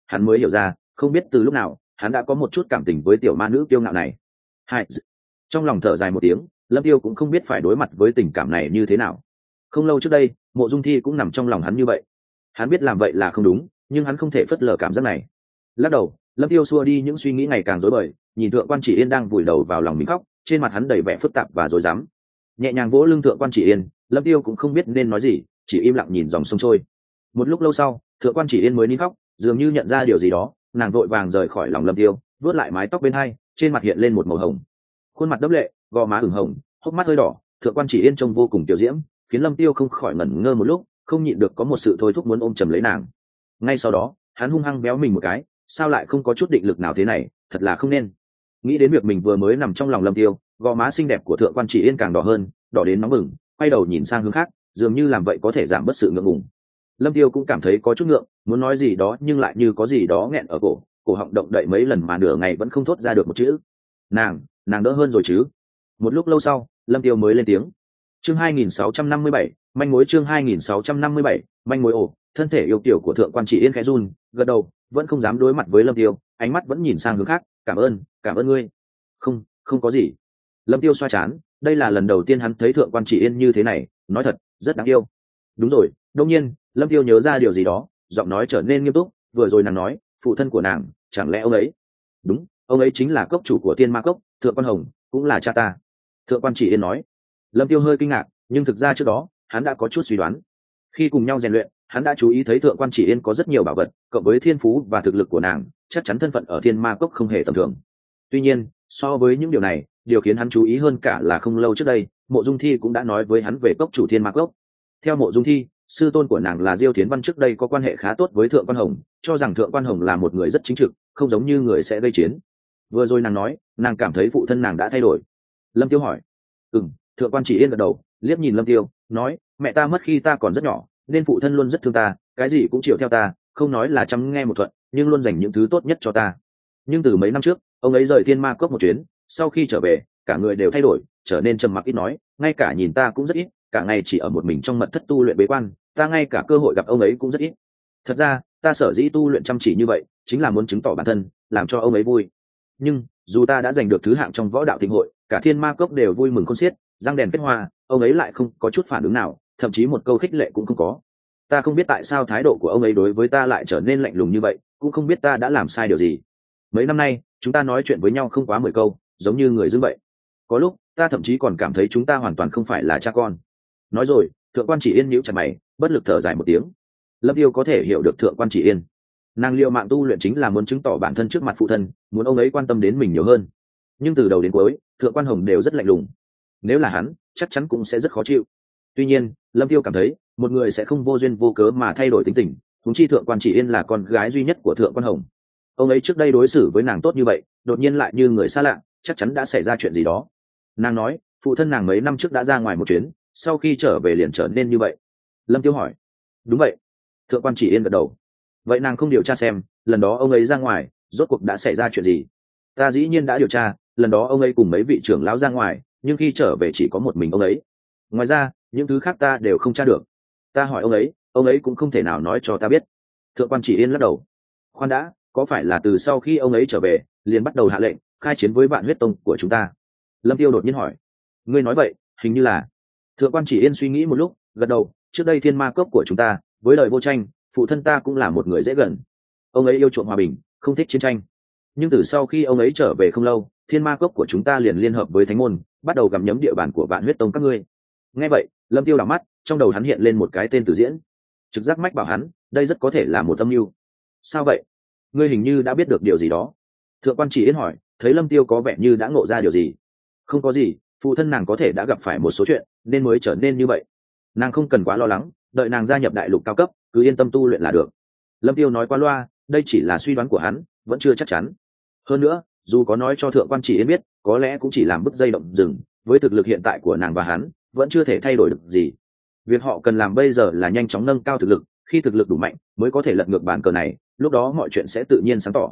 hắn mới hiểu ra không biết từ lúc nào hắn đã có một chút cảm tình với tiểu ma nữ kiêu ngạo này. Hai, trong lòng thở dài một tiếng, Lâm Tiêu cũng không biết phải đối mặt với tình cảm này như thế nào. Không lâu trước đây Mộ Dung Thi cũng nằm trong lòng hắn như vậy, hắn biết làm vậy là không đúng, nhưng hắn không thể phớt lờ cảm giác này. Lắc đầu, Lâm Tiêu xua đi những suy nghĩ ngày càng rối bời, nhìn Thượng Quan Chỉ Yên đang vùi đầu vào lòng mình khóc, trên mặt hắn đầy vẻ phức tạp và rối rắm. Nhẹ nhàng vỗ lưng Thượng Quan Chỉ Yên, Lâm Tiêu cũng không biết nên nói gì, chỉ im lặng nhìn dòng sông trôi. Một lúc lâu sau, Thượng Quan Chỉ Yên mới nín khóc, dường như nhận ra điều gì đó, nàng vội vàng rời khỏi lòng Lâm Tiêu, vuốt lại mái tóc bên hai, trên mặt hiện lên một màu hồng, khuôn mặt đẫm lệ, gò má ửng hồng, hốc mắt hơi đỏ. Thượng Quan Chỉ Yên trông vô cùng tiểu diễm, khiến Lâm Tiêu không khỏi ngẩn ngơ một lúc, không nhịn được có một sự thôi thúc muốn ôm chầm lấy nàng. Ngay sau đó hắn hung hăng béo mình một cái, sao lại không có chút định lực nào thế này, thật là không nên. Nghĩ đến việc mình vừa mới nằm trong lòng Lâm Tiêu, gò má xinh đẹp của Thượng Quan Chỉ Yên càng đỏ hơn, đỏ đến nóng bừng, quay đầu nhìn sang hướng khác, dường như làm vậy có thể giảm bớt sự ngượng ngùng. Lâm Tiêu cũng cảm thấy có chút ngượng, muốn nói gì đó nhưng lại như có gì đó nghẹn ở cổ họng động đậy mấy lần mà nửa ngày vẫn không thốt ra được một chữ. Nàng đỡ hơn rồi chứ? Một lúc lâu sau, Lâm Tiêu mới lên tiếng. Chương 2657, manh mối. Chương 2657, manh mối. Ồ, thân thể yêu kiều của Thượng Quan Chỉ Yên khẽ run, gật đầu, vẫn không dám đối mặt với Lâm Tiêu, ánh mắt vẫn nhìn sang hướng khác. Cảm ơn ngươi. Không có gì. Lâm Tiêu xoa trán, đây là lần đầu tiên hắn thấy Thượng Quan Chỉ Yên như thế này, nói thật, rất đáng yêu. Đúng rồi, đương nhiên, Lâm Tiêu nhớ ra điều gì đó, giọng nói trở nên nghiêm túc, vừa rồi nàng nói, phụ thân của nàng, chẳng lẽ ông ấy? Đúng, ông ấy chính là cốc chủ của Tiên Ma Cốc, Thượng Quan Hồng, cũng là cha ta. Thượng Quan Chỉ Yên nói. Lâm Tiêu hơi kinh ngạc, nhưng thực ra trước đó hắn đã có chút suy đoán. Khi cùng nhau rèn luyện, hắn đã chú ý thấy Thượng Quan Chỉ Yên có rất nhiều bảo vật, cộng với thiên phú và thực lực của nàng, chắc chắn thân phận ở Thiên Ma Cốc không hề tầm thường. Tuy nhiên, so với những điều này, điều khiến hắn chú ý hơn cả là không lâu trước đây, Mộ Dung Thi cũng đã nói với hắn về cốc chủ Thiên Ma Cốc. Theo Mộ Dung Thi, sư tôn của nàng là Diêu Thiến Văn trước đây có quan hệ khá tốt với Thượng Quan Hồng, cho rằng Thượng Quan Hồng là một người rất chính trực, không giống như người sẽ gây chiến. Vừa rồi nàng nói, nàng cảm thấy phụ thân nàng đã thay đổi. Lâm Tiêu hỏi. Thượng Quan Chỉ Yên gật đầu, liếc nhìn Lâm Tiêu, nói, mẹ ta mất khi ta còn rất nhỏ, nên phụ thân luôn rất thương ta, cái gì cũng chịu theo ta, không nói là chăm nghe một thuận, nhưng luôn dành những thứ tốt nhất cho ta. Nhưng từ mấy năm trước, ông ấy rời Thiên Ma Cốc một chuyến, sau khi trở về, cả người đều thay đổi, trở nên trầm mặc ít nói, ngay cả nhìn ta cũng rất ít, cả ngày chỉ ở một mình trong mật thất tu luyện bế quan, ta ngay cả cơ hội gặp ông ấy cũng rất ít. Thật ra, ta sở dĩ tu luyện chăm chỉ như vậy, chính là muốn chứng tỏ bản thân, làm cho ông ấy vui. Nhưng dù ta đã giành được thứ hạng trong võ đạo thịnh hội, cả Thiên Ma Cốc đều vui mừng khôn xiết, răng đèn kết hoa, ông ấy lại không có chút phản ứng nào, thậm chí một câu khích lệ cũng không có. Ta không biết tại sao thái độ của ông ấy đối với ta lại trở nên lạnh lùng như vậy, cũng không biết ta đã làm sai điều gì. Mấy năm nay chúng ta nói chuyện với nhau không quá 10 câu, giống như người dưng vậy. Có lúc ta thậm chí còn cảm thấy chúng ta hoàn toàn không phải là cha con. Nói rồi, Thượng Quan Chỉ Yên nhíu chặt mày, bất lực thở dài một tiếng. Lâm Tiêu có thể hiểu được Thượng Quan Chỉ Yên, nàng liệu mạng tu luyện chính là muốn chứng tỏ bản thân trước mặt phụ thân, muốn ông ấy quan tâm đến mình nhiều hơn. Nhưng từ đầu đến cuối, Thượng Quan Hồng đều rất lạnh lùng, nếu là hắn chắc chắn cũng sẽ rất khó chịu. Tuy nhiên Lâm Tiêu cảm thấy một người sẽ không vô duyên vô cớ mà thay đổi tính tình, huống chi Thượng Quan Chỉ Yên là con gái duy nhất của Thượng Quan Hồng. Ông ấy trước đây đối xử với nàng tốt như vậy, đột nhiên lại như người xa lạ, chắc chắn đã xảy ra chuyện gì đó. Nàng nói phụ thân nàng mấy năm trước đã ra ngoài một chuyến, sau khi trở về liền trở nên như vậy. Lâm Tiêu hỏi. Đúng vậy. Thượng Quan Chỉ Yên gật đầu. Vậy nàng không điều tra xem lần đó ông ấy ra ngoài rốt cuộc đã xảy ra chuyện gì? Ta dĩ nhiên đã điều tra, lần đó ông ấy cùng mấy vị trưởng lão ra ngoài, nhưng khi trở về chỉ có một mình ông ấy. Ngoài ra những thứ khác ta đều không tra được. Ta hỏi ông ấy cũng không thể nào nói cho ta biết. Thượng Quan Chỉ Yên lắc đầu. Khoan đã, có phải là từ sau khi ông ấy trở về liền bắt đầu hạ lệnh khai chiến với Vạn Huyết Tông của chúng ta? Lâm Tiêu đột nhiên hỏi. Ngươi nói vậy, hình như là. Thượng Quan Chỉ Yên suy nghĩ một lúc, gật đầu. Trước đây Thiên Ma Cốc của chúng ta với lời vô tranh, phụ thân ta cũng là một người dễ gần. Ông ấy yêu chuộng hòa bình, không thích chiến tranh. Nhưng từ sau khi ông ấy trở về không lâu, Thiên Ma Cốc của chúng ta liền liên hợp với Thánh môn, bắt đầu gặm nhấm địa bàn của Vạn Huyết Tông các ngươi. Nghe vậy, Lâm Tiêu đảo mắt, trong đầu hắn hiện lên một cái tên Từ Diễn. Trực giác mách bảo hắn, đây rất có thể là một âm mưu. Sao vậy? Ngươi hình như đã biết được điều gì đó. Thượng Quan Chỉ Yên hỏi, thấy Lâm Tiêu có vẻ như đã ngộ ra điều gì. Không có gì, phụ thân nàng có thể đã gặp phải một số chuyện, nên mới trở nên như vậy. Nàng không cần quá lo lắng, đợi nàng gia nhập đại lục cao cấp, cứ yên tâm tu luyện là được. Lâm Tiêu nói qua loa, đây chỉ là suy đoán của hắn, vẫn chưa chắc chắn. Hơn nữa, dù có nói cho Thượng Quan Chỉ Yên biết, có lẽ cũng chỉ làm bứt dây động rừng, với thực lực hiện tại của nàng và hắn, vẫn chưa thể thay đổi được gì. Việc họ cần làm bây giờ là nhanh chóng nâng cao thực lực, khi thực lực đủ mạnh, mới có thể lật ngược bàn cờ này, lúc đó mọi chuyện sẽ tự nhiên sáng tỏ.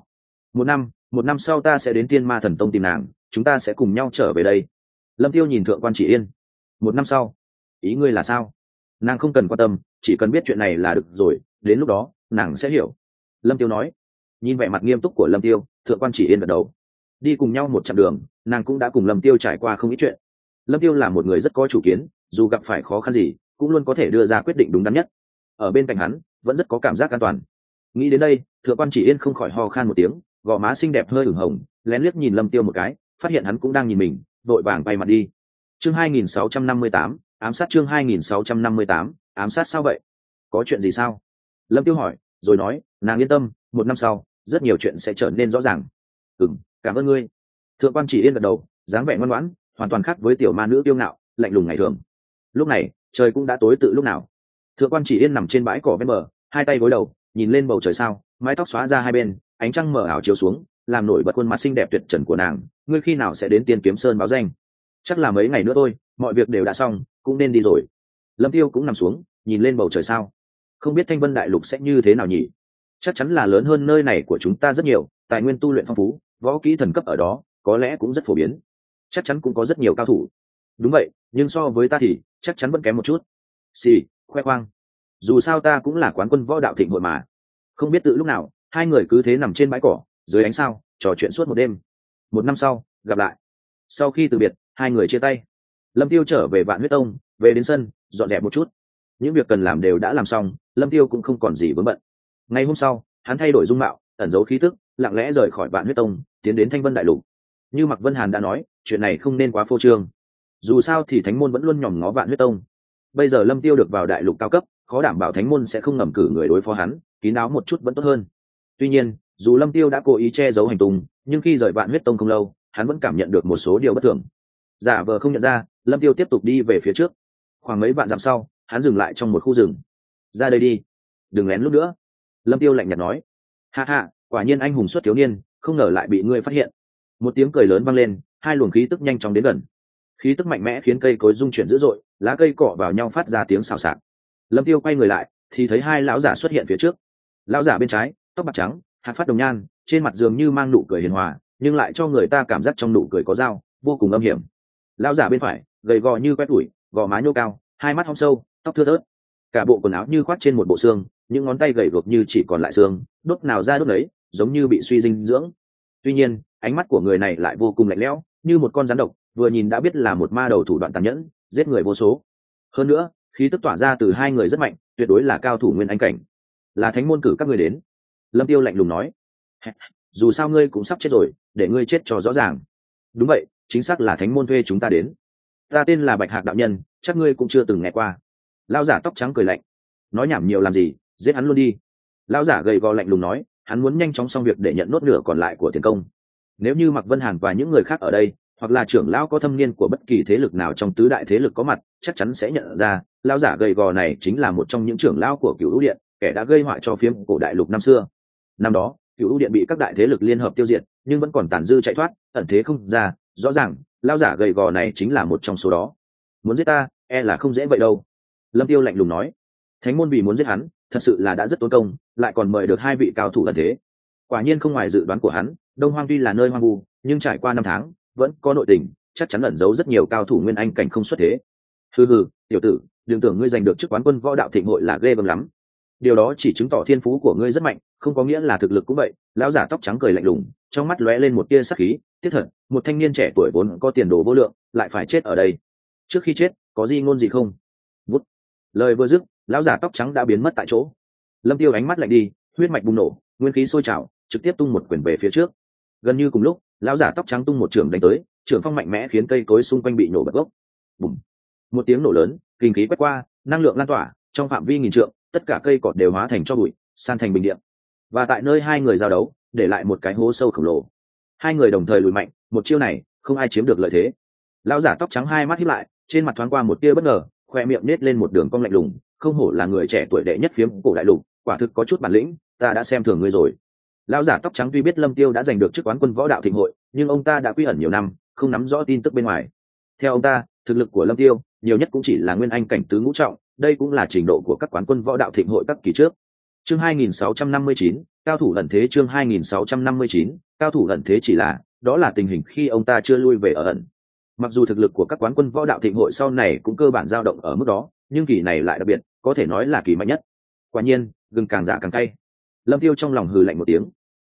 Một năm sau ta sẽ đến Tiên Ma Thần Tông tìm nàng, chúng ta sẽ cùng nhau trở về đây. Lâm Tiêu nhìn Thượng Quan Chỉ Yên. 1 năm sau? Ý ngươi là sao? Nàng không cần quan tâm, chỉ cần biết chuyện này là được rồi, đến lúc đó nàng sẽ hiểu. Lâm Tiêu nói. Nhìn vẻ mặt nghiêm túc của Lâm Tiêu, Thượng quan Chỉ Yên gật đầu. Đi cùng nhau một chặng đường, nàng cũng đã cùng Lâm Tiêu trải qua không ít chuyện. Lâm Tiêu là một người rất có chủ kiến, dù gặp phải khó khăn gì cũng luôn có thể đưa ra quyết định đúng đắn nhất. Ở bên cạnh hắn vẫn rất có cảm giác an toàn. Nghĩ đến đây, Thượng quan Chỉ Yên không khỏi ho khan một tiếng, gò má xinh đẹp hơi ửng hồng, lén liếc nhìn Lâm Tiêu một cái, phát hiện hắn cũng đang nhìn mình, vội vàng bay mặt đi. Chương 2658, ám sát. Chương 2658, ám sát. Sao vậy? Có chuyện gì sao? Lâm Tiêu hỏi, rồi nói, nàng yên tâm, 1 năm sau rất nhiều chuyện sẽ trở nên rõ ràng. Cảm ơn ngươi. Thượng quan Chỉ Yên gật đầu, dáng vẻ ngoan ngoãn, hoàn toàn khác với tiểu ma nữ tiêu ngạo lạnh lùng ngày thường. Lúc này trời cũng đã tối tự lúc nào. Thượng quan Chỉ Yên nằm trên bãi cỏ bên bờ, hai tay gối đầu, nhìn lên bầu trời sao, mái tóc xóa ra hai bên, ánh trăng mờ ảo chiếu xuống, làm nổi bật khuôn mặt xinh đẹp tuyệt trần của nàng. Ngươi khi nào sẽ đến Tiên Kiếm Sơn báo danh? Chắc là mấy ngày nữa thôi, mọi việc đều đã xong, cũng nên đi rồi. Lâm Tiêu cũng nằm xuống, nhìn lên bầu trời sao. Không biết Thanh Vân Đại Lục sẽ như thế nào nhỉ? Chắc chắn là lớn hơn nơi này của chúng ta rất nhiều, tài nguyên tu luyện phong phú, võ kỹ thần cấp ở đó có lẽ cũng rất phổ biến, chắc chắn cũng có rất nhiều cao thủ. Đúng vậy, nhưng so với ta thì chắc chắn vẫn kém một chút. Xì, khoe khoang. Dù sao ta cũng là quán quân võ đạo thịnh hội mà. Không biết tự lúc nào hai người cứ thế nằm trên bãi cỏ dưới ánh sao trò chuyện suốt một đêm. 1 năm sau gặp lại. Sau khi từ biệt, hai người chia tay. Lâm Tiêu trở về Vạn Huyết Tông, về đến sân dọn dẹp một chút. Những việc cần làm đều đã làm xong, Lâm Tiêu cũng không còn gì vướng bận. Ngày hôm sau, hắn thay đổi dung mạo, ẩn giấu khí tức, lặng lẽ rời khỏi Vạn Huyết Tông, tiến đến Thanh Vân Đại Lục. Như Mạc Vân Hàn đã nói, chuyện này không nên quá phô trương. Dù sao thì Thánh môn vẫn luôn nhòm ngó Vạn Huyết Tông. Bây giờ Lâm Tiêu được vào đại lục cao cấp, khó đảm bảo Thánh môn sẽ không ngầm cử người đối phó hắn, kín đáo một chút vẫn tốt hơn. Tuy nhiên, dù Lâm Tiêu đã cố ý che giấu hành tung, nhưng khi rời Vạn Huyết Tông không lâu, hắn vẫn cảm nhận được một số điều bất thường. Giả vờ không nhận ra, Lâm Tiêu tiếp tục đi về phía trước. Khoảng mấy vạn dặm sau, hắn dừng lại trong một khu rừng. Ra đây đi, đừng lén lút nữa. Lâm Tiêu lạnh nhạt nói. Ha ha, quả nhiên anh hùng xuất thiếu niên, không ngờ lại bị ngươi phát hiện. Một tiếng cười lớn vang lên, hai luồng khí tức nhanh chóng đến gần. Khí tức mạnh mẽ khiến cây cối rung chuyển dữ dội, lá cây cọ vào nhau phát ra tiếng xào xạc. Lâm Tiêu quay người lại, thì thấy hai lão giả xuất hiện phía trước. Lão giả bên trái, tóc bạc trắng, hạt phát đồng nhan, trên mặt dường như mang nụ cười hiền hòa, nhưng lại cho người ta cảm giác trong nụ cười có dao, vô cùng âm hiểm. Lão giả bên phải, gầy gò như quét tủi, gò má nhô cao, hai mắt hõm sâu, tóc thưa thớt, cả bộ quần áo như khoác trên một bộ xương, những ngón tay gầy guộc như chỉ còn lại xương, đốt nào ra đốt đấy, giống như bị suy dinh dưỡng. Tuy nhiên, ánh mắt của người này lại vô cùng lạnh lẽo, như một con rắn độc, vừa nhìn đã biết là một ma đầu thủ đoạn tàn nhẫn, giết người vô số. Hơn nữa, khí tức tỏa ra từ hai người rất mạnh, tuyệt đối là cao thủ nguyên anh cảnh. Là Thánh môn cử các ngươi đến. Lâm Tiêu lạnh lùng nói. Dù sao ngươi cũng sắp chết rồi, để ngươi chết cho rõ ràng. Đúng vậy, chính xác là Thánh môn thuê chúng ta đến. Ta tên là Bạch Hạc đạo nhân, chắc ngươi cũng chưa từng nghe qua. Lão giả tóc trắng cười lạnh. Nói nhảm nhiều làm gì, giết hắn luôn đi. Lão giả gầy gò lạnh lùng nói, hắn muốn nhanh chóng xong việc để nhận nốt nửa còn lại của tiền công. Nếu như Mạc Vân Hàn và những người khác ở đây, hoặc là trưởng lão có thâm niên của bất kỳ thế lực nào trong tứ đại thế lực có mặt, chắc chắn sẽ nhận ra lão giả gầy gò này chính là một trong những trưởng lão của Cửu Vũ Điện, kẻ đã gây họa cho phiếm cổ đại lục năm xưa. Năm đó, Cửu Vũ Điện bị các đại thế lực liên hợp tiêu diệt, nhưng vẫn còn tàn dư chạy thoát, ẩn thế không ra. Rõ ràng, lão giả gầy gò này chính là một trong số đó. Muốn giết ta, e là không dễ vậy đâu. Lâm Tiêu lạnh lùng nói. Thánh môn vì muốn giết hắn, thật sự là đã rất tốn công, lại còn mời được hai vị cao thủ ẩn thế. Quả nhiên không ngoài dự đoán của hắn, Đông Hoang tuy là nơi hoang vu, nhưng trải qua 5 tháng, vẫn có nội tình, chắc chắn ẩn giấu rất nhiều cao thủ nguyên anh cảnh không xuất thế. Hừ hừ, tiểu tử, đừng tưởng ngươi giành được chức quán quân võ đạo thịnh hội là ghê gớm lắm. Điều đó chỉ chứng tỏ thiên phú của ngươi rất mạnh, không có nghĩa là thực lực cũng vậy. Lão giả tóc trắng cười lạnh lùng, trong mắt lóe lên một tia sắc khí. Tiếc thật, một thanh niên trẻ tuổi vốn có tiền đồ vô lượng, lại phải chết ở đây. Trước khi chết, có gì ngôn gì không? Vút. Lời vừa dứt, lão giả tóc trắng đã biến mất tại chỗ. Lâm Tiêu ánh mắt lạnh đi, huyết mạch bùng nổ, nguyên khí sôi trào, trực tiếp tung một quyền về phía trước. Gần như cùng lúc, lão giả tóc trắng tung một trường đánh tới, trường phong mạnh mẽ khiến cây cối xung quanh bị nổ bật gốc. Bùm! Một tiếng nổ lớn, kinh khí quét qua, năng lượng lan tỏa, trong phạm vi nghìn trượng, tất cả cây cột đều hóa thành tro bụi, san thành bình địa. Và tại nơi hai người giao đấu, để lại một cái hố sâu khổng lồ. Hai người đồng thời lùi mạnh, một chiêu này, không ai chiếm được lợi thế. Lão giả tóc trắng hai mắt híp lại, trên mặt thoáng qua một tia bất ngờ, khoe miệng nết lên một đường cong lạnh lùng, không hổ là người trẻ tuổi đệ nhất phiếm cổ đại lục, quả thực có chút bản lĩnh, ta đã xem thường ngươi rồi. Lão giả tóc trắng tuy biết Lâm Tiêu đã giành được chức quán quân võ đạo thịnh hội, nhưng ông ta đã quy ẩn nhiều năm, không nắm rõ tin tức bên ngoài. Theo ông ta, thực lực của Lâm Tiêu nhiều nhất cũng chỉ là nguyên anh cảnh tứ ngũ trọng, đây cũng là trình độ của các quán quân võ đạo thịnh hội các kỳ trước. Chương 2659, cao thủ ẩn thế. Chương 2659, cao thủ ẩn thế chỉ là, đó là tình hình khi ông ta chưa lui về ở ẩn. Mặc dù thực lực của các quán quân võ đạo thịnh hội sau này cũng cơ bản dao động ở mức đó, nhưng kỳ này lại đặc biệt, có thể nói là kỳ mạnh nhất. Quả nhiên, gừng càng dạ càng cay. Lâm Tiêu trong lòng hừ lạnh một tiếng.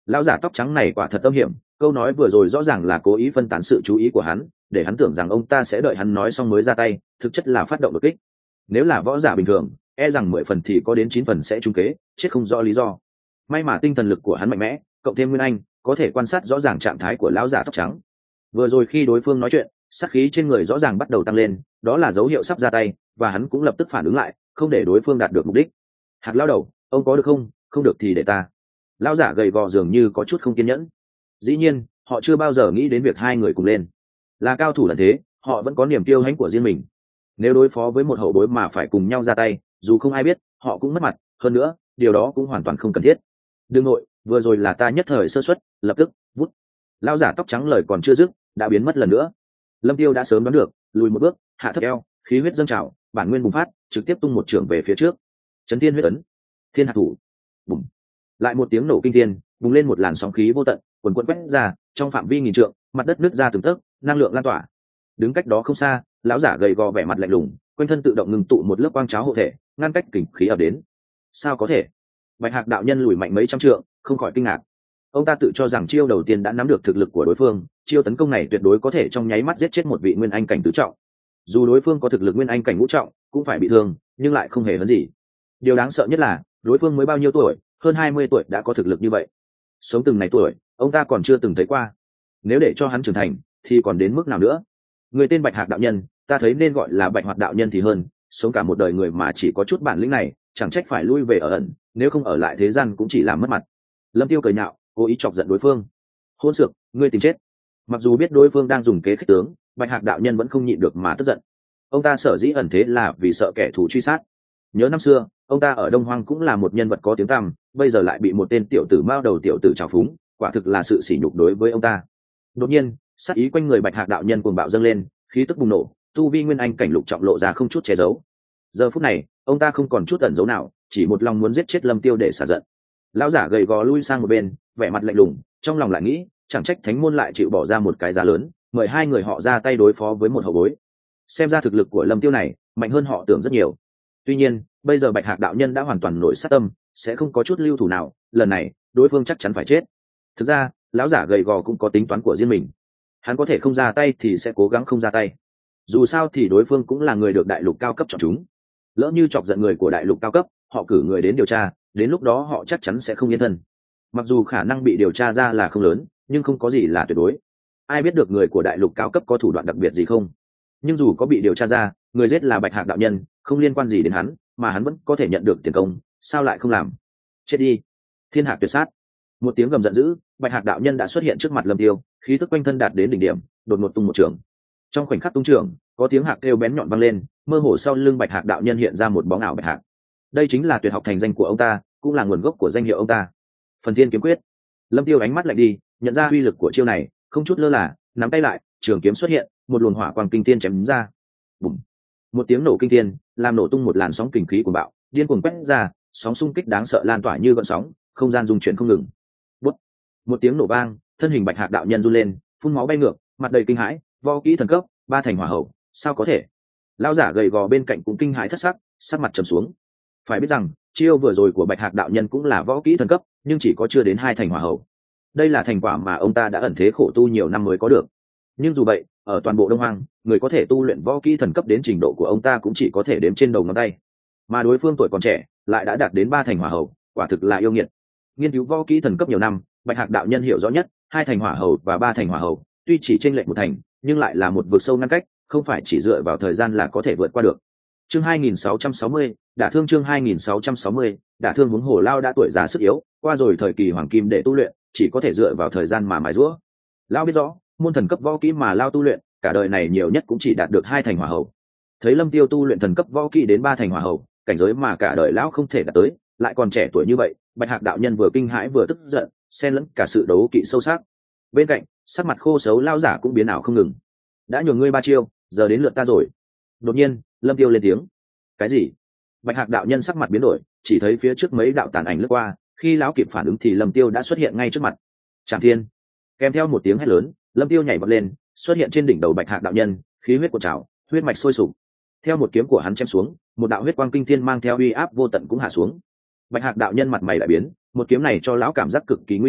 Lão giả tóc trắng này quả thật âm hiểm, câu nói vừa rồi rõ ràng là cố ý phân tán sự chú ý của hắn, để hắn tưởng rằng ông ta sẽ đợi hắn nói xong mới ra tay, thực chất là phát động đột kích. Nếu là võ giả bình thường, e rằng 10 phần thì có đến 9 phần sẽ trúng kế, chết không rõ lý do. May mà tinh thần lực của hắn mạnh mẽ, cộng thêm nguyên anh, có thể quan sát rõ ràng trạng thái của lão giả tóc trắng. Vừa rồi khi đối phương nói chuyện, sát khí trên người rõ ràng bắt đầu tăng lên, đó là dấu hiệu sắp ra tay, và hắn cũng lập tức phản ứng lại, không để đối phương đạt được mục đích. Hạt lão đầu, ông có được không? Không được thì để ta. Lão giả gầy gò dường như có chút không kiên nhẫn. Dĩ nhiên, họ chưa bao giờ nghĩ đến việc hai người cùng lên. Là cao thủ là thế, họ vẫn có niềm kiêu hãnh của riêng mình. Nếu đối phó với một hậu bối mà phải cùng nhau ra tay, dù không ai biết, họ cũng mất mặt. Hơn nữa, điều đó cũng hoàn toàn không cần thiết. Đừng nội, vừa rồi là ta nhất thời sơ suất, lập tức vút. Lão giả tóc trắng lời còn chưa dứt, đã biến mất lần nữa. Lâm Tiêu đã sớm đoán được, lùi một bước, hạ thấp eo, khí huyết dâng trào, bản nguyên bùng phát, trực tiếp tung một chưởng về phía trước. Chấn thiên huyết ấn, thiên hạt thủ, bùng. Lại một tiếng nổ kinh thiên, bùng lên một làn sóng khí vô tận, quần quần quét ra, trong phạm vi nghìn trượng, mặt đất nứt ra từng tấc, năng lượng lan tỏa. Đứng cách đó không xa, lão giả gầy gò vẻ mặt lạnh lùng, quanh thân tự động ngừng tụ một lớp quang cháo hộ thể, ngăn cách kình khí ập đến. Sao có thể? Bạch Hạc đạo nhân lùi mạnh mấy trăm trượng, không khỏi kinh ngạc. Ông ta tự cho rằng chiêu đầu tiên đã nắm được thực lực của đối phương, chiêu tấn công này tuyệt đối có thể trong nháy mắt giết chết một vị nguyên anh cảnh tứ trọng. Dù đối phương có thực lực nguyên anh cảnh ngũ trọng, cũng phải bị thương, nhưng lại không hề hấn gì. Điều đáng sợ nhất là, đối phương mới bao nhiêu tuổi, hơn 20 tuổi đã có thực lực như vậy. Sống từng này tuổi, ông ta còn chưa từng thấy qua. Nếu để cho hắn trưởng thành, thì còn đến mức nào nữa? Người tên Bạch Hạc đạo nhân, ta thấy nên gọi là Bạch Hoạt đạo nhân thì hơn, sống cả một đời người mà chỉ có chút bản lĩnh này, chẳng trách phải lui về ở ẩn, nếu không ở lại thế gian cũng chỉ làm mất mặt. Lâm Tiêu cười nhạo, cố ý chọc giận đối phương. Hôn xược, ngươi tìm chết. Mặc dù biết đối phương đang dùng kế khích tướng, Bạch Hạc đạo nhân vẫn không nhịn được mà tức giận. Ông ta sở dĩ ẩn thế là vì sợ kẻ thù truy sát. Nhớ năm xưa, ông ta ở Đông Hoang cũng là một nhân vật có tiếng tăm, bây giờ lại bị một tên tiểu tử mao đầu tiểu tử trào phúng, quả thực là sự sỉ nhục đối với ông ta. Đột nhiên, sát ý quanh người Bạch Hạc đạo nhân cuồng bạo dâng lên, khí tức bùng nổ, tu vi nguyên anh cảnh lục trọng lộ ra không chút che giấu. Giờ phút này, ông ta không còn chút ẩn giấu nào, chỉ một lòng muốn giết chết Lâm Tiêu để xả giận. Lão giả gầy gò lui sang một bên, vẻ mặt lạnh lùng, trong lòng lại nghĩ, chẳng trách thánh môn lại chịu bỏ ra một cái giá lớn, mời hai người họ ra tay đối phó với một hậu bối. Xem ra thực lực của Lâm Tiêu này mạnh hơn họ tưởng rất nhiều. Tuy nhiên, bây giờ Bạch Hạc đạo nhân đã hoàn toàn nổi sát tâm, sẽ không có chút lưu thủ nào, lần này, đối phương chắc chắn phải chết. Thực ra, lão giả gầy gò cũng có tính toán của riêng mình. Hắn có thể không ra tay thì sẽ cố gắng không ra tay. Dù sao thì đối phương cũng là người được đại lục cao cấp chọn chúng. Lỡ như chọc giận người của đại lục cao cấp, họ cử người đến điều tra, đến lúc đó họ chắc chắn sẽ không yên thân. Mặc dù khả năng bị điều tra ra là không lớn, nhưng không có gì là tuyệt đối. Ai biết được người của đại lục cao cấp có thủ đoạn đặc biệt gì không? Nhưng dù có bị điều tra ra, người giết là Bạch Hạc đạo nhân, không liên quan gì đến hắn, mà hắn vẫn có thể nhận được tiền công, sao lại không làm? Chết đi! Thiên Hạc tuyệt sát! Một tiếng gầm giận dữ, Bạch Hạc đạo nhân đã xuất hiện trước mặt Lâm Tiêu, khí tức quanh thân đạt đến đỉnh điểm, đột ngột tung một trường. Trong khoảnh khắc tung trường, có tiếng hạc kêu bén nhọn vang lên, mơ hồ sau lưng Bạch Hạc đạo nhân hiện ra một bóng ảo bạch hạc. Đây chính là tuyệt học thành danh của ông ta, cũng là nguồn gốc của danh hiệu ông ta. Phần Thiên kiếm quyết. Lâm Tiêu ánh mắt lạnh đi, nhận ra uy lực của chiêu này, không chút lơ là, nắm tay lại, trường kiếm xuất hiện, một luồng hỏa quang kinh thiên chém ra. Bùm. Một tiếng nổ kinh thiên, làm nổ tung một làn sóng kình khí cuồng bạo, điên cuồng quét ra, sóng xung kích đáng sợ lan tỏa như gợn sóng, không gian rung chuyển không ngừng. Bút. Một tiếng nổ vang, thân hình Bạch Hạc đạo nhân run lên, phun máu bay ngược, mặt đầy kinh hãi, võ kỹ thần cấp, ba thành hỏa hậu, sao có thể? Lão giả gầy gò bên cạnh cũng kinh hãi thất sắc, sắc mặt trầm xuống. Phải biết rằng, chiêu vừa rồi của Bạch Hạc đạo nhân cũng là võ kỹ thần cấp, nhưng chỉ có chưa đến 2 thành hỏa hậu. Đây là thành quả mà ông ta đã ẩn thế khổ tu nhiều năm mới có được. Nhưng dù vậy, ở toàn bộ Đông Hoang, người có thể tu luyện võ kỹ thần cấp đến trình độ của ông ta cũng chỉ có thể đếm trên đầu ngón tay. Mà đối phương tuổi còn trẻ, lại đã đạt đến 3 thành hỏa hậu, quả thực là yêu nghiệt. Nghiên cứu võ kỹ thần cấp nhiều năm, Bạch Hạc đạo nhân hiểu rõ nhất, 2 thành hỏa hậu và 3 thành hỏa hậu, tuy chỉ chênh lệch 1 thành, nhưng lại là một vực sâu ngăn cách, không phải chỉ dựa vào thời gian là có thể vượt qua được. Chương 2660, đả thương chương 2660, đả thương huống hồ lao đã tuổi già sức yếu, qua rồi thời kỳ hoàng kim để tu luyện, chỉ có thể dựa vào thời gian mà mài giũa. Lao biết rõ, môn thần cấp võ kỹ mà lao tu luyện, cả đời này nhiều nhất cũng chỉ đạt được 2 thành hỏa hậu. Thấy Lâm Tiêu tu luyện thần cấp võ kỹ đến 3 thành hỏa hậu, cảnh giới mà cả đời lão không thể đạt tới, lại còn trẻ tuổi như vậy, Bạch Hạc đạo nhân vừa kinh hãi vừa tức giận, xen lẫn cả sự đấu kỵ sâu sắc. Bên cạnh, sắc mặt khô xấu lao giả cũng biến ảo không ngừng. Đã nhường ngươi 3 chiêu, giờ đến lượt ta rồi. Đột nhiên, Lâm Tiêu lên tiếng. Cái gì? Bạch Hạc đạo nhân sắc mặt biến đổi, chỉ thấy phía trước mấy đạo tàn ảnh lướt qua, khi lão kịp phản ứng thì Lâm Tiêu đã xuất hiện ngay trước mặt. Trảm Thiên. Kèm theo một tiếng hét lớn, Lâm Tiêu nhảy vọt lên, xuất hiện trên đỉnh đầu Bạch Hạc đạo nhân, khí huyết cuộn trào, huyết mạch sôi sục. Theo một kiếm của hắn chém xuống, một đạo huyết quang kinh thiên mang theo uy áp vô tận cũng hạ xuống. Bạch Hạc đạo nhân mặt mày đại biến, một kiếm này cho lão cảm giác cực kỳ nguy hiểm,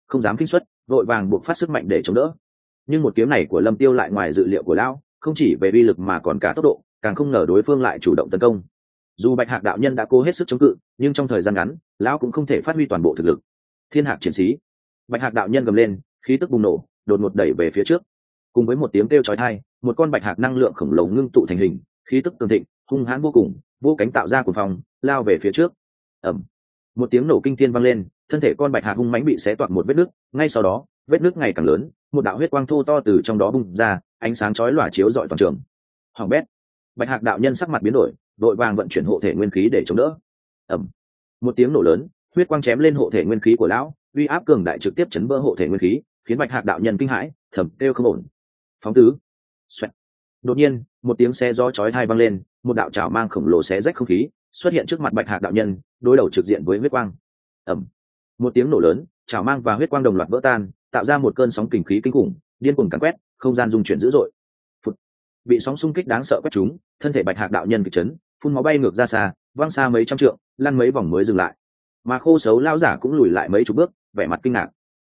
không dám kinh xuất, vội vàng buộc phát sức mạnh để chống đỡ. Nhưng một kiếm này của Lâm Tiêu lại ngoài dự liệu của lão, không chỉ về uy lực mà còn cả tốc độ, càng không ngờ đối phương lại chủ động tấn công. Dù Bạch Hạc đạo nhân đã cố hết sức chống cự, nhưng trong thời gian ngắn, lão cũng không thể phát huy toàn bộ thực lực. Thiên Hạc chiến sĩ, Bạch Hạc đạo nhân gầm lên, khí tức bùng nổ, đột ngột đẩy về phía trước. Cùng với một tiếng kêu chói tai, một con bạch hạc năng lượng khổng lồ ngưng tụ thành hình, khí tức cường thịnh, hung hãn vô cùng, vô cánh tạo ra cuồng phong, lao về phía trước. Ầm, một tiếng nổ kinh thiên vang lên, thân thể con bạch hạc hung mãnh bị xé toạc một vết nứt, ngay sau đó, vết nứt ngày càng lớn, một đạo huyết quang thô to từ trong đó bùng ra, ánh sáng chói lòa chiếu rọi toàn trường. Hoàng bét, bạch hạc đạo nhân sắc mặt biến đổi, đội vàng vận chuyển hộ thể nguyên khí để chống đỡ. Ầm, một tiếng nổ lớn, huyết quang chém lên hộ thể nguyên khí của lão, uy áp cường đại trực tiếp chấn vỡ hộ thể nguyên khí, khiến bạch hạc đạo nhân kinh hãi, thầm kêu không ổn. Phóng tứ, xoẹt. Đột nhiên, một tiếng xe gió chói tai vang lên, một đạo chảo mang khổng lồ xé rách không khí, xuất hiện trước mặt bạch hạc đạo nhân, đối đầu trực diện với huyết quang. Ầm, một tiếng nổ lớn, chảo mang và huyết quang đồng loạt vỡ tan, tạo ra một cơn sóng kình khí kinh khủng, điên cuồng càn quét, không gian rung chuyển dữ dội. Phụt, bị sóng xung kích đáng sợ quét trúng, thân thể bạch hạc đạo nhân kịch chấn, phun máu bay ngược ra xa, văng xa mấy trăm trượng, lăn mấy vòng mới dừng lại. Mà Khô Sấu lão giả cũng lùi lại mấy chục bước, vẻ mặt kinh ngạc.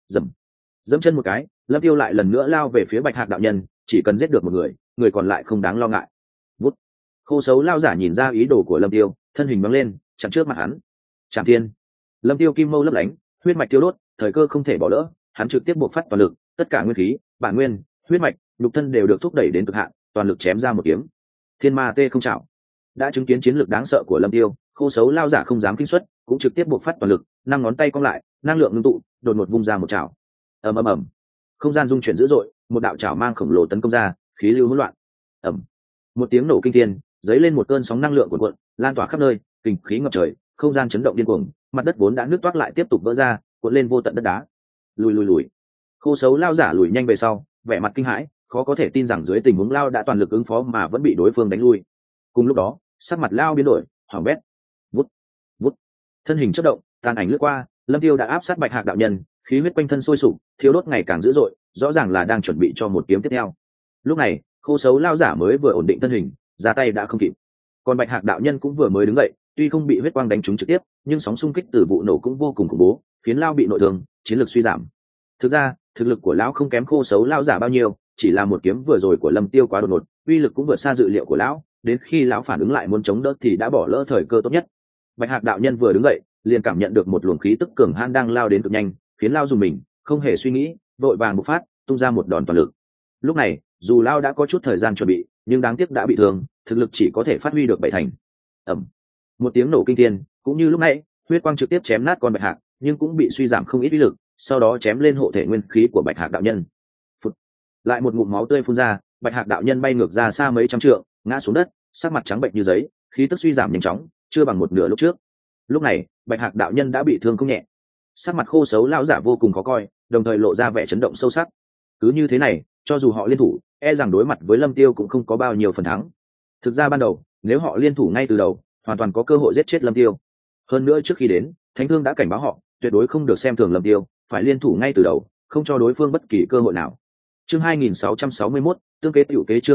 Dẫm chân một cái, Lâm Tiêu lại lần nữa lao về phía bạch hạc đạo nhân, chỉ cần giết được một người, người còn lại không đáng lo ngại. Vút, Khô Sấu lão giả nhìn ra ý đồ của Lâm Tiêu, thân hình bắn lên, chặn trước mặt hắn. Trảm thiên. Lâm Tiêu kim mâu lấp lánh, huyết mạch tiêu đốt, thời cơ không thể bỏ lỡ, hắn trực tiếp buộc phát toàn lực, tất cả nguyên khí, bản nguyên, huyết mạch, nhục thân đều được thúc đẩy đến cực hạn, toàn lực chém ra một kiếm. Thiên Ma Tê không chảo. Đã chứng kiến chiến lược đáng sợ của Lâm Tiêu, Khô Sấu lão giả không dám kinh xuất, cũng trực tiếp buộc phát toàn lực, năm ngón tay cong lại, năng lượng ngưng tụ, đột ngột vung ra một chảo. Ầm ầm ầm, không gian rung chuyển dữ dội, một đạo chảo mang khổng lồ tấn công ra, khí lưu hỗn loạn. Ầm, một tiếng nổ kinh thiên, dấy lên một cơn sóng năng lượng cuộn cuộn, lan tỏa khắp nơi, kình khí ngập trời, không gian chấn động điên cuồng, mặt đất vốn đã nứt toác lại tiếp tục vỡ ra, cuộn lên vô tận đất đá. Lùi. Khô Sấu lao giả lùi nhanh về sau, vẻ mặt kinh hãi, khó có thể tin rằng dưới tình huống lao đã toàn lực ứng phó mà vẫn bị đối phương đánh lui. Cùng lúc đó, sắc mặt lao biến đổi, hoảng bét. Vút, thân hình chớp động, tàn ảnh lướt qua, Lâm Tiêu đã áp sát bạch hạc đạo nhân, khí huyết quanh thân sôi sục, thiêu đốt ngày càng dữ dội, rõ ràng là đang chuẩn bị cho một kiếm tiếp theo. Lúc này, Khô Sấu lao giả mới vừa ổn định thân hình, ra tay đã không kịp. Còn bạch hạc đạo nhân cũng vừa mới đứng dậy, tuy không bị huyết quang đánh trúng trực tiếp, nhưng sóng xung kích từ vụ nổ cũng vô cùng khủng bố, khiến lao bị nội thương, chiến lực suy giảm. Thực ra, thực lực của lão không kém Khô Sấu lao giả bao nhiêu, chỉ là một kiếm vừa rồi của Lâm Tiêu quá đột ngột, uy lực cũng vượt xa dự liệu của lão, đến khi lão phản ứng lại muốn chống đỡ thì đã bỏ lỡ thời cơ tốt nhất. Bạch hạc đạo nhân vừa đứng dậy, liền cảm nhận được một luồng khí tức cường hãn đang lao đến cực nhanh, khiến lao dùng mình, không hề suy nghĩ, vội vàng bộc phát, tung ra một đòn toàn lực. Lúc này, dù lao đã có chút thời gian chuẩn bị, nhưng đáng tiếc đã bị thương, thực lực chỉ có thể phát huy được bảy thành. Ầm, một tiếng nổ kinh thiên, cũng như lúc nãy, huyết quang trực tiếp chém nát con bạch hạc, nhưng cũng bị suy giảm không ít uy lực, sau đó chém lên hộ thể nguyên khí của bạch hạc đạo nhân. Phụt, lại một ngụm máu tươi phun ra, bạch hạc đạo nhân bay ngược ra xa mấy trăm trượng, ngã xuống đất, sắc mặt trắng bệch như giấy, khí tức suy giảm nhanh chóng, chưa bằng một nửa lúc trước. Lúc này, bạch hạc đạo nhân đã bị thương không nhẹ, sắc mặt Khô Sấu lão giả vô cùng khó coi, đồng thời lộ ra vẻ chấn động sâu sắc. Cứ như thế này, cho dù họ liên thủ, e rằng đối mặt với Lâm Tiêu cũng không có bao nhiêu phần thắng. Thực ra ban đầu, nếu họ liên thủ ngay từ đầu, hoàn toàn có cơ hội giết chết Lâm Tiêu. Hơn nữa trước khi đến, Thánh Thương đã cảnh báo họ, tuyệt đối không được xem thường Lâm Tiêu, phải liên thủ ngay từ đầu, không cho đối phương bất kỳ cơ hội nào. Chương 2661, tương kế tiểu kế. Chương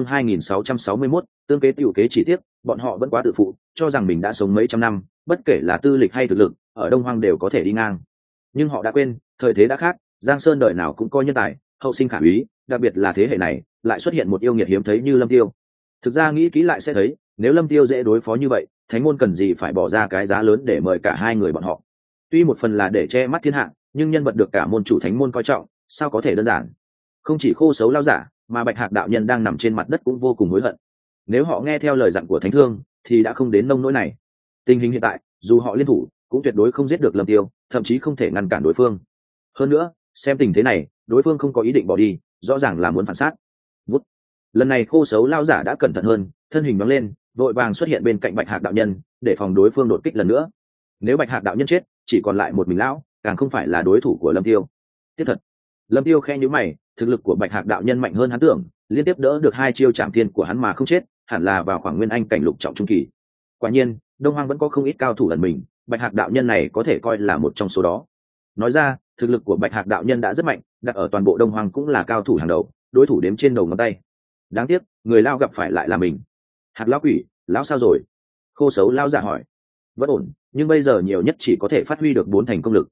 2661, tương kế tiểu kế. Chỉ tiếc, bọn họ vẫn quá tự phụ, cho rằng mình đã sống mấy trăm năm, bất kể là tư lịch hay thực lực, ở Đông Hoang đều có thể đi ngang. Nhưng họ đã quên, thời thế đã khác, Giang Sơn đời nào cũng có nhân tài, hậu sinh khả úy, đặc biệt là thế hệ này, lại xuất hiện một yêu nghiệt hiếm thấy như Lâm Tiêu. Thực ra nghĩ kỹ lại sẽ thấy, nếu Lâm Tiêu dễ đối phó như vậy, Thánh môn cần gì phải bỏ ra cái giá lớn để mời cả hai người bọn họ. Tuy một phần là để che mắt thiên hạ, nhưng nhân vật được cả môn chủ Thánh môn coi trọng, sao có thể đơn giản. Không chỉ Khô Sấu lao giả, mà bạch hạc đạo nhân đang nằm trên mặt đất cũng vô cùng hối hận. Nếu họ nghe theo lời dặn của Thánh Thương, thì đã không đến nông nỗi này. Tình hình hiện tại, dù họ liên thủ, cũng tuyệt đối không giết được Lâm Tiêu, thậm chí không thể ngăn cản đối phương. Hơn nữa, xem tình thế này, đối phương không có ý định bỏ đi, rõ ràng là muốn phản sát. Vút. Lần này Khô Sấu lao giả đã cẩn thận hơn, thân hình nhoáng lên, vội vàng xuất hiện bên cạnh bạch hạc đạo nhân, để phòng đối phương đột kích lần nữa. Nếu bạch hạc đạo nhân chết, chỉ còn lại một mình lão, càng không phải là đối thủ của Lâm Tiêu. Tiếp thật. Lâm Tiêu khẽ nhíu mày, thực lực của bạch hạc đạo nhân mạnh hơn hắn tưởng, liên tiếp đỡ được hai chiêu chạm thiên của hắn mà không chết, hẳn là vào khoảng nguyên anh cảnh lục trọng trung kỳ. Quả nhiên, Đông Hoang vẫn có không ít cao thủ ẩn mình, bạch hạc đạo nhân này có thể coi là một trong số đó. Nói ra, thực lực của bạch hạc đạo nhân đã rất mạnh, đặt ở toàn bộ Đông Hoang cũng là cao thủ hàng đầu, đối thủ đếm trên đầu ngón tay. Đáng tiếc, người lao gặp phải lại là mình. Hạc lão quỷ, lão sao rồi? Khô Sấu lao giả hỏi. Vẫn ổn, nhưng bây giờ nhiều nhất chỉ có thể phát huy được 4 thành công lực.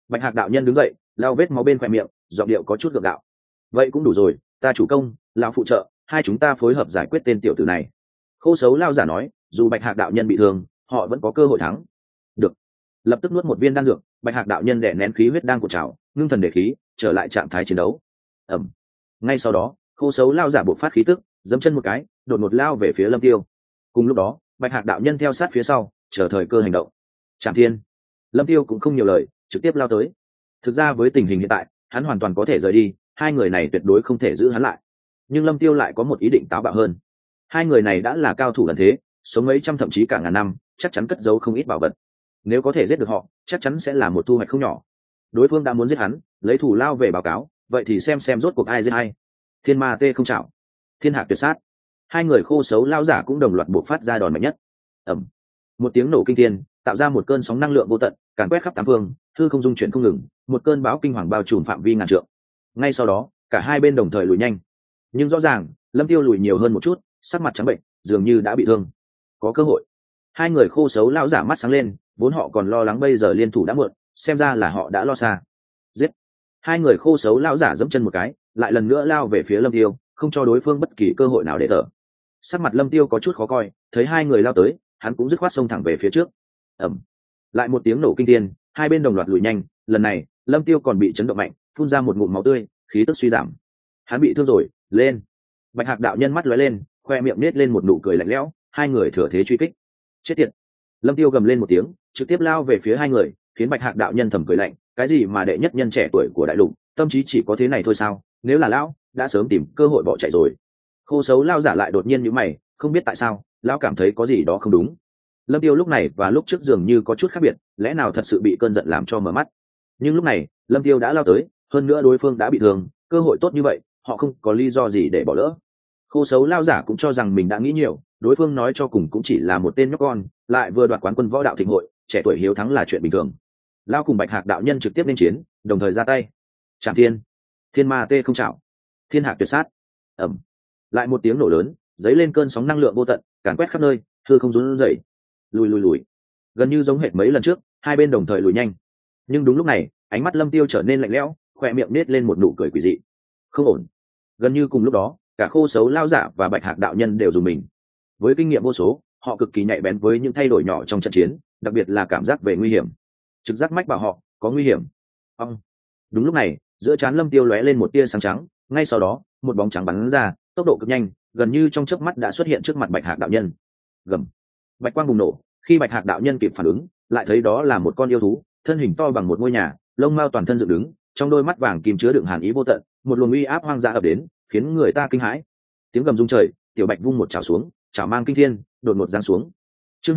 Bạch Hạc đạo nhân đứng dậy, lau vết máu bên khóe miệng, giọng điệu có chút gượng gạo. Vậy cũng đủ rồi, ta chủ công, lão phụ trợ, hai chúng ta phối hợp giải quyết tên tiểu tử này. Khô Sấu lao giả nói, dù Bạch Hạc đạo nhân bị thương, họ vẫn có cơ hội thắng. Được. Lập tức nuốt một viên đan dược, Bạch Hạc đạo nhân đè nén khí huyết đang cột trào, ngưng thần để khí, trở lại trạng thái chiến đấu. Ầm. Ngay sau đó, Khô Sấu lao giả bộc phát khí tức, giẫm chân một cái, đột ngột lao về phía Lâm Tiêu. Cùng lúc đó, Bạch Hạc đạo nhân theo sát phía sau, chờ thời cơ hành động. Trảm Thiên. Lâm Tiêu cũng không nhiều lời, trực tiếp lao tới. Thực ra với tình hình hiện tại, hắn hoàn toàn có thể rời đi, hai người này tuyệt đối không thể giữ hắn lại. Nhưng Lâm Tiêu lại có một ý định táo bạo hơn. Hai người này đã là cao thủ ẩn thế, sống mấy trăm thậm chí cả ngàn năm, chắc chắn cất giấu không ít bảo vật. Nếu có thể giết được họ, chắc chắn sẽ là một thu hoạch không nhỏ. Đối phương đã muốn giết hắn, lấy thủ lao về báo cáo, vậy thì xem rốt cuộc ai giết ai. Thiên Ma Tê không chảo, Thiên Hạc tuyệt sát. Hai người Khô Sấu lao giả cũng đồng loạt bộc phát ra đòn mạnh nhất. Ầm. Một tiếng nổ kinh thiên, tạo ra một cơn sóng năng lượng vô tận, càn quét khắp tám phương, hư không dung chuyển không ngừng, một cơn bão kinh hoàng bao trùm phạm vi ngàn trượng. Ngay sau đó, cả hai bên đồng thời lùi nhanh. Nhưng rõ ràng, Lâm Tiêu lùi nhiều hơn một chút, sắc mặt trắng bệnh, dường như đã bị thương. Có cơ hội. Hai người Khô Sấu lão giả mắt sáng lên, vốn họ còn lo lắng bây giờ liên thủ đã muộn, xem ra là họ đã lo xa. Giết. Hai người Khô Sấu lão giả giẫm chân một cái, lại lần nữa lao về phía Lâm Tiêu, không cho đối phương bất kỳ cơ hội nào để thở. Sắc mặt Lâm Tiêu có chút khó coi, thấy hai người lao tới, hắn cũng dứt khoát xông thẳng về phía trước. Ầm. Lại một tiếng nổ kinh thiên, hai bên đồng loạt lùi nhanh, lần này, Lâm Tiêu còn bị chấn động mạnh, phun ra một ngụm máu tươi, khí tức suy giảm. Hắn bị thương rồi, lên. Bạch Hạc đạo nhân mắt lóe lên, khoe miệng nết lên một nụ cười lạnh lẽo, hai người thừa thế truy kích. Chết tiệt. Lâm Tiêu gầm lên một tiếng, trực tiếp lao về phía hai người, khiến Bạch Hạc đạo nhân thầm cười lạnh, cái gì mà đệ nhất nhân trẻ tuổi của đại lục, tâm trí chỉ có thế này thôi sao? Nếu là lão, đã sớm tìm cơ hội bỏ chạy rồi. Khô Sấu lao giả lại đột nhiên nhíu mày, không biết tại sao, lão cảm thấy có gì đó không đúng. Lâm Tiêu lúc này và lúc trước dường như có chút khác biệt, lẽ nào thật sự bị cơn giận làm cho mở mắt? Nhưng lúc này, Lâm Tiêu đã lao tới, hơn nữa đối phương đã bị thương, cơ hội tốt như vậy, họ không có lý do gì để bỏ lỡ. Khô Sấu lao giả cũng cho rằng mình đã nghĩ nhiều, đối phương nói cho cùng cũng chỉ là một tên nhóc con, lại vừa đoạt quán quân võ đạo thịnh hội, trẻ tuổi hiếu thắng là chuyện bình thường. Lao cùng Bạch Hạc đạo nhân trực tiếp lên chiến, đồng thời ra tay. Trảm Thiên, Thiên Ma Tê không chảo, Thiên Hạc tuyệt sát. Ầm. Lại một tiếng nổ lớn, dấy lên cơn sóng năng lượng vô tận, càn quét khắp nơi, hư không run rẩy. Lùi. Gần như giống hệt mấy lần trước, hai bên đồng thời lùi nhanh. Nhưng đúng lúc này, ánh mắt Lâm Tiêu trở nên lạnh lẽo, khóe miệng nết lên một nụ cười quỷ dị. Không ổn. Gần như cùng lúc đó, cả Khô Sấu lao giả và Bạch Hạc đạo nhân đều dùng mình. Với kinh nghiệm vô số, họ cực kỳ nhạy bén với những thay đổi nhỏ trong trận chiến, đặc biệt là cảm giác về nguy hiểm. Trực giác mách bảo họ có nguy hiểm. Ông. Đúng lúc này, giữa trán Lâm Tiêu lóe lên một tia sáng trắng, ngay sau đó, một bóng trắng bắn ra, tốc độ cực nhanh, gần như trong chớp mắt đã xuất hiện trước mặt Bạch Hạc đạo nhân. Gầm. Bạch quang bùng nổ, khi Bạch Hạc đạo nhân kịp phản ứng, lại thấy đó là một con yêu thú, thân hình to bằng một ngôi nhà, lông mao toàn thân dựng đứng, trong đôi mắt vàng kim chứa đựng hàn ý vô tận, một luồng uy áp hoang dã ập đến, khiến người ta kinh hãi. Tiếng gầm rung trời, tiểu Bạch vung một chảo xuống, chảo mang kinh thiên, đột ngột giáng xuống. Chương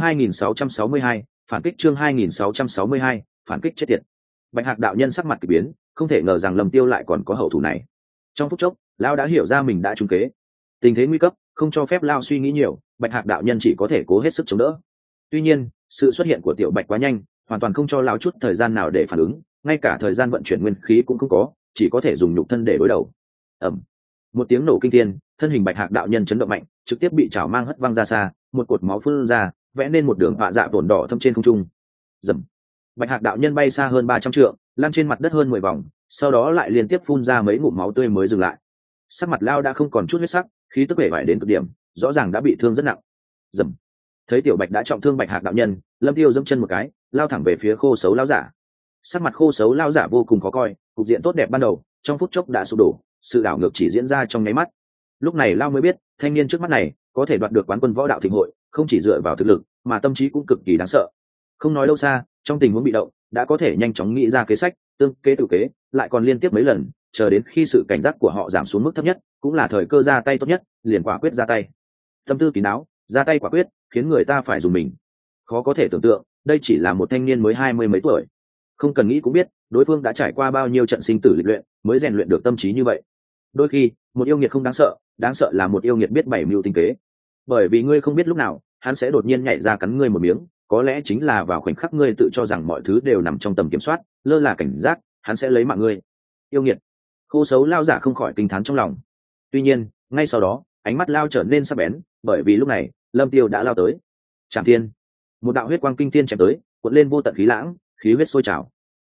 2662, phản kích. Chương 2662, phản kích chết tiệt. Bạch Hạc đạo nhân sắc mặt kỳ biến, không thể ngờ rằng Lâm Tiêu lại còn có hậu thủ này. Trong phút chốc, lão đã hiểu ra mình đã trúng kế. Tình thế nguy cấp, không cho phép lão suy nghĩ nhiều, Bạch Hạc đạo nhân chỉ có thể cố hết sức chống đỡ. Tuy nhiên, sự xuất hiện của tiểu Bạch quá nhanh, hoàn toàn không cho lão chút thời gian nào để phản ứng, ngay cả thời gian vận chuyển nguyên khí cũng không có, chỉ có thể dùng nhục thân để đối đầu. Ầm. Một tiếng nổ kinh thiên, thân hình Bạch Hạc đạo nhân chấn động mạnh, trực tiếp bị chảo mang hất văng ra xa, một cột máu phun ra, vẽ nên một đường họa dạ tổn đỏ thâm trên không trung. Rầm. Bạch Hạc đạo nhân bay xa hơn 300 trượng, lăn trên mặt đất hơn 10 vòng, sau đó lại liên tiếp phun ra mấy ngụm máu tươi mới dừng lại. Sắc mặt lao đã không còn chút huyết sắc, khí tức bể bại đến cực điểm, rõ ràng đã bị thương rất nặng. Rầm. Thấy tiểu Bạch đã trọng thương Bạch Hạc đạo nhân, Lâm Tiêu giẫm chân một cái, lao thẳng về phía Khô Sấu lão giả. Sắc mặt Khô Sấu lão giả vô cùng khó coi, cục diện tốt đẹp ban đầu, trong phút chốc đã sụp đổ, sự đảo ngược chỉ diễn ra trong nháy mắt. Lúc này lao mới biết, thanh niên trước mắt này có thể đoạt được quán quân võ đạo thịnh hội, không chỉ dựa vào thực lực, mà tâm trí cũng cực kỳ đáng sợ. Không nói lâu xa, trong tình huống bị động, đã có thể nhanh chóng nghĩ ra kế sách, tương kế tự kế, lại còn liên tiếp mấy lần, chờ đến khi sự cảnh giác của họ giảm xuống mức thấp nhất, cũng là thời cơ ra tay tốt nhất, liền quả quyết ra tay. Tâm tư kín đáo, ra tay quả quyết, khiến người ta phải dùng mình. Khó có thể tưởng tượng, đây chỉ là một thanh niên mới 20 mấy tuổi. Không cần nghĩ cũng biết, đối phương đã trải qua bao nhiêu trận sinh tử lịch luyện, mới rèn luyện được tâm trí như vậy. Đôi khi, một yêu nghiệt không đáng sợ là một yêu nghiệt biết bày mưu tinh kế. Bởi vì ngươi không biết lúc nào, hắn sẽ đột nhiên nhảy ra cắn ngươi một miếng, có lẽ chính là vào khoảnh khắc ngươi tự cho rằng mọi thứ đều nằm trong tầm kiểm soát, lơ là cảnh giác, hắn sẽ lấy mạng ngươi. Yêu nghiệt. Khô Sấu lao giả không khỏi kinh thán trong lòng. Tuy nhiên, ngay sau đó, ánh mắt lao trở nên sắc bén, bởi vì lúc này, Lâm Tiêu đã lao tới. Trảm Thiên. Một đạo huyết quang kinh thiên chém tới, cuộn lên vô tận khí lãng, khí huyết sôi trào.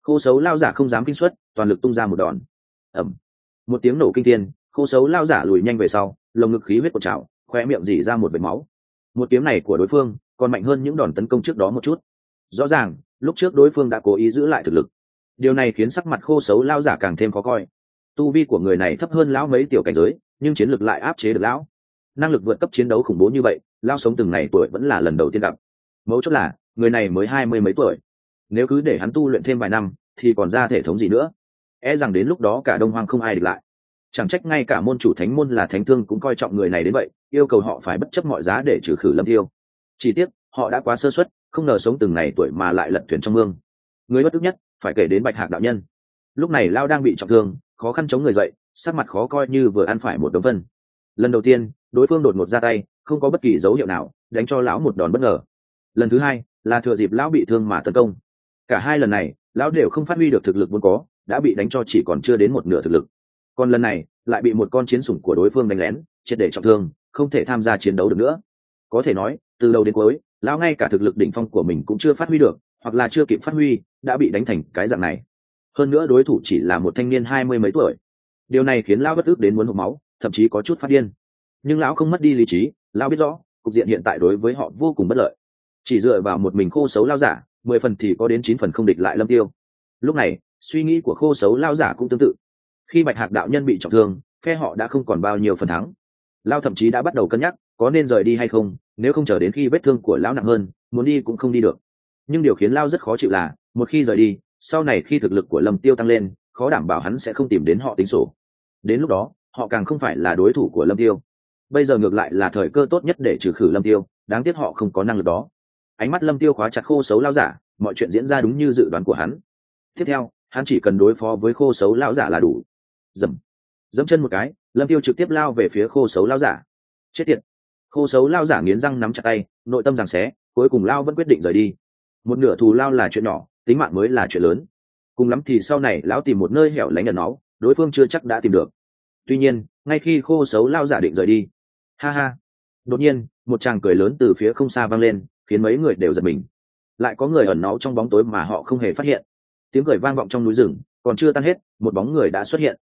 Khô xấu lao giả không dám kinh xuất, toàn lực tung ra một đòn. Ầm, một tiếng nổ kinh thiên, khô xấu lao giả lùi nhanh về sau, lồng ngực khí huyết cuộn trào, khoe miệng rỉ ra một vệt máu. Một kiếm này của đối phương còn mạnh hơn những đòn tấn công trước đó một chút. Rõ ràng lúc trước đối phương đã cố ý giữ lại thực lực, điều này khiến sắc mặt khô xấu lao giả càng thêm khó coi. Tu vi của người này thấp hơn lão mấy tiểu cảnh giới, nhưng chiến lược lại áp chế được lão. Năng lực vượt cấp chiến đấu khủng bố như vậy, lão sống từng này tuổi vẫn là lần đầu tiên gặp. Mấu chốt là người này mới 20 mấy tuổi, nếu cứ để hắn tu luyện thêm vài năm thì còn ra thể thống gì nữa, e rằng đến lúc đó cả Đông Hoang không ai địch lại. Chẳng trách ngay cả môn chủ thánh môn là Thánh Thương cũng coi trọng người này đến vậy, yêu cầu họ phải bất chấp mọi giá để trừ khử Lâm Tiêu. Chỉ tiếc họ đã quá sơ suất, không ngờ sống từng này tuổi mà lại lật thuyền trong mương. Người bất tức nhất phải kể đến Bạch Hạc đạo nhân. Lúc này Lao đang bị trọng thương, khó khăn chống người dậy, sắc mặt khó coi như vừa ăn phải một đống phân. Lần đầu tiên đối phương đột ngột ra tay, không có bất kỳ dấu hiệu nào, đánh cho lão một đòn bất ngờ. Lần thứ hai là thừa dịp lão bị thương mà tấn công. Cả hai lần này lão đều không phát huy được thực lực vốn có, đã bị đánh cho chỉ còn chưa đến một nửa thực lực. Còn lần này lại bị một con chiến sủng của đối phương đánh lén, triệt để trọng thương, không thể tham gia chiến đấu được nữa. Có thể nói từ đầu đến cuối lão ngay cả thực lực đỉnh phong của mình cũng chưa phát huy được, hoặc là chưa kịp phát huy đã bị đánh thành cái dạng này. Hơn nữa đối thủ chỉ là một thanh niên 20 mấy tuổi, điều này khiến lão bất ức đến muốn hộc máu, thậm chí có chút phát điên. Nhưng lão không mất đi lý trí, lão biết rõ cục diện hiện tại đối với họ vô cùng bất lợi. Chỉ dựa vào một mình khô xấu lao giả, 10 phần thì có đến 9 phần không địch lại Lâm Tiêu. Lúc này suy nghĩ của khô xấu lao giả cũng tương tự. Khi Bạch Hạc đạo nhân bị trọng thương, phe họ đã không còn bao nhiêu phần thắng. Lao thậm chí đã bắt đầu cân nhắc có nên rời đi hay không, nếu không chờ đến khi vết thương của lão nặng hơn, muốn đi cũng không đi được. Nhưng điều khiến Lao rất khó chịu là một khi rời đi, sau này khi thực lực của Lâm Tiêu tăng lên, khó đảm bảo hắn sẽ không tìm đến họ tính sổ. Đến lúc đó họ càng không phải là đối thủ của Lâm Tiêu. Bây giờ ngược lại là thời cơ tốt nhất để trừ khử Lâm Tiêu, đáng tiếc họ không có năng lực đó. Ánh mắt Lâm Tiêu khóa chặt khô xấu lao giả, mọi chuyện diễn ra đúng như dự đoán của hắn. Tiếp theo hắn chỉ cần đối phó với khô xấu lao giả là đủ. Dẫm chân một cái, Lâm Tiêu trực tiếp lao về phía khô xấu lao giả. Chết tiệt! Khô xấu lao giả nghiến răng nắm chặt tay, nội tâm giằng xé, cuối cùng lao vẫn quyết định rời đi. Một nửa thù lao là chuyện nhỏ, tính mạng mới là chuyện lớn. Cùng lắm thì sau này lão tìm một nơi hẻo lánh ẩn náu, đối phương chưa chắc đã tìm được. Tuy nhiên ngay khi khô xấu lao giả định rời đi, ha ha, đột nhiên một tràng cười lớn từ phía không xa vang lên, khiến mấy người đều giật mình. Lại có người ẩn náu trong bóng tối mà họ không hề phát hiện. Tiếng cười vang vọng trong núi rừng, còn chưa tan hết, một bóng người đã xuất hiện.